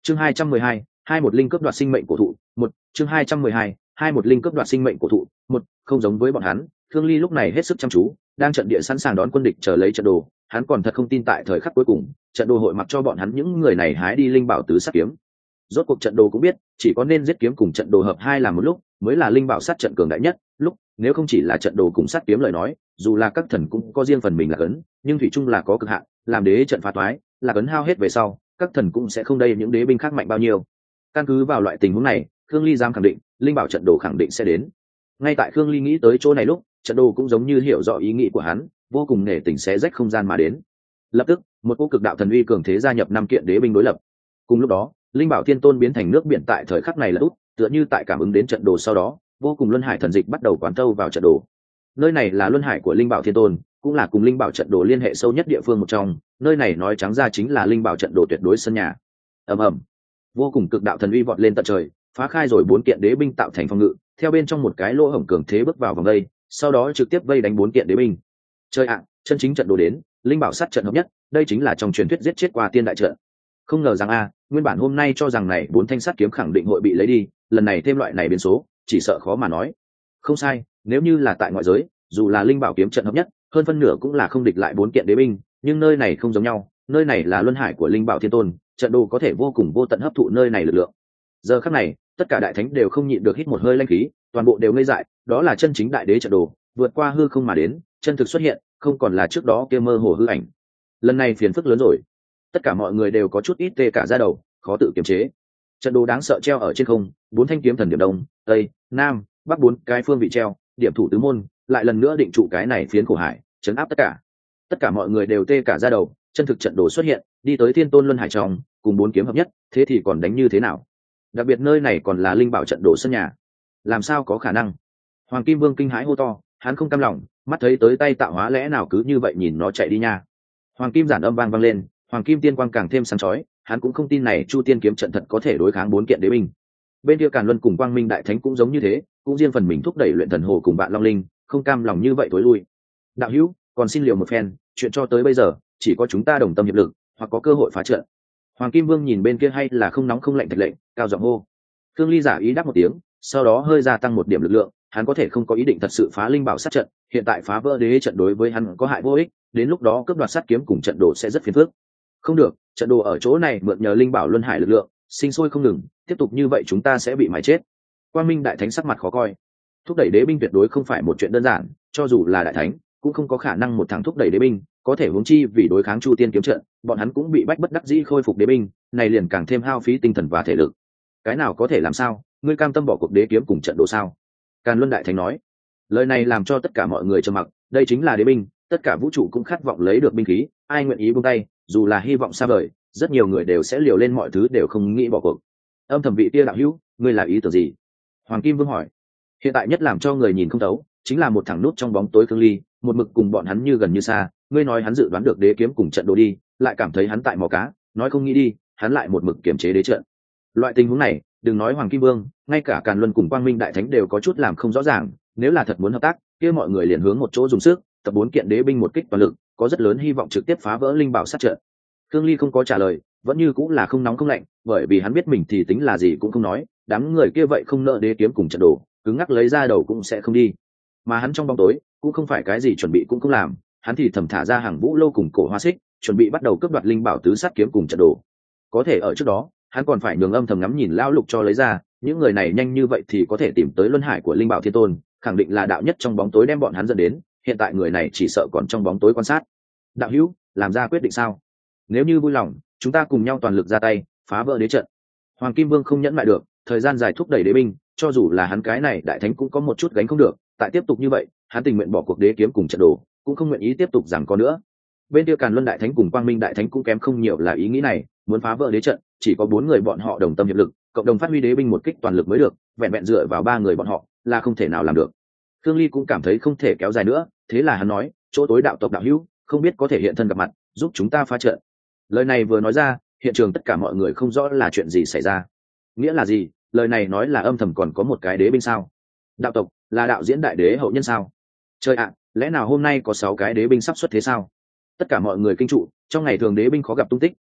chương 212, hai một linh cướp đoạt sinh mệnh cổ thụ một chương 212, hai một linh cướp đoạt sinh mệnh cổ thụ một. Không giống với bọn hắn, Thương Ly lúc này hết sức chăm chú, đang trận địa sẵn sàng đón quân địch chờ lấy trận đồ. Hắn còn thật không tin tại thời khắc cuối cùng, trận đồ hội mặc cho bọn hắn những người này hái đi linh bảo tứ sát kiếm. Rốt cuộc trận đồ cũng biết, chỉ có nên giết kiếm cùng trận đồ hợp hai làm một lúc, mới là linh bảo sát trận cường đại nhất. Lúc nếu không chỉ là trận đồ cùng sát kiếm lời nói, dù là các thần cũng có riêng phần mình là cấn, nhưng thủy chung là có cực hạn, làm đế trận phá toái, là cấn hao hết về sau, các thần cũng sẽ không đây những đế binh khác mạnh bao nhiêu. Căn cứ vào loại tình huống này, Khương Ly dám khẳng định, linh bảo trận đồ khẳng định sẽ đến. Ngay tại Khương Ly nghĩ tới chỗ này lúc, trận đồ cũng giống như hiểu rõ ý nghĩ của hắn, vô cùng nể tình xé rách không gian mà đến. Lập tức, một cỗ cực đạo thần uy cường thế gia nhập năm kiện đế binh đối lập. Cùng lúc đó, linh bảo thiên tôn biến thành nước biển tại thời khắc này là út, tựa như tại cảm ứng đến trận đồ sau đó, vô cùng luân hải thần dịch bắt đầu quán thâu vào trận đồ. Nơi này là luân hải của linh bảo thiên tôn, cũng là cùng linh bảo trận đồ liên hệ sâu nhất địa phương một trong, nơi này nói trắng ra chính là linh bảo trận đồ tuyệt đối sân nhà. Ầm ầm, vô cùng cực đạo thần uy vọt lên tận trời, phá khai rồi 4 kiện đế binh tạo thành phòng ngự, theo bên trong một cái lỗ hổng cường thế bước vào vòng đây, sau đó trực tiếp vây đánh 4 kiện đế binh. Chơi ạ, chân chính trận đồ đến, linh bảo sát trận hợp nhất, đây chính là trong truyền thuyết giết chết qua tiên đại trận. Không ngờ rằng nguyên bản hôm nay cho rằng này 4 thanh sắt kiếm khẳng định hội bị lấy đi, lần này thêm loại này biến số, chỉ sợ khó mà nói. Không sai, nếu như là tại ngoại giới, dù là linh bảo kiếm trận hợp nhất, hơn phân nửa cũng là không địch lại 4 kiện đế binh, nhưng nơi này không giống nhau, nơi này là luân hải của linh bảo thiên tôn, trận đồ có thể vô cùng vô tận hấp thụ nơi này lực lượng. Giờ khắc này, tất cả đại thánh đều không nhịn được hít một hơi linh khí, toàn bộ đều ngây dại, đó là chân chính đại đế trận đồ, vượt qua hư không mà đến, chân thực xuất hiện, không còn là trước đó kia mơ hồ hư ảnh. Lần này phiền phức lớn rồi, tất cả mọi người đều có chút ít tê cả da đầu, khó tự kiềm chế. Trận đồ đáng sợ treo ở trên không, 4 thanh kiếm thần điểm đông, tây, nam, bắc 4 cái phương vị treo, điểm thủ tứ môn, lại lần nữa định trụ cái này phiến khổ hải, chấn áp tất cả. Tất cả mọi người đều tê cả da đầu, chân thực trận đồ xuất hiện, đi tới thiên tôn luân hải trong, cùng 4 kiếm hợp nhất, thế thì còn đánh như thế nào? Đặc biệt nơi này còn là linh bảo trận đồ sân nhà, làm sao có khả năng? Hoàng Kim Vương kinh hãi hô to, hắn không cam lòng, mắt thấy tới tay tạo hóa lẽ nào cứ như vậy nhìn nó chạy đi nha. Hoàng Kim giản âm vang lên, Hoàng Kim tiên quang càng thêm sáng chói, hắn cũng không tin này Chu Tiên kiếm trận thật có thể đối kháng 4 kiện đế binh. Bên kia Càn Luân cùng Quang Minh đại thánh cũng giống như thế, cũng riêng phần mình thúc đẩy luyện thần hồ cùng Vạn Long Linh, không cam lòng như vậy tối lui. Đạo hữu, còn xin liều một phen, chuyện cho tới bây giờ, chỉ có chúng ta đồng tâm hiệp lực, hoặc có cơ hội phá trận. Hoàng Kim Vương nhìn bên kia hay là không nóng không lạnh thạch lệnh, cao giọng hô. Thương Ly giả ý đáp một tiếng, sau đó hơi gia tăng một điểm lực lượng, hắn có thể không có ý định thật sự phá linh bảo sát trận, hiện tại phá vỡ đế trận đối với hắn có hại vô ích, đến lúc đó cướp đoạt sát kiếm cùng trận đồ sẽ rất phiền phức. Không được, trận đồ ở chỗ này mượn nhờ linh bảo luân hải lực lượng, sinh sôi không ngừng, tiếp tục như vậy chúng ta sẽ bị mài chết. Quang Minh đại thánh sắc mặt khó coi, thúc đẩy đế binh tuyệt đối không phải một chuyện đơn giản, cho dù là đại thánh cũng không có khả năng một thằng thúc đẩy đế binh, có thể huống chi vì đối kháng Chu Tiên kiếm trận, bọn hắn cũng bị bách bất đắc dĩ khôi phục đế binh, này liền càng thêm hao phí tinh thần và thể lực. Cái nào có thể làm sao, ngươi cam tâm bỏ cuộc đế kiếm cùng trận đồ sao? Càn Luân đại thánh nói. Lời này làm cho tất cả mọi người trầm mặc, đây chính là đế binh, tất cả vũ trụ cũng khát vọng lấy được binh khí, ai nguyện ý buông tay, dù là hy vọng xa vời, rất nhiều người đều sẽ liều lên mọi thứ đều không nghĩ bỏ cuộc. Âm thầm vị kia đạo hữu, ngươi là ý tưởng gì? Hoàng Kim Vương hỏi. Hiện tại nhất làm cho người nhìn không thấu, chính là một thằng nút trong bóng tối Thương Ly, một mực cùng bọn hắn như gần như xa, ngươi nói hắn dự đoán được đế kiếm cùng trận đồ đi, lại cảm thấy hắn tại mò cá, nói không nghĩ đi, hắn lại một mực kiềm chế đế trận. Loại tình huống này, đừng nói Hoàng Kim Vương, ngay cả Càn Luân cùng Quang Minh đại thánh đều có chút làm không rõ ràng, nếu là thật muốn hợp tác, kia mọi người liền hướng một chỗ dùng sức, tập 4 kiện đế binh một kích toàn lực, có rất lớn hy vọng trực tiếp phá vỡ linh bảo sát trận. Thương Ly không có trả lời, vẫn như cũng là không nóng không lạnh, bởi vì hắn biết mình thì tính là gì cũng không nói, đám người kia vậy không nợ đế kiếm cùng trận đồ, cứng ngắc lấy ra đầu cũng sẽ không đi. Mà hắn trong bóng tối cũng không phải cái gì chuẩn bị cũng không làm, hắn thì thầm thả ra hàng vũ lâu cùng cổ hoa xích, chuẩn bị bắt đầu cướp đoạt linh bảo tứ sát kiếm cùng trận đồ. Có thể ở trước đó, hắn còn phải nhường âm thầm ngắm nhìn lão lục cho lấy ra, những người này nhanh như vậy thì có thể tìm tới luân hải của linh bảo thiên tôn, khẳng định là đạo nhất trong bóng tối đem bọn hắn dẫn đến, hiện tại người này chỉ sợ còn trong bóng tối quan sát. Đạo hữu, làm ra quyết định sao? Nếu như vui lòng, chúng ta cùng nhau toàn lực ra tay, phá vỡ đế trận. Hoàng Kim Vương không nhẫn lại được, thời gian dài thúc đẩy đế binh, cho dù là hắn cái này đại thánh cũng có một chút gánh không được, tại tiếp tục như vậy, hắn tình nguyện bỏ cuộc đế kiếm cùng trận đồ, cũng không nguyện ý tiếp tục rằng có nữa. Bên kia Càn Luân đại thánh cùng Quang Minh đại thánh cũng kém không nhiều là ý nghĩ này, muốn phá vỡ đế trận, chỉ có 4 người bọn họ đồng tâm hiệp lực, cộng đồng phát huy đế binh một kích toàn lực mới được, vẹn vẹn dựa vào 3 người bọn họ là không thể nào làm được. Thương Ly cũng cảm thấy không thể kéo dài nữa, thế là hắn nói, chỗ tối đạo tộc đạo hữu, không biết có thể hiện thân gặp mặt, giúp chúng ta phá trận. Lời này vừa nói ra, hiện trường tất cả mọi người không rõ là chuyện gì xảy ra. Nghĩa là gì? Lời này nói là âm thầm còn có một cái đế binh sao? Đạo tộc là đạo diễn đại đế hậu nhân sao? Trời ạ, lẽ nào hôm nay có 6 cái đế binh sắp xuất thế sao? Tất cả mọi người kinh trụ, trong ngày thường đế binh khó gặp tung tích,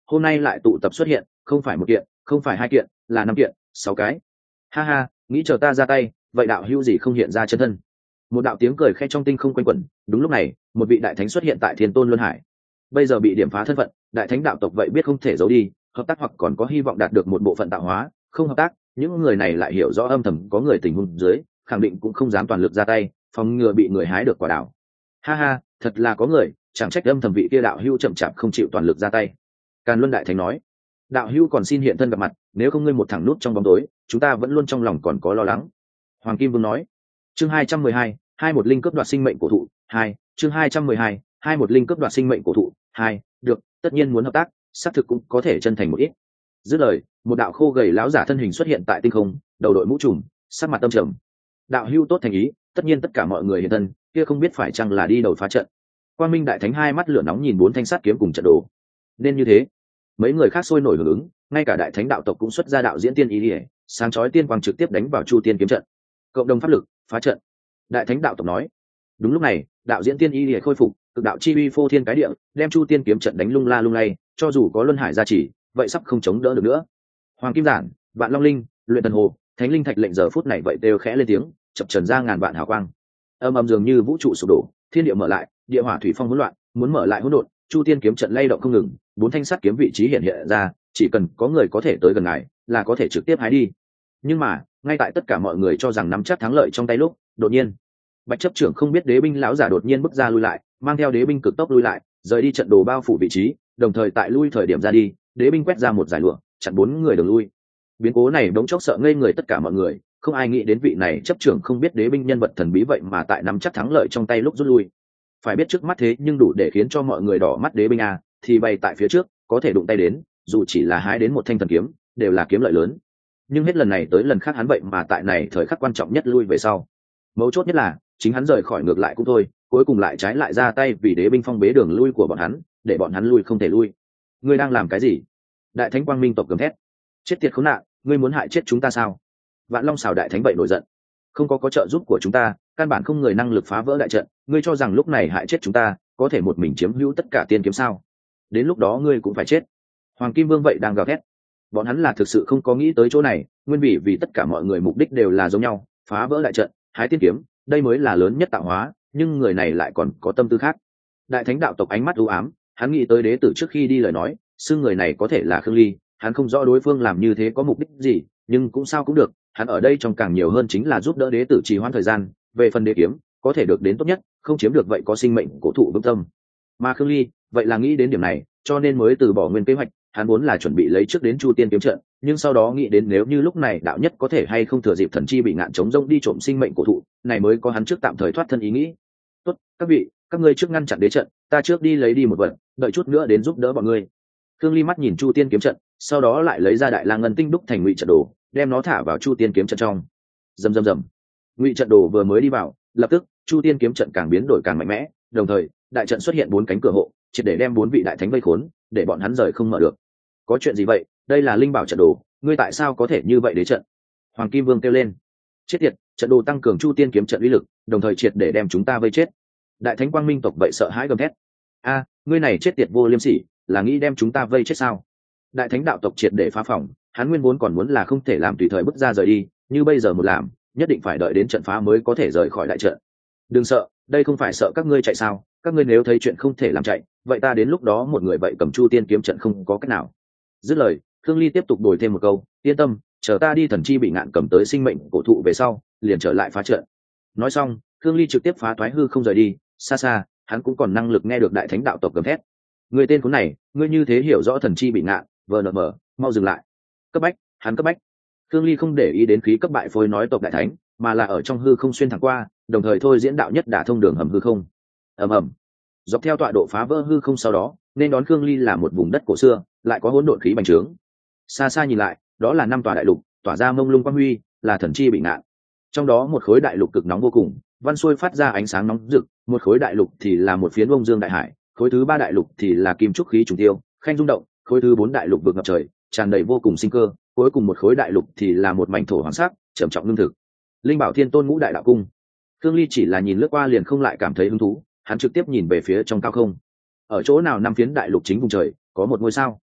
hôm nay lại tụ tập xuất hiện, không phải một kiện, không phải hai kiện, là 5 kiện, 6 cái. Ha ha, nghĩ chờ ta ra tay, vậy đạo hữu gì không hiện ra chân thân. Một đạo tiếng cười khẽ trong tinh không quanh quẩn. Đúng lúc này, một vị đại thánh xuất hiện tại Thiên Tôn Luân Hải. Bây giờ bị điểm phá thân phận, đại thánh đạo tộc vậy biết không thể giấu đi, hợp tác hoặc còn có hy vọng đạt được một bộ phận tạo hóa, không hợp tác, những người này lại hiểu rõ âm thầm có người tình huống dưới, khẳng định cũng không dám toàn lực ra tay, phòng ngừa bị người hái được quả đảo. Ha ha, thật là có người, chẳng trách âm thầm vị kia đạo hữu chậm chạp không chịu toàn lực ra tay. Càn Luân đại thánh nói, đạo hữu còn xin hiện thân gặp mặt, nếu không ngươi một thằng nút trong bóng tối, chúng ta vẫn luôn trong lòng còn có lo lắng. Hoàng Kim Vương nói. Chương 212, 21 linh cướp đoạt sinh mệnh cổ thụ 2, chương 212, 21 linh cướp đoạt sinh mệnh cổ thụ 2, được, tất nhiên muốn hợp tác, xác thực cũng có thể chân thành một ít. Dứt lời, một đạo khô gầy lão giả thân hình xuất hiện tại tinh không, đầu đội mũ trùm, sắc mặt tâm trầm. Đạo hữu tốt thành ý, tất nhiên tất cả mọi người hiện thân, kia không biết phải chăng là đi đầu phá trận. Quang Minh đại thánh hai mắt lửa nóng nhìn 4 thanh sắt kiếm cùng trận đồ. Nên như thế. Mấy người khác sôi nổi hưởng ứng, ngay cả đại thánh đạo tộc cũng xuất ra đạo diễn tiên ý liễu, sáng chói tiên quang trực tiếp đánh vào Chu Tiên kiếm trận. Cộng đồng pháp lực, phá trận. Đại thánh đạo tộc nói. Đúng lúc này, đạo diễn tiên ý liễu khôi phục, cực đạo chi uy phô thiên cái địa, đem Chu Tiên kiếm trận đánh lung la lung lay, cho dù có luân hải gia trì, vậy sắp không chống đỡ được nữa. Hoàng Kim Giản, Vạn Long Linh, Luyện Thần Hồ, Thánh Linh Thạch lệnh giờ phút này vậy đều khẽ lên tiếng, chập trần ra ngàn vạn hào quang. Âm ầm dường như vũ trụ sụp đổ, thiên địa mở lại, địa hỏa thủy phong hỗn loạn, muốn mở lại hỗn độn, Chu Tiên kiếm trận lay động không ngừng, 4 thanh sắt kiếm vị trí hiện hiện ra, chỉ cần có người có thể tới gần ngài, là có thể trực tiếp hái đi. Nhưng mà, ngay tại tất cả mọi người cho rằng nắm chắc thắng lợi trong tay lúc, đột nhiên, Bạch chấp trưởng không biết đế binh lão giả đột nhiên bước ra lui lại, mang theo đế binh cực tốc lui lại, rời đi trận đồ bao phủ vị trí, đồng thời tại lui thời điểm ra đi, đế binh quét ra một giải lụa, chặn 4 người đường lui. Biến cố này đống chốc sợ ngây người tất cả mọi người, không ai nghĩ đến vị này chấp trưởng không biết đế binh nhân vật thần bí vậy mà tại nắm chắc thắng lợi trong tay lúc rút lui. Phải biết trước mắt thế nhưng đủ để khiến cho mọi người đỏ mắt đế binh a, thì bay tại phía trước, có thể đụng tay đến, dù chỉ là hái đến một thanh thần kiếm, đều là kiếm lợi lớn. Nhưng hết lần này tới lần khác hắn vậy mà tại này thời khắc quan trọng nhất lui về sau. Mấu chốt nhất là, chính hắn rời khỏi ngược lại cũng thôi, cuối cùng lại trái lại ra tay vì đế binh phong bế đường lui của bọn hắn, để bọn hắn lui không thể lui. Ngươi đang làm cái gì? Đại thánh Quang Minh tộc gầm thét. Chết tiệt khốn nạn, ngươi muốn hại chết chúng ta sao? Vạn Long xào đại thánh vậy nổi giận. Không có trợ giúp của chúng ta, căn bản không người năng lực phá vỡ đại trận, ngươi cho rằng lúc này hại chết chúng ta, có thể một mình chiếm hữu tất cả tiên kiếm sao? Đến lúc đó ngươi cũng phải chết. Hoàng Kim Vương vậy đang gào thét. Bọn hắn là thực sự không có nghĩ tới chỗ này, nguyên vì tất cả mọi người mục đích đều là giống nhau, phá vỡ đại trận, hái tiên kiếm, đây mới là lớn nhất tạo hóa, nhưng người này lại còn có tâm tư khác. Đại thánh đạo tộc ánh mắt u ám, hắn nghĩ tới đế tử trước khi đi lời nói, xưng người này có thể là Khương Ly, hắn không rõ đối phương làm như thế có mục đích gì, nhưng cũng sao cũng được, hắn ở đây trong càng nhiều hơn chính là giúp đỡ đế tử trì hoãn thời gian, về phần đế kiếm, có thể được đến tốt nhất, không chiếm được vậy có sinh mệnh cổ thụ vững tâm. Mà Khương Ly, vậy là nghĩ đến điểm này, cho nên mới từ bỏ nguyên kế hoạch, hắn vốn là chuẩn bị lấy trước đến Chu Tiên kiếm trận, nhưng sau đó nghĩ đến nếu như lúc này đạo nhất có thể hay không thừa dịp thần chi bị ngạn chống rông đi trộm sinh mệnh cổ thụ, này mới có hắn trước tạm thời thoát thân ý nghĩ. Tốt, các vị, các ngươi trước ngăn chặn đế trận, ta trước đi lấy đi một vật, đợi chút nữa đến giúp đỡ bọn ngươi. Khương Ly mắt nhìn Chu Tiên kiếm trận, sau đó lại lấy ra đại lang ngân tinh đúc thành ngụy trận đồ, đem nó thả vào Chu Tiên kiếm trận trong. Rầm rầm rầm. Ngụy trận đồ vừa mới đi vào, lập tức Chu Tiên kiếm trận càng biến đổi càng mạnh mẽ, đồng thời, đại trận xuất hiện 4 cánh cửa hộ, triệt để đem 4 vị đại thánh vây khốn, để bọn hắn rời không mở được. Có chuyện gì vậy? Đây là linh bảo trận đồ, ngươi tại sao có thể như vậy đế trận? Hoàng Kim Vương kêu lên. Chết tiệt, trận đồ tăng cường Chu Tiên kiếm trận uy lực, đồng thời triệt để đem chúng ta vây chết. Đại thánh Quang Minh tộc vậy sợ hãi gầm thét. A, ngươi này chết tiệt vô liêm sỉ, là nghĩ đem chúng ta vây chết sao? Đại thánh đạo tộc triệt để phá phòng, hắn nguyên vốn còn muốn là không thể làm tùy thời bước ra rời đi, như bây giờ một làm, nhất định phải đợi đến trận phá mới có thể rời khỏi đại trận. Đừng sợ, đây không phải sợ các ngươi chạy sao? Các ngươi nếu thấy chuyện không thể làm chạy, vậy ta đến lúc đó một người vậy cầm Chu Tiên kiếm trận không có cách nào. Dứt lời, Khương Ly tiếp tục đổi thêm một câu, yên tâm, chờ ta đi thần chi bị ngạn cầm tới sinh mệnh cổ thụ về sau, liền trở lại phá trận. Nói xong, Khương Ly trực tiếp phá thoái hư không rời đi, xa xa, hắn cũng còn năng lực nghe được đại thánh đạo tộc gầm thét. Người tên khốn này, ngươi như thế hiểu rõ thần chi bị ngạn, vnm, mau dừng lại. Cấp bách, hắn cấp bách. Khương Ly không để ý đến khí cấp bại phôi nói tộc đại thánh, mà là ở trong hư không xuyên thẳng qua, đồng thời thôi diễn đạo nhất đả thông đường hầm hư không. Ầm ầm. Dọc theo tọa độ phá vỡ hư không sau đó, nên đón Khương Ly là một vùng đất cổ xưa, lại có hỗn độn khí bành trướng. Xa xa nhìn lại, đó là 5 tòa đại lục, tỏa ra mông lung quang huy, là thần chi bị ngạn. Trong đó một khối đại lục cực nóng vô cùng, văn xuôi phát ra ánh sáng nóng rực, một khối đại lục thì là một phiến bông dương đại hải, khối thứ 3 đại lục thì là kim trúc khí trùng tiêu, khanh rung động, khối thứ 4 đại lục vực ngập trời, tràn đầy vô cùng sinh cơ, cuối cùng một khối đại lục thì là một mảnh thổ hoàng sắc, trầm trọng lương thực. Linh Bảo Thiên Tôn Ngũ Đại Đạo Cung. Khương Ly chỉ là nhìn lướt qua liền không lại cảm thấy hứng thú, hắn trực tiếp nhìn về phía trong cao không. Ở chỗ nào năm phiến đại lục chính vùng trời, có một ngôi sao.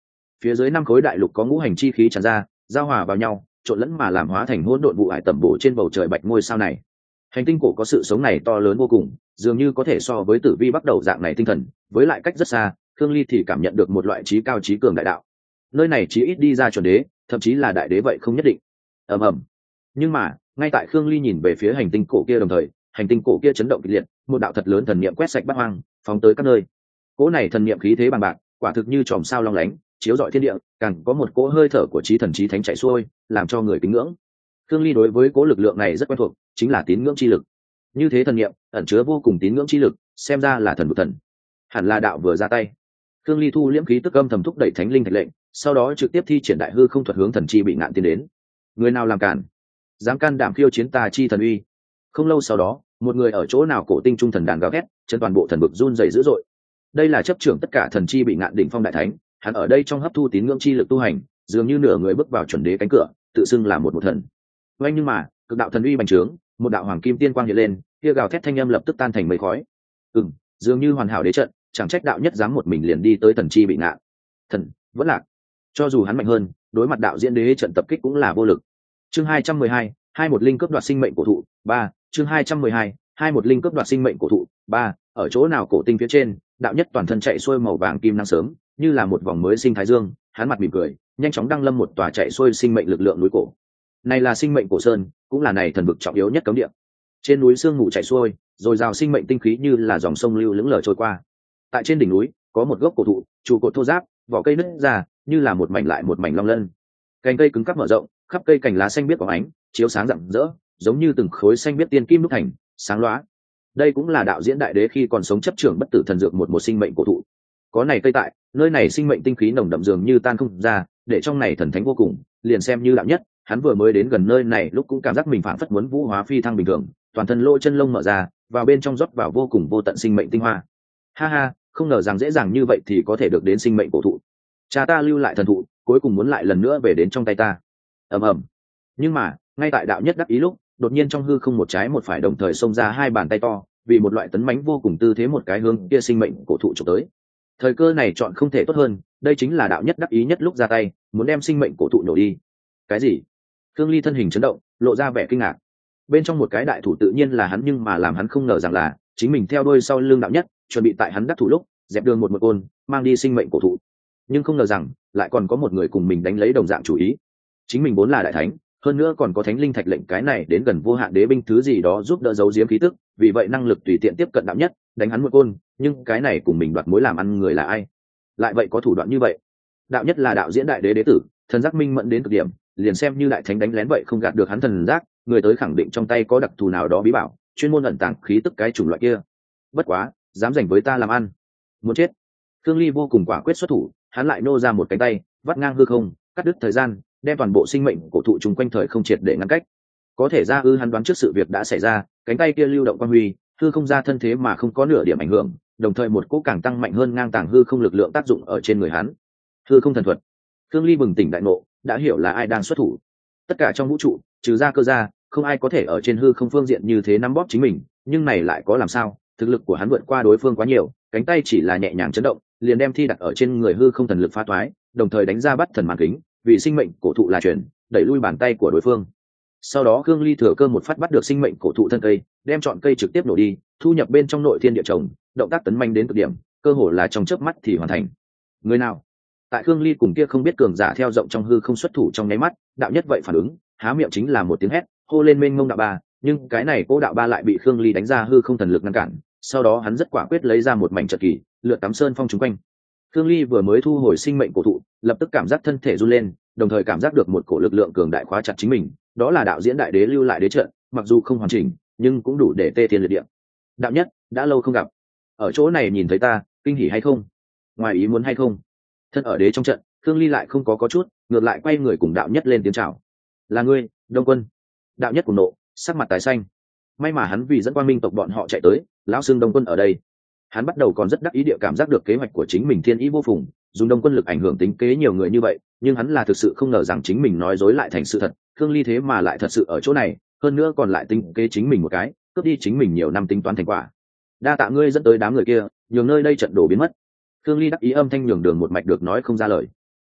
Phía dưới 5 khối đại lục có ngũ hành chi khí tràn ra, giao hòa vào nhau, trộn lẫn mà làm hóa thành hỗn độn vụ ải tẩm bổ trên bầu trời bạch ngôi sao này. Hành tinh cổ có sự sống này to lớn vô cùng, dường như có thể so với tử vi bắt đầu dạng này tinh thần, với lại cách rất xa, Khương Ly thì cảm nhận được một loại trí cao trí cường đại đạo. Nơi này chí ít đi ra chuẩn đế, thậm chí là đại đế vậy không nhất định. Ầm ầm. Nhưng mà, ngay tại Khương Ly nhìn về phía hành tinh cổ kia đồng thời, hành tinh cổ kia chấn động kịch liệt, một đạo thật lớn thần niệm quét sạch bát hoang, phóng tới các nơi. Cỗ này thần niệm khí thế bằng bạc, quả thực như chòm sao long lánh, chiếu rọi thiên địa, càng có một cỗ hơi thở của chí thần chí thánh chạy xuôi, làm cho người kính ngưỡng. Khương Ly đối với cỗ lực lượng này rất quen thuộc, chính là tín ngưỡng chi lực. Như thế thần niệm ẩn chứa vô cùng tín ngưỡng chi lực, xem ra là thần vực thần. Hẳn là đạo vừa ra tay. Khương Ly thu liễm khí tức âm thầm thúc đẩy thánh linh thạch lệnh, sau đó trực tiếp thi triển đại hư không thuật hướng thần chi bị ngạn tiến đến. Người nào làm cản, dám can đảm khiêu chiến ta chi thần uy. Không lâu sau đó, một người ở chỗ nào cổ tinh trung thần đàn gào thét, chân toàn bộ thần vực run rẩy dữ dội. Đây là chấp trưởng tất cả thần chi bị ngạn đỉnh phong đại thánh, hắn ở đây trong hấp thu tín ngưỡng chi lực tu hành, dường như nửa người bước vào chuẩn đế cánh cửa, tự xưng là một thần. Oanh, nhưng mà, cực đạo thần uy bành trướng, một đạo hoàng kim tiên quang hiện lên, kia gào thét thanh âm lập tức tan thành mây khói. Dường như hoàn hảo đế trận, chẳng trách đạo nhất dám một mình liền đi tới thần chi bị ngạn. Thần vẫn lạc. Cho dù hắn mạnh hơn, đối mặt đạo diễn đế trận tập kích cũng là vô lực. Chương 212, 21 linh cướp đoạt sinh mệnh cổ thụ 3, chương 212, 21 linh cướp đoạt sinh mệnh cổ thụ 3, ở chỗ nào cổ tinh phía trên, đạo nhất toàn thân chạy xuôi màu vàng kim năng sớm, như là một vòng mới sinh thái dương, hắn mặt mỉm cười, nhanh chóng đăng lâm một tòa chạy xuôi sinh mệnh lực lượng núi cổ. Này là sinh mệnh cổ sơn, cũng là này thần vực trọng yếu nhất cấm địa. Trên núi sương mù chạy xuôi, rồi rào sinh mệnh tinh khí như là dòng sông lưu lững lờ trôi qua. Tại trên đỉnh núi, có một gốc cổ thụ, trụ cột thô ráp, vỏ cây nứt ra, như là một mảnh lại một mảnh long lân. Cành cây cứng cáp mở rộng, khắp cây cành lá xanh biếc có ánh, chiếu sáng rạng rỡ, giống như từng khối xanh biếc tiên kim đúc thành, sáng lóa. Đây cũng là đạo diễn đại đế khi còn sống chấp trưởng bất tử thần dược một sinh mệnh cổ thụ. Có này cây tại, nơi này sinh mệnh tinh khí nồng đậm dường như tan không ra, để trong này thần thánh vô cùng, liền xem như đạo nhất, hắn vừa mới đến gần nơi này lúc cũng cảm giác mình phảng phất muốn vũ hóa phi thăng bình thường, toàn thân lỗ chân lông mở ra, vào bên trong rót vào vô cùng vô tận sinh mệnh tinh hoa. Ha ha, không ngờ rằng dễ dàng như vậy thì có thể được đến sinh mệnh cổ thụ. Cha ta lưu lại thần thụ, cuối cùng muốn lại lần nữa về đến trong tay ta. Ầm ầm. Nhưng mà, ngay tại đạo nhất đắc ý lúc, đột nhiên trong hư không một trái một phải đồng thời xông ra hai bàn tay to, vì một loại tấn mãnh vô cùng tư thế một cái hướng kia sinh mệnh cổ thụ chụp tới. Thời cơ này chọn không thể tốt hơn, đây chính là đạo nhất đắc ý nhất lúc ra tay, muốn đem sinh mệnh cổ thụ nổ đi. Cái gì? Khương Ly thân hình chấn động, lộ ra vẻ kinh ngạc. Bên trong một cái đại thủ tự nhiên là hắn, nhưng mà làm hắn không ngờ rằng là chính mình theo đuôi sau lưng đạo nhất, chuẩn bị tại hắn đắc thủ lúc dẹp đường một côn, mang đi sinh mệnh cổ thụ. Nhưng không ngờ rằng lại còn có một người cùng mình đánh lấy đồng dạng chủ ý. Chính mình vốn là đại thánh, hơn nữa còn có thánh linh thạch lệnh cái này đến gần vô hạn đế binh thứ gì đó giúp đỡ giấu giếm khí tức, vì vậy năng lực tùy tiện tiếp cận đạo nhất, đánh hắn một côn. Nhưng cái này cùng mình đoạt mối làm ăn người là ai? Lại vậy có thủ đoạn như vậy? Đạo nhất là đạo diễn đại đế đế tử, thần giác minh mẫn đến cực điểm, liền xem như đại thánh đánh lén vậy không gạt được hắn thần giác, người tới khẳng định trong tay có đặc thù nào đó bí bảo, chuyên môn ẩn tàng khí tức cái chủng loại kia. Bất quá, dám giành với ta làm ăn, muốn chết. Khương Ly vô cùng quả quyết xuất thủ, hắn lại nô ra một cánh tay, vắt ngang hư không, cắt đứt thời gian, đem toàn bộ sinh mệnh cổ thụ chung quanh thời không triệt để ngăn cách. Có thể ra hắn đoán trước sự việc đã xảy ra, cánh tay kia lưu động quang huy, hư không ra thân thế mà không có nửa điểm ảnh hưởng, đồng thời một cỗ càng tăng mạnh hơn ngang tàng hư không lực lượng tác dụng ở trên người hắn. Hư không thần thuật. Khương Ly bừng tỉnh đại ngộ, đã hiểu là ai đang xuất thủ. Tất cả trong vũ trụ, trừ ra cơ gia, không ai có thể ở trên hư không phương diện như thế nắm bóp chính mình, nhưng này lại có làm sao? Thực lực của hắn vượt qua đối phương quá nhiều, cánh tay chỉ là nhẹ nhàng chấn động, liền đem thi đặt ở trên người hư không thần lực phá toái, đồng thời đánh ra bắt thần màn kính, vì sinh mệnh cổ thụ là chuyển, đẩy lui bàn tay của đối phương. Sau đó Khương Ly thừa cơ một phát bắt được sinh mệnh cổ thụ thân cây, đem chọn cây trực tiếp nổ đi, thu nhập bên trong nội thiên địa trồng, động tác tấn manh đến cực điểm, cơ hồ là trong chớp mắt thì hoàn thành. Người nào? Tại Khương Ly cùng kia không biết cường giả theo rộng trong hư không xuất thủ trong nháy mắt, đạo nhất vậy phản ứng, há miệng chính là một tiếng hét, hô lên mênh mông đạo ba, nhưng cái này cố đạo ba lại bị Khương Ly đánh ra hư không thần lực ngăn cản. Sau đó hắn rất quả quyết lấy ra một mảnh trận kỳ, lượn tắm sơn phong chúng quanh. Khương Ly vừa mới thu hồi sinh mệnh cổ thụ, lập tức cảm giác thân thể run lên, đồng thời cảm giác được một cổ lực lượng cường đại khóa chặt chính mình, đó là đạo diễn đại đế lưu lại đế trận, mặc dù không hoàn chỉnh, nhưng cũng đủ để tê thiên liệt địa. Đạo nhất, đã lâu không gặp, ở chỗ này nhìn thấy ta, kinh hỉ hay không? Ngoài ý muốn hay không? Thân ở đế trong trận, Khương Ly lại không có chút, ngược lại quay người cùng đạo nhất lên tiếng chào. Là ngươi, Đông Quân. Đạo nhất cùng nộ, sắc mặt tái xanh. May mà hắn vì dẫn Quang Minh tộc bọn họ chạy tới, lão xưng Đông Quân ở đây. Hắn bắt đầu còn rất đắc ý địa cảm giác được kế hoạch của chính mình thiên ý vô phùng, dùng Đông Quân lực ảnh hưởng tính kế nhiều người như vậy, nhưng hắn là thực sự không ngờ rằng chính mình nói dối lại thành sự thật. Khương Ly thế mà lại thật sự ở chỗ này, hơn nữa còn lại tính kế chính mình một cái, cướp đi chính mình nhiều năm tính toán thành quả. Đa tạ ngươi dẫn tới đám người kia, nhường nơi đây trận đổ biến mất. Khương Ly đắc ý âm thanh nhường đường một mạch được nói không ra lời.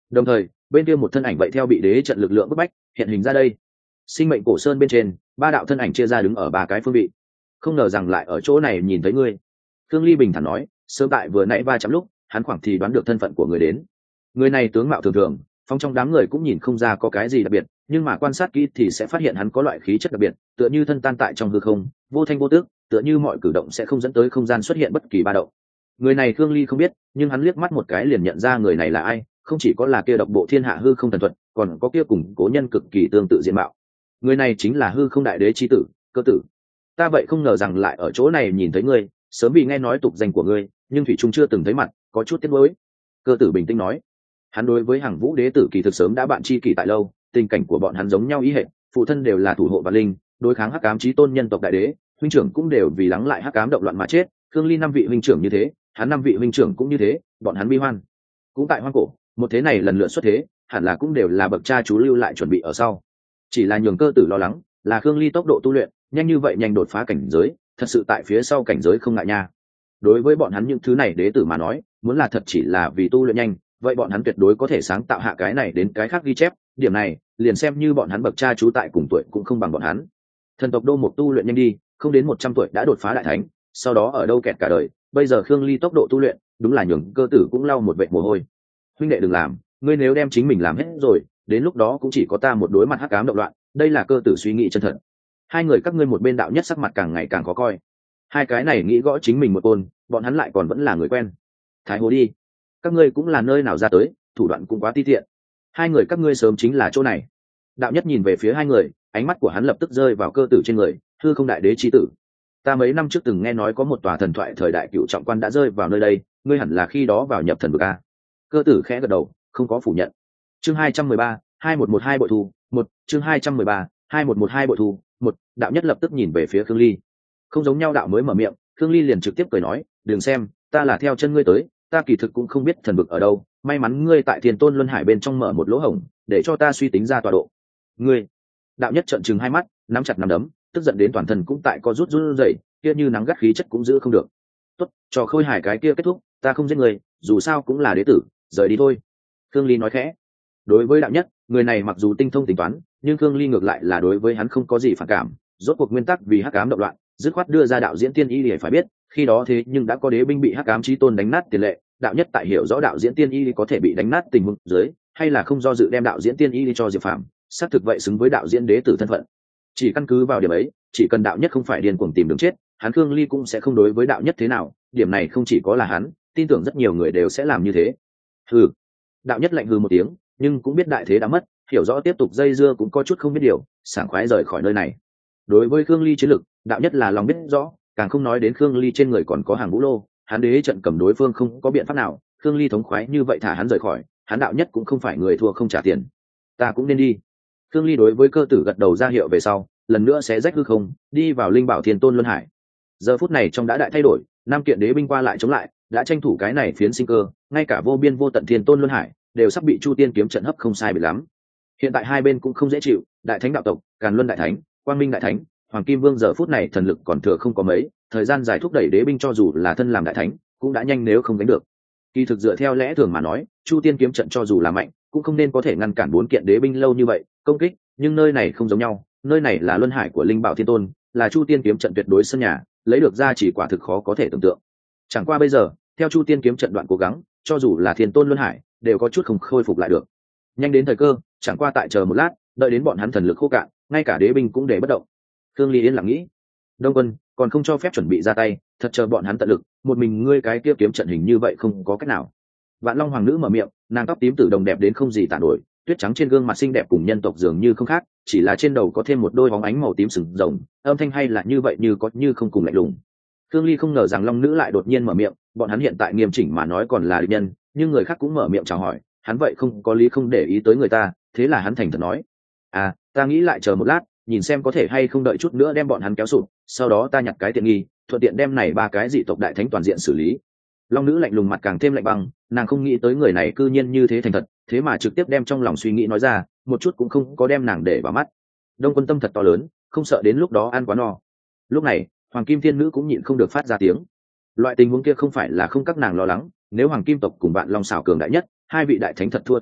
Đồng thời bên kia một thân ảnh vậy theo bị đế trận lực lượng bức bách hiện hình ra đây. Sinh mệnh cổ sơn bên trên ba đạo thân ảnh chia ra đứng ở ba cái phương vị. Không ngờ rằng lại ở chỗ này nhìn thấy ngươi. Thương Ly bình thản nói, sớm tại vừa nãy va chạm lúc hắn khoảng thì đoán được thân phận của người đến. Người này tướng mạo thường thường, phong trong đám người cũng nhìn không ra có cái gì đặc biệt, nhưng mà quan sát kỹ thì sẽ phát hiện hắn có loại khí chất đặc biệt, tựa như thân tan tại trong hư không, vô thanh vô tước, tựa như mọi cử động sẽ không dẫn tới không gian xuất hiện bất kỳ ba động. Người này Thương Ly không biết, nhưng hắn liếc mắt một cái liền nhận ra người này là ai, không chỉ có là kia độc bộ thiên hạ hư không thần thuật, còn có kia cùng cố nhân cực kỳ tương tự diện mạo. Người này chính là hư không đại đế chi tử, Cơ Tử. Ta vậy không ngờ rằng lại ở chỗ này nhìn thấy ngươi, sớm vì nghe nói tục danh của ngươi, nhưng thủy trung chưa từng thấy mặt, có chút tiếc nuối. Cơ Tử bình tĩnh nói. Hắn đối với Hằng Vũ đế tử kỳ thực sớm đã bạn tri kỷ tại lâu, tình cảnh của bọn hắn giống nhau ý hệ, phụ thân đều là thủ hộ và linh, đối kháng hắc ám chí tôn nhân tộc đại đế, huynh trưởng cũng đều vì lắng lại hắc ám động loạn mà chết. Khương Ly 5 vị huynh trưởng như thế, hắn 5 vị huynh trưởng cũng như thế, bọn hắn bi hoan. Cũng tại hoang cổ, một thế này lần lượt xuất thế, hẳn là cũng đều là bậc cha chú lưu lại chuẩn bị ở sau. Chỉ là nhường Cơ Tử lo lắng, là Khương Ly tốc độ tu luyện, nhanh như vậy nhanh đột phá cảnh giới, thật sự tại phía sau cảnh giới không ngại nha. Đối với bọn hắn những thứ này đế tử mà nói, muốn là thật chỉ là vì tu luyện nhanh, vậy bọn hắn tuyệt đối có thể sáng tạo hạ cái này đến cái khác ghi chép, điểm này liền xem như bọn hắn bậc cha chú tại cùng tuổi cũng không bằng bọn hắn. Thần tộc Đô Mục tu luyện nhanh đi, không đến 100 tuổi đã đột phá đại thánh, sau đó ở đâu kẹt cả đời, bây giờ Khương Ly tốc độ tu luyện, đúng là nhường Cơ Tử cũng lau một vệt mồ hôi. Huynh đệ đừng làm, ngươi nếu đem chính mình làm hết rồi, đến lúc đó cũng chỉ có ta một đối mặt hắc ám động loạn, đây là Cơ Tử suy nghĩ chân thật. Hai người các ngươi một bên đạo nhất sắc mặt càng ngày càng khó coi. Hai cái này nghĩ gõ chính mình một côn, bọn hắn lại còn vẫn là người quen. Thái Hồ đi, các ngươi cũng là nơi nào ra tới, thủ đoạn cũng quá ti tiện. Hai người các ngươi sớm chính là chỗ này. Đạo nhất nhìn về phía hai người, ánh mắt của hắn lập tức rơi vào Cơ Tử trên người, hư không đại đế chi tử. Ta mấy năm trước từng nghe nói có một tòa thần thoại thời đại cựu trọng quan đã rơi vào nơi đây, ngươi hẳn là khi đó vào nhập thần vực a. Cơ Tử khẽ gật đầu, không có phủ nhận. Chương 213, 2112 bội thu, 1, chương 213, 2112 bội thu, 1, đạo nhất lập tức nhìn về phía Khương Ly. Không giống nhau đạo mới mở miệng, Khương Ly liền trực tiếp cười nói, "Đừng xem, ta là theo chân ngươi tới, ta kỳ thực cũng không biết thần vực ở đâu, may mắn ngươi tại Thiên Tôn Luân Hải bên trong mở một lỗ hổng, để cho ta suy tính ra tọa độ." Ngươi? Đạo nhất trợn trừng hai mắt, nắm chặt nắm đấm, tức giận đến toàn thân cũng tại co rút run rẩy, kia như nắng gắt khí chất cũng giữ không được. "Tốt, trò khôi hài cái kia kết thúc, ta không giết ngươi, dù sao cũng là đế tử, rời đi thôi." Khương Ly nói khẽ. Đối với đạo nhất, người này mặc dù tinh thông tính toán, nhưng Khương Ly ngược lại là đối với hắn không có gì phản cảm, rốt cuộc nguyên tắc vì hắc ám động loạn, dứt khoát đưa ra đạo diễn tiên y để phải biết, khi đó thế nhưng đã có đế binh bị hắc ám chí tôn đánh nát tiền lệ, đạo nhất tại hiểu rõ đạo diễn tiên y có thể bị đánh nát tình huống dưới, hay là không do dự đem đạo diễn tiên y cho Diệp Phàm, xác thực vậy xứng với đạo diễn đế tử thân phận. Chỉ căn cứ vào điểm ấy, chỉ cần đạo nhất không phải điên cuồng tìm đường chết, hắn Khương Ly cũng sẽ không đối với đạo nhất thế nào, điểm này không chỉ có là hắn, tin tưởng rất nhiều người đều sẽ làm như thế. Hừ. Đạo nhất lạnh hừ một tiếng, nhưng cũng biết đại thế đã mất, hiểu rõ tiếp tục dây dưa cũng có chút không biết điều, sảng khoái rời khỏi nơi này. Đối với Khương Ly chiến lực, đạo nhất là lòng biết rõ, càng không nói đến Khương Ly trên người còn có Hàng Vũ Lô, hắn đế trận cầm đối phương không có biện pháp nào, Khương Ly thống khoái như vậy thả hắn rời khỏi, hắn đạo nhất cũng không phải người thua không trả tiền. Ta cũng nên đi. Khương Ly đối với Cơ Tử gật đầu ra hiệu về sau, lần nữa sẽ rách hư không, đi vào Linh Bảo Thiên Tôn Luân Hải. Giờ phút này trong đã đại thay đổi, năm kiện đế binh qua lại chống lại, đã tranh thủ cái này phiến sinh cơ, ngay cả vô biên vô tận Thiên Tôn Luân Hải đều sắp bị Chu Tiên kiếm trận hấp không sai biệt lắm. Hiện tại hai bên cũng không dễ chịu, Đại Thánh đạo tộc, Càn Luân đại thánh, Quang Minh đại thánh, Hoàng Kim Vương giờ phút này thần lực còn thừa không có mấy, thời gian dài thúc đẩy đế binh cho dù là thân làm đại thánh, cũng đã nhanh nếu không đánh được. Kỳ thực dựa theo lẽ thường mà nói, Chu Tiên kiếm trận cho dù là mạnh, cũng không nên có thể ngăn cản bốn kiện đế binh lâu như vậy công kích, nhưng nơi này không giống nhau, nơi này là Luân Hải của Linh Bảo Thiên Tôn, là Chu Tiên kiếm trận tuyệt đối sân nhà, lấy được ra chỉ quả thực khó có thể tưởng tượng. Chẳng qua bây giờ, theo Chu Tiên kiếm trận đoạn cố gắng, cho dù là Thiên Tôn Luân Hải, đều có chút không khôi phục lại được. Nhanh đến thời cơ, chẳng qua tại chờ một lát, đợi đến bọn hắn thần lực khô cạn, ngay cả đế binh cũng để bất động. Khương Ly yên lặng nghĩ, Đông Quân còn không cho phép chuẩn bị ra tay, thật chờ bọn hắn tận lực, một mình ngươi cái kia kiếm trận hình như vậy không có cách nào. Vạn Long hoàng nữ mở miệng, nàng tóc tím tử đồng đẹp đến không gì tả nổi, tuyết trắng trên gương mặt xinh đẹp cùng nhân tộc dường như không khác, chỉ là trên đầu có thêm một đôi bóng ánh màu tím sừng rồng, âm thanh hay là như vậy như có như không cùng lạnh lùng. Khương Ly không ngờ rằng Long nữ lại đột nhiên mở miệng, bọn hắn hiện tại nghiêm chỉnh mà nói còn là địch nhân, nhưng người khác cũng mở miệng chào hỏi, hắn vậy không có lý không để ý tới người ta, thế là hắn thành thật nói: "À, ta nghĩ lại chờ một lát, nhìn xem có thể hay không đợi chút nữa đem bọn hắn kéo sụp, sau đó ta nhặt cái tiện nghi, thuận tiện đem này ba cái dị tộc đại thánh toàn diện xử lý." Long nữ lạnh lùng mặt càng thêm lạnh băng, nàng không nghĩ tới người này cư nhiên như thế thành thật, thế mà trực tiếp đem trong lòng suy nghĩ nói ra, một chút cũng không có đem nàng để vào mắt. Đông Quân tâm thật to lớn, không sợ đến lúc đó ăn quá no. Lúc này, Hoàng Kim Thiên Nữ cũng nhịn không được phát ra tiếng. Loại tình huống kia không phải là không các nàng lo lắng, nếu Hoàng Kim tộc cùng bạn Long xảo cường đại nhất, hai vị đại thánh thật thua tại đây,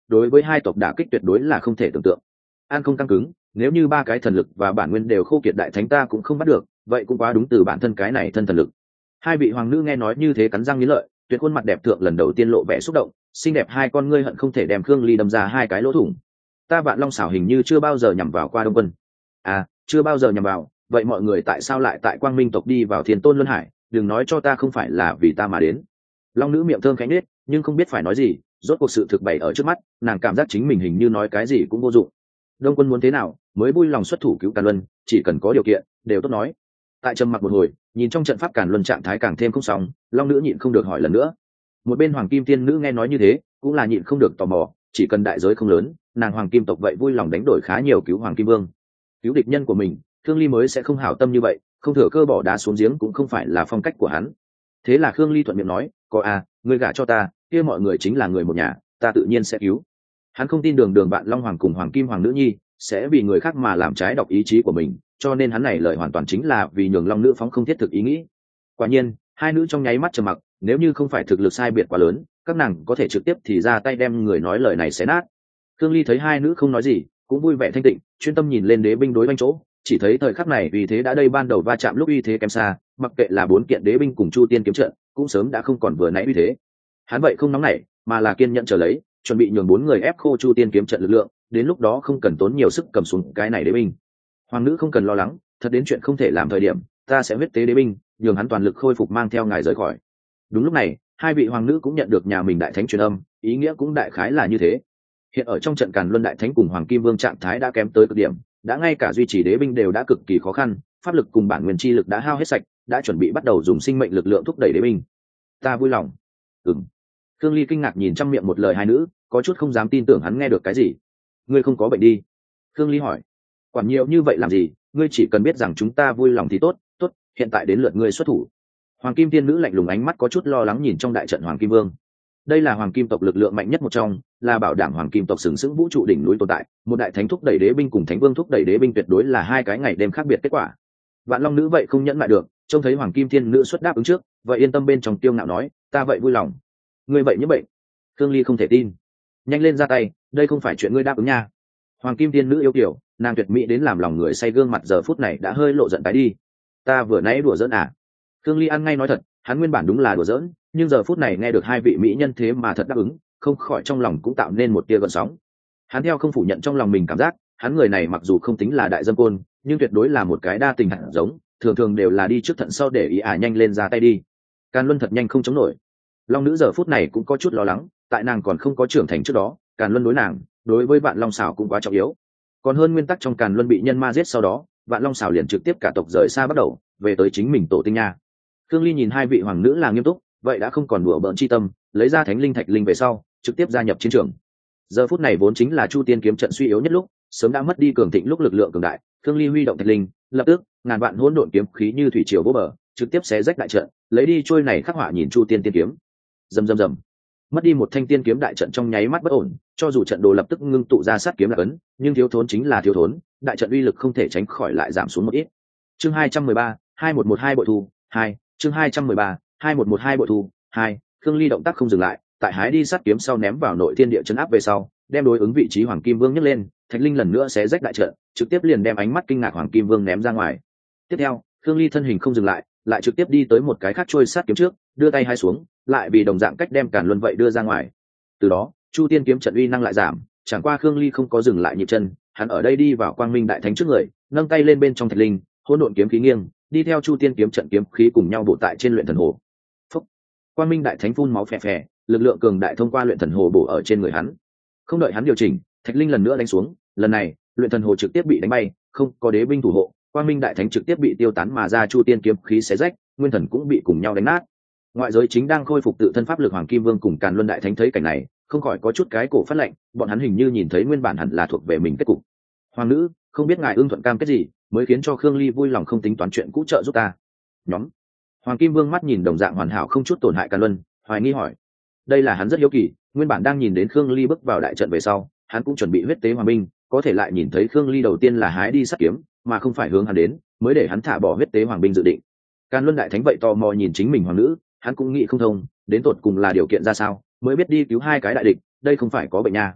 đối với hai tộc đả kích tuyệt đối là không thể tưởng tượng. An không căng cứng, nếu như ba cái thần lực và bản nguyên đều khô kiệt đại thánh ta cũng không bắt được, vậy cũng quá đúng từ bản thân cái này thân thần lực. Hai vị hoàng nữ nghe nói như thế cắn răng nghiến lợi, tuyệt khuôn mặt đẹp thượng lần đầu tiên lộ vẻ xúc động, xinh đẹp hai con ngươi hận không thể đem Khương Ly đâm ra hai cái lỗ thủng. Ta Vạn Long xảo hình như chưa bao giờ nhằm vào qua Đông Quân. À, chưa bao giờ nhằm vào, vậy mọi người tại sao lại tại Quang Minh tộc đi vào Thiên Tôn Luân Hải, đừng nói cho ta không phải là vì ta mà đến. Long nữ miệng thơm khẽ nết, nhưng không biết phải nói gì, rốt cuộc sự thực bày ở trước mắt, nàng cảm giác chính mình hình như nói cái gì cũng vô dụng. Đông Quân muốn thế nào, mới vui lòng xuất thủ cứu Càn Luân, chỉ cần có điều kiện, đều tốt nói. Tại trầm mặc một hồi, nhìn trong trận pháp Càn Luân trạng thái càng thêm không xong, Long nữ nhịn không được hỏi lần nữa. Một bên Hoàng Kim Tiên nữ nghe nói như thế, cũng là nhịn không được tò mò, chỉ cần đại giới không lớn, nàng Hoàng Kim tộc vậy vui lòng đánh đổi khá nhiều cứu Hoàng Kim Vương. Cứu địch nhân của mình, Khương Ly mới sẽ không hảo tâm như vậy, không thừa cơ bỏ đá xuống giếng cũng không phải là phong cách của hắn. Thế là Khương Ly thuận miệng nói, có à, ngươi gả cho ta, kia mọi người chính là người một nhà, ta tự nhiên sẽ cứu. Hắn không tin đường bạn Long Hoàng cùng Hoàng Kim Hoàng nữ nhi sẽ vì người khác mà làm trái đọc ý chí của mình, cho nên hắn này lời hoàn toàn chính là vì nhường Long nữ phóng không thiết thực ý nghĩ. Quả nhiên, hai nữ trong nháy mắt trầm mặc, nếu như không phải thực lực sai biệt quá lớn, các nàng có thể trực tiếp thì ra tay đem người nói lời này xé nát. Khương Ly thấy hai nữ không nói gì, cũng vui vẻ thanh tịnh, chuyên tâm nhìn lên đế binh đối banh chỗ, chỉ thấy thời khắc này vì thế đã đây ban đầu va chạm lúc uy thế kém xa, mặc kệ là bốn kiện đế binh cùng Chu Tiên kiếm trận, cũng sớm đã không còn vừa nãy uy thế. Hắn vậy không nóng nảy, mà là kiên nhẫn chờ lấy, chuẩn bị nhường bốn người ép khô Chu Tiên kiếm trận lực lượng, đến lúc đó không cần tốn nhiều sức cầm xuống cái này đế binh. Hoàng nữ không cần lo lắng, thật đến chuyện không thể làm thời điểm, ta sẽ huyết tế đế binh, nhường hắn toàn lực khôi phục mang theo ngài rời khỏi. Đúng lúc này, hai vị hoàng nữ cũng nhận được nhà mình đại thánh truyền âm, ý nghĩa cũng đại khái là như thế. Hiện ở trong trận Càn Luân đại thánh cùng Hoàng Kim Vương trạng thái đã kém tới cực điểm, đã ngay cả duy trì đế binh đều đã cực kỳ khó khăn, pháp lực cùng bản nguyên chi lực đã hao hết sạch, đã chuẩn bị bắt đầu dùng sinh mệnh lực lượng thúc đẩy đế binh. Ta vui lòng. Ừm. Khương Ly kinh ngạc nhìn trong miệng một lời hai nữ, có chút không dám tin tưởng hắn nghe được cái gì. Ngươi không có bệnh đi? Khương Ly hỏi. Quản nhiều như vậy làm gì, ngươi chỉ cần biết rằng chúng ta vui lòng thì tốt. Tốt, hiện tại đến lượt ngươi xuất thủ. Hoàng Kim Tiên nữ lạnh lùng ánh mắt có chút lo lắng nhìn trong đại trận Hoàng Kim Vương. Đây là Hoàng Kim tộc lực lượng mạnh nhất một trong, là bảo đảm Hoàng Kim tộc sừng sững vũ trụ đỉnh núi tồn tại, một đại thánh thúc đẩy đế binh cùng thánh vương thúc đẩy đế binh tuyệt đối là hai cái ngày đêm khác biệt kết quả. Vạn Long nữ vậy không nhẫn lại được, trông thấy Hoàng Kim Tiên nữ xuất đáp ứng trước, vậy yên tâm bên trong tiêu ngạo nói, ta vậy vui lòng. Ngươi vậy như bệnh? Khương Ly không thể tin. Nhanh lên ra tay, đây không phải chuyện ngươi đáp ứng nha. Hoàng Kim Tiên nữ yêu kiều, nàng tuyệt mỹ đến làm lòng người say, gương mặt giờ phút này đã hơi lộ giận tái đi. Ta vừa nãy đùa giỡn à? Khương Ly ăn ngay nói thật, hắn nguyên bản đúng là đùa giỡn, nhưng giờ phút này nghe được hai vị mỹ nhân thế mà thật đáp ứng, không khỏi trong lòng cũng tạo nên một tia gợn sóng. Hắn theo không phủ nhận trong lòng mình cảm giác, hắn người này mặc dù không tính là đại dâm côn, nhưng tuyệt đối là một cái đa tình hạt giống, thường thường đều là đi trước thận sau để ý nhanh lên ra tay đi. Càn Luân thật nhanh không chống nổi. Long nữ giờ phút này cũng có chút lo lắng, tại nàng còn không có trưởng thành trước đó, Càn Luân đối nàng, đối với Vạn Long xảo cũng quá trọng yếu. Còn hơn nguyên tắc trong Càn Luân bị nhân ma giết sau đó, Vạn Long xảo liền trực tiếp cả tộc rời xa bắt đầu, về tới chính mình tổ tinh nha. Khương Ly nhìn hai vị hoàng nữ là nghiêm túc, vậy đã không còn đùa bỡn chi tâm, lấy ra thánh linh thạch linh về sau, trực tiếp gia nhập chiến trường. Giờ phút này vốn chính là Chu Tiên kiếm trận suy yếu nhất lúc, sớm đã mất đi cường thịnh lúc lực lượng cường đại, Khương Ly huy động thạch linh, lập tức ngàn vạn hỗn độn kiếm khí như thủy triều vô bờ, trực tiếp xé rách đại trận, lấy đi trôi này khắc họa nhìn Chu Tiên tiên kiếm. Rầm rầm rầm. Mất đi một thanh tiên kiếm đại trận trong nháy mắt bất ổn, cho dù trận đồ lập tức ngưng tụ ra sát kiếm là ấn, nhưng thiếu thốn chính là thiếu thốn, đại trận uy lực không thể tránh khỏi lại giảm xuống một ít. Chương 213, 2112 bội thu, 2, chương 213, 2112 bội thu, 2, Khương Ly động tác không dừng lại, tại hái đi sát kiếm sau ném vào nội thiên địa chấn áp về sau, đem đối ứng vị trí Hoàng Kim Vương nhấc lên, thạch linh lần nữa xé rách đại trận, trực tiếp liền đem ánh mắt kinh ngạc Hoàng Kim Vương ném ra ngoài. Tiếp theo, Khương Ly thân hình không dừng lại, lại trực tiếp đi tới một cái khác trôi sát kiếm trước, đưa tay hai xuống, lại vì đồng dạng cách đem Càn Luân vậy đưa ra ngoài. Từ đó, Chu Tiên kiếm trận uy năng lại giảm, chẳng qua Khương Ly không có dừng lại nhịp chân, hắn ở đây đi vào Quang Minh đại thánh trước người, nâng tay lên bên trong thạch linh, hỗn độn kiếm khí nghiêng, đi theo Chu Tiên kiếm trận kiếm khí cùng nhau bổ tại trên luyện thần hồ. Phúc! Quang Minh đại thánh phun máu phè phè, lực lượng cường đại thông qua luyện thần hồ bổ ở trên người hắn. Không đợi hắn điều chỉnh, thạch linh lần nữa đánh xuống, lần này, luyện thần hồ trực tiếp bị đánh bay, không có đế binh thủ hộ, Quang Minh đại thánh trực tiếp bị tiêu tán mà ra Chu Tiên kiếm khí xé rách, nguyên thần cũng bị cùng nhau đánh nát. Ngoại giới chính đang khôi phục tự thân pháp lực Hoàng Kim Vương cùng Càn Luân đại thánh thấy cảnh này, không khỏi có chút cái cổ phát lạnh, bọn hắn hình như nhìn thấy nguyên bản hẳn là thuộc về mình kết cục. Hoàng nữ, không biết ngài ưng thuận cam kết gì, mới khiến cho Khương Ly vui lòng không tính toán chuyện cũ trợ giúp ta. Nhóm. Hoàng Kim Vương mắt nhìn đồng dạng hoàn hảo không chút tổn hại Càn Luân, hoài nghi hỏi. Đây là hắn rất hiếu kỳ, nguyên bản đang nhìn đến Khương Ly bước vào đại trận về sau, hắn cũng chuẩn bị huyết tế hoàng binh, có thể lại nhìn thấy Khương Ly đầu tiên là hái đi sát kiếm, mà không phải hướng hắn đến, mới để hắn thả bỏ huyết tế hoàng binh dự định. Càn Luân đại thánh vậy tò mò nhìn chính mình hoàng nữ, hắn cũng nghĩ không thông, đến tột cùng là điều kiện ra sao, mới biết đi cứu hai cái đại địch, đây không phải có bệnh nha.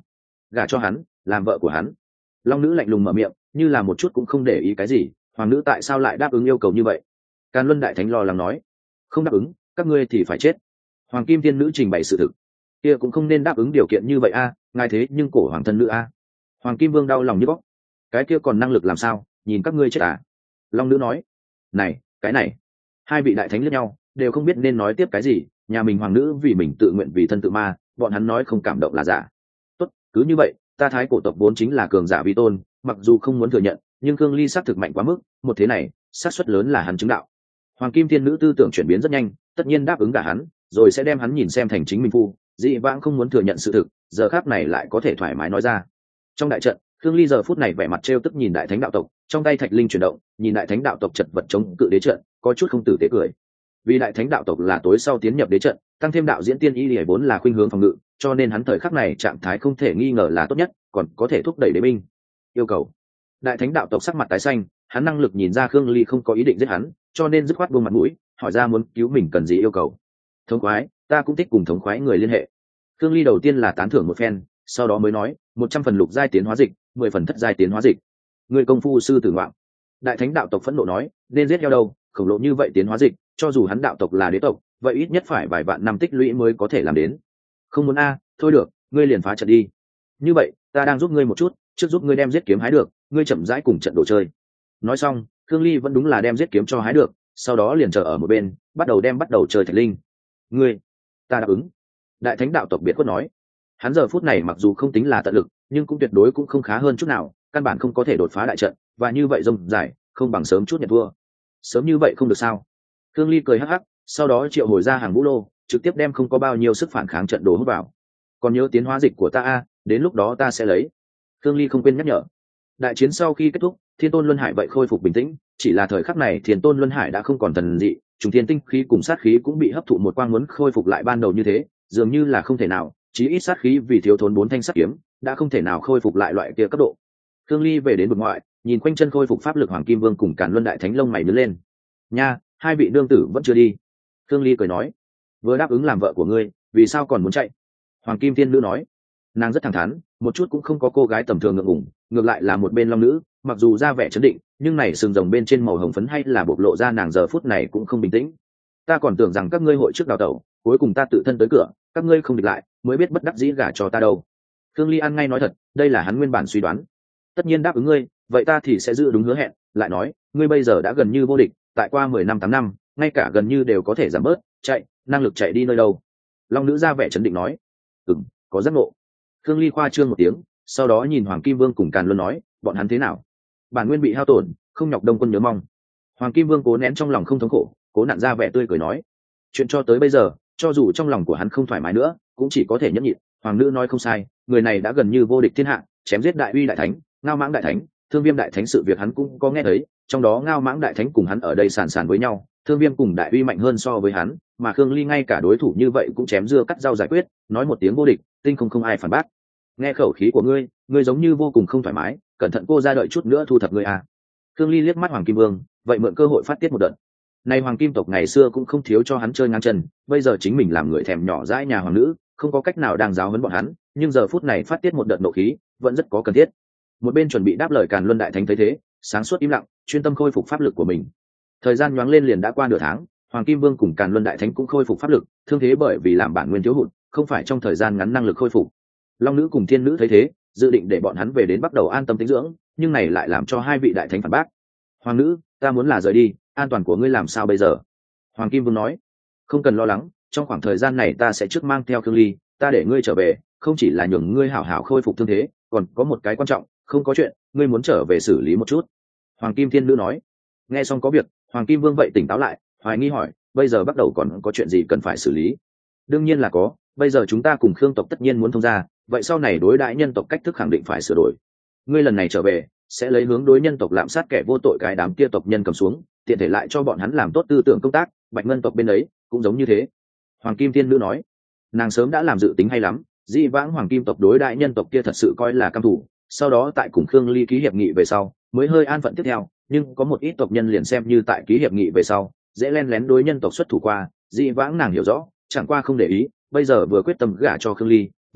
gả cho hắn làm vợ của hắn. Long nữ lạnh lùng mở miệng, như là một chút cũng không để ý cái gì. Hoàng nữ tại sao lại đáp ứng yêu cầu như vậy? Càn Luân đại thánh lo lắng nói, không đáp ứng các ngươi thì phải chết. Hoàng kim thiên nữ trình bày sự thực. Kia cũng không nên đáp ứng điều kiện như vậy a, ngài thế nhưng cổ hoàng thân nữ a. Hoàng kim vương đau lòng như bóc, cái kia còn năng lực làm sao, nhìn các ngươi chết à. Long nữ nói, này cái này. Hai vị đại thánh lẫn nhau đều không biết nên nói tiếp cái gì. Nhà mình hoàng nữ vì mình tự nguyện vì thân tự ma, bọn hắn nói không cảm động là giả. Tốt, cứ như vậy, ta thái cổ tộc vốn chính là cường giả vi tôn, mặc dù không muốn thừa nhận, nhưng Khương Ly xác thực mạnh quá mức, một thế này xác suất lớn là hắn chứng đạo. Hoàng kim thiên nữ tư tưởng chuyển biến rất nhanh, tất nhiên đáp ứng cả hắn, rồi sẽ đem hắn nhìn xem thành chính mình phu. Dị vãng không muốn thừa nhận sự thực, giờ khác này lại có thể thoải mái nói ra. Trong đại trận, Khương Ly giờ phút này vẻ mặt trêu tức nhìn đại thánh đạo tộc, trong tay thạch linh chuyển động, nhìn đại thánh đạo tộc chật vật chống cự đế trận, có chút không tử tế cười. Vì đại thánh đạo tộc là tối sau tiến nhập đế trận, tăng thêm đạo diễn tiên y lìa vốn là khuynh hướng phòng ngự, cho nên hắn thời khắc này trạng thái không thể nghi ngờ là tốt nhất, còn có thể thúc đẩy đế binh. Yêu cầu. Đại thánh đạo tộc sắc mặt tái xanh, hắn năng lực nhìn ra Khương Ly không có ý định giết hắn, cho nên dứt khoát buông mặt mũi, hỏi ra muốn cứu mình cần gì yêu cầu. Thống khoái, ta cũng thích cùng thống khoái người liên hệ. Khương Ly đầu tiên là tán thưởng một phen, sau đó mới nói, 100 phần lục giai tiến hóa dịch, 10 phần thất giai tiến hóa dịch. Người công phu sư tử ngoạm. Đại thánh đạo tộc phẫn nộ nói, nên giết heo đâu, khổng lồ như vậy tiến hóa dịch, cho dù hắn đạo tộc là đế tộc, vậy ít nhất phải vài vạn năm tích lũy mới có thể làm đến. Không muốn a, thôi được, ngươi liền phá trận đi. Như vậy, ta đang giúp ngươi một chút, trước giúp ngươi đem giết kiếm hái được, ngươi chậm rãi cùng trận đồ chơi. Nói xong, Khương Ly vẫn đúng là đem giết kiếm cho hái được, sau đó liền chờ ở một bên, bắt đầu chơi thạch linh. Ngươi, ta đáp ứng. Đại thánh đạo tộc biệt quất nói, hắn giờ phút này mặc dù không tính là tận lực, nhưng cũng tuyệt đối cũng không khá hơn chút nào, căn bản không có thể đột phá đại trận, và như vậy rông dài, không bằng sớm chút nhận thua. Sớm như vậy không được sao? Khương Ly cười hắc hắc, sau đó triệu hồi ra hàng vũ lô, trực tiếp đem không có bao nhiêu sức phản kháng trận đồ hút vào. Còn nhớ tiến hóa dịch của ta a, đến lúc đó ta sẽ lấy. Khương Ly không quên nhắc nhở. Đại chiến sau khi kết thúc, Thiên Tôn Luân Hải vậy khôi phục bình tĩnh, chỉ là thời khắc này Thiên Tôn Luân Hải đã không còn thần dị, trùng thiên tinh khí cùng sát khí cũng bị hấp thụ một quang muốn khôi phục lại ban đầu như thế, dường như là không thể nào, chí ít sát khí vì thiếu thốn 4 thanh sắt kiếm, đã không thể nào khôi phục lại loại kia cấp độ. Khương Ly về đến vực ngoại, nhìn quanh chân khôi phục pháp lực Hoàng Kim Vương cùng Càn Luân Đại Thánh lông mày nhướng lên. Nha, hai vị nương tử vẫn chưa đi. Khương Ly cười nói, vừa đáp ứng làm vợ của ngươi, vì sao còn muốn chạy? Hoàng Kim Thiên Nữ nói, nàng rất thẳng thắn, một chút cũng không có cô gái tầm thường ngượng ngùng, ngược lại là một bên long nữ, mặc dù ra vẻ trấn định, nhưng này sừng rồng bên trên màu hồng phấn hay là bộc lộ ra nàng giờ phút này cũng không bình tĩnh. Ta còn tưởng rằng các ngươi hội trước đào tẩu, cuối cùng ta tự thân tới cửa, các ngươi không địch lại, mới biết bất đắc dĩ gả cho ta đâu. Khương Ly ăn ngay nói thật, đây là hắn nguyên bản suy đoán. Tất nhiên đáp ứng ngươi, vậy ta thì sẽ giữ đúng hứa hẹn, lại nói, ngươi bây giờ đã gần như vô địch, tại qua 10 năm 8 năm, ngay cả gần như đều có thể giảm bớt, chạy, năng lực chạy đi nơi đâu. Long nữ ra vẻ trấn định nói, có giác ngộ. Khương Ly khoa trương một tiếng, sau đó nhìn Hoàng Kim Vương cùng Càn Luân nói, bọn hắn thế nào? Bản nguyên bị hao tổn, không nhọc Đông quân nhớ mong. Hoàng Kim Vương cố nén trong lòng không thống khổ, cố nặn ra vẻ tươi cười nói, chuyện cho tới bây giờ, cho dù trong lòng của hắn không thoải mái nữa, cũng chỉ có thể nhẫn nhịn. Hoàng nữ nói không sai, người này đã gần như vô địch thiên hạ, chém giết đại uy đại thánh, ngao mãng đại thánh, thương viêm đại thánh, sự việc hắn cũng có nghe thấy, trong đó ngao mãng đại thánh cùng hắn ở đây sàn sàn với nhau, thương viêm cùng đại uy mạnh hơn so với hắn, mà Khương Ly ngay cả đối thủ như vậy cũng chém dưa cắt rau giải quyết, nói một tiếng vô địch, tinh không ai phản bác. Nghe khẩu khí của ngươi, ngươi giống như vô cùng không thoải mái, cẩn thận cô ra đợi chút nữa thu thập ngươi à. Khương Ly liếc mắt Hoàng Kim Vương, vậy mượn cơ hội phát tiết một đợt. Này Hoàng Kim tộc ngày xưa cũng không thiếu cho hắn chơi ngang chân, bây giờ chính mình làm người thèm nhỏ dãi nhà hoàng nữ, không có cách nào đang giáo huấn bọn hắn, nhưng giờ phút này phát tiết một đợt nộ khí, vẫn rất có cần thiết. Một bên chuẩn bị đáp lời Càn Luân Đại Thánh thấy thế, sáng suốt im lặng, chuyên tâm khôi phục pháp lực của mình. Thời gian nhoáng lên liền đã qua nửa tháng, Hoàng Kim Vương cùng Càn Luân Đại Thánh cũng khôi phục pháp lực, thương thế bởi vì làm bản nguyên thiếu hụt, không phải trong thời gian ngắn năng lực khôi phục. Long nữ cùng Thiên nữ thấy thế, dự định để bọn hắn về đến bắt đầu an tâm tĩnh dưỡng, nhưng này lại làm cho hai vị đại thánh phản bác. Hoàng nữ, ta muốn là rời đi, an toàn của ngươi làm sao bây giờ? Hoàng Kim Vương nói, không cần lo lắng, trong khoảng thời gian này ta sẽ trước mang theo Khương Ly, ta để ngươi trở về, không chỉ là nhường ngươi hảo hảo khôi phục thương thế, còn có một cái quan trọng, không có chuyện, ngươi muốn trở về xử lý một chút. Hoàng Kim Thiên nữ nói. Nghe xong có việc, Hoàng Kim Vương vậy tỉnh táo lại, hoài nghi hỏi, bây giờ bắt đầu còn có chuyện gì cần phải xử lý? Đương nhiên là có, bây giờ chúng ta cùng Khương tộc tất nhiên muốn thông gia, vậy sau này đối đãi nhân tộc cách thức khẳng định phải sửa đổi. Ngươi lần này trở về, sẽ lấy hướng đối nhân tộc lạm sát kẻ vô tội cái đám kia tộc nhân cầm xuống, tiện thể lại cho bọn hắn làm tốt tư tưởng công tác. Bạch Ngân tộc bên ấy cũng giống như thế. Hoàng Kim Thiên nữ nói, nàng sớm đã làm dự tính hay lắm, dĩ vãng Hoàng Kim tộc đối đại nhân tộc kia thật sự coi là căm thù, sau đó tại cùng Khương Ly ký hiệp nghị về sau, mới hơi an phận tiếp theo, nhưng có một ít tộc nhân liền xem như tại ký hiệp nghị về sau, dễ len lén đối nhân tộc xuất thủ qua, dĩ vãng nàng hiểu rõ, chẳng qua không để ý, bây giờ vừa quyết tâm gả cho Khương Ly,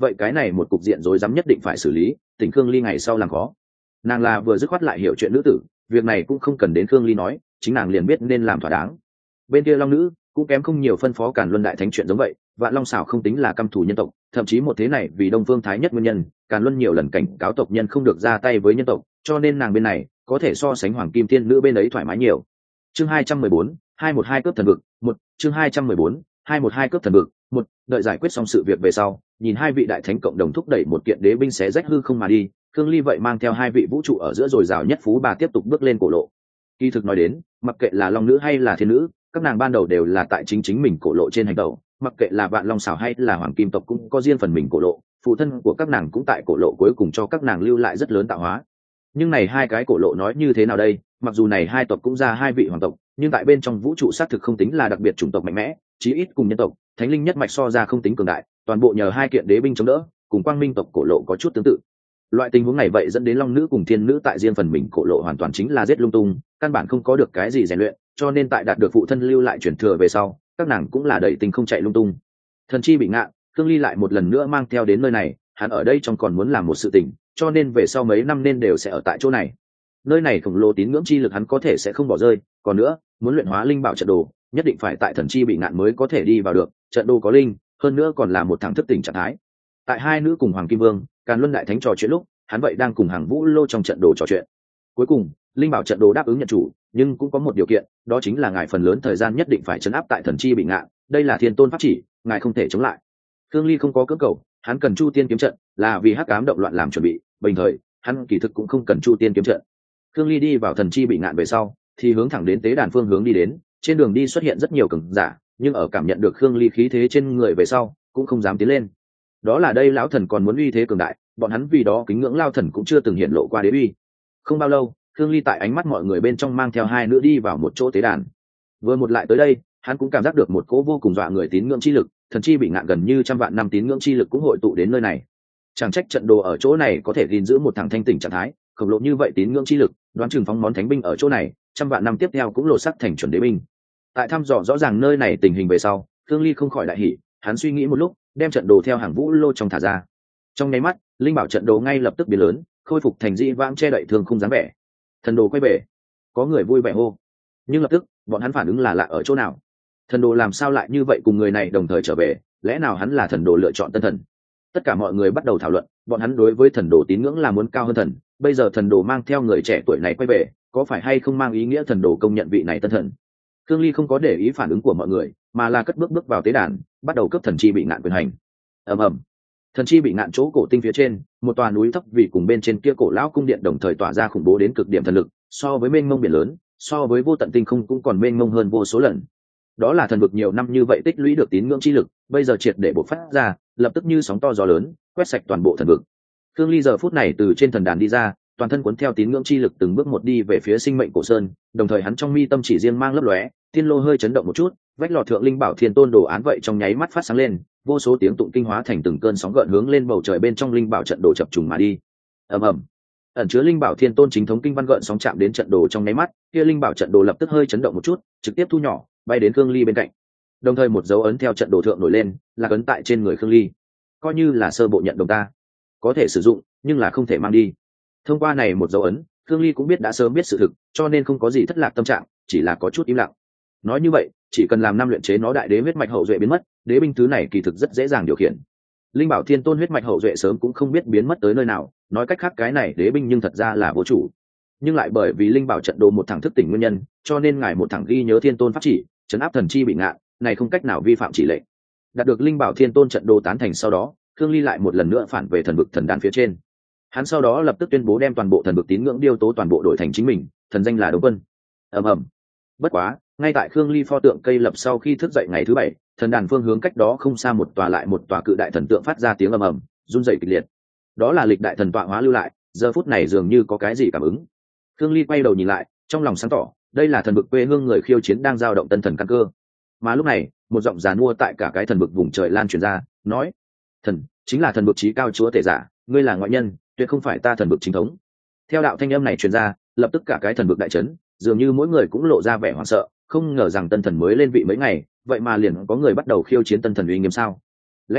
vậy cái này một cục diện rối rắm nhất định phải xử lý, tỉnh Khương Ly ngày sau làm khó. Nàng là vừa dứt khoát lại hiểu chuyện nữ tử, việc này cũng không cần đến Khương Ly nói, chính nàng liền biết nên làm thỏa đáng. Bên kia Long nữ cũng kém không nhiều phân phó Càn Luân đại thánh chuyện giống vậy, Vạn Long xảo không tính là căm thù nhân tộc, thậm chí một thế này vì Đông Phương Thái Nhất nguyên nhân, Càn Luân nhiều lần cảnh cáo tộc nhân không được ra tay với nhân tộc, cho nên nàng bên này có thể so sánh Hoàng Kim Thiên nữ bên ấy thoải mái nhiều. Chương 214, 212 cướp thần vực, 1, chương 214, 212 cướp thần vực, 1, đợi giải quyết xong sự việc về sau, nhìn hai vị đại thánh cộng đồng thúc đẩy một kiện đế binh xé rách hư không mà đi, Khương Ly vậy mang theo hai vị vũ trụ ở giữa rồi rào nhất phú bà tiếp tục bước lên cổ lộ. Kỳ thực nói đến, mặc kệ là Long nữ hay là Thiên nữ, các nàng ban đầu đều là tại chính mình cổ lộ trên hành tẩu, mặc kệ là Vạn Long xảo hay là Hoàng Kim tộc cũng có riêng phần mình cổ lộ, phụ thân của các nàng cũng tại cổ lộ cuối cùng cho các nàng lưu lại rất lớn tạo hóa. Nhưng này hai cái cổ lộ nói như thế nào đây, mặc dù này hai tộc cũng ra hai vị hoàng tộc, nhưng tại bên trong vũ trụ xác thực không tính là đặc biệt chủng tộc mạnh mẽ, chí ít cùng nhân tộc thánh linh nhất mạch so ra không tính cường đại, toàn bộ nhờ hai kiện đế binh chống đỡ, cùng Quang Minh tộc cổ lộ có chút tương tự. Loại tình huống này vậy dẫn đến Long nữ cùng Thiên nữ tại riêng phần mình cổ lộ hoàn toàn chính là giết lung tung, căn bản không có được cái gì rèn luyện, cho nên tại đạt được phụ thân lưu lại truyền thừa về sau, các nàng cũng là đẩy tình không chạy lung tung. Thần chi bị ngạ, Khương Ly lại một lần nữa mang theo đến nơi này, hắn ở đây trong còn muốn làm một sự tình, cho nên về sau mấy năm nên đều sẽ ở tại chỗ này. Nơi này khổng lồ tín ngưỡng chi lực hắn có thể sẽ không bỏ rơi, còn nữa, muốn luyện hóa linh bảo trận đồ, nhất định phải tại thần chi bị ngạn mới có thể đi vào được, trận đồ có linh, hơn nữa còn là một thằng thức tỉnh trạng thái. Tại hai nữ cùng Hoàng Kim Vương, Càn Luân đại thánh trò chuyện lúc, hắn vậy đang cùng Hàng Vũ Lô trong trận đồ trò chuyện. Cuối cùng, linh bảo trận đồ đáp ứng nhận chủ, nhưng cũng có một điều kiện, đó chính là ngài phần lớn thời gian nhất định phải trấn áp tại thần chi bị ngạn, đây là thiên tôn pháp chỉ, ngài không thể chống lại. Khương Ly không có cưỡng cầu, hắn cần Chu Tiên kiếm trận, là vì hắc ám động loạn làm chuẩn bị, bình thời, hắn kỳ thực cũng không cần Chu Tiên kiếm trận. Khương Ly đi vào thần chi bị ngạn về sau, thì hướng thẳng đến tế đàn phương hướng đi đến, trên đường đi xuất hiện rất nhiều cường giả, nhưng ở cảm nhận được Khương Ly khí thế trên người về sau, cũng không dám tiến lên. Đó là đây lão thần còn muốn uy thế cường đại, bọn hắn vì đó kính ngưỡng lao thần cũng chưa từng hiện lộ qua đế uy. Không bao lâu, Khương Ly tại ánh mắt mọi người bên trong mang theo hai nữ đi vào một chỗ tế đàn. Vừa một lại tới đây, hắn cũng cảm giác được một cỗ vô cùng dọa người tín ngưỡng chi lực, thần chi bị ngạn gần như trăm vạn năm tín ngưỡng chi lực cũng hội tụ đến nơi này. Chẳng trách trận đồ ở chỗ này có thể gìn giữ một thằng thanh tỉnh trạng thái, khổng lồ như vậy tín ngưỡng chi lực, đoán chừng phóng món thánh binh ở chỗ này, trăm vạn năm tiếp theo cũng lộ sắc thành chuẩn đế binh. Tại thăm dò rõ ràng nơi này tình hình về sau, Khương Ly không khỏi đại hỉ, hắn suy nghĩ một lúc, đem trận đồ theo Hàng Vũ Lô trong thả ra. Trong nháy mắt, linh bảo trận đồ ngay lập tức biến lớn, khôi phục thành dị vãng che đậy thường không dáng vẻ. Thần đồ quay về, có người vui vẻ hô. Nhưng lập tức, bọn hắn phản ứng là lạ ở chỗ nào? Thần đồ làm sao lại như vậy cùng người này đồng thời trở về, lẽ nào hắn là thần đồ lựa chọn tân thần? Tất cả mọi người bắt đầu thảo luận, bọn hắn đối với thần đồ tín ngưỡng là muốn cao hơn thần, bây giờ thần đồ mang theo người trẻ tuổi này quay về, có phải hay không mang ý nghĩa thần đồ công nhận vị này tân thần? Khương Ly không có để ý phản ứng của mọi người, mà là cất bước vào tế đàn, bắt đầu cướp thần chi bị ngạn quyền hành. Ầm ầm, thần chi bị ngạn chỗ cổ tinh phía trên, một tòa núi thấp vì cùng bên trên kia cổ lão cung điện đồng thời tỏa ra khủng bố đến cực điểm thần lực, so với mênh mông biển lớn, so với vô tận tinh không cũng còn mênh mông hơn vô số lần. Đó là thần vực nhiều năm như vậy tích lũy được tín ngưỡng chi lực, bây giờ triệt để bộc phát ra, lập tức như sóng to gió lớn, quét sạch toàn bộ thần vực. Khương Ly giờ phút này từ trên thần đàn đi ra, toàn thân cuốn theo tín ngưỡng chi lực từng bước một đi về phía sinh mệnh cổ sơn, đồng thời hắn trong mi tâm chỉ riêng mang lấp lóe, tiên lô hơi chấn động một chút, vách lò thượng linh bảo thiên tôn đồ án vậy trong nháy mắt phát sáng lên, vô số tiếng tụng kinh hóa thành từng cơn sóng gợn hướng lên bầu trời bên trong linh bảo trận đồ chập trùng mà đi. Ầm ầm, ẩn chứa linh bảo thiên tôn chính thống kinh văn gợn sóng chạm đến trận đồ trong nháy mắt, kia linh bảo trận đồ lập tức hơi chấn động một chút, trực tiếp thu nhỏ, bay đến Khương Ly bên cạnh. Đồng thời một dấu ấn theo trận đồ thượng nổi lên, là ấn tại trên người Khương Ly, coi như là sơ bộ nhận đồng ta, có thể sử dụng, nhưng là không thể mang đi. Thông qua này một dấu ấn, Khương Ly cũng biết đã sớm biết sự thực, cho nên không có gì thất lạc tâm trạng, chỉ là có chút im lặng. Nói như vậy, chỉ cần làm năm luyện chế nó đại đế huyết mạch hậu duệ biến mất, đế binh thứ này kỳ thực rất dễ dàng điều khiển. Linh bảo thiên tôn huyết mạch hậu duệ sớm cũng không biết biến mất tới nơi nào, nói cách khác cái này đế binh nhưng thật ra là vô chủ. Nhưng lại bởi vì linh bảo trận đồ một thằng thức tỉnh nguyên nhân, cho nên ngài một thằng ghi nhớ thiên tôn pháp chỉ, trấn áp thần chi bị ngạn, này không cách nào vi phạm chỉ lệnh. Đạt được linh bảo thiên tôn trận đồ tán thành sau đó, Khương Ly lại một lần nữa phản về thần vực thần đàn phía trên. Hắn sau đó lập tức tuyên bố đem toàn bộ thần vực tín ngưỡng điêu tố toàn bộ đổi thành chính mình, thần danh là Đống Quân. Ầm ầm. Bất quá, ngay tại Khương Ly pho tượng cây lập sau khi thức dậy ngày thứ bảy, thần đàn phương hướng cách đó không xa một tòa lại một tòa cự đại thần tượng phát ra tiếng ầm ầm, run rẩy kịch liệt. Đó là lịch đại thần tọa hóa lưu lại, giờ phút này dường như có cái gì cảm ứng. Khương Ly quay đầu nhìn lại, trong lòng sáng tỏ, đây là thần vực quê hương người khiêu chiến đang dao động tân thần căn cơ. Mà lúc này, một giọng giàn mua tại cả cái thần vực vùng trời lan truyền ra, nói: "Thần, chính là thần vực chí cao chúa tể giả, ngươi là ngoại nhân, tuyệt không phải ta thần vực chính thống." Theo đạo thanh âm này truyền ra, lập tức cả cái thần vực đại chấn, dường như mỗi người cũng lộ ra vẻ hoảng sợ, không ngờ rằng tân thần mới lên vị mấy ngày, vậy mà liền có người bắt đầu khiêu chiến tân thần uy nghiêm sao? Lẽ nào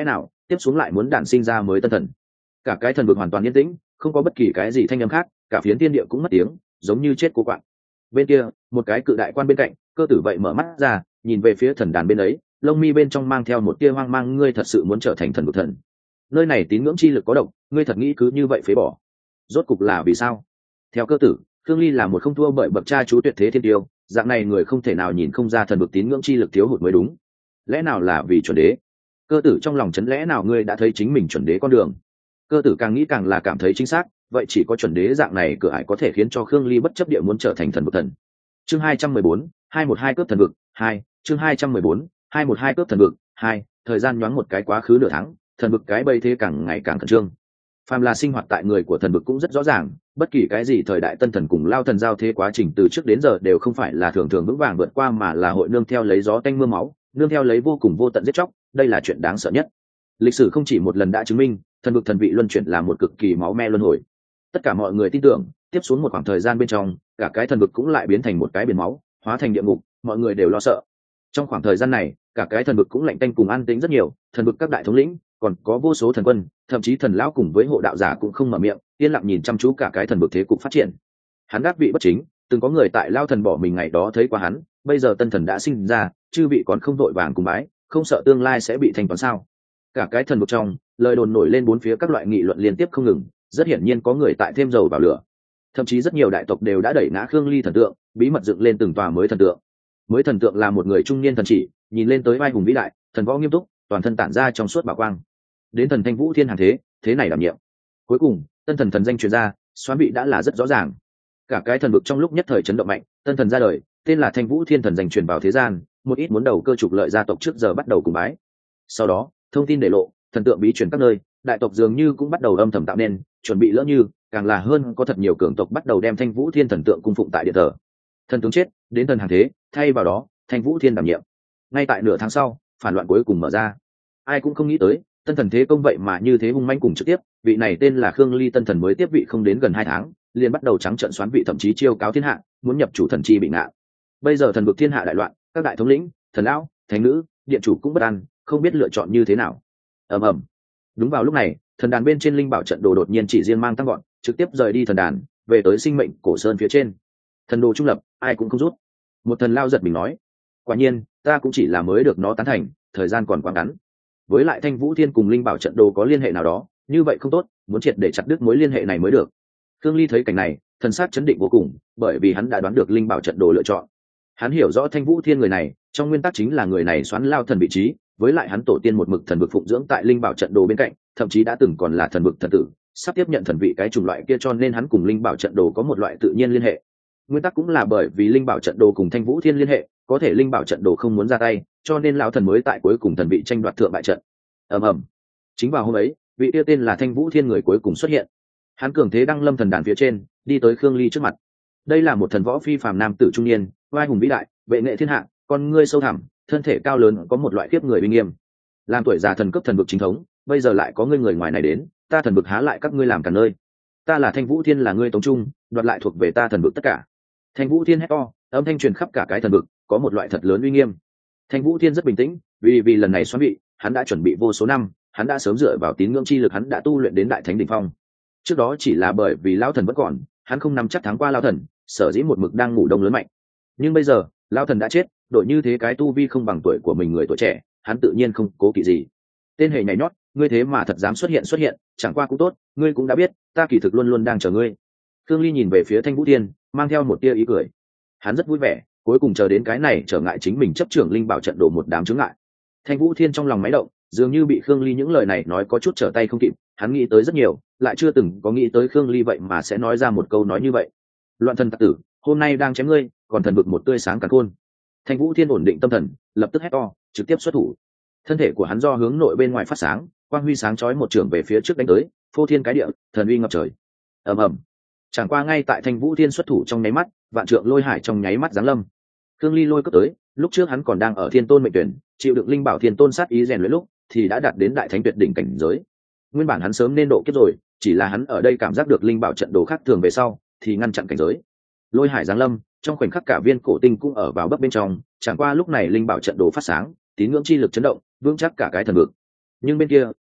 tiếp xuống lại muốn đản sinh ra mới tân thần. Cả cái thần vực hoàn toàn yên tĩnh, không có bất kỳ cái gì thanh âm khác, cả phiến thiên địa cũng mất tiếng, giống như chết cô quạng. Bên kia, một cái cự đại quan bên cạnh, Cơ Tử vậy mở mắt ra, nhìn về phía thần đàn bên ấy, lông mi bên trong mang theo một tia hoang mang. Ngươi thật sự muốn trở thành thần vực thần? Nơi này tín ngưỡng chi lực có độc, ngươi thật nghĩ cứ như vậy phế bỏ? Rốt cục là vì sao? Theo Cơ Tử, Khương Ly là một không thua bởi bậc cha chú tuyệt thế thiên tiêu, dạng này người không thể nào nhìn không ra thần vực tín ngưỡng chi lực thiếu hụt mới đúng. Lẽ nào là vì chuẩn đế? Cơ Tử trong lòng chấn, lẽ nào ngươi đã thấy chính mình chuẩn đế con đường? Cơ Tử càng nghĩ càng là cảm thấy chính xác, vậy chỉ có chuẩn đế dạng này cửa ải có thể khiến cho Khương Ly bất chấp địa muốn trở thành thần vực thần. Chương 214, 212 cướp thần vực 2, chương 214, 212 cướp thần vực 2, thời gian nhoáng một cái quá khứ nửa tháng, thần vực cái bây thế càng ngày càng khẩn trương. Phàm là sinh hoạt tại người của thần vực cũng rất rõ ràng, bất kỳ cái gì thời đại tân thần cùng lao thần giao thế quá trình từ trước đến giờ đều không phải là thường thường vững vàng vượt qua, mà là hội nương theo lấy gió tanh mưa máu, nương theo lấy vô cùng vô tận giết chóc, đây là chuyện đáng sợ nhất. Lịch sử không chỉ một lần đã chứng minh, thần vực thần vị luân chuyển là một cực kỳ máu me luân hồi. Tất cả mọi người tin tưởng, tiếp xuống một khoảng thời gian bên trong, cả cái thần vực cũng lại biến thành một cái biển máu, hóa thành địa ngục, mọi người đều lo sợ. Trong khoảng thời gian này, cả cái thần vực cũng lạnh tanh cùng an tĩnh rất nhiều, thần vực các đại thống lĩnh, còn có vô số thần quân, thậm chí thần lão cùng với hộ đạo giả cũng không mở miệng, yên lặng nhìn chăm chú cả cái thần vực thế cục phát triển. Hắn gác vị bất chính, từng có người tại lao thần bỏ mình ngày đó thấy qua hắn, bây giờ tân thần đã sinh ra, chư vị còn không vội vàng cùng bái, không sợ tương lai sẽ bị thanh toán sao? Cả cái thần vực trong, lời đồn nổi lên bốn phía, các loại nghị luận liên tiếp không ngừng, rất hiển nhiên có người tại thêm dầu vào lửa. Thậm chí rất nhiều đại tộc đều đã đẩy ngã Khương Ly thần tượng, bí mật dựng lên từng tòa mới thần tượng. Mới thần tượng là một người trung niên thần chỉ, nhìn lên tới vai hùng vĩ đại, thần võ nghiêm túc, toàn thân tản ra trong suốt bảo quang. Đến thần Thanh Vũ Thiên hàng thế này đảm nhiệm. Cuối cùng, tân thần thần danh truyền ra, xoán vị đã là rất rõ ràng. Cả cái thần vực trong lúc nhất thời chấn động mạnh, tân thần ra đời, tên là Thanh Vũ Thiên, thần danh truyền vào thế gian, một ít muốn đầu cơ trục lợi gia tộc trước giờ bắt đầu cùng bái. Sau đó, thông tin để lộ, thần tượng bí truyền các nơi, đại tộc dường như cũng bắt đầu âm thầm tạo nên, chuẩn bị lỡ như, càng là hơn có thật nhiều cường tộc bắt đầu đem Thanh Vũ Thiên thần tượng cung phụng tại điện thờ. Thần tướng chết, đến thần hàng thế, thay vào đó, Thanh Vũ Thiên đảm nhiệm. Ngay tại nửa tháng sau, phản loạn cuối cùng mở ra. Ai cũng không nghĩ tới, tân thần thế công vậy mà như thế hung manh cùng trực tiếp, vị này tên là Khương Ly tân thần mới tiếp vị không đến gần 2 tháng, liền bắt đầu trắng trợn xoán vị, thậm chí chiêu cáo thiên hạ, muốn nhập chủ thần chi bị ngạ. Bây giờ thần vực thiên hạ đại loạn, các đại thống lĩnh, thần lão, thánh nữ, điện chủ cũng bất an, không biết lựa chọn như thế nào. Ầm ầm. Đúng vào lúc này, thần đàn bên trên linh bảo trận đồ đột nhiên chỉ riêng mang tăng gọn, trực tiếp rời đi thần đàn, về tới sinh mệnh cổ sơn phía trên. Thần đồ trung lập, ai cũng không rút. Một thần lao giật mình nói, quả nhiên, ta cũng chỉ là mới được nó tán thành, thời gian còn quá ngắn. Với lại Thanh Vũ Thiên cùng linh bảo trận đồ có liên hệ nào đó, như vậy không tốt, muốn triệt để chặt đứt mối liên hệ này mới được. Khương Ly thấy cảnh này, thần sắc chấn định vô cùng, bởi vì hắn đã đoán được linh bảo trận đồ lựa chọn. Hắn hiểu rõ Thanh Vũ Thiên người này, trong nguyên tắc chính là người này xoán lao thần vị trí, với lại hắn tổ tiên một mực thần vực phụng dưỡng tại linh bảo trận đồ bên cạnh, thậm chí đã từng còn là thần vực thần tử, sắp tiếp nhận thần vị cái chủng loại kia, cho nên hắn cùng linh bảo trận đồ có một loại tự nhiên liên hệ. Nguyên tắc cũng là bởi vì linh bảo trận đồ cùng Thanh Vũ Thiên liên hệ, có thể linh bảo trận đồ không muốn ra tay, cho nên lão thần mới tại cuối cùng thần vị tranh đoạt thượng bại trận. Ầm ầm. Chính vào hôm ấy, vị kia tên là Thanh Vũ Thiên người cuối cùng xuất hiện. Hắn cường thế đăng lâm thần đàn phía trên, đi tới Khương Ly trước mặt. Đây là một thần võ phi phàm nam tử trung niên, oai hùng vĩ đại, vệ nghệ thiên hạ, con ngươi sâu thẳm, thân thể cao lớn, có một loại khiếp người uy nghiêm. Làm tuổi già thần cấp thần vực chính thống, bây giờ lại có ngươi người ngoài này đến, ta thần vực há lại các ngươi làm cả nơi. Ta là Thanh Vũ Thiên, là ngươi tống trung, đoạt lại thuộc về ta thần vực tất cả. Thanh Vũ Thiên hét to, âm thanh truyền khắp cả cái thần vực, có một loại thật lớn uy nghiêm. Thanh Vũ Thiên rất bình tĩnh, vì lần này xoắn vị, hắn đã chuẩn bị vô số năm, hắn đã sớm dựa vào tín ngưỡng chi lực, hắn đã tu luyện đến đại thánh đỉnh phong. Trước đó chỉ là bởi vì lão thần vẫn còn, hắn không nắm chắc thắng qua lão thần, sở dĩ một mực đang ngủ đông lớn mạnh. Nhưng bây giờ, lão thần đã chết, đội như thế cái tu vi không bằng tuổi của mình người tuổi trẻ, hắn tự nhiên không cố kỵ gì. Tên hề nhảy nhót, ngươi thế mà thật dám xuất hiện, chẳng qua cũng tốt, ngươi cũng đã biết, ta kỳ thực luôn luôn đang chờ ngươi. Khương Ly nhìn về phía Thanh Vũ Thiên, mang theo một tia ý cười. Hắn rất vui vẻ, cuối cùng chờ đến cái này trở ngại chính mình chấp trưởng linh bảo trận đồ một đám chướng ngại. Thanh Vũ Thiên trong lòng máy động, dường như bị Khương Ly những lời này nói có chút trở tay không kịp, hắn nghĩ tới rất nhiều, lại chưa từng có nghĩ tới Khương Ly vậy mà sẽ nói ra một câu nói như vậy. Loạn thần tặc tử, hôm nay đang chém ngươi, còn thần vực một tươi sáng cả khôn. Thanh Vũ Thiên ổn định tâm thần, lập tức hét to, trực tiếp xuất thủ. Thân thể của hắn do hướng nội bên ngoài phát sáng, quang huy sáng chói một trường về phía trước đánh tới, phô thiên cái địa, thần uy ngập trời. Ầm ầm. Chẳng qua ngay tại Thanh Vũ Thiên xuất thủ trong nháy mắt, vạn trượng lôi hải trong nháy mắt giáng lâm. Khương Ly lôi cấp tới, lúc trước hắn còn đang ở Thiên Tôn mệnh tuyển, chịu đựng linh bảo Thiên Tôn sát ý rèn luyện lúc, thì đã đạt đến đại thánh tuyệt đỉnh cảnh giới. Nguyên bản hắn sớm nên độ kiếp rồi, chỉ là hắn ở đây cảm giác được linh bảo trận đồ khác thường về sau, thì ngăn chặn cảnh giới. Lôi hải giáng lâm, trong khoảnh khắc cả viên cổ tinh cũng ở vào bấp bên trong, chẳng qua lúc này linh bảo trận đồ phát sáng, tín ngưỡng chi lực chấn động, vững chắc cả cái thần vực. Nhưng bên kia,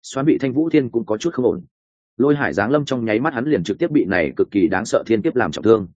xoán bị Thanh Vũ Thiên cũng có chút không ổn. Lôi hải giáng lâm trong nháy mắt hắn liền trực tiếp bị này cực kỳ đáng sợ thiên kiếp làm trọng thương.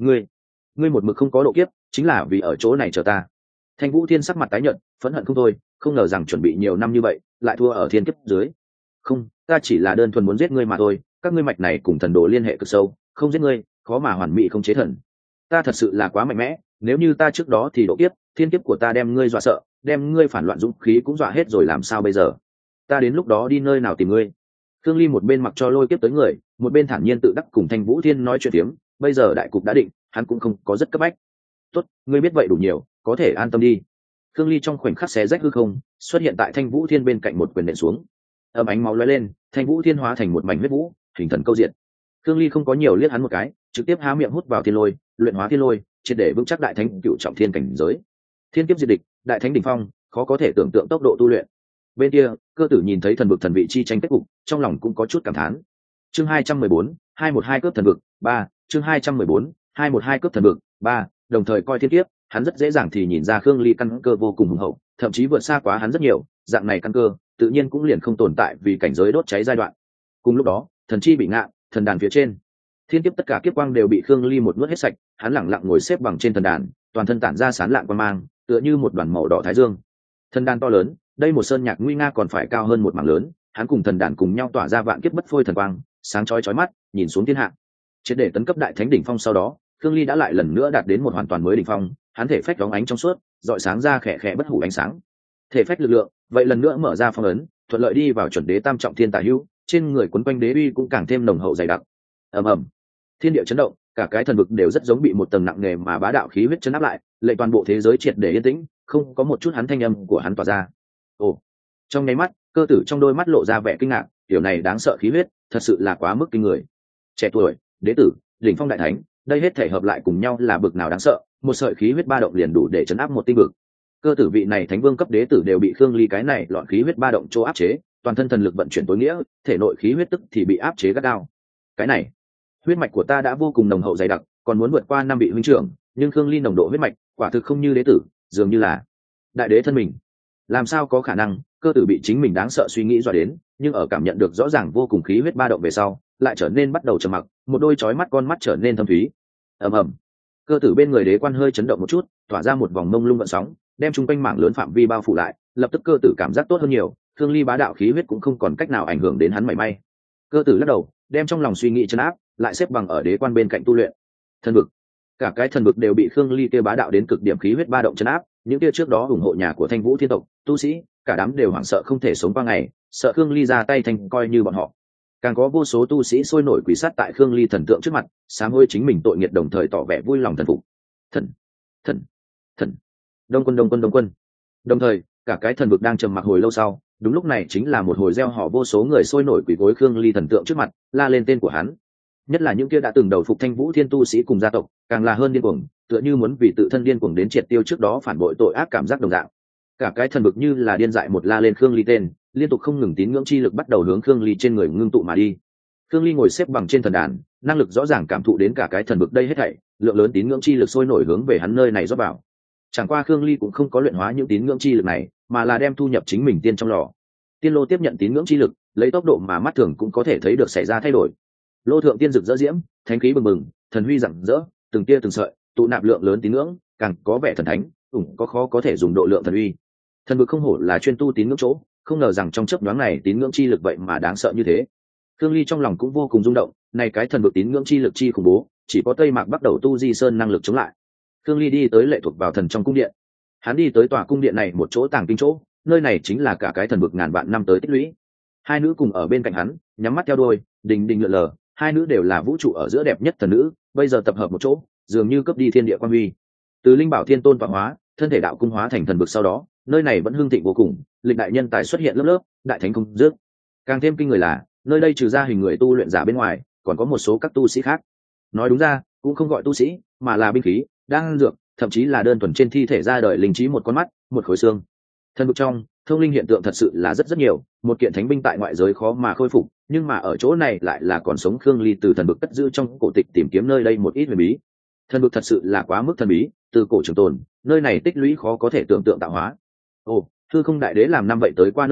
Ngươi một mực không có độ kiếp, chính là vì ở chỗ này chờ ta. Thanh Vũ Thiên sắc mặt tái nhợt, phẫn hận không thôi, không ngờ rằng chuẩn bị nhiều năm như vậy, lại thua ở thiên kiếp dưới. Không, ta chỉ là đơn thuần muốn giết ngươi mà thôi, các ngươi mạch này cùng thần đồ liên hệ cực sâu, không giết ngươi, khó mà hoàn mỹ không chế thần. Ta thật sự là quá mạnh mẽ, nếu như ta trước đó thì độ kiếp, thiên kiếp của ta đem ngươi dọa sợ, đem ngươi phản loạn dũng khí cũng dọa hết rồi làm sao bây giờ? Ta đến lúc đó đi nơi nào tìm ngươi? Khương Ly một bên mặc cho lôi kiếp tới người, một bên thản nhiên tự đắc cùng Thanh Vũ Thiên nói chuyện tiếng, bây giờ đại cục đã định, hắn cũng không có rất cấp bách. Tốt, ngươi biết vậy đủ nhiều, có thể an tâm đi. Khương Ly trong khoảnh khắc xé rách hư không, xuất hiện tại Thanh Vũ Thiên bên cạnh một quyền nện xuống. Âm ánh máu lóe lên, Thanh Vũ Thiên hóa thành một mảnh huyết vũ, hình thần câu diệt. Khương Ly không có nhiều liếc hắn một cái, trực tiếp há miệng hút vào thiên lôi, luyện hóa thiên lôi, triệt để vững chắc đại thánh cửu trọng thiên cảnh giới. Thiên kiếp diệt địch, đại thánh đỉnh phong, khó có thể tưởng tượng tốc độ tu luyện. Bên kia, Cơ Tử nhìn thấy thần vực thần vị chi tranh kết cục, trong lòng cũng có chút cảm thán. Chương 214, 212 cướp thần vực 3, chương 214, 212 cướp thần vực 3, đồng thời coi thiên kiếp, hắn rất dễ dàng thì nhìn ra Khương Ly căn cơ vô cùng hùng hậu, thậm chí vượt xa quá hắn rất nhiều, dạng này căn cơ, tự nhiên cũng liền không tồn tại vì cảnh giới đốt cháy giai đoạn. Cùng lúc đó, thần chi bị ngạ, thần đàn phía trên, thiên kiếp tất cả kiếp quang đều bị Khương Ly một nuốt hết sạch, hắn lặng lặng ngồi xếp bằng trên thần đàn, toàn thân tản ra sáng lạng quang mang, tựa như một đoàn màu đỏ thái dương. Thần đàn to lớn, đây một sơn nhạc nguy nga còn phải cao hơn một mảng lớn, hắn cùng thần đàn cùng nhau tỏa ra vạn kiếp bất phôi thần quang, sáng chói chói mắt, nhìn xuống thiên hạ. Triệt để tấn cấp đại thánh đỉnh phong sau đó, Khương Ly đã lại lần nữa đạt đến một hoàn toàn mới đỉnh phong, hắn thể phách bóng ánh trong suốt, rọi sáng ra khẽ khẽ bất hủ ánh sáng. Thể phách lực lượng, vậy lần nữa mở ra phong ấn, thuận lợi đi vào chuẩn đế tam trọng thiên tả hữu, trên người quấn quanh đế uy cũng càng thêm nồng hậu dày đặc. Ầm ầm, thiên địa chấn động, cả cái thần vực đều rất giống bị một tầng nặng nề mà bá đạo khí huyết chấn áp lại, lệnh toàn bộ thế giới triệt để yên tĩnh, không có một chút hắn thanh âm của hắn tỏa ra. Ồ, trong nháy mắt, Cơ Tử trong đôi mắt lộ ra vẻ kinh ngạc, điều này đáng sợ khí huyết, thật sự là quá mức kinh người. Trẻ tuổi, đế tử, đỉnh phong đại thánh, đây hết thể hợp lại cùng nhau là bực nào đáng sợ, một sợi khí huyết ba động liền đủ để chấn áp một tinh vực. Cơ Tử vị này thánh vương cấp đế tử đều bị Khương Ly cái này loạn khí huyết ba động chỗ áp chế, toàn thân thần lực vận chuyển tối nghĩa, thể nội khí huyết tức thì bị áp chế gắt gao. Cái này, huyết mạch của ta đã vô cùng nồng hậu dày đặc, còn muốn vượt qua năm vị huynh trưởng, nhưng Khương Ly nồng độ huyết mạch, quả thực không như đế tử, dường như là đại đế thân mình. Làm sao có khả năng? Cơ Tử bị chính mình đáng sợ suy nghĩ dọa đến, nhưng ở cảm nhận được rõ ràng vô cùng khí huyết ba động về sau, lại trở nên bắt đầu trầm mặc, một đôi chói mắt con mắt trở nên thâm thúy. Ầm ầm, Cơ Tử bên người đế quan hơi chấn động một chút, tỏa ra một vòng mông lung gợn sóng, đem chung quanh mảng lớn phạm vi bao phủ lại, lập tức Cơ Tử cảm giác tốt hơn nhiều, Khương Ly bá đạo khí huyết cũng không còn cách nào ảnh hưởng đến hắn mảy may. Cơ Tử lắc đầu, đem trong lòng suy nghĩ trấn áp, lại xếp bằng ở đế quan bên cạnh tu luyện. Thần vực, cả cái thần vực đều bị Khương Ly kia bá đạo đến cực điểm khí huyết ba động trấn áp, những kia trước đó ủng hộ nhà của Thanh Vũ Thiên tộc, tu sĩ, cả đám đều hoảng sợ không thể sống qua ngày, sợ Khương Ly ra tay thành coi như bọn họ. Càng có vô số tu sĩ sôi nổi quỳ sát tại Khương Ly thần tượng trước mặt, sám hối chính mình tội nghiệp đồng thời tỏ vẻ vui lòng thần phục. Thần, thần, thần, đông quân, đông quân, đông quân. Đồng thời, cả cái thần vực đang trầm mặc hồi lâu sau, đúng lúc này chính là một hồi gieo họ vô số người sôi nổi quỳ gối Khương Ly thần tượng trước mặt, la lên tên của hắn. Nhất là những kia đã từng đầu phục Thanh Vũ Thiên tu sĩ cùng gia tộc, càng là hơn điên cuồng, tựa như muốn vì tự thân điên cuồng đến triệt tiêu trước đó phản bội tội ác cảm giác đồng dạng. Cả cái thần vực như là điên dại một la lên Khương Ly tên, liên tục không ngừng tín ngưỡng chi lực bắt đầu hướng Khương Ly trên người ngưng tụ mà đi. Khương Ly ngồi xếp bằng trên thần đàn, năng lực rõ ràng cảm thụ đến cả cái thần vực đây hết thảy, lượng lớn tín ngưỡng chi lực sôi nổi hướng về hắn nơi này rót vào. Chẳng qua Khương Ly cũng không có luyện hóa những tín ngưỡng chi lực này, mà là đem thu nhập chính mình tiên trong lò. Tiên lô tiếp nhận tín ngưỡng chi lực, lấy tốc độ mà mắt thường cũng có thể thấy được xảy ra thay đổi. Lô thượng tiên rực rỡ diễm, thánh khí bừng bừng, thần huy rạng rỡ, từng tia từng sợi, tụ nạp lượng lớn tín ngưỡng, càng có vẻ thần thánh, ủng có khó có thể dùng độ lượng thần uy. Thần vực không hổ là chuyên tu tín ngưỡng chỗ, không ngờ rằng trong chớp nhoáng này tín ngưỡng chi lực vậy mà đáng sợ như thế. Khương Ly trong lòng cũng vô cùng rung động, này cái thần vực tín ngưỡng chi lực chi khủng bố, chỉ có Tây Mạc bắt đầu tu Di Sơn năng lực chống lại. Khương Ly đi tới lệ thuộc vào thần trong cung điện. Hắn đi tới tòa cung điện này một chỗ tàng kinh chỗ, nơi này chính là cả cái thần vực ngàn vạn năm tới tích lũy. Hai nữ cùng ở bên cạnh hắn, nhắm mắt theo đuôi, đình đình lượn lờ, hai nữ đều là vũ trụ ở giữa đẹp nhất thần nữ, bây giờ tập hợp một chỗ, dường như cướp đi thiên địa quan huy. Từ linh bảo thiên tôn vạn hóa, thân thể đạo cung hóa thành thần vực sau đó, nơi này vẫn hưng thịnh vô cùng, lịch đại nhân tài xuất hiện lớp lớp, đại thánh không dứt. Càng thêm kinh người là, nơi đây trừ ra hình người tu luyện giả bên ngoài, còn có một số các tu sĩ khác. Nói đúng ra, cũng không gọi tu sĩ, mà là binh khí, đan dược, thậm chí là đơn thuần trên thi thể ra đời linh trí một con mắt, một khối xương. Thần vực trong, thông linh hiện tượng thật sự là rất rất nhiều, một kiện thánh binh tại ngoại giới khó mà khôi phục, nhưng mà ở chỗ này lại là còn sống Khương Ly từ thần vực cất giữ trong cổ tịch tìm kiếm nơi đây một ít huyền bí. Thần vực thật sự là quá mức thần bí, từ cổ trường tồn, nơi này tích lũy khó có thể tưởng tượng tạo hóa. Ồ, hư không đại đế làm năm vậy tới qua nơi này,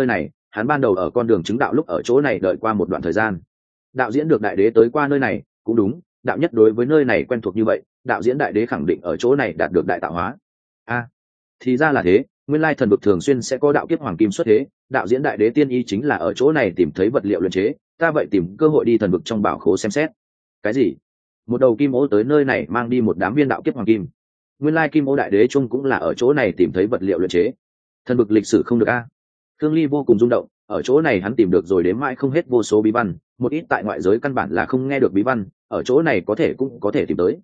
hắn ban đầu ở con đường chứng đạo lúc ở chỗ này đợi qua một đoạn thời gian. Đạo diễn được đại đế tới qua nơi này cũng đúng, đạo nhất đối với nơi này quen thuộc như vậy, đạo diễn đại đế khẳng định ở chỗ này đạt được đại tạo hóa. Thì ra là thế, nguyên lai thần vực thường xuyên sẽ có đạo kiếp hoàng kim xuất thế, đạo diễn đại đế tiên y chính là ở chỗ này tìm thấy vật liệu luyện chế, ta vậy tìm cơ hội đi thần vực trong bảo khố xem xét. Cái gì? Một đầu kim ô tới nơi này mang đi một đám viên đạo kiếp hoàng kim. Nguyên lai kim ô đại đế chung cũng là ở chỗ này tìm thấy vật liệu luyện chế. Thần vực lịch sử không được a. Khương Ly vô cùng rung động, ở chỗ này hắn tìm được rồi đến mãi không hết vô số bí văn, một ít tại ngoại giới căn bản là không nghe được bí văn, ở chỗ này có thể cũng có thể tìm tới.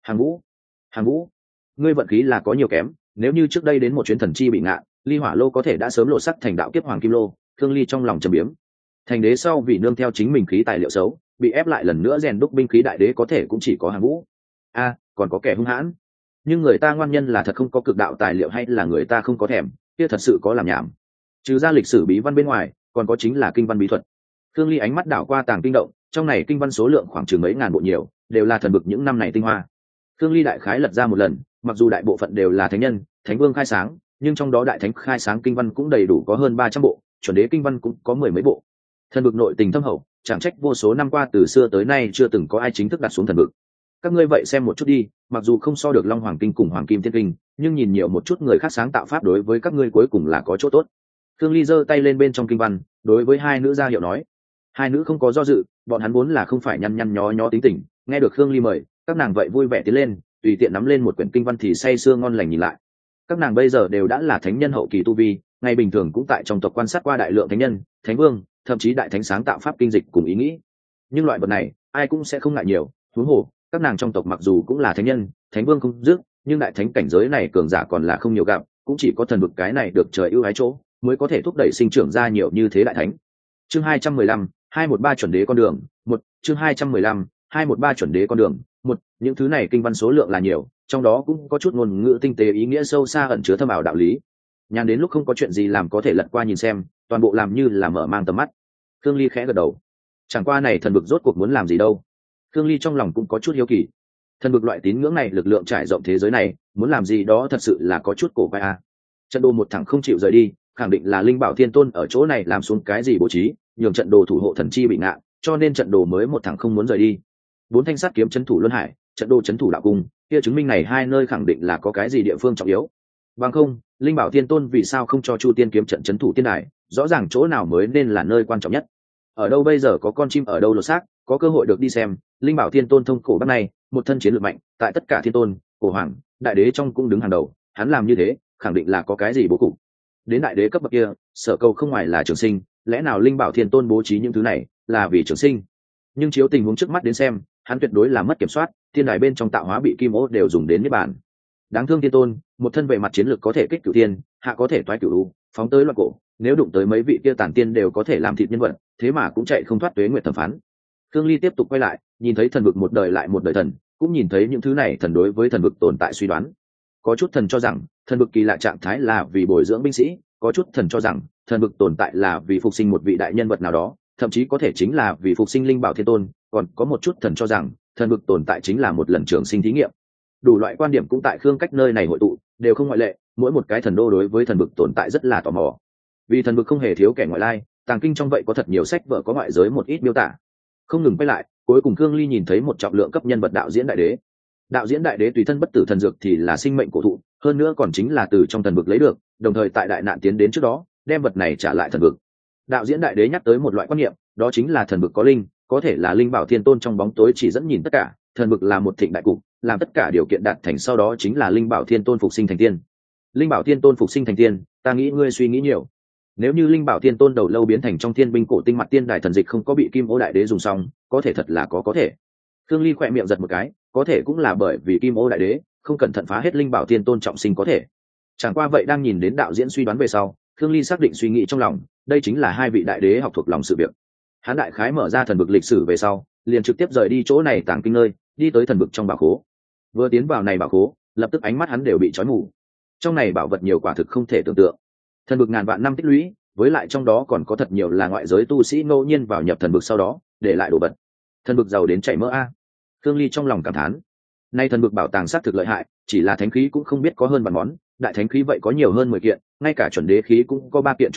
Hàng Vũ, ngươi vận khí là có nhiều kém, nếu như trước đây đến một chuyến thần chi bị ngạ, ly hỏa lô có thể đã sớm lộ sắc thành đạo kiếp hoàng kim lô. Khương Ly trong lòng trầm biếm. Thành đế sau vì nương theo chính mình khí tài liệu xấu, bị ép lại lần nữa rèn đúc binh khí đại đế có thể cũng chỉ có Hàng Vũ. Còn có kẻ hung hãn, nhưng người ta ngoan nhân là thật không có cực đạo tài liệu hay là người ta không có thèm, kia thật sự có làm nhảm. Trừ ra lịch sử bí văn bên ngoài, còn có chính là kinh văn bí thuật. Khương Ly ánh mắt đảo qua tàng kinh động, trong này kinh văn số lượng khoảng chừng mấy ngàn bộ nhiều, đều là thần vực những năm này tinh hoa. Khương Ly đại khái lật ra một lần, mặc dù đại bộ phận đều là thánh nhân, thánh vương khai sáng, nhưng trong đó đại thánh khai sáng kinh văn cũng đầy đủ có hơn 300 bộ, chuẩn đế kinh văn cũng có mười mấy bộ. Thần vực nội tình thâm hậu, chẳng trách vô số năm qua từ xưa tới nay chưa từng có ai chính thức đặt xuống thần vực. Các ngươi vậy xem một chút đi, mặc dù không so được Long Hoàng kinh cùng Hoàng Kim Thiên kinh, nhưng nhìn nhiều một chút người khác sáng tạo pháp đối với các ngươi cuối cùng là có chỗ tốt. Khương Ly giơ tay lên bên trong kinh văn, đối với hai nữ ra hiệu nói. Hai nữ không có do dự, bọn hắn vốn là không phải nhăn nhăn nhó nhó tính tình, nghe được Khương Ly mời, các nàng vậy vui vẻ tiến lên, tùy tiện nắm lên một quyển kinh văn thì say sưa ngon lành nhìn lại. Các nàng bây giờ đều đã là thánh nhân hậu kỳ tu vi, ngày bình thường cũng tại trong tộc quan sát qua đại lượng thánh nhân, thánh vương, thậm chí đại thánh sáng tạo pháp kinh dịch cùng ý nghĩ. Nhưng loại vật này, ai cũng sẽ không ngại nhiều, huống hồ, các nàng trong tộc mặc dù cũng là thánh nhân, thánh vương không dứt, nhưng đại thánh cảnh giới này cường giả còn là không nhiều gặp, cũng chỉ có thần vực cái này được trời ưu ái chỗ, mới có thể thúc đẩy sinh trưởng ra nhiều như thế đại thánh. Chương 215, 213 chuẩn đế con đường, 1, chương 215, 213 chuẩn đế con đường, 1, những thứ này kinh văn số lượng là nhiều, trong đó cũng có chút ngôn ngữ tinh tế ý nghĩa sâu xa ẩn chứa thâm ảo đạo lý. Nhàn đến lúc không có chuyện gì làm có thể lật qua nhìn xem, toàn bộ làm như là mở mang tầm mắt. Khương Ly khẽ gật đầu. Chẳng qua này thần vực rốt cuộc muốn làm gì đâu. Khương Ly trong lòng cũng có chút hiếu kỳ. Thần vực loại tín ngưỡng này lực lượng trải rộng thế giới này, muốn làm gì đó thật sự là có chút cổ quái a. Trận đồ một thằng không chịu rời đi, khẳng định là Linh Bảo Thiên Tôn ở chỗ này làm xuống cái gì bố trí, nhường trận đồ thủ hộ thần chi bị ngạ, cho nên trận đồ mới một thằng không muốn rời đi. Bốn thanh sắt kiếm trấn thủ luân hải, trận đồ trấn thủ đạo cung, kia chứng minh này hai nơi khẳng định là có cái gì địa phương trọng yếu. Bằng không, Linh Bảo Thiên Tôn vì sao không cho Chu Tiên kiếm trận trấn thủ tiên đài, rõ ràng chỗ nào mới nên là nơi quan trọng nhất. Ở đâu bây giờ có con chim ở đâu lột xác, có cơ hội được đi xem. Linh Bảo Thiên Tôn thông cổ bắc này, một thân chiến lược mạnh, tại tất cả thiên tôn, cổ hoàng, đại đế trong cũng đứng hàng đầu, hắn làm như thế, khẳng định là có cái gì bố cục. Đến đại đế cấp bậc kia, sở cầu không ngoài là trường sinh, lẽ nào Linh Bảo Thiên Tôn bố trí những thứ này là vì trường sinh? Nhưng chiếu tình huống trước mắt đến xem, hắn tuyệt đối là mất kiểm soát, thiên đài bên trong tạo hóa bị kim ô đều dùng đến niết bàn. Đáng thương Thiên Tôn, một thân về mặt chiến lược có thể kích cửu thiên, hạ có thể toái cửu u, phóng tới loạn cổ, nếu đụng tới mấy vị kia tản tiên đều có thể làm thịt nhân vật, thế mà cũng chạy không thoát tuế nguyệt thẩm phán. Khương Ly tiếp tục quay lại, nhìn thấy thần vực một đời lại một đời thần, cũng nhìn thấy những thứ này thần đối với thần vực tồn tại suy đoán. Có chút thần cho rằng thần vực kỳ lạ trạng thái là vì bồi dưỡng binh sĩ, có chút thần cho rằng thần vực tồn tại là vì phục sinh một vị đại nhân vật nào đó, thậm chí có thể chính là vì phục sinh Linh Bảo Thiên Tôn, còn có một chút thần cho rằng thần vực tồn tại chính là một lần trường sinh thí nghiệm. Đủ loại quan điểm cũng tại Khương Cách nơi này hội tụ, đều không ngoại lệ, mỗi một cái thần đô đối với thần vực tồn tại rất là tò mò. Vì thần vực không hề thiếu kẻ ngoại lai, tàng kinh trong vậy có thật nhiều sách vở có ngoại giới một ít miêu tả. Không ngừng quay lại, cuối cùng Khương Ly nhìn thấy một trọng lượng cấp nhân vật đạo diễn đại đế. Đạo diễn đại đế tùy thân bất tử thần dược thì là sinh mệnh cổ thụ, hơn nữa còn chính là từ trong thần vực lấy được, đồng thời tại đại nạn tiến đến trước đó, đem vật này trả lại thần vực. Đạo diễn đại đế nhắc tới một loại quan niệm, đó chính là thần vực có linh, có thể là Linh Bảo Thiên Tôn trong bóng tối chỉ dẫn nhìn tất cả, thần vực là một thịnh đại cục, làm tất cả điều kiện đạt thành sau đó chính là Linh Bảo Thiên Tôn phục sinh thành tiên. Linh Bảo Thiên Tôn phục sinh thành tiên, ta nghĩ ngươi suy nghĩ nhiều. Nếu như Linh Bảo Thiên Tôn đầu lâu biến thành trong thiên binh cổ tinh mặt tiên đài thần dịch không có bị Kim Ô đại đế dùng xong, có thể thật là có thể. Khương Ly khỏe miệng giật một cái, có thể cũng là bởi vì Kim Ô đại đế không cẩn thận phá hết Linh Bảo Thiên Tôn trọng sinh có thể. Chẳng qua vậy đang nhìn đến đạo diễn suy đoán về sau, Khương Ly xác định suy nghĩ trong lòng, đây chính là hai vị đại đế học thuộc lòng sự việc. Hắn đại khái mở ra thần vực lịch sử về sau, liền trực tiếp rời đi chỗ này tàng kinh nơi, đi tới thần vực trong bảo khố. Vừa tiến vào này bảo khố, lập tức ánh mắt hắn đều bị chói mù. Trong này bảo vật nhiều quả thực không thể tưởng tượng. Thần vực ngàn vạn năm tích lũy, với lại trong đó còn có thật nhiều là ngoại giới tu sĩ ngẫu nhiên vào nhập thần vực sau đó để lại đồ vật. Thần vực giàu đến chảy mỡ a. Khương Ly trong lòng cảm thán. Nay thần vực bảo tàng xác thực lợi hại, chỉ là thánh khí cũng không biết có hơn vạn món, đại thánh khí vậy có nhiều hơn 10 kiện, ngay cả chuẩn đế khí cũng có 3 kiện chút ít,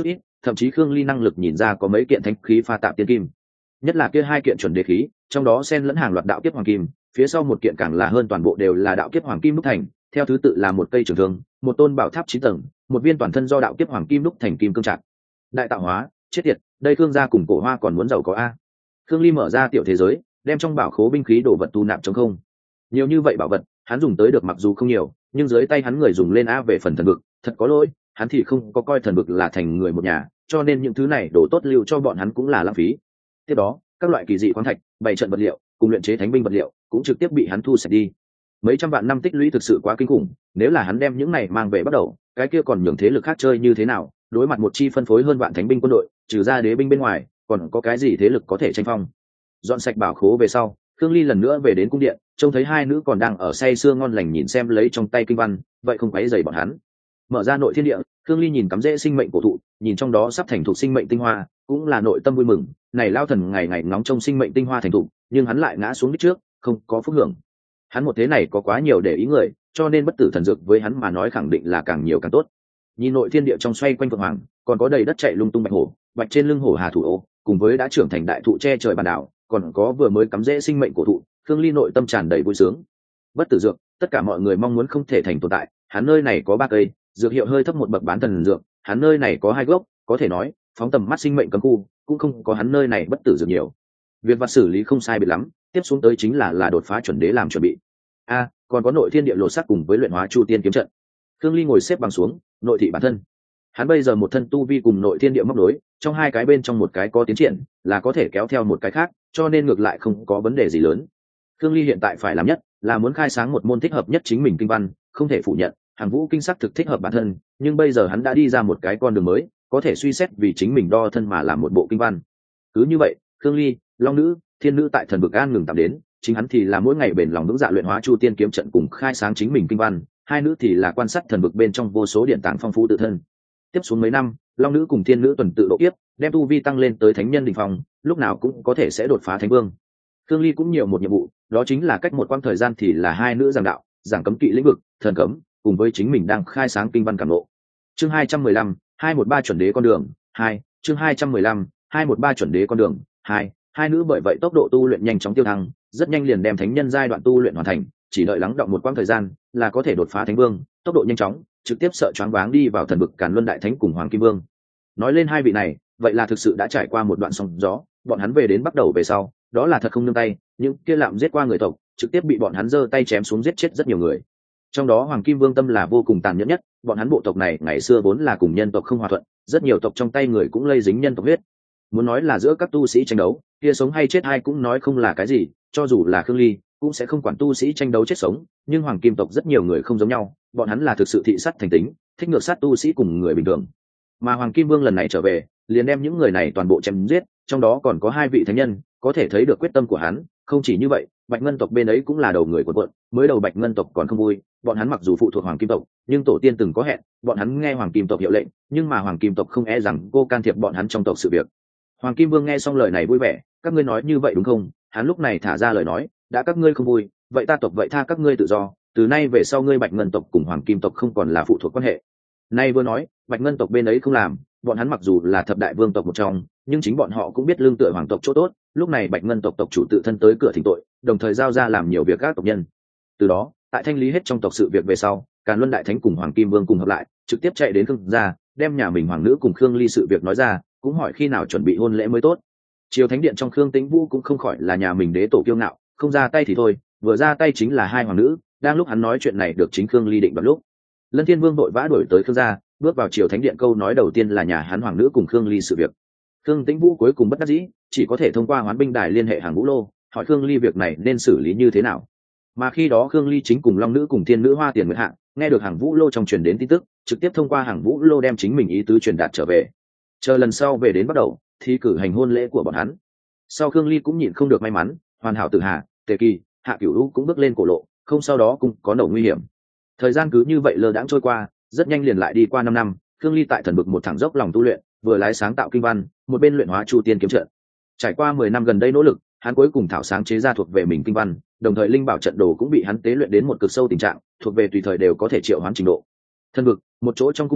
thậm chí Khương Ly năng lực nhìn ra có mấy kiện thánh khí pha tạp tiên kim, nhất là kia hai kiện chuẩn đế khí, trong đó xen lẫn hàng loạt đạo kiếp hoàng kim, phía sau một kiện càng là hơn toàn bộ đều là đạo kiếp hoàng kim đúc thành, theo thứ tự là một cây trường thương, một tôn bảo tháp 9 tầng, một viên toàn thân do đạo kiếp hoàng kim đúc thành kim cương trạc. Đại tạo hóa, chết tiệt, đây Khương gia cùng Cổ Hoa còn muốn giàu có a. Khương Ly mở ra tiểu thế giới, đem trong bảo khố binh khí đồ vật tu nạp trống không. Nhiều như vậy bảo vật, hắn dùng tới được mặc dù không nhiều, nhưng dưới tay hắn người dùng lên a về phần thần vực, thật có lỗi, hắn thì không có coi thần vực là thành người một nhà, cho nên những thứ này đồ tốt lưu cho bọn hắn cũng là lãng phí. Tiếp đó, các loại kỳ dị khoáng thạch, bày trận vật liệu, cùng luyện chế thánh binh vật liệu, cũng trực tiếp bị hắn thu sạch đi. Mấy trăm vạn năm tích lũy thực sự quá kinh khủng, nếu là hắn đem những này mang về bắt đầu, cái kia còn nhường thế lực khác chơi như thế nào? Đối mặt một chi phân phối hơn vạn thánh binh quân đội, trừ ra đế binh bên ngoài, còn có cái gì thế lực có thể tranh phong? Dọn sạch bảo khố về sau, Khương Ly lần nữa về đến cung điện, trông thấy hai nữ còn đang ở say sưa ngon lành nhìn xem lấy trong tay kinh văn, vậy không quấy rầy bọn hắn. Mở ra nội thiên địa, Khương Ly nhìn cắm rễ sinh mệnh cổ thụ, nhìn trong đó sắp thành thục sinh mệnh tinh hoa, cũng là nội tâm vui mừng. Này lao thần ngày ngày ngóng trông sinh mệnh tinh hoa thành thục, nhưng hắn lại ngã xuống đích trước, không có phúc hưởng. Hắn một thế này có quá nhiều để ý người, cho nên bất tử thần dược với hắn mà nói khẳng định là càng nhiều càng tốt. Nhìn nội thiên địa trong xoay quanh phượng hoàng, còn có đầy đất chạy lung tung bạch hổ, bạch trên lưng hổ hà thủ ô, cùng với đã trưởng thành đại thụ che trời bàn đảo, còn có vừa mới cắm rễ sinh mệnh cổ thụ, Khương Ly nội tâm tràn đầy vui sướng. Bất tử dược, tất cả mọi người mong muốn không thể thành tồn tại, hắn nơi này có 3 cây, dược hiệu hơi thấp một bậc bán thần dược, hắn nơi này có 2 gốc, có thể nói, phóng tầm mắt sinh mệnh cấm khu, cũng không có hắn nơi này bất tử dược nhiều. Việc vặt xử lý không sai biệt lắm, tiếp xuống tới chính là đột phá chuẩn đế làm chuẩn bị. Còn có nội thiên địa lộ sắc cùng với luyện hóa chu tiên kiếm trận. Khương Ly ngồi xếp bằng xuống, nội thị bản thân. Hắn bây giờ một thân tu vi cùng nội thiên địa móc đối, trong 2 cái bên trong một cái có tiến triển, là có thể kéo theo một cái khác, cho nên ngược lại không có vấn đề gì lớn. Khương Ly hiện tại phải làm nhất là muốn khai sáng một môn thích hợp nhất chính mình kinh văn, không thể phủ nhận, Hàng Vũ kinh sắc thực thích hợp bản thân, nhưng bây giờ hắn đã đi ra một cái con đường mới, có thể suy xét vì chính mình đo thân mà làm một bộ kinh văn. Cứ như vậy, Khương Ly, Long Nữ, Thiên Nữ tại thần vực an ngừng tạm đến, chính hắn thì là mỗi ngày bền lòng vững dạ luyện hóa chu tiên kiếm trận cùng khai sáng chính mình kinh văn, hai nữ thì là quan sát thần vực bên trong vô số điện tảng phong phú tự thân. Tiếp xuống mấy năm, Long Nữ cùng Thiên Nữ tuần tự độ kiếp, đem tu vi tăng lên tới thánh nhân đỉnh phong, lúc nào cũng có thể sẽ đột phá thánh vương. Khương Ly cũng nhiều một nhiệm vụ, đó chính là cách một quãng thời gian thì là hai nữ giảng đạo, giảng cấm kỵ lĩnh vực, thần cấm, cùng với chính mình đang khai sáng kinh văn cảm ngộ. Chương 215, 213 chuẩn đế con đường 2, chương 215, 213 chuẩn đế con đường 2. Hai nữ bởi vậy tốc độ tu luyện nhanh chóng tiêu thăng, rất nhanh liền đem thánh nhân giai đoạn tu luyện hoàn thành, chỉ đợi lắng đọng một quãng thời gian là có thể đột phá thánh vương, tốc độ nhanh chóng, trực tiếp sợ choáng váng đi vào thần vực Càn Luân đại thánh cùng Hoàng Kim Vương. Nói lên hai vị này, vậy là thực sự đã trải qua một đoạn sóng gió, bọn hắn về đến bắt đầu về sau, đó là thật không nương tay, những kia lạm giết qua người tộc, trực tiếp bị bọn hắn giơ tay chém xuống giết chết rất nhiều người. Trong đó Hoàng Kim Vương tâm là vô cùng tàn nhẫn nhất, bọn hắn bộ tộc này ngày xưa vốn là cùng nhân tộc không hòa thuận, rất nhiều tộc trong tay người cũng lây dính nhân tộc huyết. Muốn nói là giữa các tu sĩ tranh đấu, kia sống hay chết ai cũng nói không là cái gì, cho dù là Khương Ly cũng sẽ không quản tu sĩ tranh đấu chết sống, nhưng Hoàng Kim tộc rất nhiều người không giống nhau, bọn hắn là thực sự thị sát thành tính, thích ngược sát tu sĩ cùng người bình thường. Mà Hoàng Kim Vương lần này trở về, liền đem những người này toàn bộ chém giết, trong đó còn có hai vị thánh nhân, có thể thấy được quyết tâm của hắn. Không chỉ như vậy, Bạch Ngân tộc bên ấy cũng là đầu người của quận, mới đầu Bạch Ngân tộc còn không vui, bọn hắn mặc dù phụ thuộc Hoàng Kim tộc, nhưng tổ tiên từng có hẹn, bọn hắn nghe Hoàng Kim tộc hiệu lệnh, nhưng mà Hoàng Kim tộc không e rằng cô can thiệp bọn hắn trong tộc sự việc. Hoàng Kim Vương nghe xong lời này vui vẻ, các ngươi nói như vậy đúng không? Hắn lúc này thả ra lời nói, đã các ngươi không vui, vậy ta tộc vậy tha các ngươi tự do, từ nay về sau ngươi Bạch Ngân tộc cùng Hoàng Kim tộc không còn là phụ thuộc quan hệ. Nay vừa nói, Bạch Ngân tộc bên ấy không làm, bọn hắn mặc dù là thập đại vương tộc một trong, nhưng chính bọn họ cũng biết lương tựa hoàng tộc chỗ tốt, lúc này Bạch Ngân tộc tộc chủ tự thân tới cửa thỉnh tội, đồng thời giao ra làm nhiều việc các tộc nhân. Từ đó, tại thanh lý hết trong tộc sự việc về sau, Càn Luân đại thánh cùng Hoàng Kim Vương cùng hợp lại, trực tiếp chạy đến Khương gia, đem nhà mình hoàng nữ cùng Khương Ly sự việc nói ra, cũng hỏi khi nào chuẩn bị hôn lễ mới tốt. Triều Thánh điện trong Khương Tĩnh Vũ cũng không khỏi là nhà mình đế tổ kiêu ngạo, không ra tay thì thôi, vừa ra tay chính là hai hoàng nữ, đang lúc hắn nói chuyện này được chính Khương Ly định vào lúc. Lân Thiên Vương vội vã đuổi tới Khương gia, bước vào Triều Thánh điện câu nói đầu tiên là nhà hắn hoàng nữ cùng Khương Ly sự việc. Khương Tĩnh Vũ cuối cùng bất đắc dĩ, chỉ có thể thông qua Hoán binh đài liên hệ Hàng Vũ Lô, hỏi Khương Ly việc này nên xử lý như thế nào. Mà khi đó Khương Ly chính cùng Long nữ cùng Thiên nữ Hoa Tiền Nguyệt Hạng, nghe được Hàng Vũ Lô trong truyền đến tin tức, trực tiếp thông qua Hàng Vũ Lô đem chính mình ý tứ truyền đạt trở về. Chờ lần sau về đến bắt đầu, thì cử hành hôn lễ của bọn hắn. Sau Khương Ly cũng nhịn không được may mắn, Hoàn Hảo Tử Hà, Tề Kỳ, Hạ Cửu U cũng bước lên cổ lộ, không sau đó cũng có nổ nguy hiểm. Thời gian cứ như vậy lơ đãng trôi qua, rất nhanh liền lại đi qua 5 năm, Khương Ly tại thần vực một thẳng dốc lòng tu luyện, vừa lái sáng tạo kinh văn, một bên luyện hóa chu tiên kiếm trận. Trải qua 10 năm gần đây nỗ lực, hắn cuối cùng thảo sáng chế ra thuộc về mình kinh văn, đồng thời linh bảo trận đồ cũng bị hắn tế luyện đến một cực sâu tình trạng, thuộc về tùy thời đều có thể triệu hoán trình độ. Thần vực, một chỗ trong cung điện,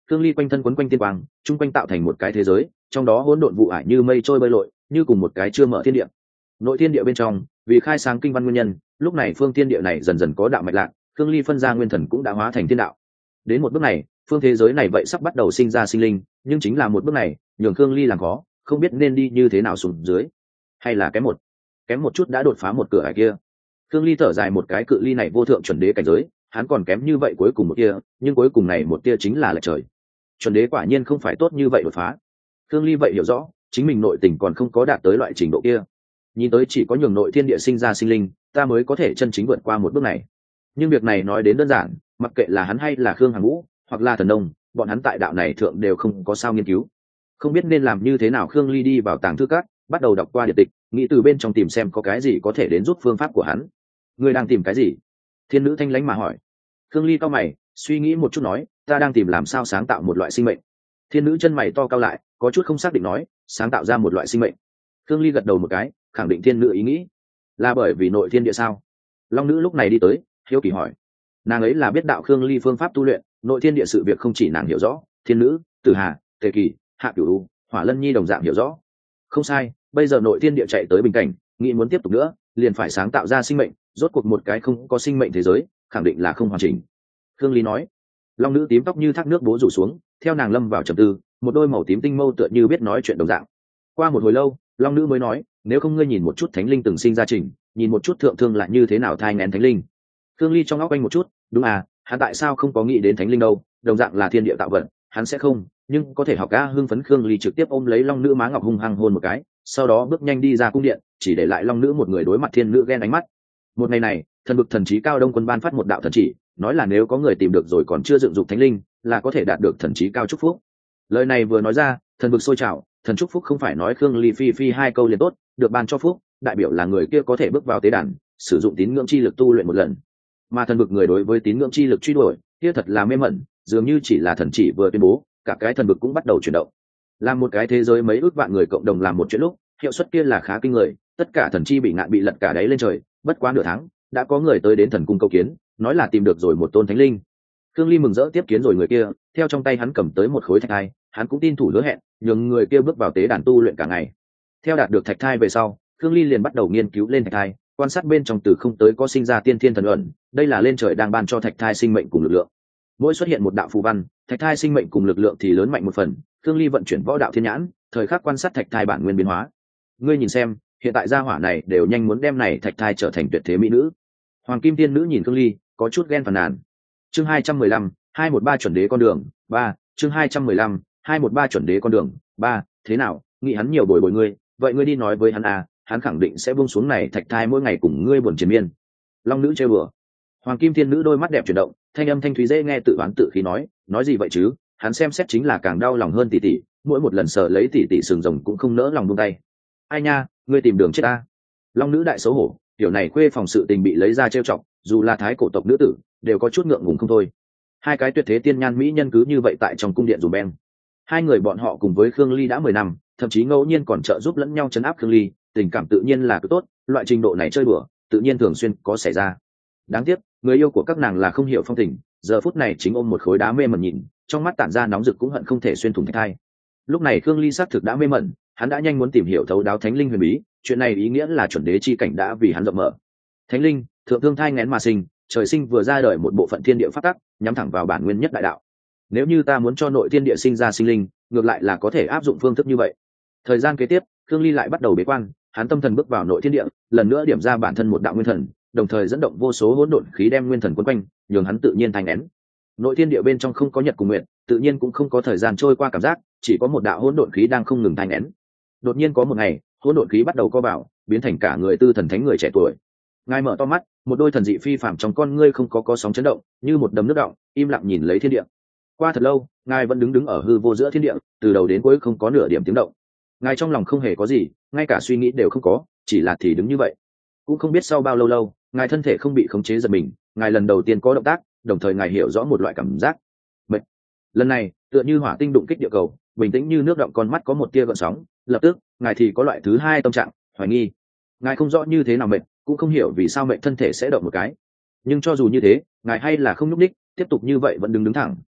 Khương Ly quanh thân quấn quanh tiên quang, chung quanh tạo thành một cái thế giới, trong đó hỗn độn vụ ải như mây trôi bơi lội, như cùng một cái chưa mở thiên địa. Nội thiên địa bên trong, vì khai sáng kinh văn nguyên nhân, lúc này phương thiên địa này dần dần có đạo mạch lạc, Khương Ly phân ra nguyên thần cũng đã hóa thành thiên đạo. Đến một bước này, phương thế giới này vậy sắp bắt đầu sinh ra sinh linh, nhưng chính là một bước này, nhường Khương Ly làm khó, không biết nên đi như thế nào xuống dưới, hay là kém một chút đã đột phá một cửa ải kia. Khương Ly thở dài một cái, cự ly này vô thượng chuẩn đế cảnh giới, hắn còn kém như vậy cuối cùng một tia, nhưng cuối cùng này một tia chính là lệch trời. Chuẩn đế quả nhiên không phải tốt như vậy đột phá. Khương Ly vậy hiểu rõ, chính mình nội tình còn không có đạt tới loại trình độ kia. Nhìn tới chỉ có nhường nội thiên địa sinh ra sinh linh, ta mới có thể chân chính vượt qua một bước này. Nhưng việc này nói đến đơn giản, mặc kệ là hắn hay là Khương Hằng Vũ, hoặc là Thần Nông, bọn hắn tại đạo này thượng đều không có sao nghiên cứu. Không biết nên làm như thế nào. Khương Ly đi vào tàng thư các, bắt đầu đọc qua điện tịch, nghĩ từ bên trong tìm xem có cái gì có thể đến giúp phương pháp của hắn. Ngươi đang tìm cái gì? Thiên nữ thanh lãnh mà hỏi. Khương Ly cao mày, suy nghĩ một chút nói, ta đang tìm làm sao sáng tạo một loại sinh mệnh. Thiên nữ chân mày to cao lại, có chút không xác định nói, sáng tạo ra một loại sinh mệnh. Khương Ly gật đầu một cái, khẳng định thiên nữ ý nghĩ. Là bởi vì nội thiên địa sao? Long nữ lúc này đi tới, hiếu kỳ hỏi. Nàng ấy là biết đạo Khương Ly phương pháp tu luyện, nội thiên địa sự việc không chỉ nàng hiểu rõ, thiên nữ, tử hà, tề kỳ, hạ cửu u, hỏa lân nhi đồng dạng hiểu rõ. Không sai, bây giờ nội thiên địa chạy tới bình cảnh, nghĩ muốn tiếp tục nữa, liền phải sáng tạo ra sinh mệnh, rốt cuộc một cái không có sinh mệnh thế giới, khẳng định là không hoàn chỉnh. Khương Ly nói. Long nữ tím tóc như thác nước bố rủ xuống, theo nàng lâm vào trầm tư, một đôi màu tím tinh mâu tựa như biết nói chuyện đồng dạng. Qua một hồi lâu, Long nữ mới nói, nếu không ngươi nhìn một chút thánh linh từng sinh ra trình, nhìn một chút thượng thương lại như thế nào thai nghén thánh linh. Khương Ly trong óc quanh một chút, đúng à, hắn tại sao không có nghĩ đến thánh linh đâu, đồng dạng là thiên địa tạo vật, hắn sẽ không, nhưng có thể học ca hưng phấn. Khương Ly trực tiếp ôm lấy Long nữ má ngọc hung hăng hôn một cái, sau đó bước nhanh đi ra cung điện, chỉ để lại Long nữ một người đối mặt thiên nữ ghen ánh mắt. Một ngày này, thần vực thần trí cao đông quân ban phát một đạo thần chỉ, nói là nếu có người tìm được rồi còn chưa dựng dục thánh linh, là có thể đạt được thần trí cao chúc phúc. Lời này vừa nói ra, thần vực sôi trào, thần chúc phúc không phải nói Khương Ly phi phi hai câu liền tốt, được ban cho phúc, đại biểu là người kia có thể bước vào tế đàn, sử dụng tín ngưỡng chi lực tu luyện một lần. Mà thần vực người đối với tín ngưỡng chi lực truy đuổi, kia thật là mê mẩn, dường như chỉ là thần chỉ vừa tuyên bố, cả cái thần vực cũng bắt đầu chuyển động. Làm một cái thế giới mấy ước vạn người cộng đồng làm một chuyện lúc, hiệu suất kia là khá kinh người, tất cả thần chi bị ngạn bị lật cả đáy lên trời, bất quá nửa tháng, đã có người tới đến thần cung câu kiến, nói là tìm được rồi một tôn thánh linh. Khương Ly mừng rỡ tiếp kiến rồi người kia, theo trong tay hắn cầm tới một khối thạch thai, hắn cũng tin thủ hứa hẹn, nhường người kia bước vào tế đàn tu luyện cả ngày. Theo đạt được thạch thai về sau, Khương Ly liền bắt đầu nghiên cứu lên thạch thai, quan sát bên trong từ không tới có sinh ra tiên thiên thần ẩn, đây là lên trời đang ban cho thạch thai sinh mệnh cùng lực lượng. Mỗi xuất hiện một đạo phù văn, thạch thai sinh mệnh cùng lực lượng thì lớn mạnh một phần. Khương Ly vận chuyển võ đạo thiên nhãn, thời khắc quan sát thạch thai bản nguyên biến hóa. Ngươi nhìn xem, hiện tại gia hỏa này đều nhanh muốn đem này thạch thai trở thành tuyệt thế mỹ nữ. Hoàng Kim Tiên nữ nhìn Khương Ly, có chút ghen phàn nàn. Chương 215, 213 chuẩn đế con đường 3, chương 215, 213 chuẩn đế con đường 3, thế nào, nghĩ hắn nhiều bồi bồi ngươi, vậy ngươi đi nói với hắn à, hắn khẳng định sẽ buông xuống này thạch thai mỗi ngày cùng ngươi buồn triền miên. Long nữ trêu đùa. Hoàng Kim Tiên nữ đôi mắt đẹp chuyển động, thanh âm thanh thúy dễ nghe tự oán tự khí nói gì vậy chứ, hắn xem xét chính là càng đau lòng hơn tỷ tỷ, mỗi một lần sợ lấy tỷ tỷ sừng rồng cũng không nỡ lòng buông tay. Ai nha, ngươi tìm đường chết ta. Long nữ đại xấu hổ, tiểu này khuê phòng sự tình bị lấy ra trêu chọc, dù là thái cổ tộc nữ tử đều có chút ngượng ngùng không thôi. Hai cái tuyệt thế tiên nhan mỹ nhân cứ như vậy tại trong cung điện dùm beng. Hai người bọn họ cùng với Khương Ly đã 10 năm, thậm chí ngẫu nhiên còn trợ giúp lẫn nhau trấn áp Khương Ly, tình cảm tự nhiên là cứ tốt, loại trình độ này chơi đùa tự nhiên thường xuyên có xảy ra. Đáng tiếc, người yêu của các nàng là không hiểu phong tình, giờ phút này chính ôm một khối đá mê mẩn nhìn, trong mắt tản ra nóng rực cũng hận không thể xuyên thủng thạch thai. Lúc này Khương Ly xác thực đã mê mẩn, hắn đã nhanh muốn tìm hiểu thấu đáo thánh linh huyền bí, chuyện này ý nghĩa là chuẩn đế chi cảnh đã vì hắn rộng mở. Thánh linh, thượng thương thai nghén mà sinh, trời sinh vừa ra đời một bộ phận thiên địa pháp tắc, nhắm thẳng vào bản nguyên nhất đại đạo. Nếu như ta muốn cho nội thiên địa sinh ra sinh linh, ngược lại là có thể áp dụng phương thức như vậy. Thời gian kế tiếp, Khương Ly lại bắt đầu bế quan, hắn tâm thần bước vào nội thiên địa, lần nữa điểm ra bản thân một đạo nguyên thần, đồng thời dẫn động vô số hỗn độn khí đem nguyên thần quấn quanh, nhường hắn tự nhiên thành nén. Nội thiên địa bên trong không có nhật cùng nguyệt, tự nhiên cũng không có thời gian trôi qua cảm giác, chỉ có một đạo hỗn độn khí đang không ngừng thành nén. Đột nhiên có một ngày, hỗn độn khí bắt đầu co vào, biến thành cả người tư thần thánh người trẻ tuổi. Ngài mở to mắt, một đôi thần dị phi phàm trong con ngươi không có sóng chấn động, như một đầm nước động, im lặng nhìn lấy thiên địa. Qua thật lâu, ngài vẫn đứng ở hư vô giữa thiên địa, từ đầu đến cuối không có nửa điểm tiếng động. Ngài trong lòng không hề có gì, ngay cả suy nghĩ đều không có, chỉ là thì đứng như vậy. Cũng không biết sau bao lâu, ngài thân thể không bị khống chế giật mình, ngài lần đầu tiên có động tác, đồng thời ngài hiểu rõ một loại cảm giác mệt. Lần này, tựa như hỏa tinh đụng kích địa cầu, bình tĩnh như nước động, con mắt có một tia gợn sóng, lập tức, ngài thì có loại thứ hai tâm trạng, hoài nghi. Ngài không rõ như thế nào mệt, cũng không hiểu vì sao mệt thân thể sẽ động một cái. Nhưng cho dù như thế, ngài hay là không nhúc nhích, tiếp tục như vậy vẫn đứng thẳng,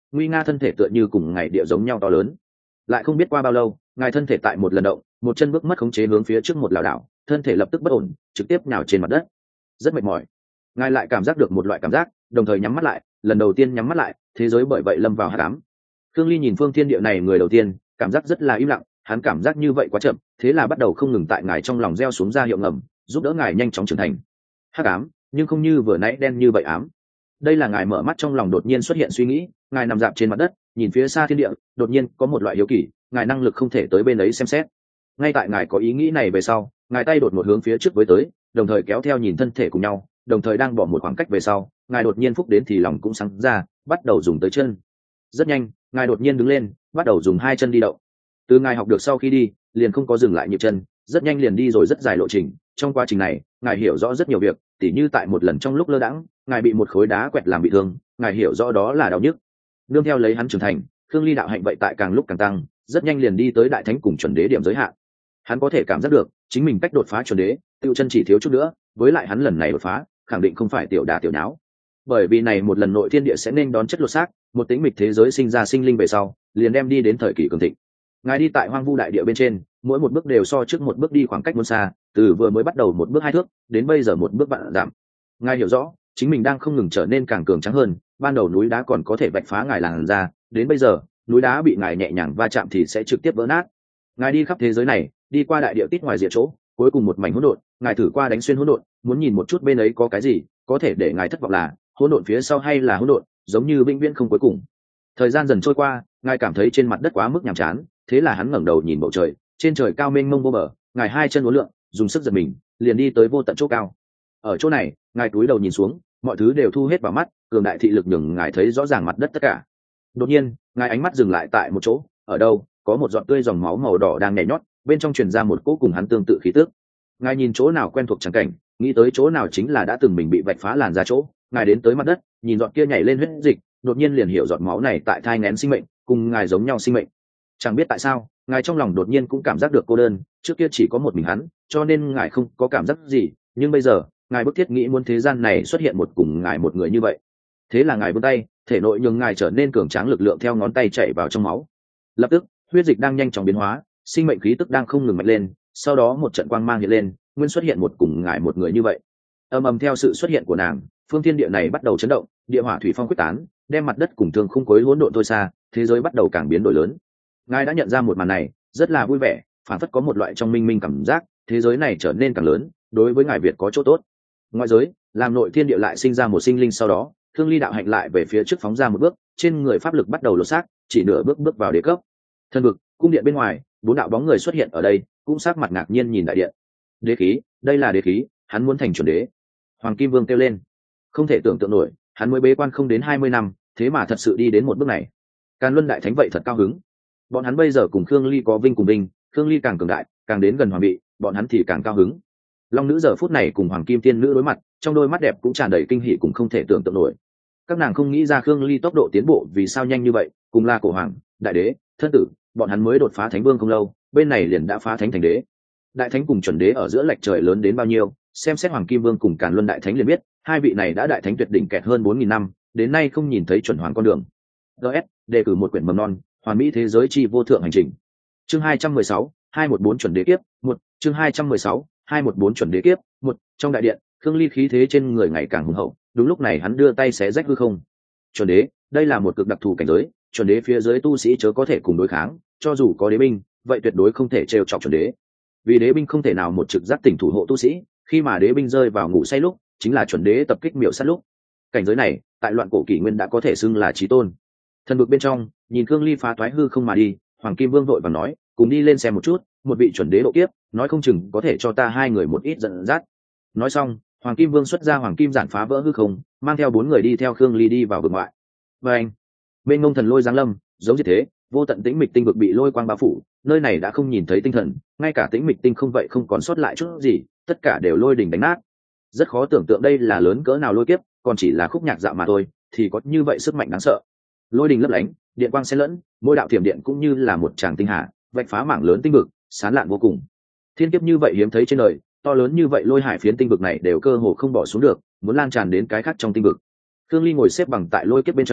nguy nga thân thể tựa như cùng ngày địa giống nhau to lớn. Lại không biết qua bao lâu, ngài thân thể tại một lần động, một chân bước mất khống chế hướng phía trước một lảo đảo, thân thể lập tức bất ổn, trực tiếp nhào trên mặt đất. Rất mệt mỏi. Ngài lại cảm giác được một loại cảm giác, đồng thời nhắm mắt lại, lần đầu tiên nhắm mắt lại, thế giới bởi vậy lâm vào hắc ám. Khương Ly nhìn phương thiên địa này người đầu tiên, cảm giác rất là im lặng, hắn cảm giác như vậy quá chậm, thế là bắt đầu không ngừng tại ngài trong lòng gieo xuống ra hiệu ngầm, giúp đỡ ngài nhanh chóng trưởng thành. Hắc ám, nhưng không như vừa nãy đen như vậy ám. Đây là ngài mở mắt trong lòng đột nhiên xuất hiện suy nghĩ, ngài nằm dạp trên mặt đất, nhìn phía xa thiên địa, đột nhiên có một loại hiếu kỳ, ngài năng lực không thể tới bên ấy xem xét. Ngay tại ngài có ý nghĩ này về sau, ngài tay đột một hướng phía trước với tới, đồng thời kéo theo nhìn thân thể cùng nhau, đồng thời đang bỏ một khoảng cách về sau, ngài đột nhiên phúc đến thì lòng cũng sáng ra, bắt đầu dùng tới chân. Rất nhanh, ngài đột nhiên đứng lên, bắt đầu dùng hai chân đi động. Từ ngài học được sau khi đi, liền không có dừng lại nhịp chân, rất nhanh liền đi rồi rất dài lộ trình. Trong quá trình này, ngài hiểu rõ rất nhiều việc, tỉ như tại một lần trong lúc lơ đãng, ngài bị một khối đá quẹt làm bị thương, ngài hiểu rõ đó là đau nhức. Nương theo lấy hắn trưởng thành, Khương Ly đạo hạnh vậy tại càng lúc càng tăng, rất nhanh liền đi tới đại thánh cùng chuẩn đế điểm giới hạn. Hắn có thể cảm giác được chính mình cách đột phá chuẩn đế, tiêu chân chỉ thiếu chút nữa, với lại hắn lần này đột phá, khẳng định không phải tiểu đà tiểu nháo. Bởi vì này một lần nội thiên địa sẽ nên đón chất lột xác, một tĩnh mịch thế giới sinh ra sinh linh về sau, liền đem đi đến thời kỳ cường thịnh. Ngài đi tại hoang vu đại địa bên trên, mỗi một bước đều so trước một bước đi khoảng cách muốn xa, từ vừa mới bắt đầu một bước 2 thước, đến bây giờ một bước vạn giảm. Ngài hiểu rõ, chính mình đang không ngừng trở nên càng cường tráng hơn, ban đầu núi đá còn có thể vạch phá ngài làn ra, đến bây giờ, núi đá bị ngài nhẹ nhàng va chạm thì sẽ trực tiếp vỡ nát. Ngài đi khắp thế giới này, đi qua đại địa tít ngoài diệt chỗ, cuối cùng một mảnh hỗn độn, ngài thử qua đánh xuyên hỗn độn, muốn nhìn một chút bên ấy có cái gì, có thể để ngài thất vọng là hỗn độn phía sau hay là hỗn độn, giống như vĩnh viễn không cuối cùng. Thời gian dần trôi qua, ngài cảm thấy trên mặt đất quá mức nhàm chán, thế là hắn ngẩng đầu nhìn bầu trời, trên trời cao mênh mông vô bờ, ngài hai chân uốn lượn, dùng sức giật mình, liền đi tới vô tận chỗ cao. Ở chỗ này, ngài cúi đầu nhìn xuống, mọi thứ đều thu hết vào mắt, cường đại thị lực nhường ngài thấy rõ ràng mặt đất tất cả. Đột nhiên, ngài ánh mắt dừng lại tại một chỗ, ở đâu có một giọt tươi dòng máu màu đỏ đang nhảy nhót, bên trong truyền ra một cỗ cùng hắn tương tự khí tức. Ngài nhìn chỗ nào quen thuộc chẳng cảnh, nghĩ tới chỗ nào chính là đã từng mình bị vạch phá làn ra chỗ. Ngài đến tới mặt đất, nhìn giọt kia nhảy lên huyết dịch, đột nhiên liền hiểu giọt máu này tại thai nghén sinh mệnh, cùng ngài giống nhau sinh mệnh. Chẳng biết tại sao, ngài trong lòng đột nhiên cũng cảm giác được cô đơn, trước kia chỉ có một mình hắn, cho nên ngài không có cảm giác gì, nhưng bây giờ, ngài bức thiết nghĩ muốn thế gian này xuất hiện một cùng ngài một người như vậy. Thế là ngài vươn tay, thể nội nhường ngài trở nên cường tráng, lực lượng theo ngón tay chạy vào trong máu. Lập tức, huyết dịch đang nhanh chóng biến hóa, sinh mệnh khí tức đang không ngừng mạnh lên, sau đó một trận quang mang hiện lên, nguyên xuất hiện một cùng ngài một người như vậy. Ầm ầm theo sự xuất hiện của nàng, phương thiên địa này bắt đầu chấn động, địa hỏa thủy phong quyết tán, đem mặt đất cùng thương khung khối hỗn độn thôi xa, thế giới bắt đầu càng biến đổi lớn. Ngài đã nhận ra một màn này, rất là vui vẻ, phản phất có một loại trong minh minh cảm giác, thế giới này trở nên càng lớn, đối với ngài Việt có chỗ tốt. Ngoại giới, làm nội thiên địa lại sinh ra một sinh linh, sau đó, Thương Ly đạo hạnh lại về phía trước phóng ra một bước, trên người pháp lực bắt đầu lột xác, chỉ nửa bước bước vào đế cấp. Thân vực, cung điện bên ngoài, 4 đạo bóng người xuất hiện ở đây, cũng sắc mặt ngạc nhiên nhìn đại điện. Đế khí, đây là đế khí, hắn muốn thành chuẩn đế. Hoàng Kim Vương kêu lên, không thể tưởng tượng nổi, hắn mới bế quan không đến 20 năm, thế mà thật sự đi đến một bước này. Càn Luân đại thánh vậy thật cao hứng. Bọn hắn bây giờ cùng Khương Ly có vinh cùng vinh, Khương Ly càng cường đại, càng đến gần hoàng vị, bọn hắn thì càng cao hứng. Long nữ giờ phút này cùng Hoàng Kim Tiên nữ đối mặt, trong đôi mắt đẹp cũng tràn đầy kinh hỉ cùng không thể tưởng tượng nổi. Các nàng không nghĩ ra Khương Ly tốc độ tiến bộ vì sao nhanh như vậy, cùng là cổ hoàng, đại đế, thân tử, bọn hắn mới đột phá thánh vương không lâu, bên này liền đã phá thánh thành đế. Đại thánh cùng chuẩn đế ở giữa lệch trời lớn đến bao nhiêu, xem xét Hoàng Kim Vương cùng Càn Luân đại thánh liền biết, hai vị này đã đại thánh tuyệt đỉnh kẹt hơn 4000 năm, đến nay không nhìn thấy chuẩn hoàng con đường. DS, đề cử một quyển mầm non, hoàn mỹ thế giới chi vô thượng hành trình. Chương 216, 214 chuẩn đế kiếp, 1, chương 216, 214 chuẩn đế kiếp, 1, trong đại điện, Khương Ly khí thế trên người ngày càng hùng hậu, đúng lúc này hắn đưa tay xé rách hư không. Chuẩn đế, đây là một cực đặc thù cảnh giới, chuẩn đế phía dưới tu sĩ chớ có thể cùng đối kháng, cho dù có đế binh, vậy tuyệt đối không thể trêu chọc chuẩn đế. Vì đế binh không thể nào một trực giác tỉnh thủ hộ tu sĩ, khi mà đế binh rơi vào ngủ say lúc, chính là chuẩn đế tập kích miểu sát lúc. Cảnh giới này, tại loạn cổ kỷ nguyên đã có thể xưng là chí tôn. Thần vực bên trong, nhìn Khương Ly phá toái hư không mà đi, Hoàng Kim Vương vội vàng nói, cùng đi lên xem một chút, một vị chuẩn đế độ kiếp, nói không chừng có thể cho ta hai người một ít dẫn dắt. Nói xong, Hoàng Kim Vương xuất ra Hoàng Kim giản phá vỡ hư không, mang theo 4 người đi theo Khương Ly đi vào vực ngoại. Và anh, bên ngông thần lôi giáng lâm, giống như thế, vô tận tĩnh mịch tinh vực bị lôi quang bao phủ, nơi này đã không nhìn thấy tinh thần, ngay cả tĩnh mịch tinh không vậy không còn sót lại chút gì, tất cả đều lôi đỉnh đánh nát. Rất khó tưởng tượng đây là lớn cỡ nào lôi kiếp, còn chỉ là khúc nhạc dạo mà thôi, thì có như vậy sức mạnh đáng sợ. Lôi đình lấp lánh, điện quang xen lẫn, mỗi đạo thiểm điện cũng như là một tràng tinh hà, vạch phá mảng lớn tinh vực, sán lạn vô cùng. Thiên kiếp như vậy hiếm thấy trên đời, to lớn như vậy lôi hải phiến tinh vực này đều cơ hồ không bỏ xuống được, muốn lan tràn đến cái khác trong tinh vực. Khương Ly ngồi xếp bằng tại lôi kiếp bên trong,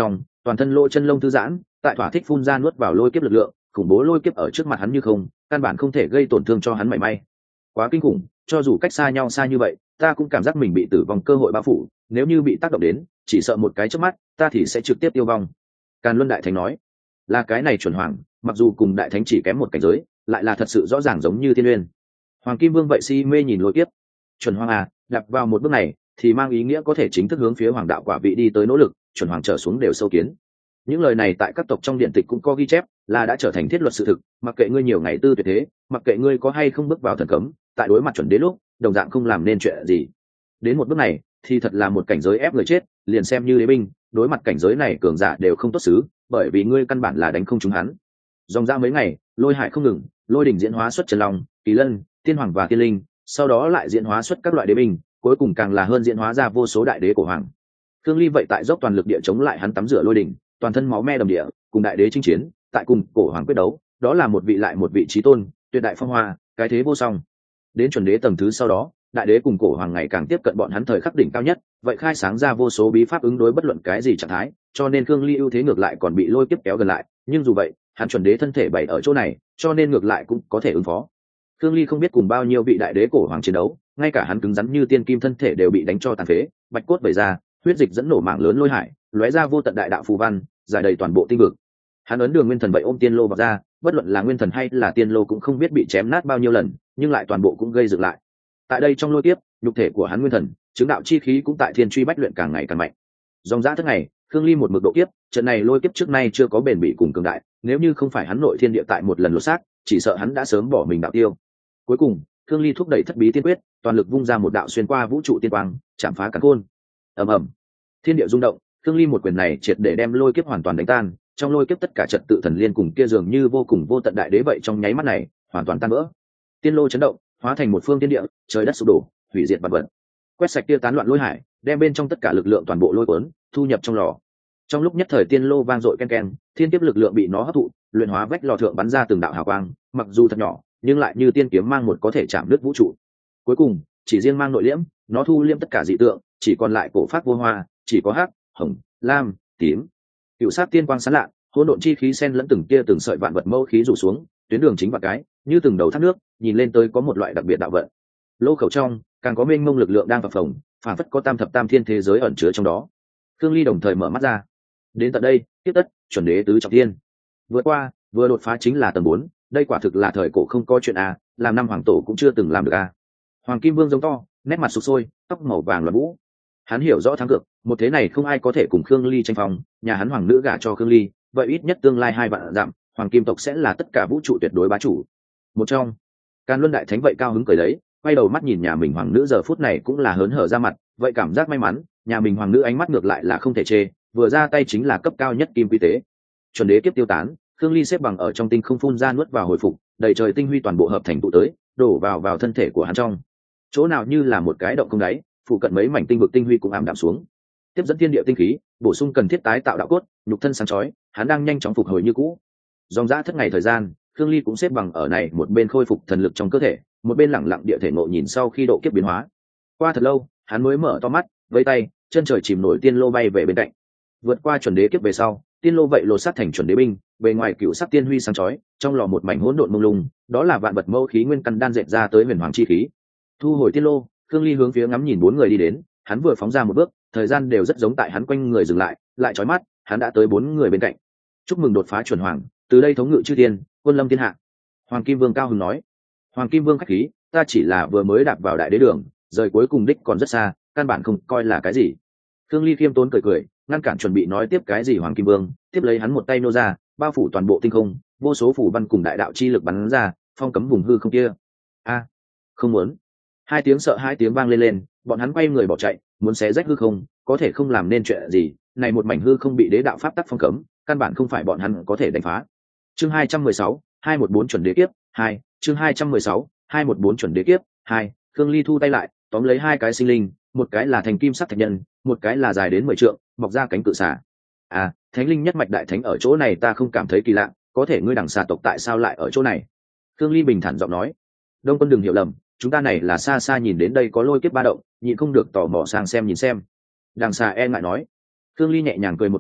toàn thân lỗ chân lông thư giãn, tại thỏa thích phun ra nuốt vào lôi kiếp lực lượng, khủng bố lôi kiếp ở trước mặt hắn như không, căn bản không thể gây tổn thương cho hắn mảy may. Quá kinh khủng, cho dù cách xa nhau xa như vậy, ta cũng cảm giác mình bị tử vong cơ hội bao phủ, nếu như bị tác động đến, chỉ sợ một cái chớp mắt, ta thì sẽ trực tiếp tiêu vong. Càn Luân Đại Thánh nói, là cái này chuẩn hoàng, mặc dù cùng Đại Thánh chỉ kém một cảnh giới, lại là thật sự rõ ràng giống như Thiên Uyên. Hoàng Kim Vương vậy si mê nhìn lôi kiếp. Chuẩn hoàng à, đặt vào một bước này, thì mang ý nghĩa có thể chính thức hướng phía hoàng đạo quả vị đi tới nỗ lực, chuẩn hoàng trở xuống đều sâu kiến. Những lời này tại các tộc trong điện tịch cũng có ghi chép, là đã trở thành thiết luật sự thực, mặc kệ ngươi nhiều ngày tư tuyệt thế, mặc kệ ngươi có hay không bước vào thần cấm, tại đối mặt chuẩn đế lúc, đồng dạng không làm nên chuyện gì. Đến một bước này, thì thật là một cảnh giới ép người chết, liền xem như đế binh, đối mặt cảnh giới này cường giả đều không tốt xứ, bởi vì ngươi căn bản là đánh không trúng hắn. Dòng ra mấy ngày, lôi hải không ngừng, lôi đỉnh diễn hóa xuất Trần Long, Kỳ Lân, Tiên Hoàng và Tiên Linh, sau đó lại diễn hóa xuất các loại đế binh, cuối cùng càng là hơn diễn hóa ra vô số đại đế cổ hoàng. Thương Ly vậy tại dốc toàn lực địa chống lại hắn tắm rửa lôi đỉnh, toàn thân máu me đầm địa, cùng đại đế chinh chiến, tại cùng cổ hoàng quyết đấu, đó là một vị lại một vị chí tôn, tuyệt đại phong hoa, cái thế vô song. Đến chuẩn đế tầng thứ sau đó, đại đế cùng cổ hoàng ngày càng tiếp cận bọn hắn thời khắc đỉnh cao nhất, vậy khai sáng ra vô số bí pháp ứng đối bất luận cái gì trạng thái, cho nên Thương Ly ưu thế ngược lại còn bị lôi kiếp kéo gần lại, nhưng dù vậy, hắn chuẩn đế thân thể bày ở chỗ này, cho nên ngược lại cũng có thể ứng phó. Thương Ly không biết cùng bao nhiêu vị đại đế cổ hoàng chiến đấu, ngay cả hắn cứng rắn như tiên kim thân thể đều bị đánh cho tàn phế, bạch cốt vẩy ra, huyết dịch dẫn nổ mảng lớn lôi hải, lóe ra vô tận đại đạo phù văn, giải đầy toàn bộ tinh vực. Hắn ấn đường nguyên thần vậy ôm tiên lô vào ra, bất luận là nguyên thần hay là tiên lô cũng không biết bị chém nát bao nhiêu lần, nhưng lại toàn bộ cũng gây dựng lại. Tại đây trong lôi kiếp, nhục thể của hắn nguyên thần, chứng đạo chi khí cũng tại thiên truy bách luyện càng ngày càng mạnh. Dòng dã thức ngày, Thương Ly một mực độ kiếp, trận này lôi kiếp trước nay chưa có bền bỉ cùng cường đại, nếu như không phải hắn nội thiên địa tại một lần lột xác, chỉ sợ hắn đã sớm bỏ mình đạo tiêu. Cuối cùng, Thương Ly thúc đẩy thất bí tiên quyết, toàn lực vung ra một đạo xuyên qua vũ trụ tiên quang, chạm phá càn khôn. Ầm ầm, thiên địa rung động, Thương Ly một quyền này triệt để đem lôi kiếp hoàn toàn đánh tan, trong lôi kiếp tất cả trật tự thần liên cùng kia dường như vô cùng vô tận đại đế vậy trong nháy mắt này, hoàn toàn tan vỡ. Tiên lô chấn động, hóa thành một phương thiên địa, trời đất sụp đổ, hủy diệt vạn vật. Quét sạch kia tán loạn lôi hải, đem bên trong tất cả lực lượng toàn bộ lôi cuốn, thu nhập trong lò. Trong lúc nhất thời tiên lô vang dội ken ken, thiên kiếp lực lượng bị nó hấp thụ, luyện hóa vách lò thượng bắn ra từng đạo hào quang, mặc dù thật nhỏ, nhưng lại như tiên kiếm mang một có thể chạm đứt vũ trụ. Cuối cùng, chỉ riêng mang nội liễm, nó thu liễm tất cả dị tượng, chỉ còn lại cổ pháp vô hoa, chỉ có hắc, hồng, lam, tím. Cựu sát tiên quang sáng lạ, hỗn độn chi khí xen lẫn từng tia từng sợi vạn vật mâu khí rủ xuống, tuyến đường chính và cái, như từng đầu thác nước, nhìn lên tới có một loại đặc biệt đạo vận. Lô khẩu trong, càng có mênh mông lực lượng đang phập phồng, phản phất có tam thập tam thiên thế giới ẩn chứa trong đó. Thương Ly đồng thời mở mắt ra. Đến tận đây, tiếp tất, chuẩn đế tứ trọng thiên. Vừa qua, vừa đột phá chính là tầng 4, đây quả thực là thời cổ không có chuyện à, làm năm hoàng tổ cũng chưa từng làm được à. Hoàng Kim Vương giống to, nét mặt sụp sôi, tóc màu vàng loạn vũ. Hắn hiểu rõ thắng cược, một thế này không ai có thể cùng Khương Ly tranh phong, nhà hắn hoàng nữ gả cho Khương Ly, vậy ít nhất tương lai 2 vạn dặm, Hoàng Kim tộc sẽ là tất cả vũ trụ tuyệt đối bá chủ. Một trong, Càn Luân Đại Thánh vậy cao hứng cười đấy, quay đầu mắt nhìn nhà mình hoàng nữ giờ phút này cũng là hớn hở ra mặt, vậy cảm giác may mắn, nhà mình hoàng nữ ánh mắt ngược lại là không thể chê, vừa ra tay chính là cấp cao nhất kim quy tế. Chuẩn đế kiếp tiêu tán, Khương Ly xếp bằng ở trong tinh không phun ra nuốt vào hồi phục, đầy trời tinh huy toàn bộ hợp thành tụ tới, đổ vào thân thể của hắn trong. Chỗ nào như là một cái động không đáy, phụ cận mấy mảnh tinh vực tinh huy cũng ảm đạm xuống. Tiếp dẫn thiên địa tinh khí, bổ sung cần thiết tái tạo đạo cốt, nhục thân sáng chói, hắn đang nhanh chóng phục hồi như cũ. Dòng dã thất ngày thời gian, Khương Ly cũng xếp bằng ở này, một bên khôi phục thần lực trong cơ thể, một bên lẳng lặng địa thể ngộ nhìn sau khi độ kiếp biến hóa. Qua thật lâu, hắn mới mở to mắt, vẫy tay, chân trời chìm nổi tiên lô bay về bên cạnh. Vượt qua chuẩn đế kiếp về sau, tiên lô vậy lột xác thành chuẩn đế binh, bề ngoài cựu sắc tiên huy sáng chói, trong lò một mảnh hỗn độn mông lung, đó là vạn vật mâu khí nguyên căn đan dệt ra tới huyền hoàng chi khí. Thu hồi tiên lô, Khương Ly hướng phía ngắm nhìn 4 người đi đến, hắn vừa phóng ra một bước, thời gian đều rất giống tại hắn quanh người dừng lại chói mắt, hắn đã tới 4 người bên cạnh. Chúc mừng đột phá chuẩn hoàng, từ đây thống ngự chư thiên, quân lâm thiên hạ. Hoàng Kim Vương cao hứng nói. Hoàng Kim Vương khách khí, ta chỉ là vừa mới đạp vào đại đế đường, rời cuối cùng đích còn rất xa, căn bản không coi là cái gì. Khương Ly khiêm tốn cười, ngăn cản chuẩn bị nói tiếp cái gì Hoàng Kim Vương, tiếp lấy hắn một tay nô ra, bao phủ toàn bộ tinh không, vô số phủ văn cùng đại đạo chi lực bắn ra, phong cấm vùng hư không kia. A, không muốn. 2 tiếng sợ 2 tiếng vang lên, bọn hắn quay người bỏ chạy, muốn xé rách hư không, có thể không làm nên chuyện gì, này một mảnh hư không bị đế đạo pháp tắc phong cấm, căn bản không phải bọn hắn có thể đánh phá. Chương 216, 214 chuẩn đế kiếp 2, chương 216, 214 chuẩn đế kiếp 2, Khương Ly thu tay lại, tóm lấy 2 cái sinh linh, một cái là thành kim sắc thạch nhân, một cái là dài đến 10 trượng, mọc ra cánh cự xà. À, thánh linh nhất mạch đại thánh ở chỗ này ta không cảm thấy kỳ lạ, có thể ngươi đằng xà tộc tại sao lại ở chỗ này? Khương Ly bình thản giọng nói. Đông Quân đừng hiểu lầm, chúng ta này là xa xa nhìn đến đây có lôi kiếp ba động, nhịn không được tò mò sang xem nhìn xem. Đằng xà e ngại nói. Khương Ly nhẹ nhàng cười một tiếng,